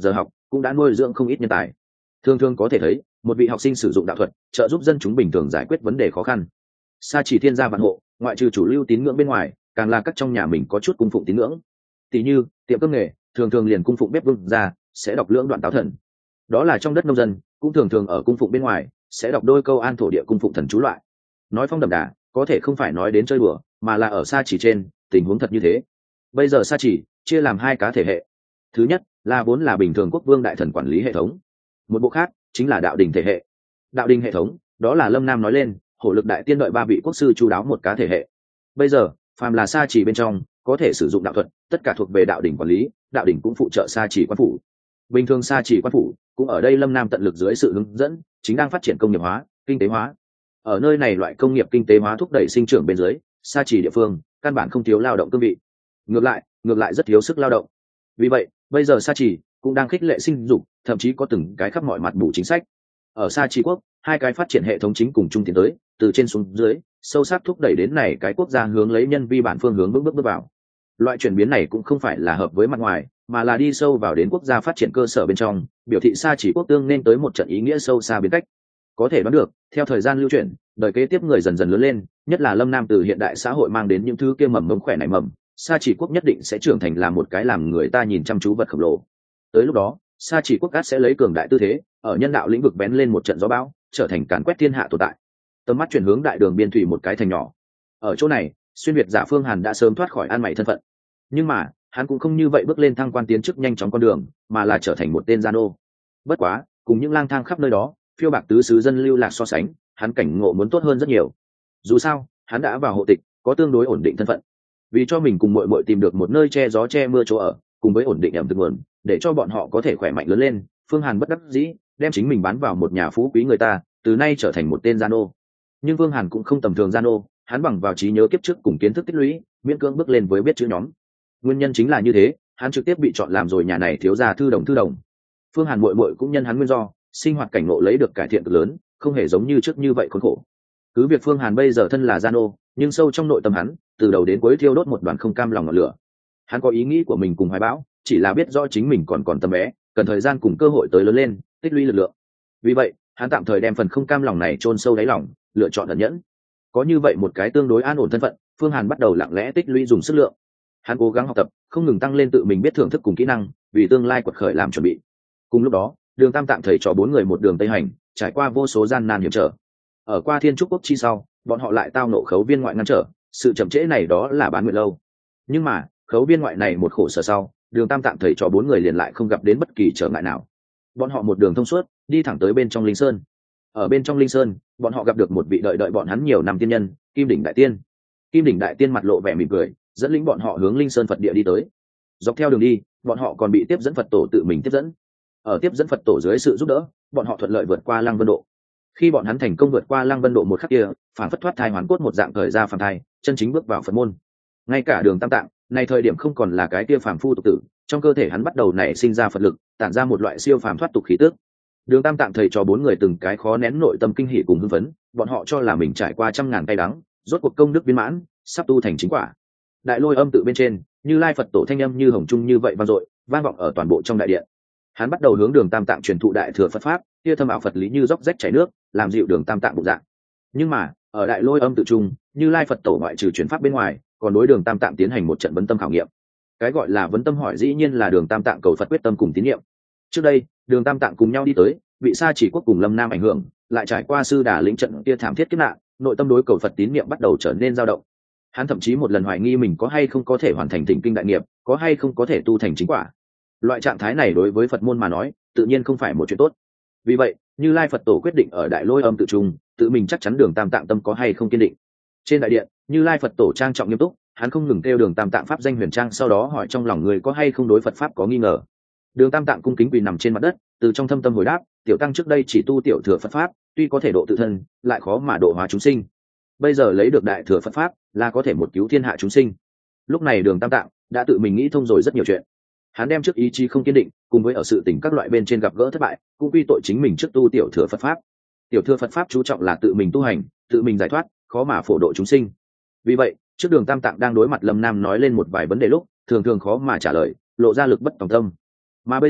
cũng đã nuôi dưỡng không ít nhân tài. Thường thường có thể thấy một vị học sinh sử dụng đạo thuật trợ giúp dân chúng bình thường giải quyết vấn đề khó khăn. Sa chỉ thiên gia vạn hộ, ngoại trừ chủ lưu tín ngưỡng bên ngoài, càng là các trong nhà mình có chút cung phụng tín ngưỡng. Tỷ như tiệm cơm nghề thường thường liền cung phụng bếp vương gia sẽ đọc lưỡng đoạn táo thần. Đó là trong đất nông dân cũng thường thường ở cung phụng bên ngoài sẽ đọc đôi câu an thổ địa cung phụng thần chú loại. Nói phong đậm đà có thể không phải nói đến chơi đùa, mà là ở Sa chỉ trên tình huống thật như thế. Bây giờ Sa chỉ chia làm hai cá thể hệ. Thứ nhất là vốn là bình thường quốc vương đại thần quản lý hệ thống, một bộ khác chính là đạo đình thể hệ. Đạo đình hệ thống đó là Lâm Nam nói lên hổ lực đại tiên đợi ba vị quốc sư chu đáo một cá thể hệ. Bây giờ phàm là Sa chỉ bên trong có thể sử dụng đạo thuật, tất cả thuộc về đạo đình quản lý, đạo đình cũng phụ trợ Sa chỉ quan phủ. Bình thường Sa chỉ quan phủ cũng ở đây Lâm Nam tận lực dưới sự hướng dẫn chính đang phát triển công nghiệp hóa, kinh tế hóa. Ở nơi này loại công nghiệp kinh tế hóa thúc đẩy sinh trưởng bên dưới, Sa chỉ địa phương căn bản không thiếu lao động cương vị, ngược lại ngược lại rất thiếu sức lao động. Vì vậy bây giờ Sa chỉ cũng đang khích lệ sinh dục, thậm chí có từng cái khắp mọi mặt bù chính sách. Ở Sa chỉ quốc hai cái phát triển hệ thống chính cùng chung tiến tới, từ trên xuống dưới sâu sắc thúc đẩy đến này cái quốc gia hướng lấy nhân vi bản phương hướng bước bước bước vào. Loại chuyển biến này cũng không phải là hợp với mặt ngoài, mà là đi sâu vào đến quốc gia phát triển cơ sở bên trong, biểu thị Sa chỉ quốc tương nên tới một trận ý nghĩa sâu xa biến cách. Có thể đoán được theo thời gian lưu chuyển, đời kế tiếp người dần dần lớn lên, nhất là Lâm Nam từ hiện đại xã hội mang đến những thứ kia mầm mống khỏe nảy mầm, Sa chỉ quốc nhất định sẽ trưởng thành là một cái làm người ta nhìn chăm chú vật khổng lồ. Tới lúc đó Sa chỉ quốc cát sẽ lấy cường đại tư thế ở nhân đạo lĩnh vực bén lên một trận gió bão, trở thành càn quét thiên hạ tồn tại. Tầm mắt chuyển hướng đại đường biên thủy một cái thành nhỏ. Ở chỗ này xuyên việt giả Phương Hàn đã sớm thoát khỏi an mày thân phận, nhưng mà hắn cũng không như vậy bước lên thăng quan tiến chức nhanh chóng con đường, mà là trở thành một tên gian ô. Bất quá cùng những lang thang khắp nơi đó phiêu bạc tứ xứ dân lưu lạc so sánh, hắn cảnh ngộ muốn tốt hơn rất nhiều. Dù sao hắn đã vào hộ tịch, có tương đối ổn định thân phận. Vì cho mình cùng muội muội tìm được một nơi che gió che mưa chỗ ở, cùng với ổn định ẩm thực nguồn, để cho bọn họ có thể khỏe mạnh lớn lên, Phương Hàn bất đắc dĩ đem chính mình bán vào một nhà phú quý người ta, từ nay trở thành một tên gian ô. Nhưng Phương Hàn cũng không tầm thường gian ô, hắn bằng vào trí nhớ kiếp trước cùng kiến thức tích lũy, miễn cưỡng bước lên với biết chữ nhóm. Nguyên nhân chính là như thế, hắn trực tiếp bị chọn làm rồi nhà này thiếu gia thư đồng thư đồng. Phương Hàn muội muội cũng nhân hắn nguyên do, sinh hoạt cảnh ngộ lấy được cải thiện cực lớn, không hề giống như trước như vậy khốn khổ. Cứ việc Phương Hàn bây giờ thân là gian ô, nhưng sâu trong nội tâm hắn, từ đầu đến cuối thiêu đốt một đoàn không cam lòng ngọn lửa. Hắn có ý nghĩ của mình cùng hoài bão, chỉ là biết rõ chính mình còn còn tầm bé, cần thời gian cùng cơ hội tới lớn lên, tích lũy lực lượng. Vì vậy hắn tạm thời đem phần không cam lòng này chôn sâu đáy lòng, lựa chọn ẩn nhẫn. Có như vậy một cái tương đối an ổn thân phận, Phương Hàn bắt đầu lặng lẽ tích lũy dùng sức lượng. Hắn cố gắng học tập, không ngừng tăng lên tự mình biết thưởng thức cùng kỹ năng, vì tương lai quật khởi làm chuẩn bị. Cùng lúc đó Đường Tam Tạng thầy trò bốn người một đường tây hành, trải qua vô số gian nan hiểm trở. Ở qua Thiên Trúc Quốc chi sau, bọn họ lại tao nộ Khấu Viên ngoại ngăn trở, sự chậm trễ này đó là bán nguyện lâu. Nhưng mà Khấu Viên ngoại này một khổ sở sau, Đường Tam Tạng thầy trò bốn người liền lại không gặp đến bất kỳ trở ngại nào. Bọn họ một đường thông suốt, đi thẳng tới bên trong Linh Sơn. Ở bên trong Linh Sơn, bọn họ gặp được một vị đợi đợi bọn hắn nhiều năm tiên nhân, Kim Đỉnh Đại Tiên. Kim Đỉnh Đại Tiên mặt lộ vẻ mỉm cười, dẫn lĩnh bọn họ hướng Linh Sơn Phật địa đi tới. Dọc theo đường đi, bọn họ còn bị tiếp dẫn Phật tổ tự mình tiếp dẫn. Ở tiếp dẫn Phật tổ dưới sự giúp đỡ, bọn họ thuận lợi vượt qua Lăng Vân Độ. Khi bọn hắn thành công vượt qua Lăng Vân Độ một khắc kia, phản phất thoát thai hoàn cốt một dạng thời ra phàm thai, chân chính bước vào Phật môn. Ngay cả Đường Tam Tạng, này thời điểm không còn là cái kia phàm phu tục tử, trong cơ thể hắn bắt đầu nảy sinh ra Phật lực, tản ra một loại siêu phàm thoát tục khí tức. Đường Tam Tạng thầy cho bốn người từng cái khó nén nội tâm kinh hỉ cùng hưng phấn, bọn họ cho là mình trải qua trăm ngàn cay đắng, rốt cuộc công đức viên mãn, sắp tu thành chính quả. Đại Lôi Âm tự bên trên, Như Lai Phật tổ thanh âm như hồng trung như vậy vang dội, vang vọng ở toàn bộ trong đại điện. Hắn bắt đầu hướng Đường Tam Tạng truyền thụ đại thừa Phật pháp, kia thâm ảo Phật lý như róc rách chảy nước, làm dịu Đường Tam Tạng bụng dạ. Nhưng mà, ở Đại Lôi Âm tự trung, Như Lai Phật tổ ngoại trừ truyền pháp bên ngoài, còn đối Đường Tam Tạng tiến hành một trận vấn tâm khảo nghiệm. Cái gọi là vấn tâm hỏi dĩ nhiên là Đường Tam Tạng cầu Phật quyết tâm cùng tín nhiệm. Trước đây, Đường Tam Tạng cùng nhau đi tới, vị Sa chỉ quốc cùng Lâm Nam ảnh hưởng, lại trải qua sư đà lĩnh trận kia thảm thiết kiếp nạn, nội tâm đối cầu Phật tín niệm bắt đầu trở nên dao động. Hắn thậm chí một lần hoài nghi mình có hay không có thể hoàn thành thỉnh kinh đại nghiệp, có hay không có thể tu thành chính quả. Loại trạng thái này đối với Phật môn mà nói, tự nhiên không phải một chuyện tốt. Vì vậy, Như Lai Phật tổ quyết định ở Đại Lôi Âm tự trung, tự mình chắc chắn Đường Tam Tạng tâm có hay không kiên định. Trên đại điện, Như Lai Phật tổ trang trọng nghiêm túc, hắn không ngừng kêu Đường Tam Tạng pháp danh huyền trang, sau đó hỏi trong lòng người có hay không đối Phật pháp có nghi ngờ. Đường Tam Tạng cung kính quỳ nằm trên mặt đất, từ trong thâm tâm hồi đáp, tiểu tăng trước đây chỉ tu tiểu thừa Phật pháp, tuy có thể độ tự thân, lại khó mà độ hóa chúng sinh. Bây giờ lấy được đại thừa Phật pháp, là có thể một cứu thiên hạ chúng sinh. Lúc này Đường Tam Tạng đã tự mình nghĩ thông rồi rất nhiều chuyện. Hắn đem trước ý chí không kiên định, cùng với ở sự tình các loại bên trên gặp gỡ thất bại, cũng quy tội chính mình trước tu tiểu thừa Phật pháp. Tiểu thừa Phật pháp chú trọng là tự mình tu hành, tự mình giải thoát, khó mà phổ độ chúng sinh. Vì vậy, trước Đường Tam Tạng đang đối mặt Lâm Nam nói lên một vài vấn đề lúc, thường thường khó mà trả lời, lộ ra lực bất tòng tâm. Mà bây giờ,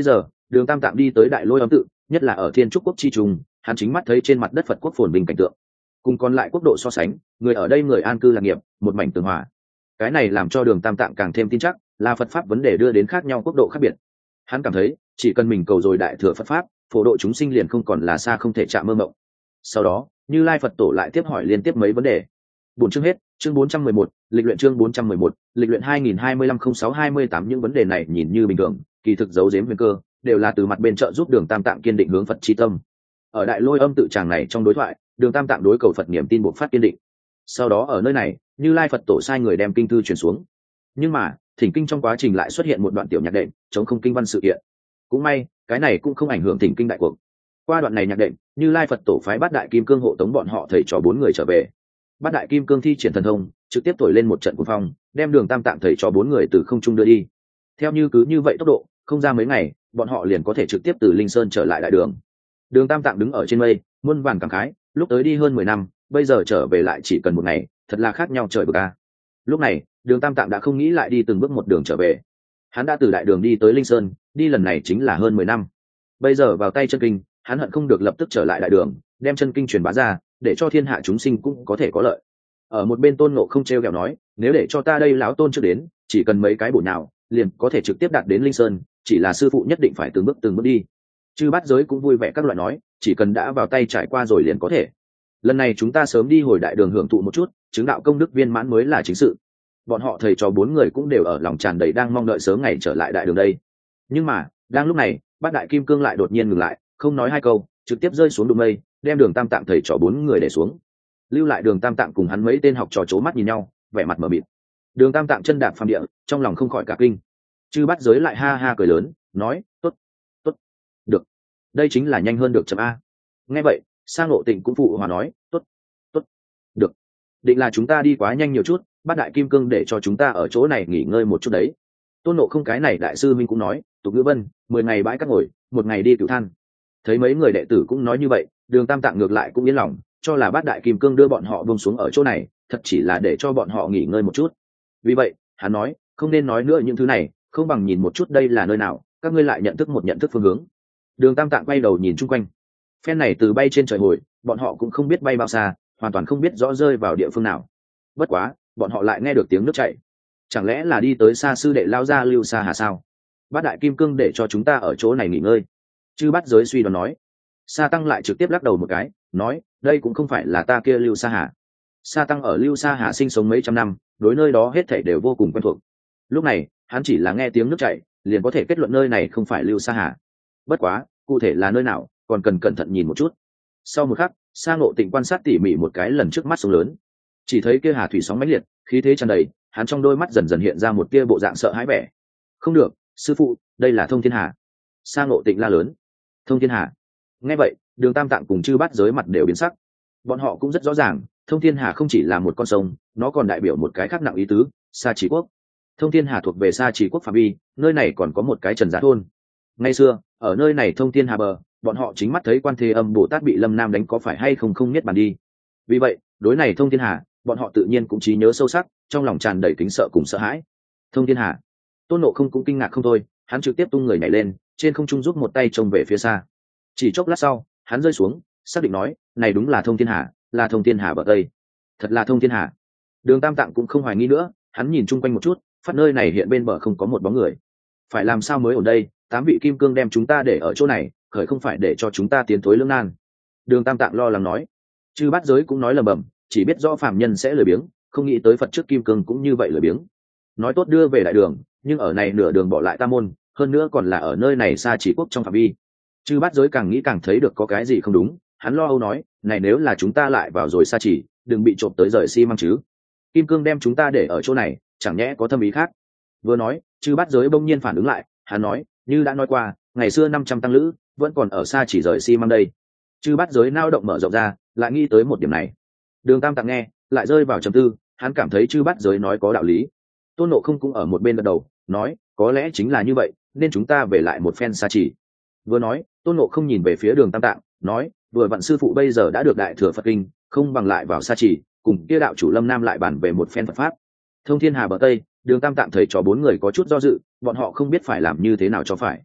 Đường Tam Tạng đi tới Đại Lôi Âm tự, nhất là ở Thiên Trúc quốc chi trùng, hắn chính mắt thấy trên mặt đất Phật quốc phồn vinh cảnh tượng. Cùng còn lại quốc độ so sánh, người ở đây người an cư lạc nghiệp, một mảnh tường hòa. Cái này làm cho Đường Tam Tạng càng thêm tin chắc, là Phật pháp vấn đề đưa đến khác nhau quốc độ khác biệt. Hắn cảm thấy, chỉ cần mình cầu rồi đại thừa Phật pháp, phổ độ chúng sinh liền không còn là xa không thể chạm mơ mộng. Sau đó, Như Lai Phật Tổ lại tiếp hỏi liên tiếp mấy vấn đề. Bốn chương hết, chương bốn trăm mười một, lịch luyện chương bốn trăm mười một, lịch luyện hai nghìn hai mươi lăm không sáu hai mươi tám. Những vấn đề này nhìn như bình thường, kỳ thực giấu giếm huyền cơ, đều là từ mặt bên trợ giúp Đường Tam Tạng kiên định hướng Phật chi tâm. Ở Đại Lôi Âm tự tràng này trong đối thoại, Đường Tam Tạng đối cầu Phật niềm tin buộc phát kiên định. Sau đó ở nơi này, Như Lai Phật Tổ sai người đem kinh thư truyền xuống. Nhưng mà, thỉnh kinh trong quá trình lại xuất hiện một đoạn tiểu nhạc đệm, chống không kinh văn sự kiện. Cũng may, cái này cũng không ảnh hưởng thỉnh kinh đại cuộc. Qua đoạn này nhạc đệm, Như Lai Phật Tổ phái Bát Đại Kim Cương hộ tống bọn họ thầy trò bốn người trở về. Bát Đại Kim Cương thi triển thần thông, trực tiếp thổi lên một trận cuồng phong, đem Đường Tam Tạng thầy trò bốn người từ không trung đưa đi. Theo như cứ như vậy tốc độ, không ra mấy ngày, bọn họ liền có thể trực tiếp từ Linh Sơn trở lại đại đường. Đường Tam Tạng đứng ở trên mây, muôn vàn cảm khái, lúc tới đi hơn mười năm, bây giờ trở về lại chỉ cần một ngày, thật là khác nhau trời vực a. Lúc này, Đường Tam Tạng đã không nghĩ lại đi từng bước một đường trở về. Hắn đã từ đại đường đi tới Linh Sơn, đi lần này chính là hơn mười năm. Bây giờ vào tay chân kinh, hắn hận không được lập tức trở lại đại đường, đem chân kinh truyền bá ra, để cho thiên hạ chúng sinh cũng có thể có lợi. Ở một bên Tôn Ngộ không trêu ghẹo nói, nếu để cho ta đây lão tôn trước đến, chỉ cần mấy cái bổ nào, liền có thể trực tiếp đạt đến Linh Sơn, chỉ là sư phụ nhất định phải từng bước từng bước đi. Chư Bát Giới cũng vui vẻ các loại nói, chỉ cần đã vào tay trải qua rồi liền có thể. Lần này chúng ta sớm đi hồi đại đường hưởng thụ một chút, chứng đạo công đức viên mãn mới là chính sự. Bọn họ thầy trò bốn người cũng đều ở lòng tràn đầy đang mong đợi sớm ngày trở lại đại đường đây. Nhưng mà, đang lúc này, Bát Đại Kim Cương lại đột nhiên ngừng lại, không nói hai câu, trực tiếp rơi xuống đụng mây, đem Đường Tam Tạng thầy trò bốn người để xuống. Lưu lại Đường Tam Tạng cùng hắn mấy tên học trò chố mắt nhìn nhau, vẻ mặt mờ mịt. Đường Tam Tạng chân đạp phàm địa, trong lòng không khỏi cả kinh. Chư Bát Giới lại ha ha cười lớn, nói, tốt, tốt, được, đây chính là nhanh hơn được chấm a. Nghe vậy, Sang Ngộ Tịnh cũng phụ hòa nói, tốt, tốt, được, định là chúng ta đi quá nhanh nhiều chút, Bát Đại Kim Cương để cho chúng ta ở chỗ này nghỉ ngơi một chút đấy. Tôn Ngộ không cái này đại sư minh cũng nói, tục ngữ vân, mười ngày bãi cát ngồi, một ngày đi cửu than. Thấy mấy người đệ tử cũng nói như vậy, Đường Tam Tạng ngược lại cũng yên lòng, cho là Bát Đại Kim Cương đưa bọn họ buông xuống ở chỗ này, thật chỉ là để cho bọn họ nghỉ ngơi một chút. Vì vậy, hắn nói, không nên nói nữa những thứ này, không bằng nhìn một chút đây là nơi nào, các ngươi lại nhận thức một nhận thức phương hướng. Đường Tam Tạng quay đầu nhìn chung quanh. Phen này từ bay trên trời hồi, bọn họ cũng không biết bay bao xa, hoàn toàn không biết rõ rơi vào địa phương nào. Bất quá, bọn họ lại nghe được tiếng nước chảy. Chẳng lẽ là đi tới xa sư đệ lao ra Lưu Sa Hà sao? Bát Đại Kim Cương để cho chúng ta ở chỗ này nghỉ ngơi. Chư Bát Giới suy đoán nói. Sa Tăng lại trực tiếp lắc đầu một cái, nói, đây cũng không phải là ta kia Lưu Sa Hà. Sa Tăng ở Lưu Sa Hà sinh sống mấy trăm năm, đối nơi đó hết thảy đều vô cùng quen thuộc. Lúc này, hắn chỉ là nghe tiếng nước chảy, liền có thể kết luận nơi này không phải Lưu Sa Hà. Bất quá, cụ thể là nơi nào, còn cần cẩn thận nhìn một chút. Sau một khắc, Sa Ngộ Tịnh quan sát tỉ mỉ một cái lần trước mắt sông lớn, chỉ thấy kia hà thủy sóng mãnh liệt, khí thế tràn đầy, hắn trong đôi mắt dần dần hiện ra một tia bộ dạng sợ hãi vẻ. Không được, sư phụ, đây là Thông Thiên Hà. Sa Ngộ Tịnh la lớn. Thông Thiên Hà. Nghe vậy, Đường Tam Tạng cùng Chư Bát Giới mặt đều biến sắc. Bọn họ cũng rất rõ ràng, Thông Thiên Hà không chỉ là một con sông, nó còn đại biểu một cái khác nặng ý tứ, Sa Chỉ Quốc. Thông Thiên Hà thuộc về Sa Chỉ Quốc phạm vi, nơi này còn có một cái Trần Giá thôn. Ngày xưa, ở nơi này Thông Thiên Hà bờ, bọn họ chính mắt thấy Quan Thế Âm Bồ Tát bị Lâm Nam đánh có phải hay không không biết bàn đi. Vì vậy, đối này Thông Thiên Hà, bọn họ tự nhiên cũng trí nhớ sâu sắc, trong lòng tràn đầy kính sợ cùng sợ hãi. Thông Thiên Hà. Tôn Ngộ không cũng kinh ngạc không thôi, hắn trực tiếp tung người nhảy lên, trên không trung giúp một tay trông về phía xa. Chỉ chốc lát sau, hắn rơi xuống, xác định nói, này đúng là Thông Thiên Hà, là Thông Thiên Hà bờ tây. Thật là Thông Thiên Hà. Đường Tam Tạng cũng không hoài nghi nữa, hắn nhìn chung quanh một chút, phát nơi này hiện bên bờ không có một bóng người. Phải làm sao mới ở đây, tám vị kim cương đem chúng ta để ở chỗ này, khởi không phải để cho chúng ta tiến thối lưỡng nan. Đường Tam Tạng lo lắng nói. Chư Bát Giới cũng nói lầm bầm, chỉ biết rõ phàm nhân sẽ lười biếng, không nghĩ tới Phật trước kim cương cũng như vậy lười biếng. Nói tốt đưa về đại đường, nhưng ở này nửa đường bỏ lại ta môn, hơn nữa còn là ở nơi này Sa Chỉ Quốc trong phạm vi. Chư Bát Giới càng nghĩ càng thấy được có cái gì không đúng, hắn lo âu nói, này nếu là chúng ta lại vào rồi Sa Chỉ, đừng bị trộm tới rời xi măng chứ. Kim cương đem chúng ta để ở chỗ này, chẳng nhẽ có thâm ý khác. Vừa nói, Chư Bát Giới bỗng nhiên phản ứng lại, hắn nói, như đã nói qua, ngày xưa năm trăm tăng lữ vẫn còn ở Sa Chỉ rời xi măng đây. Chư Bát Giới nao động mở rộng ra, lại nghĩ tới một điểm này. Đường Tam Tạng nghe, lại rơi vào trầm tư, hắn cảm thấy Chư Bát Giới nói có đạo lý. Tôn Ngộ không cũng ở một bên gật đầu, nói, có lẽ chính là như vậy, nên chúng ta về lại một phen Sa Chỉ. Vừa nói, Tôn Ngộ không nhìn về phía Đường Tam Tạng, nói, vừa vặn sư phụ bây giờ đã được đại thừa Phật kinh, không bằng lại vào Sa Chỉ, cùng kia đạo chủ Lâm Nam lại bàn về một phen Phật pháp. Thông Thiên Hà bờ tây, Đường Tam Tạng thấy cho bốn người có chút do dự, bọn họ không biết phải làm như thế nào cho phải.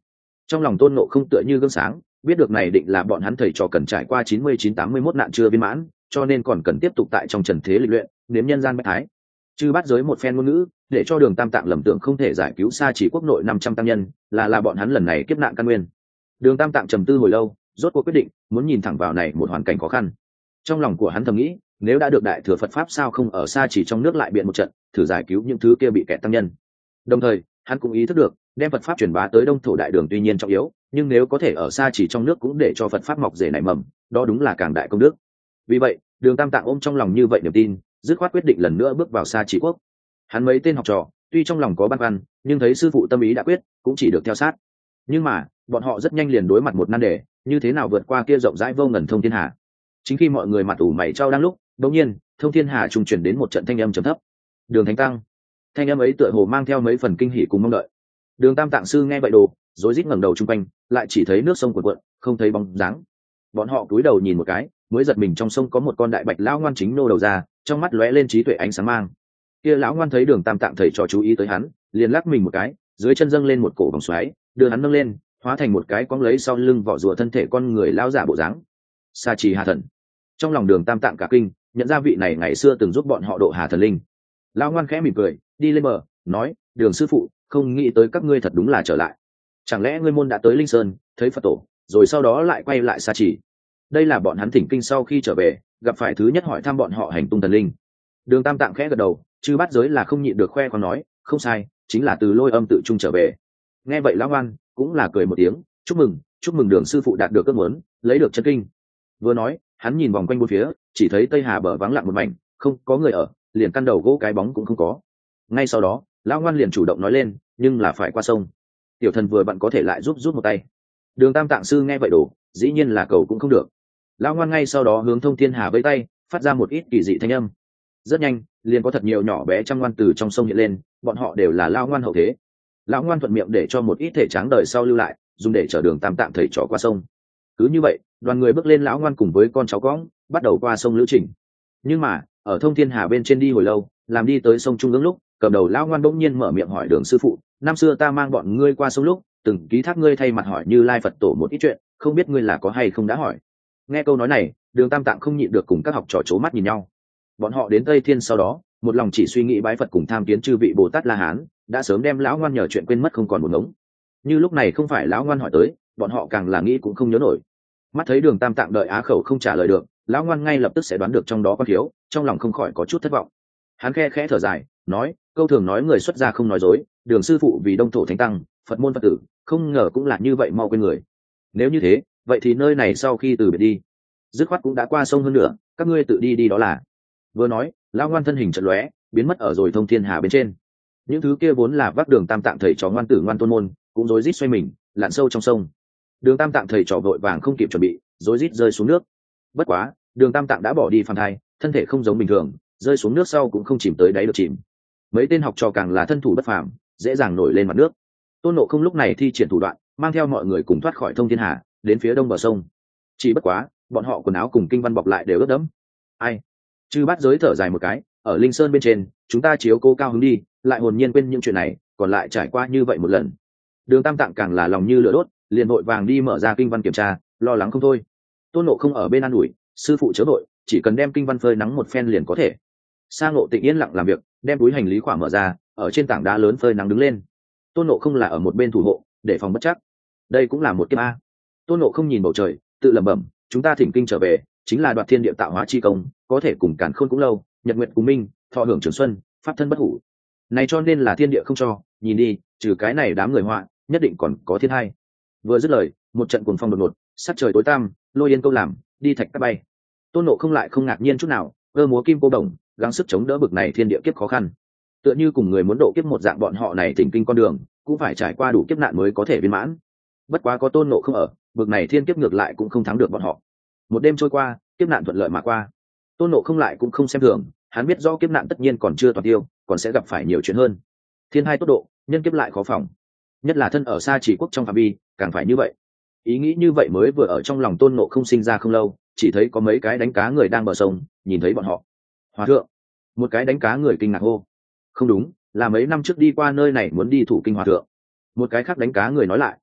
Trong lòng tôn nộ không tựa như gương sáng, biết được này định là bọn hắn thầy trò cần trải qua chín mươi chín tám mươi mốt nạn chưa viên mãn, cho nên còn cần tiếp tục tại trong trần thế lịch luyện, nếm nhân gian bách thái. Chư bắt giới một phen ngôn ngữ, để cho Đường Tam Tạng lầm tưởng không thể giải cứu Sa Chỉ quốc nội năm trăm tăng nhân, là là bọn hắn lần này kiếp nạn căn nguyên. Đường Tam Tạng trầm tư hồi lâu, rốt cuộc quyết định muốn nhìn thẳng vào này một hoàn cảnh khó khăn. Trong lòng của hắn thầm nghĩ, nếu đã được đại thừa Phật pháp sao không ở Sa Chỉ trong nước lại biện một trận, thử giải cứu những thứ kia bị kẹt tăng nhân. Đồng thời, hắn cũng ý thức được, đem Phật pháp truyền bá tới Đông thổ đại đường tuy nhiên trọng yếu, nhưng nếu có thể ở Sa Chỉ trong nước cũng để cho Phật pháp mọc rễ nảy mầm, đó đúng là càng đại công đức. Vì vậy, Đường Tam Tạng ôm trong lòng như vậy niềm tin, dứt khoát quyết định lần nữa bước vào Sa Chỉ quốc. Hắn mấy tên học trò tuy trong lòng có băn khoăn, nhưng thấy sư phụ tâm ý đã quyết, cũng chỉ được theo sát. Nhưng mà bọn họ rất nhanh liền đối mặt một nan đề, như thế nào vượt qua kia rộng rãi vô ngần thông thiên hà. Chính khi mọi người mặt ủ mày trao đang lúc, đột nhiên thông thiên hà trung chuyển đến một trận thanh âm trầm thấp. Đường Thánh Tăng. Thanh âm ấy tựa hồ mang theo mấy phần kinh hỉ cùng mong đợi. Đường Tam Tạng sư nghe vậy đồ rối rít ngẩng đầu chung quanh, lại chỉ thấy nước sông cuộn cuộn, không thấy bóng dáng. Bọn họ cúi đầu nhìn một cái, mới giật mình trong sông có một con đại bạch lão ngoan chính nô đầu ra, trong mắt lóe lên trí tuệ ánh sáng mang. Kia lão ngoan thấy Đường Tam Tạng thầy trò chú ý tới hắn, liền lắc mình một cái, dưới chân dâng lên một cổ vòng xoáy, đưa hắn nâng lên, hóa thành một cái quăng lấy sau lưng vỏ rùa thân thể con người lão giả bộ dáng. Sa Trì Hà Thần. Trong lòng Đường Tam Tạng cả kinh, nhận ra vị này ngày xưa từng giúp bọn họ độ Hà Thần linh. Lão ngoan khẽ mỉm cười, đi lên bờ, nói: Đường sư phụ, không nghĩ tới các ngươi thật đúng là trở lại. Chẳng lẽ ngươi môn đã tới Linh Sơn, thấy Phật tổ, rồi sau đó lại quay lại Sa Trì? Đây là bọn hắn thỉnh kinh sau khi trở về, gặp phải thứ nhất hỏi thăm bọn họ hành tung thần linh. Đường Tam Tạng khẽ gật đầu, chư bắt giới là không nhịn được khoe khoang nói, không sai, chính là từ Lôi Âm tự trung trở về. Nghe vậy lão ngoan cũng là cười một tiếng, chúc mừng, chúc mừng Đường sư phụ đạt được ước muốn, lấy được chân kinh. Vừa nói, hắn nhìn vòng quanh bốn phía, chỉ thấy Tây Hà bờ vắng lặng một mảnh, không có người ở, liền căn đầu gỗ cái bóng cũng không có. Ngay sau đó, lão ngoan liền chủ động nói lên, nhưng là phải qua sông. Tiểu thần vừa bận có thể lại giúp giúp một tay. Đường Tam Tạng sư nghe vậy đổ, dĩ nhiên là cầu cũng không được. Lão ngoan ngay sau đó hướng Thông Thiên Hà vẫy tay, phát ra một ít kỳ dị thanh âm. Rất nhanh, liền có thật nhiều nhỏ bé trăm ngoan từ trong sông hiện lên, bọn họ đều là lão ngoan hậu thế. Lão ngoan thuận miệng để cho một ít thể tráng đời sau lưu lại, dùng để chở Đường Tam Tạng thầy trò qua sông. Cứ như vậy, đoàn người bước lên lão ngoan cùng với con cháu cõng, bắt đầu qua sông lữ trình. Nhưng mà, ở Thông Thiên Hà bên trên đi hồi lâu, làm đi tới sông trung ương lúc, cầm đầu lão ngoan bỗng nhiên mở miệng hỏi Đường sư phụ, năm xưa ta mang bọn ngươi qua sông lúc, từng ký thác ngươi thay mặt hỏi Như Lai Phật tổ một ít chuyện, không biết ngươi là có hay không đã hỏi. Nghe câu nói này, Đường Tam Tạng không nhịn được cùng các học trò chố mắt nhìn nhau. Bọn họ đến Tây Thiên sau đó, một lòng chỉ suy nghĩ bái Phật cùng tham kiến chư vị Bồ Tát La Hán, đã sớm đem lão ngoan nhờ chuyện quên mất không còn một ngống. Như lúc này không phải lão ngoan hỏi tới, bọn họ càng là nghĩ cũng không nhớ nổi. Mắt thấy Đường Tam Tạng đợi á khẩu không trả lời được, lão ngoan ngay lập tức sẽ đoán được trong đó có thiếu, trong lòng không khỏi có chút thất vọng. Hắn khe khẽ thở dài, nói, câu thường nói người xuất gia không nói dối, Đường sư phụ vì Đông thổ thánh tăng, Phật môn Phật tử, không ngờ cũng là như vậy mau quên người. Nếu như thế, vậy thì nơi này sau khi từ biệt đi, dứt khoát cũng đã qua sông hơn nữa, các ngươi tự đi đi đó là. Vừa nói, lão ngoan thân hình chợt lóe, biến mất ở rồi Thông Thiên Hà bên trên. Những thứ kia vốn là vác Đường Tam Tạng thầy trò ngoan tử ngoan tôn môn, cũng rối rít xoay mình, lặn sâu trong sông. Đường Tam Tạng thầy trò vội vàng không kịp chuẩn bị, rối rít rơi xuống nước. Bất quá, Đường Tam Tạng đã bỏ đi phàm thai, thân thể không giống bình thường, rơi xuống nước sau cũng không chìm tới đáy được chìm. Mấy tên học trò càng là thân thủ bất phàm, dễ dàng nổi lên mặt nước. Tôn Ngộ Không lúc này thi triển thủ đoạn, mang theo mọi người cùng thoát khỏi Thông Thiên Hà, đến phía đông bờ sông. Chỉ bất quá, bọn họ quần áo cùng kinh văn bọc lại đều ướt đẫm. Ai? Chư Bát Giới thở dài một cái, ở Linh Sơn bên trên, chúng ta chiếu cố cao hứng đi, lại hồn nhiên quên những chuyện này, còn lại trải qua như vậy một lần. Đường Tam Tạng càng là lòng như lửa đốt, liền vội vàng đi mở ra kinh văn kiểm tra, lo lắng không thôi. Tôn Ngộ Không ở bên an ủi, sư phụ chớ vội, chỉ cần đem kinh văn phơi nắng một phen liền có thể. Sa Ngộ Tịnh yên lặng làm việc, đem túi hành lý khỏa mở ra, ở trên tảng đá lớn phơi nắng đứng lên. Tôn Ngộ Không là ở một bên thủ hộ, để phòng bất chắc. Đây cũng là một kiếp a. Tôn Ngộ Không nhìn bầu trời, tự lẩm bẩm, chúng ta thỉnh kinh trở về, chính là đoạt thiên địa tạo hóa chi công, có thể cùng càn khôn cũng lâu, nhật nguyệt cùng minh, thọ hưởng trường xuân, pháp thân bất hủ. Này cho nên là thiên địa không cho, nhìn đi, trừ cái này đám người họa, nhất định còn có thiên hai. Vừa dứt lời, một trận cuồng phong đột ngột, sắc trời tối tăm, lôi yên câu làm, đi thạch cát bay. Tôn Ngộ Không lại không ngạc nhiên chút nào, cơ múa kim cô đồng, gắng sức chống đỡ bực này thiên địa kiếp khó khăn. Tựa như cùng người muốn độ kiếp một dạng, bọn họ này thỉnh kinh con đường, cũng phải trải qua đủ kiếp nạn mới có thể viên mãn. Bất quá có Tôn Ngộ Không ở, bực này thiên kiếp ngược lại cũng không thắng được bọn họ. Một đêm trôi qua, kiếp nạn thuận lợi mà qua. Tôn Ngộ Không lại cũng không xem thường, hắn biết rõ kiếp nạn tất nhiên còn chưa toàn tiêu, còn sẽ gặp phải nhiều chuyện hơn. Thiên hai tốc độ, nhân kiếp lại khó phòng. Nhất là thân ở xa chỉ quốc trong phạm vi, càng phải như vậy. Ý nghĩ như vậy mới vừa ở trong lòng Tôn Ngộ Không sinh ra không lâu, chỉ thấy có mấy cái đánh cá người đang bờ sông, nhìn thấy bọn họ. Hòa thượng, một cái đánh cá người kinh ngạc hô. Không đúng, là mấy năm trước đi qua nơi này muốn đi thủ kinh hòa thượng. Một cái khác đánh cá người nói lại.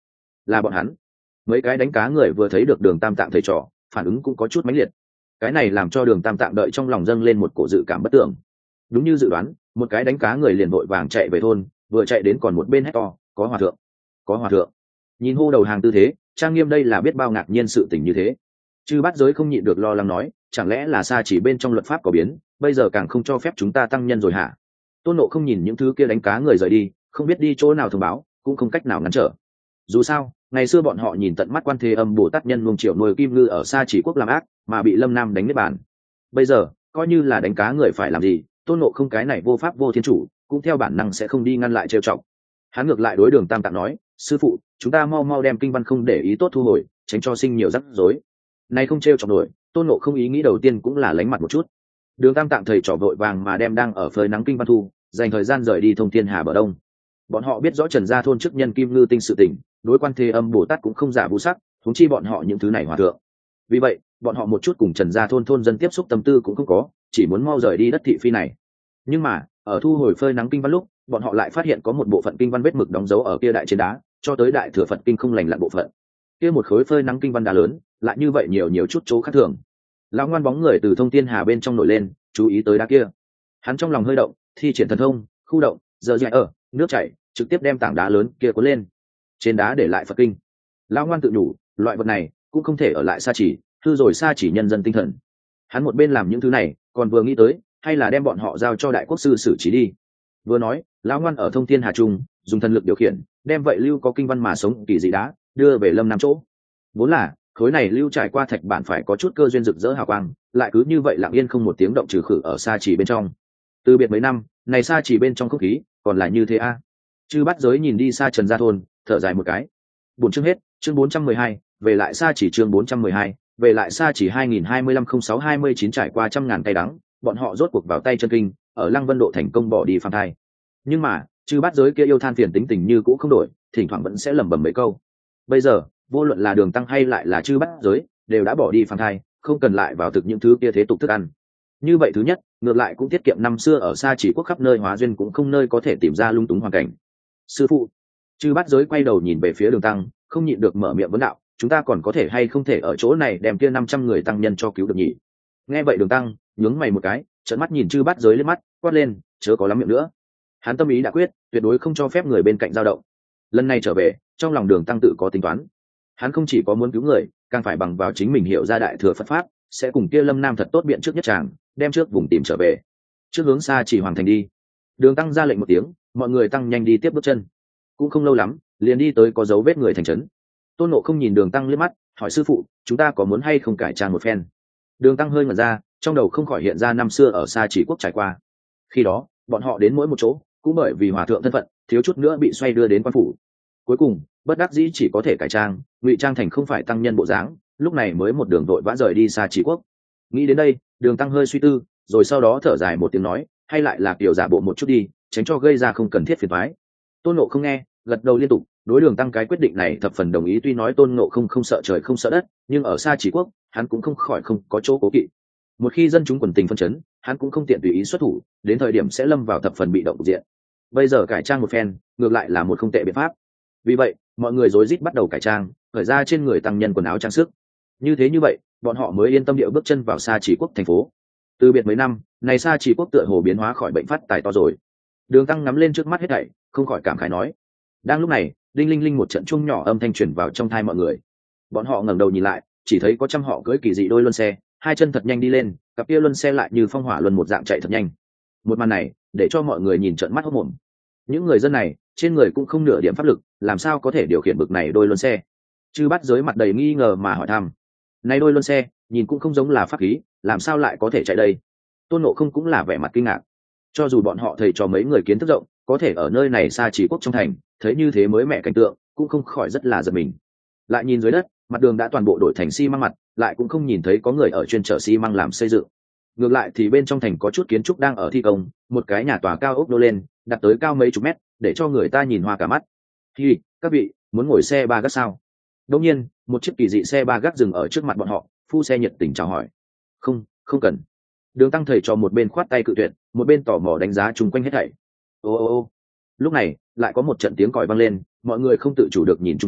là bọn hắn. Mấy cái đánh cá người vừa thấy được Đường Tam Tạng thầy trò, phản ứng cũng có chút mãnh liệt. Cái này làm cho Đường Tam Tạng đợi trong lòng dâng lên một cổ dự cảm bất tưởng. Đúng như dự đoán, một cái đánh cá người liền vội vàng chạy về thôn, vừa chạy đến còn một bên hét to, có hòa thượng, có hòa thượng. Nhìn hô đầu hàng tư thế, trang nghiêm đây là biết bao ngạc nhiên sự tình như thế. Chư Bát Giới không nhịn được lo lắng nói, chẳng lẽ là Sa Chỉ bên trong luật pháp có biến, bây giờ càng không cho phép chúng ta tăng nhân rồi hả? Tôn Nộ không nhìn những thứ kia đánh cá người rời đi, không biết đi chỗ nào thông báo, cũng không cách nào ngăn trở. Dù sao, ngày xưa bọn họ nhìn tận mắt Quan Thế Âm Bồ Tát nhân luồng triệu nuôi kim ngư ở Sa Chỉ quốc làm ác, mà bị Lâm Nam đánh nếp bàn. Bây giờ, coi như là đánh cá người phải làm gì, Tôn Nộ không cái này vô pháp vô thiên chủ, cũng theo bản năng sẽ không đi ngăn lại trêu chọc. Hắn ngược lại đối Đường Tam Tạng nói, sư phụ, chúng ta mau mau đem kinh văn không để ý tốt thu hồi, tránh cho sinh nhiều rắc rối. Này không trêu chọc nổi, Tôn Nộ không ý nghĩ đầu tiên cũng là lánh mặt một chút. Đường Tam Tạng thầy trò vội vàng mà đem đang ở phơi nắng kinh văn thu, dành thời gian rời đi Thông Thiên Hà bờ đông. Bọn họ biết rõ Trần Gia thôn trước nhân kim ngư tinh sự tình, đối Quan Thế Âm Bồ Tát cũng không giả vũ sắc, huống chi bọn họ những thứ này hòa thượng. Vì vậy, bọn họ một chút cùng Trần Gia thôn thôn dân tiếp xúc tâm tư cũng không có, chỉ muốn mau rời đi đất thị phi này. Nhưng mà, ở thu hồi phơi nắng kinh văn lúc, bọn họ lại phát hiện có một bộ phận kinh văn vết mực đóng dấu ở kia đại trên đá, cho tới đại thừa Phật kinh không lành lặn bộ phận. Kia một khối phơi nắng kinh văn đá lớn, lại như vậy nhiều nhiều chút chỗ khác thường. Lão ngoan bóng người từ Thông Thiên Hà bên trong nổi lên, chú ý tới đá kia. Hắn trong lòng hơi động, thi triển thần thông, khu động, giờ dại ở, nước chảy, trực tiếp đem tảng đá lớn kia cuốn lên. Trên đá để lại Phật kinh. Lão ngoan tự nhủ, loại vật này cũng không thể ở lại Sa Chỉ, hư rồi Sa Chỉ nhân dân tinh thần. Hắn một bên làm những thứ này, còn vừa nghĩ tới, hay là đem bọn họ giao cho đại quốc sư xử trí đi. Vừa nói, lão ngoan ở Thông Thiên Hà trung, dùng thần lực điều khiển, đem vậy lưu có kinh văn mà sống kỳ dị đá đưa về Lâm Nam chỗ. Vốn là khối này lưu trải qua thạch bản phải có chút cơ duyên rực rỡ hào quang, lại cứ như vậy lặng yên không một tiếng động trừ khử ở Sa Chỉ bên trong. Từ biệt mấy năm, này Sa Chỉ bên trong không khí còn là như thế a. À. Chư Bát Giới nhìn đi xa Trần Gia thôn, thở dài một cái. Bốn chương hết, chương bốn trăm mười hai, về lại Sa Chỉ chương bốn trăm mười hai, về lại Sa Chỉ hai nghìn hai mươi lăm không sáu hai mươi chín trải qua trăm ngàn tay đắng, bọn họ rốt cuộc vào tay chân kinh, ở Lăng Vân Độ thành công bỏ đi phàm thai. Nhưng mà, Chư Bát Giới kia yêu than phiền tính tình như cũ không đổi, thỉnh thoảng vẫn sẽ lẩm bẩm mấy câu. Bây giờ, vô luận là Đường Tăng hay lại là Chư Bát Giới, đều đã bỏ đi phàm thai, không cần lại vào thực những thứ kia thế tục thức ăn. Như vậy thứ nhất, ngược lại cũng tiết kiệm năm xưa ở Sa Chỉ quốc khắp nơi hóa duyên cũng không nơi có thể tìm ra lung túng hoàn cảnh. Sư phụ. Chư Bát Giới quay đầu nhìn về phía Đường Tăng, không nhịn được mở miệng vấn đạo, chúng ta còn có thể hay không thể ở chỗ này đem kia năm trăm người tăng nhân cho cứu được nhỉ? Nghe vậy Đường Tăng nhướng mày một cái, trợn mắt nhìn Chư Bát Giới lên mắt, quát lên, chớ có lắm miệng nữa. Hắn tâm ý đã quyết, tuyệt đối không cho phép người bên cạnh dao động. Lần này trở về, trong lòng Đường Tăng tự có tính toán. Hắn không chỉ có muốn cứu người, càng phải bằng vào chính mình hiểu ra đại thừa Phật pháp, sẽ cùng kia Lâm Nam thật tốt biện trước nhất tràng, đem trước vùng tìm trở về. Trước hướng Sa Chỉ hoàn thành đi. Đường Tăng ra lệnh một tiếng, mọi người tăng nhanh đi tiếp bước chân. Cũng không lâu lắm, liền đi tới có dấu vết người thành trấn. Tôn Ngộ không nhìn Đường Tăng liếc mắt, hỏi sư phụ, chúng ta có muốn hay không cải trang một phen? Đường Tăng hơi ngẩn ra, trong đầu không khỏi hiện ra năm xưa ở Sa Chỉ quốc trải qua. Khi đó, bọn họ đến mỗi một chỗ, cũng bởi vì hòa thượng thân phận, thiếu chút nữa bị xoay đưa đến quan phủ. Cuối cùng, bất đắc dĩ chỉ có thể cải trang, ngụy trang thành không phải tăng nhân bộ dáng, lúc này mới một đường vội vã rời đi Sa Chỉ quốc. Nghĩ đến đây, Đường Tăng hơi suy tư, rồi sau đó thở dài một tiếng nói, hay lại là kiểu giả bộ một chút đi, tránh cho gây ra không cần thiết phiền toái. Tôn Ngộ không nghe, gật đầu liên tục, đối Đường Tăng cái quyết định này thập phần đồng ý, tuy nói Tôn Ngộ không không sợ trời không sợ đất, nhưng ở Sa Chỉ quốc, hắn cũng không khỏi không có chỗ cố kỵ. Một khi dân chúng quần tình phân chấn, hắn cũng không tiện tùy ý xuất thủ, đến thời điểm sẽ lâm vào thập phần bị động cục diện. Bây giờ cải trang một phen, ngược lại là một không tệ biện pháp. Vì vậy, mọi người rối rít bắt đầu cải trang, khởi ra trên người tăng nhân quần áo trang sức. Như thế như vậy, bọn họ mới yên tâm điệu bước chân vào Sa Chỉ quốc thành phố. Từ biệt mấy năm, này Sa Chỉ quốc tựa hồ biến hóa khỏi bệnh phát tài to rồi. Đường Tăng ngắm lên trước mắt hết thảy, không khỏi cảm khái nói. Đang lúc này, đinh linh linh một trận chuông nhỏ âm thanh truyền vào trong tai mọi người. Bọn họ ngẩng đầu nhìn lại, chỉ thấy có trăm họ cưỡi kỳ dị đôi luân xe, hai chân thật nhanh đi lên, cặp kia luân xe lại như phong hỏa luân một dạng chạy thật nhanh. Một màn này, để cho mọi người nhìn trợn mắt hốt mồm. Những người dân này, trên người cũng không nửa điểm pháp lực, làm sao có thể điều khiển bực này đôi luân xe? Chư Bát Giới mặt đầy nghi ngờ mà hỏi thăm. Này đôi luân xe, nhìn cũng không giống là pháp khí, làm sao lại có thể chạy đây? Tôn Ngộ không cũng là vẻ mặt kinh ngạc. Cho dù bọn họ thầy cho mấy người kiến thức rộng, có thể ở nơi này Sa Chỉ quốc trong thành, thấy như thế mới mẹ cảnh tượng, cũng không khỏi rất là giật mình. Lại nhìn dưới đất, mặt đường đã toàn bộ đổi thành xi măng mặt, lại cũng không nhìn thấy có người ở chuyên chở xi măng làm xây dựng. Ngược lại thì bên trong thành có chút kiến trúc đang ở thi công, một cái nhà tòa cao ốc nô lên, đặt tới cao mấy chục mét, để cho người ta nhìn hoa cả mắt. Hi, các vị, muốn ngồi xe ba gác sao? Đột nhiên, một chiếc kỳ dị xe ba gác dừng ở trước mặt bọn họ, phu xe nhiệt tình chào hỏi. Không, không cần. Đường Tăng thầy cho một bên khoát tay cự tuyệt, một bên tò mò đánh giá chung quanh hết thảy. Ô ô ô. Lúc này, lại có một trận tiếng còi vang lên, mọi người không tự chủ được nhìn chung quanh,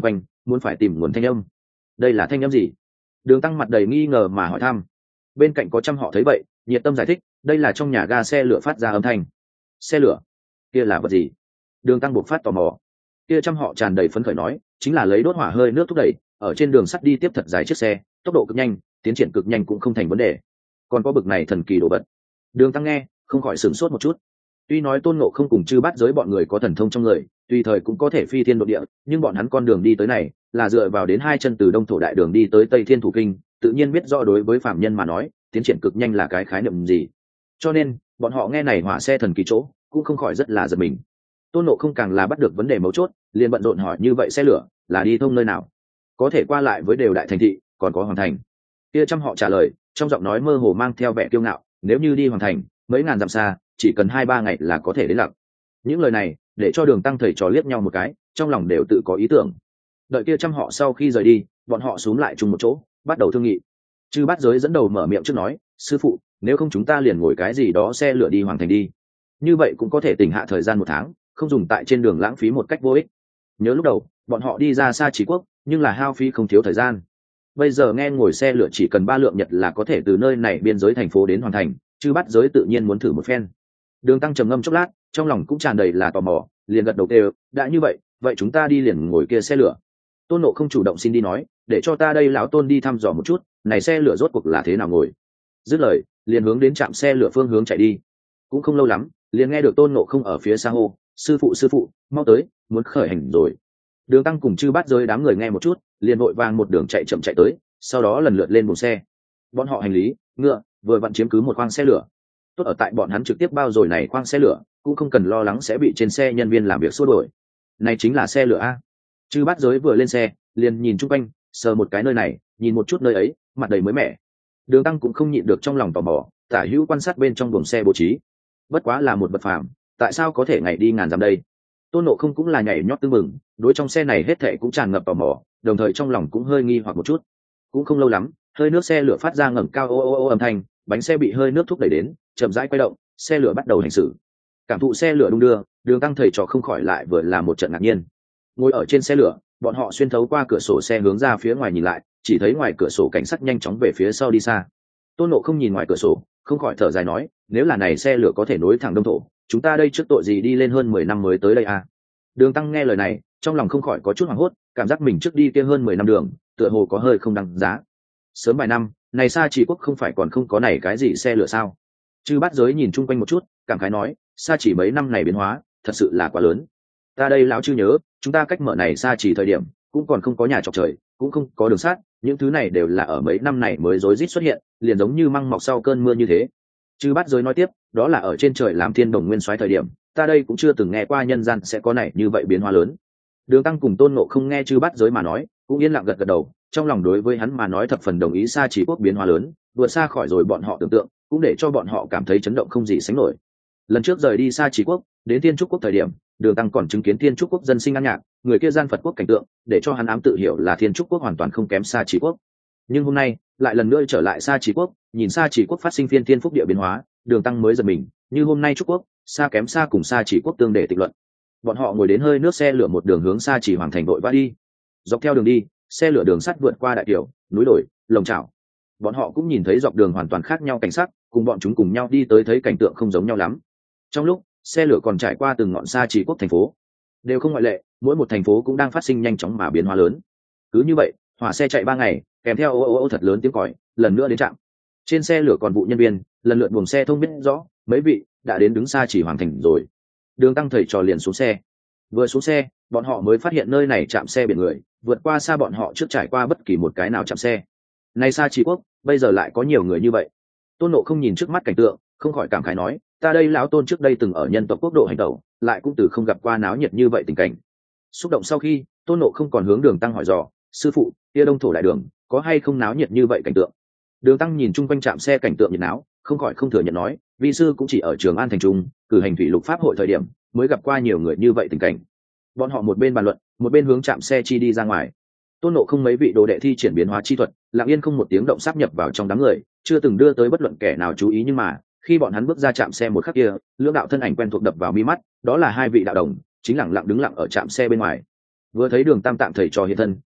muốn phải tìm nguồn thanh âm. Đây là thanh âm gì? Đường Tăng mặt đầy nghi ngờ mà hỏi thăm. Bên cạnh có trăm họ thấy vậy, nhiệt tâm giải thích, đây là trong nhà ga xe lửa phát ra âm thanh. Xe lửa? Kia là vật gì? Đường Tăng buộc phát tò mò. Kia trăm họ tràn đầy phấn khởi nói, chính là lấy đốt hỏa hơi nước thúc đẩy, ở trên đường sắt đi tiếp thật dài chiếc xe, tốc độ cực nhanh, tiến triển cực nhanh cũng không thành vấn đề. Còn có bực này thần kỳ đồ vật. Đường Tăng nghe không khỏi sửng sốt một chút. Tuy nói Tôn Ngộ Không cùng Chư Bát Giới bọn người có thần thông trong người, tùy thời cũng có thể phi thiên độ địa, nhưng bọn hắn con đường đi tới này là dựa vào đến hai chân từ Đông Thổ Đại Đường đi tới Tây Thiên Thủ Kinh, tự nhiên biết rõ đối với phạm nhân mà nói, tiến triển cực nhanh là cái khái niệm gì. Cho nên, bọn họ nghe này hỏa xe thần kỳ chỗ, cũng không khỏi rất là giật mình. Tôn Ngộ Không càng là bắt được vấn đề mấu chốt, liền bận rộn hỏi như vậy xe lửa là đi thông nơi nào, có thể qua lại với đều đại thành thị, còn có hoàng thành. Kia trăm họ trả lời, trong giọng nói mơ hồ mang theo vẻ kiêu ngạo, nếu như đi hoàng thành, mấy ngàn dặm xa, chỉ cần hai ba ngày là có thể đến lặng. Những lời này để cho Đường Tăng thầy trò liếc nhau một cái, trong lòng đều tự có ý tưởng. Đợi kia trăm họ sau khi rời đi, bọn họ xúm lại chung một chỗ, bắt đầu thương nghị. Chư Bát Giới dẫn đầu mở miệng trước nói, sư phụ, nếu không chúng ta liền ngồi cái gì đó xe lửa đi hoàng thành đi, như vậy cũng có thể tỉnh hạ thời gian một tháng, không dùng tại trên đường lãng phí một cách vô ích. Nhớ lúc đầu bọn họ đi ra Sa Chỉ Quốc, nhưng là hao phí không thiếu thời gian. Bây giờ nghe ngồi xe lửa chỉ cần ba lượng nhật là có thể từ nơi này biên giới thành phố đến hoàn thành, Chư Bát Giới tự nhiên muốn thử một phen. Đường Tăng trầm ngâm chốc lát, trong lòng cũng tràn đầy là tò mò, liền gật đầu kêu, đã như vậy, vậy chúng ta đi liền ngồi kia xe lửa. Tôn Ngộ Không chủ động xin đi nói, để cho ta đây lão Tôn đi thăm dò một chút, này xe lửa rốt cuộc là thế nào ngồi. Dứt lời, liền hướng đến trạm xe lửa phương hướng chạy đi. Cũng không lâu lắm, liền nghe được Tôn Ngộ Không ở phía xa hô, sư phụ sư phụ, mau tới, muốn khởi hành rồi. Đường Tăng cùng Chư Bát Giới đám người nghe một chút, liền vội vàng một đường chạy chậm chạy tới, sau đó lần lượt lên buồng xe. Bọn họ hành lý, ngựa, vừa vặn chiếm cứ một khoang xe lửa. Tốt ở tại bọn hắn trực tiếp bao rồi này khoang xe lửa, cũng không cần lo lắng sẽ bị trên xe nhân viên làm việc xua đuổi. Này chính là xe lửa a. Chư Bát Giới vừa lên xe, liền nhìn chung quanh, sờ một cái nơi này, nhìn một chút nơi ấy, mặt đầy mới mẻ. Đường Tăng cũng không nhịn được trong lòng tò mò, tả hữu quan sát bên trong buồng xe bố trí. Bất quá là một vật phàm, tại sao có thể ngày đi ngàn dặm đây? Tôn Ngộ Không cũng là nhảy nhót tưng mừng, đối trong xe này hết thảy cũng tràn ngập tò mò, đồng thời trong lòng cũng hơi nghi hoặc một chút. Cũng không lâu lắm, hơi nước xe lửa phát ra ngẩng cao ô ô ô âm thanh, bánh xe bị hơi nước thúc đẩy đến, chậm rãi quay động, xe lửa bắt đầu hành xử. Cảm thụ xe lửa đung đưa, Đường Tăng thầy trò không khỏi lại vừa là một trận ngạc nhiên. Ngồi ở trên xe lửa, bọn họ xuyên thấu qua cửa sổ xe hướng ra phía ngoài nhìn lại, chỉ thấy ngoài cửa sổ cảnh sát nhanh chóng về phía sau đi xa. Tôn Ngộ Không nhìn ngoài cửa sổ, không khỏi thở dài nói, nếu là này xe lửa có thể nối thẳng Đông Thổ, chúng ta đây trước tội gì đi lên hơn mười năm mới tới đây à? Đường Tăng nghe lời này, trong lòng không khỏi có chút hoảng hốt, cảm giác mình trước đi kia hơn mười năm đường, tựa hồ có hơi không đáng giá. Sớm vài năm, này Sa Chỉ Quốc không phải còn không có này cái gì xe lửa sao? Chư Bát Giới nhìn chung quanh một chút, cảm khái nói, Sa Chỉ mấy năm này biến hóa, thật sự là quá lớn. Ta đây lão chư nhớ, chúng ta cách mở này Sa Chỉ thời điểm, cũng còn không có nhà trọc trời, cũng không có đường sắt, những thứ này đều là ở mấy năm này mới rối rít xuất hiện, liền giống như măng mọc sau cơn mưa như thế. Chư Bát Giới nói tiếp, đó là ở trên trời làm thiên đồng nguyên soái thời điểm, ta đây cũng chưa từng nghe qua nhân gian sẽ có này như vậy biến hóa lớn. Đường Tăng cùng Tôn Ngộ Không nghe Chư Bát Giới mà nói, cũng yên lặng gật gật đầu, trong lòng đối với hắn mà nói thập phần đồng ý. Sa Chỉ Quốc biến hóa lớn, vượt xa khỏi rồi bọn họ tưởng tượng, cũng để cho bọn họ cảm thấy chấn động không gì sánh nổi. Lần trước rời đi Sa Chỉ Quốc, đến Thiên Trúc Quốc thời điểm, Đường Tăng còn chứng kiến Thiên Trúc Quốc dân sinh ăn nhạc, người kia gian Phật quốc cảnh tượng, để cho hắn ám tự hiểu là Thiên Trúc Quốc hoàn toàn không kém Sa Chỉ Quốc. Nhưng hôm nay, lại lần nữa trở lại Sa Chỉ Quốc, nhìn Sa Chỉ Quốc phát sinh phiên thiên phúc địa biến hóa, Đường Tăng mới giật mình, như hôm nay Trúc Quốc, xa kém xa cùng Sa Chỉ Quốc tương để tịch luận. Bọn họ ngồi đến hơi nước xe lửa một đường hướng Sa Chỉ hoàng thành đội vã đi. Dọc theo đường đi, xe lửa đường sắt vượt qua đại kiều, núi đồi, lồng chảo. Bọn họ cũng nhìn thấy dọc đường hoàn toàn khác nhau cảnh sắc, cùng bọn chúng cùng nhau đi tới thấy cảnh tượng không giống nhau lắm. Trong lúc, xe lửa còn trải qua từng ngọn Sa Chỉ Quốc thành phố, đều không ngoại lệ, mỗi một thành phố cũng đang phát sinh nhanh chóng mà biến hóa lớn. Cứ như vậy, hỏa xe chạy ba ngày, kèm theo ô ô ô thật lớn tiếng còi, lần nữa đến trạm. Trên xe lửa còn vụ nhân viên, lần lượt buồng xe thông biết rõ, mấy vị đã đến đứng Sa Chỉ hoàng thành rồi. Đường Tăng thầy trò liền xuống xe. Vừa xuống xe, bọn họ mới phát hiện nơi này trạm xe biển người, vượt qua xa bọn họ trước trải qua bất kỳ một cái nào trạm xe. Này Sa Chỉ Quốc, bây giờ lại có nhiều người như vậy. Tôn Ngộ Không nhìn trước mắt cảnh tượng, không khỏi cảm khái nói, ta đây lão Tôn trước đây từng ở nhân tộc quốc độ hành tẩu, lại cũng từ không gặp qua náo nhiệt như vậy tình cảnh. Xúc động sau khi, Tôn Ngộ Không còn hướng Đường Tăng hỏi dò, sư phụ, kia Đông Thổ đại đường, có hay không náo nhiệt như vậy cảnh tượng? Đường Tăng nhìn chung quanh trạm xe cảnh tượng nhiệt náo, không khỏi không thừa nhận nói, vi sư cũng chỉ ở Trường An thành trung cử hành thủy lục pháp hội thời điểm mới gặp qua nhiều người như vậy tình cảnh. Bọn họ một bên bàn luận, một bên hướng trạm xe chi đi ra ngoài. Tôn Ngộ Không mấy vị đồ đệ thi triển biến hóa chi thuật, lặng yên không một tiếng động sáp nhập vào trong đám người, chưa từng đưa tới bất luận kẻ nào chú ý, nhưng mà khi bọn hắn bước ra trạm xe một khắc kia, lưỡng đạo thân ảnh quen thuộc đập vào mi mắt, đó là hai vị đạo đồng, chính lặng lặng đứng lặng ở trạm xe bên ngoài. Vừa thấy Đường Tam tạm thầy trò hiện thân,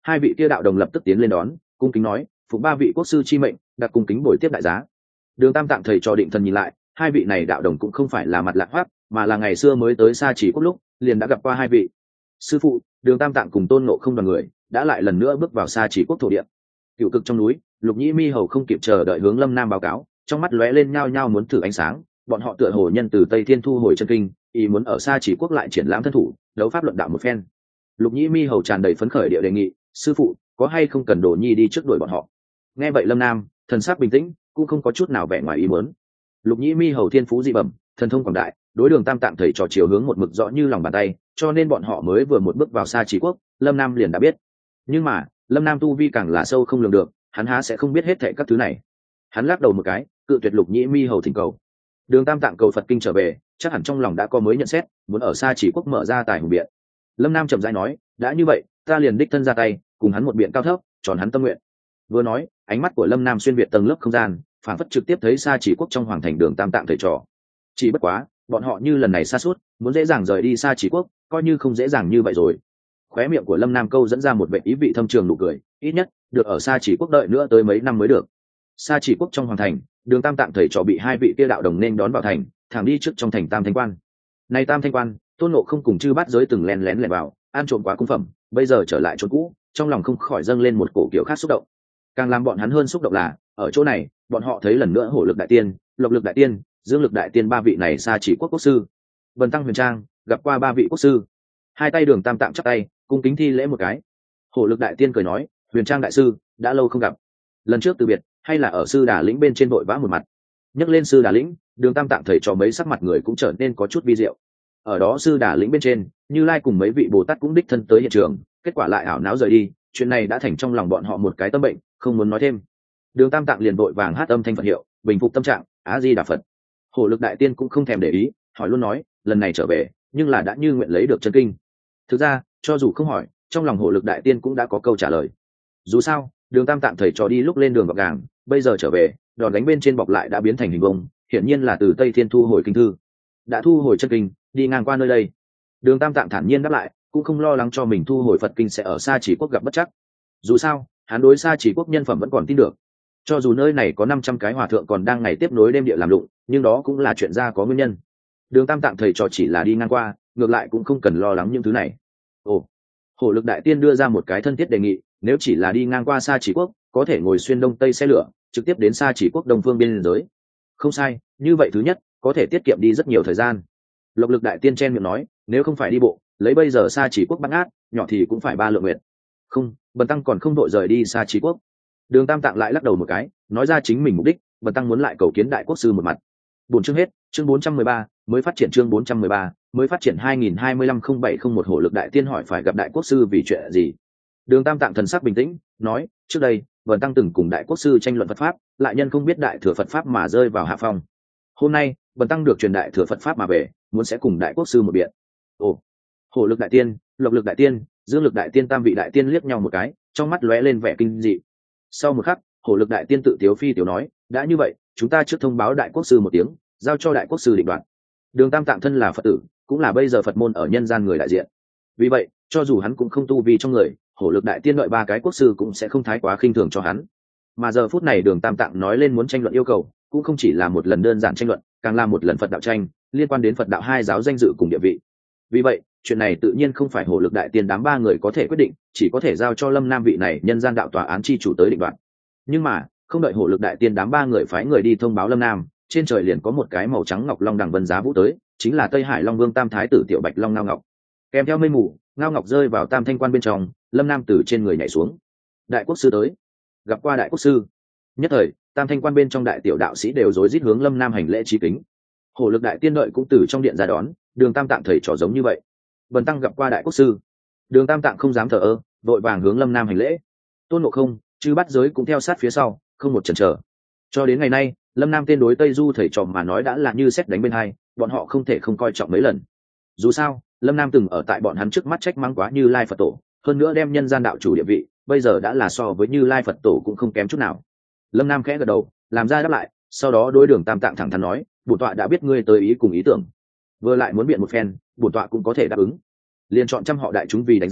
hai vị kia đạo đồng lập tức tiến lên đón, cung kính nói, phục ba vị quốc sư chi mệnh, đặt cung kính bồi tiếp đại giá. Đường Tam Tạng thầy trò định thần nhìn lại, hai vị này đạo đồng cũng không phải là mặt lạ hoắc, mà là ngày xưa mới tới Sa Chỉ quốc lúc liền đã gặp qua hai vị. Sư phụ, Đường Tam Tạng cùng Tôn Ngộ Không đoàn người đã lại lần nữa bước vào Sa Chỉ quốc thổ địa. Cựu cực trong núi, Lục Nhĩ Mi Hầu không kịp chờ đợi hướng Lâm Nam báo cáo, trong mắt lóe lên nhao nhao muốn thử ánh sáng. Bọn họ tựa hồ nhân từ Tây Thiên thu hồi chân kinh, ý muốn ở Sa Chỉ quốc lại triển lãm thân thủ, đấu pháp luận đạo một phen. Lục Nhĩ Mi Hầu tràn đầy phấn khởi địa đề nghị, sư phụ, có hay không cần Đồ Nhi đi trước đuổi bọn họ? Nghe vậy Lâm Nam thần sắc bình tĩnh, cũng không có chút nào vẻ ngoài ý muốn. Lục Nhĩ Mi Hầu thiên phú dị bẩm, thần thông quảng đại, đối Đường Tam Tạng thầy trò chiều hướng một mực rõ như lòng bàn tay, cho nên bọn họ mới vừa một bước vào Sa Chỉ quốc, Lâm Nam liền đã biết. Nhưng mà Lâm Nam tu vi càng là sâu không lường được, hắn há sẽ không biết hết thảy các thứ này. Hắn lắc đầu một cái, cự tuyệt Lục Nhĩ Mi Hầu thỉnh cầu. Đường Tam Tạng cầu Phật kinh trở về, chắc hẳn trong lòng đã có mới nhận xét, muốn ở Sa Chỉ quốc mở ra tài hùng biện. Lâm Nam chậm rãi nói, đã như vậy, ta liền đích thân ra tay, cùng hắn một biện cao thấp, tròn hắn tâm nguyện. Vừa nói, ánh mắt của Lâm Nam xuyên việt tầng lớp không gian, phản phất trực tiếp thấy Sa Chỉ quốc trong hoàng thành Đường Tam Tạng thầy trò. Chỉ bất quá, bọn họ như lần này xa suốt, muốn dễ dàng rời đi Sa Chỉ quốc, coi như không dễ dàng như vậy rồi. Khóe miệng của Lâm Nam câu dẫn ra một vẻ ý vị thâm trường nụ cười, ít nhất được ở Sa Chỉ quốc đợi nữa tới mấy năm mới được. Sa Chỉ quốc trong hoàng thành, Đường Tam Tạng thầy trò bị hai vị kia đạo đồng nên đón vào thành, thẳng đi trước trong thành Tam Thanh quan. Này Tam Thanh quan, Tôn Ngộ Không cùng chư bát giới từng lén lén lẻn vào, ăn trộm quá cung phẩm, bây giờ trở lại chỗ cũ, trong lòng không khỏi dâng lên một cổ kiểu khác xúc động. Càng làm bọn hắn hơn xúc động là, ở chỗ này, bọn họ thấy lần nữa Hổ Lực đại tiên, Lộc Lực đại tiên, Dương Lực đại tiên ba vị này Sa Chỉ quốc quốc sư. Bần tăng Huyền Trang gặp qua ba vị quốc sư. Hai tay Đường Tam Tạng chắp tay, cung kính thi lễ một cái. Hổ Lực đại tiên cười nói, Huyền Trang đại sư, đã lâu không gặp. Lần trước từ biệt, hay là ở sư Đà lĩnh bên trên vội vã một mặt. Nhắc lên sư Đà lĩnh, Đường Tam Tạng thầy trò mấy sắc mặt người cũng trở nên có chút vi diệu. Ở đó sư Đà lĩnh bên trên, Như Lai cùng mấy vị Bồ Tát cũng đích thân tới hiện trường, kết quả lại ảo não rời đi, chuyện này đã thành trong lòng bọn họ một cái tâm bệnh, không muốn nói thêm. Đường Tam Tạng liền vội vàng hát âm thanh Phật hiệu, bình phục tâm trạng, Á Di Đà Phật. Hổ Lực đại tiên cũng không thèm để ý, hỏi luôn nói, lần này trở về, nhưng là đã như nguyện lấy được chân kinh. Thực ra, cho dù không hỏi, trong lòng Hổ Lực đại tiên cũng đã có câu trả lời. Dù sao, Đường Tam Tạng thầy trò đi lúc lên đường gọc gàng, bây giờ trở về, đòn đánh bên trên bọc lại đã biến thành hình vông, hiển nhiên là từ Tây Thiên thu hồi kinh thư. Đã thu hồi chân kinh, đi ngang qua nơi đây. Đường Tam Tạng thản nhiên đáp lại, cũng không lo lắng cho mình thu hồi Phật kinh sẽ ở Sa Chỉ quốc gặp bất trắc. Dù sao, hắn đối Sa Chỉ quốc nhân phẩm vẫn còn tin được. Cho dù nơi này có năm trăm cái hòa thượng còn đang ngày tiếp nối đêm địa làm lụng, nhưng đó cũng là chuyện ra có nguyên nhân. Đường Tam Tạng thầy trò chỉ là đi ngang qua, ngược lại cũng không cần lo lắng những thứ này. Ồ, Hổ Lực đại tiên đưa ra một cái thân thiết đề nghị, nếu chỉ là đi ngang qua Sa Chỉ quốc, có thể ngồi xuyên đông tây xe lửa, trực tiếp đến Sa Chỉ quốc đông phương biên giới. Không sai, như vậy thứ nhất, có thể tiết kiệm đi rất nhiều thời gian. Lộc Lực đại tiên chen miệng nói, nếu không phải đi bộ, lấy bây giờ Sa Chỉ quốc băng át, nhỏ thì cũng phải ba lượng nguyện. Không, bần tăng còn không đội rời đi Sa Chỉ quốc. Đường Tam Tạng lại lắc đầu một cái, nói ra chính mình mục đích, bần tăng muốn lại cầu kiến đại quốc sư một mặt. Bốn chương hết, chương bốn trăm mười ba, mới phát triển chương bốn trăm mười ba, mới phát triển hai nghìn hai mươi lăm không bảy không một Hổ Lực đại tiên hỏi phải gặp đại quốc sư vì chuyện gì. Đường Tam Tạng thần sắc bình tĩnh, nói, trước đây, bần tăng từng cùng đại quốc sư tranh luận Phật pháp, lại nhân không biết đại thừa Phật pháp mà rơi vào hạ phong. Hôm nay, bần tăng được truyền đại thừa Phật pháp mà về, muốn sẽ cùng đại quốc sư một biện. Ồ, Hổ Lực đại tiên, Lộc Lực đại tiên, Dương Lực đại tiên tam vị đại tiên liếc nhau một cái, trong mắt lóe lên vẻ kinh dị. Sau một khắc, Hổ Lực đại tiên tự tiếu phi tiểu nói, đã như vậy, chúng ta trước thông báo đại quốc sư một tiếng, giao cho đại quốc sư định đoạt. Đường Tam Tạng thân là Phật tử, cũng là bây giờ Phật môn ở nhân gian người đại diện. Vì vậy, cho dù hắn cũng không tu vi trong người, Hổ Lực đại tiên đợi ba cái quốc sư cũng sẽ không thái quá khinh thường cho hắn. Mà giờ phút này Đường Tam Tạng nói lên muốn tranh luận yêu cầu, cũng không chỉ là một lần đơn giản tranh luận, càng là một lần Phật đạo tranh, liên quan đến Phật đạo hai giáo danh dự cùng địa vị. Vì vậy, chuyện này tự nhiên không phải Hổ Lực đại tiên đám ba người có thể quyết định, chỉ có thể giao cho Lâm Nam vị này nhân gian đạo tòa án chi chủ tới định đoạt. Nhưng mà, không đợi Hổ Lực đại tiên đám ba người phái người đi thông báo Lâm Nam, trên trời liền có một cái màu trắng ngọc long đằng vân giá vũ tới, chính là Tây Hải Long Vương Tam Thái tử Tiểu Bạch Long Ngao Ngọc. Kèm theo mây mù, Ngao Ngọc rơi vào Tam Thanh quan bên trong, Lâm Nam từ trên người nhảy xuống. Đại quốc sư tới, gặp qua đại quốc sư. Nhất thời, Tam Thanh quan bên trong đại tiểu đạo sĩ đều rối rít hướng Lâm Nam hành lễ trí kính. Hổ Lực đại tiên đợi cũng từ trong điện ra đón, Đường Tam Tạng thầy trò giống như vậy. Bần tăng gặp qua đại quốc sư. Đường Tam Tạng không dám thờ ơ, vội vàng hướng Lâm Nam hành lễ. Tôn Ngộ Không, chư bát giới cũng theo sát phía sau, không một chần chờ. Cho đến ngày nay, Lâm Nam tên đối Tây Du thầy trò mà nói đã là như sét đánh bên hai, bọn họ không thể không coi trọng mấy lần. Dù sao, Lâm Nam từng ở tại bọn hắn trước mắt trách mắng quá Như Lai Phật tổ, hơn nữa đem nhân gian đạo chủ địa vị, bây giờ đã là so với Như Lai Phật tổ cũng không kém chút nào. Lâm Nam khẽ gật đầu, làm ra đáp lại, sau đó đối Đường Tam Tạng thẳng thắn nói, bổn tọa đã biết ngươi tới ý cùng ý tưởng, vừa lại muốn biện một phen, bổn tọa cũng có thể đáp ứng. Liền chọn trăm họ đại chúng vì đánh giá,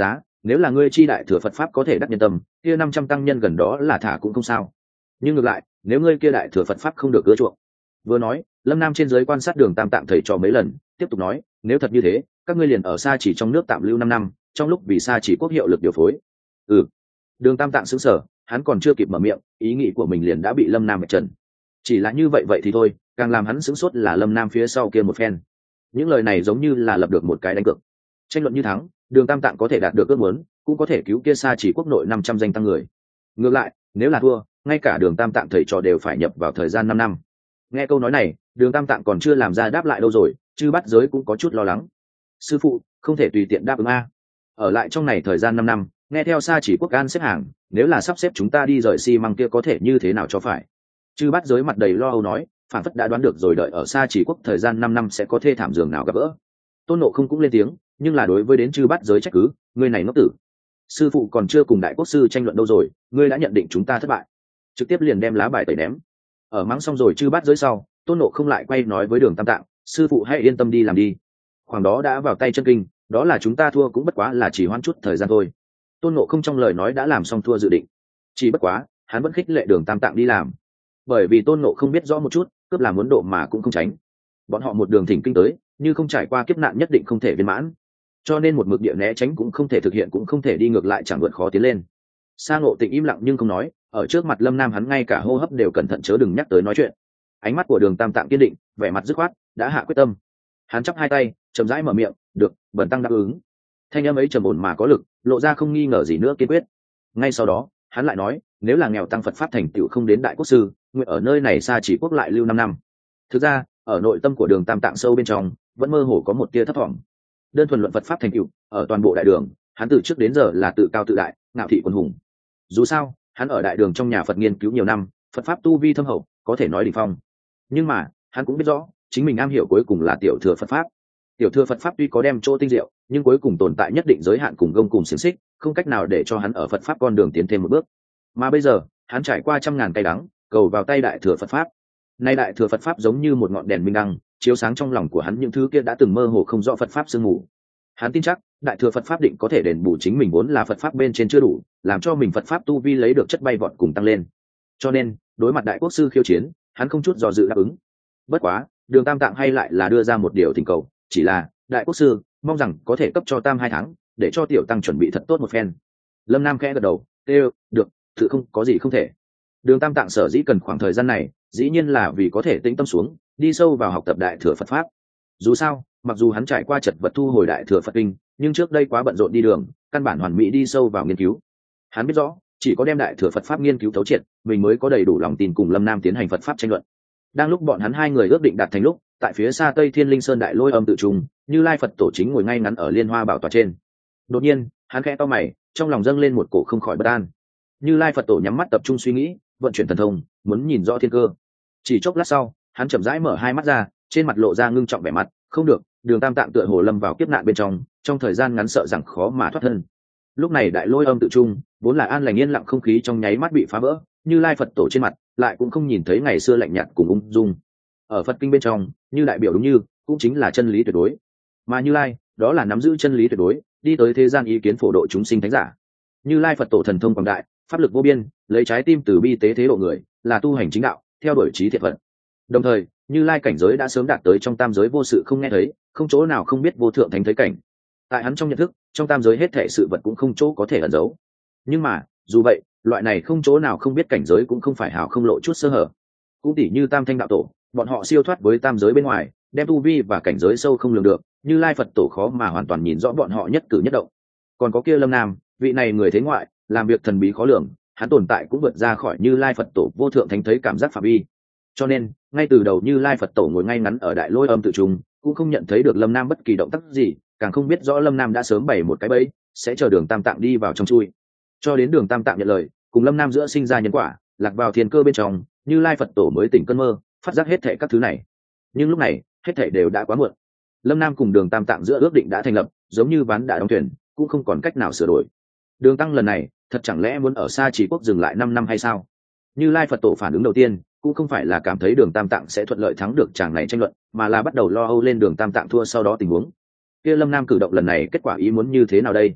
nếu là ngươi chi đại thừa Phật pháp có thể đắc nhân tâm, kia năm trăm tăng nhân gần đó là thả cũng không sao. Nhưng ngược lại, nếu ngươi kia đại thừa Phật pháp không được ưa chuộng. Vừa nói, Lâm Nam trên giới quan sát Đường Tam Tạng thầy trò mấy lần, tiếp tục nói, nếu thật như thế, các ngươi liền ở Sa Chỉ trong nước tạm lưu năm năm, trong lúc vì Sa Chỉ quốc hiệu lực điều phối. Ừ. Đường Tam Tạng sững sờ, hắn còn chưa kịp mở miệng, ý nghĩ của mình liền đã bị Lâm Nam vạch trần. Chỉ là như vậy vậy thì thôi, càng làm hắn sững sốt là Lâm Nam phía sau kia một phen. Những lời này giống như là lập được một cái đánh cược. Tranh luận như thắng, Đường Tam Tạng có thể đạt được ước muốn, cũng có thể cứu kia Sa Chỉ quốc nội năm trăm danh tăng người. Ngược lại, nếu là thua, ngay cả Đường Tam Tạng thầy trò đều phải nhập vào thời gian năm năm. Nghe câu nói này, Đường Tam Tạng còn chưa làm ra đáp lại đâu rồi, Chư Bát Giới cũng có chút lo lắng. Sư phụ, không thể tùy tiện đáp ứng a. Ở lại trong này thời gian năm năm, nghe theo Sa Chỉ quốc an xếp hàng, nếu là sắp xếp chúng ta đi rời xi măng kia có thể như thế nào cho phải. Chư Bát Giới mặt đầy lo âu nói, phản phất đã đoán được rồi, đợi ở Sa Chỉ quốc thời gian năm năm sẽ có thê thảm giường nào gặp gỡ. Tôn Ngộ Không cũng lên tiếng, nhưng là đối với đến Chư Bát Giới trách cứ, ngươi này ngốc tử. Sư phụ còn chưa cùng đại quốc sư tranh luận đâu rồi, ngươi đã nhận định chúng ta thất bại, trực tiếp liền đem lá bài tẩy ném. Ở mắng xong rồi Chư Bát Giới sau, Tôn Ngộ Không lại quay nói với Đường Tam Tạng, sư phụ hãy yên tâm đi làm đi. Khoảng đó đã vào tay chân kinh, đó là chúng ta thua cũng bất quá là chỉ hoãn chút thời gian thôi. Tôn Ngộ Không trong lời nói đã làm xong thua dự định, chỉ bất quá hắn vẫn khích lệ Đường Tam Tạng đi làm, bởi vì Tôn Ngộ Không biết rõ một chút, cướp làm muốn độ mà cũng không tránh. Bọn họ một đường thỉnh kinh tới, như không trải qua kiếp nạn nhất định không thể viên mãn, cho nên một mực địa né tránh cũng không thể thực hiện, cũng không thể đi ngược lại, chẳng vượt khó tiến lên. Sa Ngộ Tịnh im lặng nhưng không nói, ở trước mặt Lâm Nam hắn ngay cả hô hấp đều cẩn thận chớ đừng nhắc tới nói chuyện. Ánh mắt của Đường Tam Tạng kiên định, vẻ mặt dứt khoát, đã hạ quyết tâm. Hắn chắp hai tay, chậm rãi mở miệng, được, bần tăng đáp ứng. Thanh âm ấy trầm ổn mà có lực, lộ ra không nghi ngờ gì nữa kiên quyết. Ngay sau đó, hắn lại nói, nếu là nghèo tăng Phật pháp thành tựu không đến đại quốc sư, nguyện ở nơi này Sa Chỉ quốc lại lưu năm năm. Thực ra, ở nội tâm của Đường Tam Tạng sâu bên trong, vẫn mơ hồ có một tia thấp vọng. Đơn thuần luận Phật pháp thành tựu, ở toàn bộ đại đường, hắn từ trước đến giờ là tự cao tự đại, ngạo thị quân hùng. Dù sao, hắn ở đại đường trong nhà Phật nghiên cứu nhiều năm, Phật pháp tu vi thâm hậu, có thể nói đỉnh phong. Nhưng mà, hắn cũng biết rõ, chính mình am hiểu cuối cùng là tiểu thừa Phật pháp. Tiểu thừa Phật pháp tuy có đem chỗ tinh diệu, nhưng cuối cùng tồn tại nhất định giới hạn cùng gông cùng xiềng xích, không cách nào để cho hắn ở Phật pháp con đường tiến thêm một bước. Mà bây giờ, hắn trải qua trăm ngàn cay đắng, cầu vào tay đại thừa Phật pháp. Nay đại thừa Phật pháp giống như một ngọn đèn minh đăng, chiếu sáng trong lòng của hắn những thứ kia đã từng mơ hồ không rõ Phật pháp sương mù. Hắn tin chắc, đại thừa Phật pháp định có thể đền bù chính mình vốn là Phật pháp bên trên chưa đủ, làm cho mình Phật pháp tu vi lấy được chất bay vọt cùng tăng lên. Cho nên, đối mặt đại quốc sư khiêu chiến, hắn không chút do dự đáp ứng. Bất quá, Đường Tam Tạng hay lại là đưa ra một điều thỉnh cầu, chỉ là, đại quốc sư, mong rằng có thể cấp cho tam hai tháng, để cho tiểu tăng chuẩn bị thật tốt một phen. Lâm Nam khẽ gật đầu, kêu, được, tự không có gì không thể. Đường Tam Tạng sở dĩ cần khoảng thời gian này, dĩ nhiên là vì có thể tĩnh tâm xuống, đi sâu vào học tập đại thừa Phật pháp. Dù sao, mặc dù hắn trải qua chật vật thu hồi đại thừa Phật kinh, nhưng trước đây quá bận rộn đi đường, căn bản hoàn mỹ đi sâu vào nghiên cứu. Hắn biết rõ, chỉ có đem đại thừa Phật pháp nghiên cứu thấu triệt, mình mới có đầy đủ lòng tin cùng Lâm Nam tiến hành Phật pháp tranh luận. Đang lúc bọn hắn hai người ước định đạt thành lúc, tại phía xa Tây Thiên Linh Sơn đại lôi âm tự trùng, Như Lai Phật tổ chính ngồi ngay ngắn ở liên hoa bảo tọa trên. Đột nhiên, hắn khẽ to mày, trong lòng dâng lên một cổ không khỏi bất an. Như Lai Phật tổ nhắm mắt tập trung suy nghĩ, vận chuyển thần thông, muốn nhìn rõ thiên cơ. Chỉ chốc lát sau, hắn chậm rãi mở hai mắt ra, trên mặt lộ ra ngưng trọng vẻ mặt, không được, Đường Tam Tạng tựa hồ lâm vào kiếp nạn bên trong, trong thời gian ngắn sợ rằng khó mà thoát thân. Lúc này đại lôi âm tự trung, vốn là an lành yên lặng không khí trong nháy mắt bị phá vỡ, Như Lai Phật tổ trên mặt lại cũng không nhìn thấy ngày xưa lạnh nhạt cùng ung dung. Ở Phật kinh bên trong, như đại biểu đúng như, cũng chính là chân lý tuyệt đối. Mà Như Lai, đó là nắm giữ chân lý tuyệt đối, đi tới thế gian ý kiến phổ độ chúng sinh thánh giả. Như Lai Phật tổ thần thông quảng đại, pháp lực vô biên, lấy trái tim từ bi tế thế độ người, là tu hành chính đạo, theo đuổi trí thiện phật. Đồng thời, Như Lai cảnh giới đã sớm đạt tới trong tam giới vô sự không nghe thấy, không chỗ nào không biết vô thượng thánh thấy cảnh. Tại hắn trong nhận thức, trong tam giới hết thảy sự vật cũng không chỗ có thể ẩn giấu. Nhưng mà, dù vậy, loại này không chỗ nào không biết cảnh giới cũng không phải hào không lộ chút sơ hở. Cũng tỉ như Tam Thanh đạo tổ, bọn họ siêu thoát với tam giới bên ngoài, đem tu vi và cảnh giới sâu không lường được, Như Lai Phật tổ khó mà hoàn toàn nhìn rõ bọn họ nhất cử nhất động. Còn có kia Lâm Nam, vị này người thế ngoại, làm việc thần bí khó lường, hắn tồn tại cũng vượt ra khỏi Như Lai Phật tổ vô thượng thánh thấy cảm giác phạm vi. Cho nên, ngay từ đầu Như Lai Phật tổ ngồi ngay ngắn ở đại lôi âm tự trùng, cũng không nhận thấy được Lâm Nam bất kỳ động tác gì, càng không biết rõ Lâm Nam đã sớm bày một cái bẫy, sẽ chờ Đường Tam Tạng đi vào trong chui. Cho đến Đường Tam Tạng nhận lời, cùng Lâm Nam giữa sinh ra nhân quả, lạc vào thiên cơ bên trong, Như Lai Phật tổ mới tỉnh cơn mơ, phát giác hết thảy các thứ này. Nhưng lúc này, hết thảy đều đã quá muộn. Lâm Nam cùng Đường Tam Tạng giữa ước định đã thành lập, giống như ván đã đóng thuyền, cũng không còn cách nào sửa đổi. Đường Tăng lần này, thật chẳng lẽ muốn ở Sa Chỉ quốc dừng lại năm năm hay sao? Như Lai Phật tổ phản ứng đầu tiên, cũng không phải là cảm thấy Đường Tam Tạng sẽ thuận lợi thắng được chàng này tranh luận, mà là bắt đầu lo âu lên Đường Tam Tạng thua sau đó tình huống. Kia Lâm Nam cử động lần này kết quả ý muốn như thế nào đây?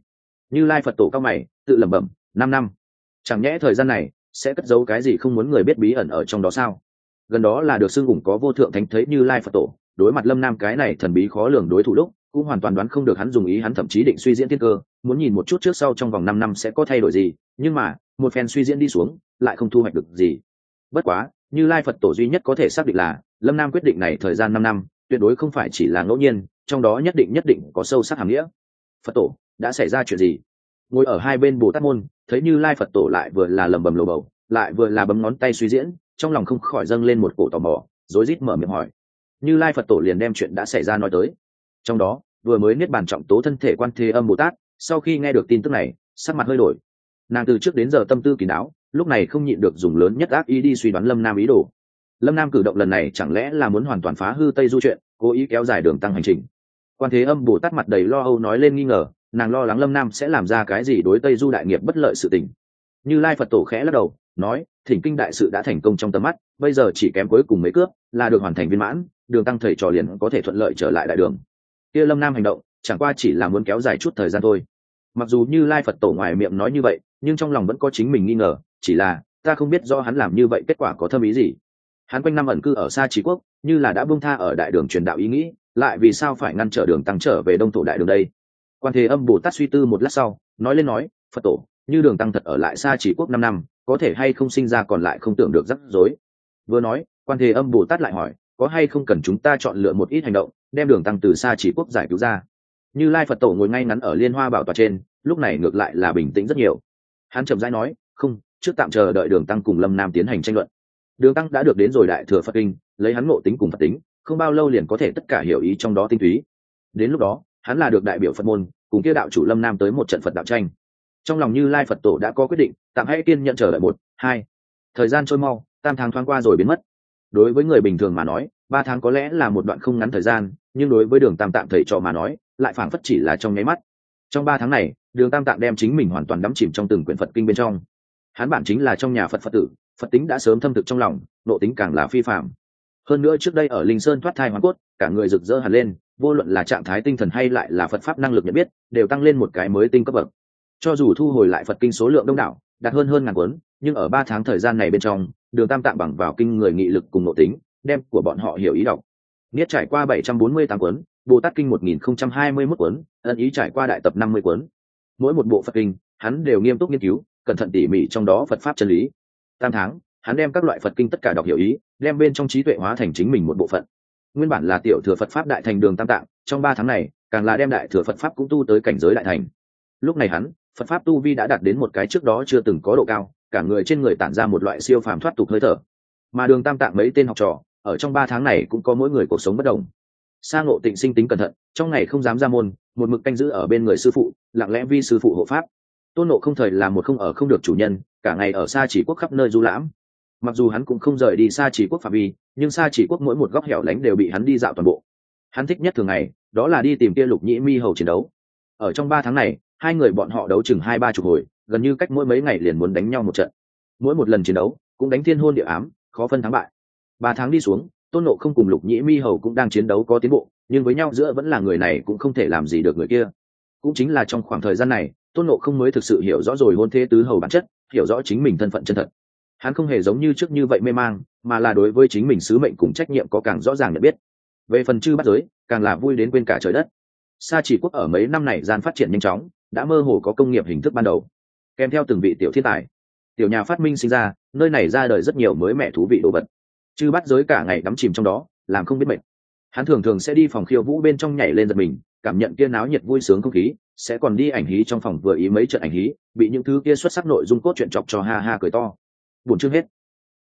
Như Lai Phật tổ cao mày tự lẩm bẩm, năm năm, chẳng nhẽ thời gian này sẽ cất giấu cái gì không muốn người biết bí ẩn ở trong đó sao? Gần đó là được xưng hùng có vô thượng thánh thấy Như Lai Phật tổ, đối mặt Lâm Nam cái này thần bí khó lường đối thủ lúc cũng hoàn toàn đoán không được hắn dùng ý, hắn thậm chí định suy diễn tiên cơ, muốn nhìn một chút trước sau trong vòng năm năm sẽ có thay đổi gì, nhưng mà một phen suy diễn đi xuống lại không thu hoạch được gì. Bất quá Như Lai Phật tổ duy nhất có thể xác định là Lâm Nam quyết định này thời gian năm năm tuyệt đối không phải chỉ là ngẫu nhiên, trong đó nhất định nhất định có sâu sắc hàm nghĩa. Phật tổ, đã xảy ra chuyện gì? Ngồi ở hai bên Bồ Tát môn thấy Như Lai Phật tổ lại vừa là lẩm bẩm lầu bầu, lại vừa là bấm ngón tay suy diễn, trong lòng không khỏi dâng lên một cổ tò mò, rối rít mở miệng hỏi. Như Lai Phật tổ liền đem chuyện đã xảy ra nói tới. Trong đó vừa mới niết bàn trọng tố thân thể Quan Thế Âm Bồ Tát, sau khi nghe được tin tức này sắc mặt hơi đổi. Nàng từ trước đến giờ tâm tư kín đáo, lúc này không nhịn được dùng lớn nhất ác ý đi suy đoán Lâm Nam ý đồ. Lâm Nam cử động lần này chẳng lẽ là muốn hoàn toàn phá hư Tây Du chuyện, cố ý kéo dài đường tăng hành trình? Quan Thế Âm Bồ Tát mặt đầy lo âu nói lên nghi ngờ, nàng lo lắng Lâm Nam sẽ làm ra cái gì đối Tây Du đại nghiệp bất lợi sự tình. Như Lai Phật tổ khẽ lắc đầu nói, thỉnh kinh đại sự đã thành công trong tầm mắt, bây giờ chỉ kém cuối cùng mấy cướp là được hoàn thành viên mãn, đường tăng thầy trò liền có thể thuận lợi trở lại đại đường. Kia Lâm Nam hành động chẳng qua chỉ là muốn kéo dài chút thời gian thôi. Mặc dù Như Lai Phật tổ ngoài miệng nói như vậy, nhưng trong lòng vẫn có chính mình nghi ngờ, chỉ là ta không biết do hắn làm như vậy kết quả có thâm ý gì. Hắn quanh năm ẩn cư ở Sa Chỉ Quốc, như là đã buông tha ở đại đường truyền đạo ý nghĩ, lại vì sao phải ngăn trở đường tăng trở về đông thổ đại đường đây? Quan Thế Âm Bồ Tát suy tư một lát sau nói lên nói, Phật tổ, như đường tăng thật ở lại Sa Chỉ Quốc năm năm, có thể hay không sinh ra còn lại không tưởng được rắc rối. Vừa nói, Quan Thế Âm Bồ Tát lại hỏi, có hay không cần chúng ta chọn lựa một ít hành động đem đường tăng từ Sa Chỉ Quốc giải cứu ra? Như Lai Phật tổ ngồi ngay ngắn ở Liên Hoa bảo tọa trên, lúc này ngược lại là bình tĩnh rất nhiều. Hắn chậm rãi nói, không, trước tạm chờ đợi đường tăng cùng Lâm Nam tiến hành tranh luận. Đường tăng đã được đến rồi đại thừa Phật kinh, lấy hắn ngộ tính cùng Phật tính, không bao lâu liền có thể tất cả hiểu ý trong đó tinh túy. Đến lúc đó hắn là được đại biểu Phật môn cùng kia đạo chủ Lâm Nam tới một trận Phật đạo tranh. Trong lòng Như Lai Phật tổ đã có quyết định, tạm hãy kiên nhận chờ đợi một hai. Thời gian trôi mau, tam tháng thoáng qua rồi biến mất. Đối với người bình thường mà nói, ba tháng có lẽ là một đoạn không ngắn thời gian, nhưng đối với đường tam tạm thầy trò mà nói lại phảng phất chỉ là trong nháy mắt. Trong ba tháng này, đường tam tạng đem chính mình hoàn toàn đắm chìm trong từng quyển Phật kinh bên trong. Hắn bản chính là trong nhà Phật Phật tử, Phật tính đã sớm thâm thực trong lòng, nộ tính càng là phi phạm. Hơn nữa trước đây ở Linh Sơn thoát thai hoàn cốt, cả người rực rỡ hẳn lên, vô luận là trạng thái tinh thần hay lại là Phật pháp năng lực nhận biết, đều tăng lên một cái mới tinh cấp bậc. Cho dù thu hồi lại Phật kinh số lượng đông đảo, đạt hơn hơn ngàn cuốn, nhưng ở ba tháng thời gian này bên trong, đường tam tạng bằng vào kinh người nghị lực cùng nộ tính, đem của bọn họ hiểu ý đọc. Niết trải qua bảy trăm bốn mươi tám cuốn, Bồ Tát kinh một nghìn không trăm hai mươi mốt cuốn, ân ý trải qua đại tập năm mươi cuốn. Mỗi một bộ Phật kinh, hắn đều nghiêm túc nghiên cứu, cẩn thận tỉ mỉ trong đó Phật pháp chân lý. Tam tháng, hắn đem các loại Phật kinh tất cả đọc hiểu ý, đem bên trong trí tuệ hóa thành chính mình một bộ phận. Nguyên bản là tiểu thừa Phật pháp đại thành đường tam tạng, trong ba tháng này, càng là đem đại thừa Phật pháp cũng tu tới cảnh giới đại thành. Lúc này hắn, Phật pháp tu vi đã đạt đến một cái trước đó chưa từng có độ cao, cả người trên người tản ra một loại siêu phàm thoát tục hơi thở. Mà đường tam tạng mấy tên học trò, ở trong ba tháng này cũng có mỗi người cuộc sống bất đồng. Sa Ngộ Tịnh sinh tính cẩn thận, trong ngày không dám ra môn, một mực canh giữ ở bên người sư phụ, lặng lẽ vi sư phụ hộ pháp. Tôn Ngộ không thời là một không ở không được chủ nhân, cả ngày ở Sa Chỉ Quốc khắp nơi du lãm. Mặc dù hắn cũng không rời đi Sa Chỉ Quốc phạm vi, nhưng Sa Chỉ Quốc mỗi một góc hẻo lánh đều bị hắn đi dạo toàn bộ. Hắn thích nhất thường ngày, đó là đi tìm kia Lục Nhĩ Mi hầu chiến đấu. Ở trong ba tháng này, hai người bọn họ đấu chừng hai ba chục hồi, gần như cách mỗi mấy ngày liền muốn đánh nhau một trận. Mỗi một lần chiến đấu cũng đánh thiên hôn địa ám, khó phân thắng bại. Ba tháng đi xuống, Tôn Ngộ không cùng Lục Nhĩ Mi hầu cũng đang chiến đấu có tiến bộ, nhưng với nhau giữa vẫn là người này cũng không thể làm gì được người kia. Cũng chính là trong khoảng thời gian này, Tôn Ngộ không mới thực sự hiểu rõ rồi hôn thế tứ hầu bản chất, hiểu rõ chính mình thân phận chân thật. Hắn không hề giống như trước như vậy mê mang, mà là đối với chính mình sứ mệnh cùng trách nhiệm có càng rõ ràng nhận biết. Về phần chư bắt giới, càng là vui đến quên cả trời đất. Sa Chỉ Quốc ở mấy năm này gian phát triển nhanh chóng, đã mơ hồ có công nghiệp hình thức ban đầu, kèm theo từng vị tiểu thiên tài, tiểu nhà phát minh sinh ra, nơi này ra đời rất nhiều mới mẻ thú vị đồ vật. Chư bắt giới cả ngày đắm chìm trong đó, làm không biết mệt. Hắn thường thường sẽ đi phòng khiêu vũ bên trong nhảy lên giật mình, cảm nhận kia náo nhiệt vui sướng không khí, sẽ còn đi ảnh hí trong phòng vừa ý mấy trận ảnh hí, bị những thứ kia xuất sắc nội dung cốt truyện chọc cho ha ha cười to. Buồn chương hết.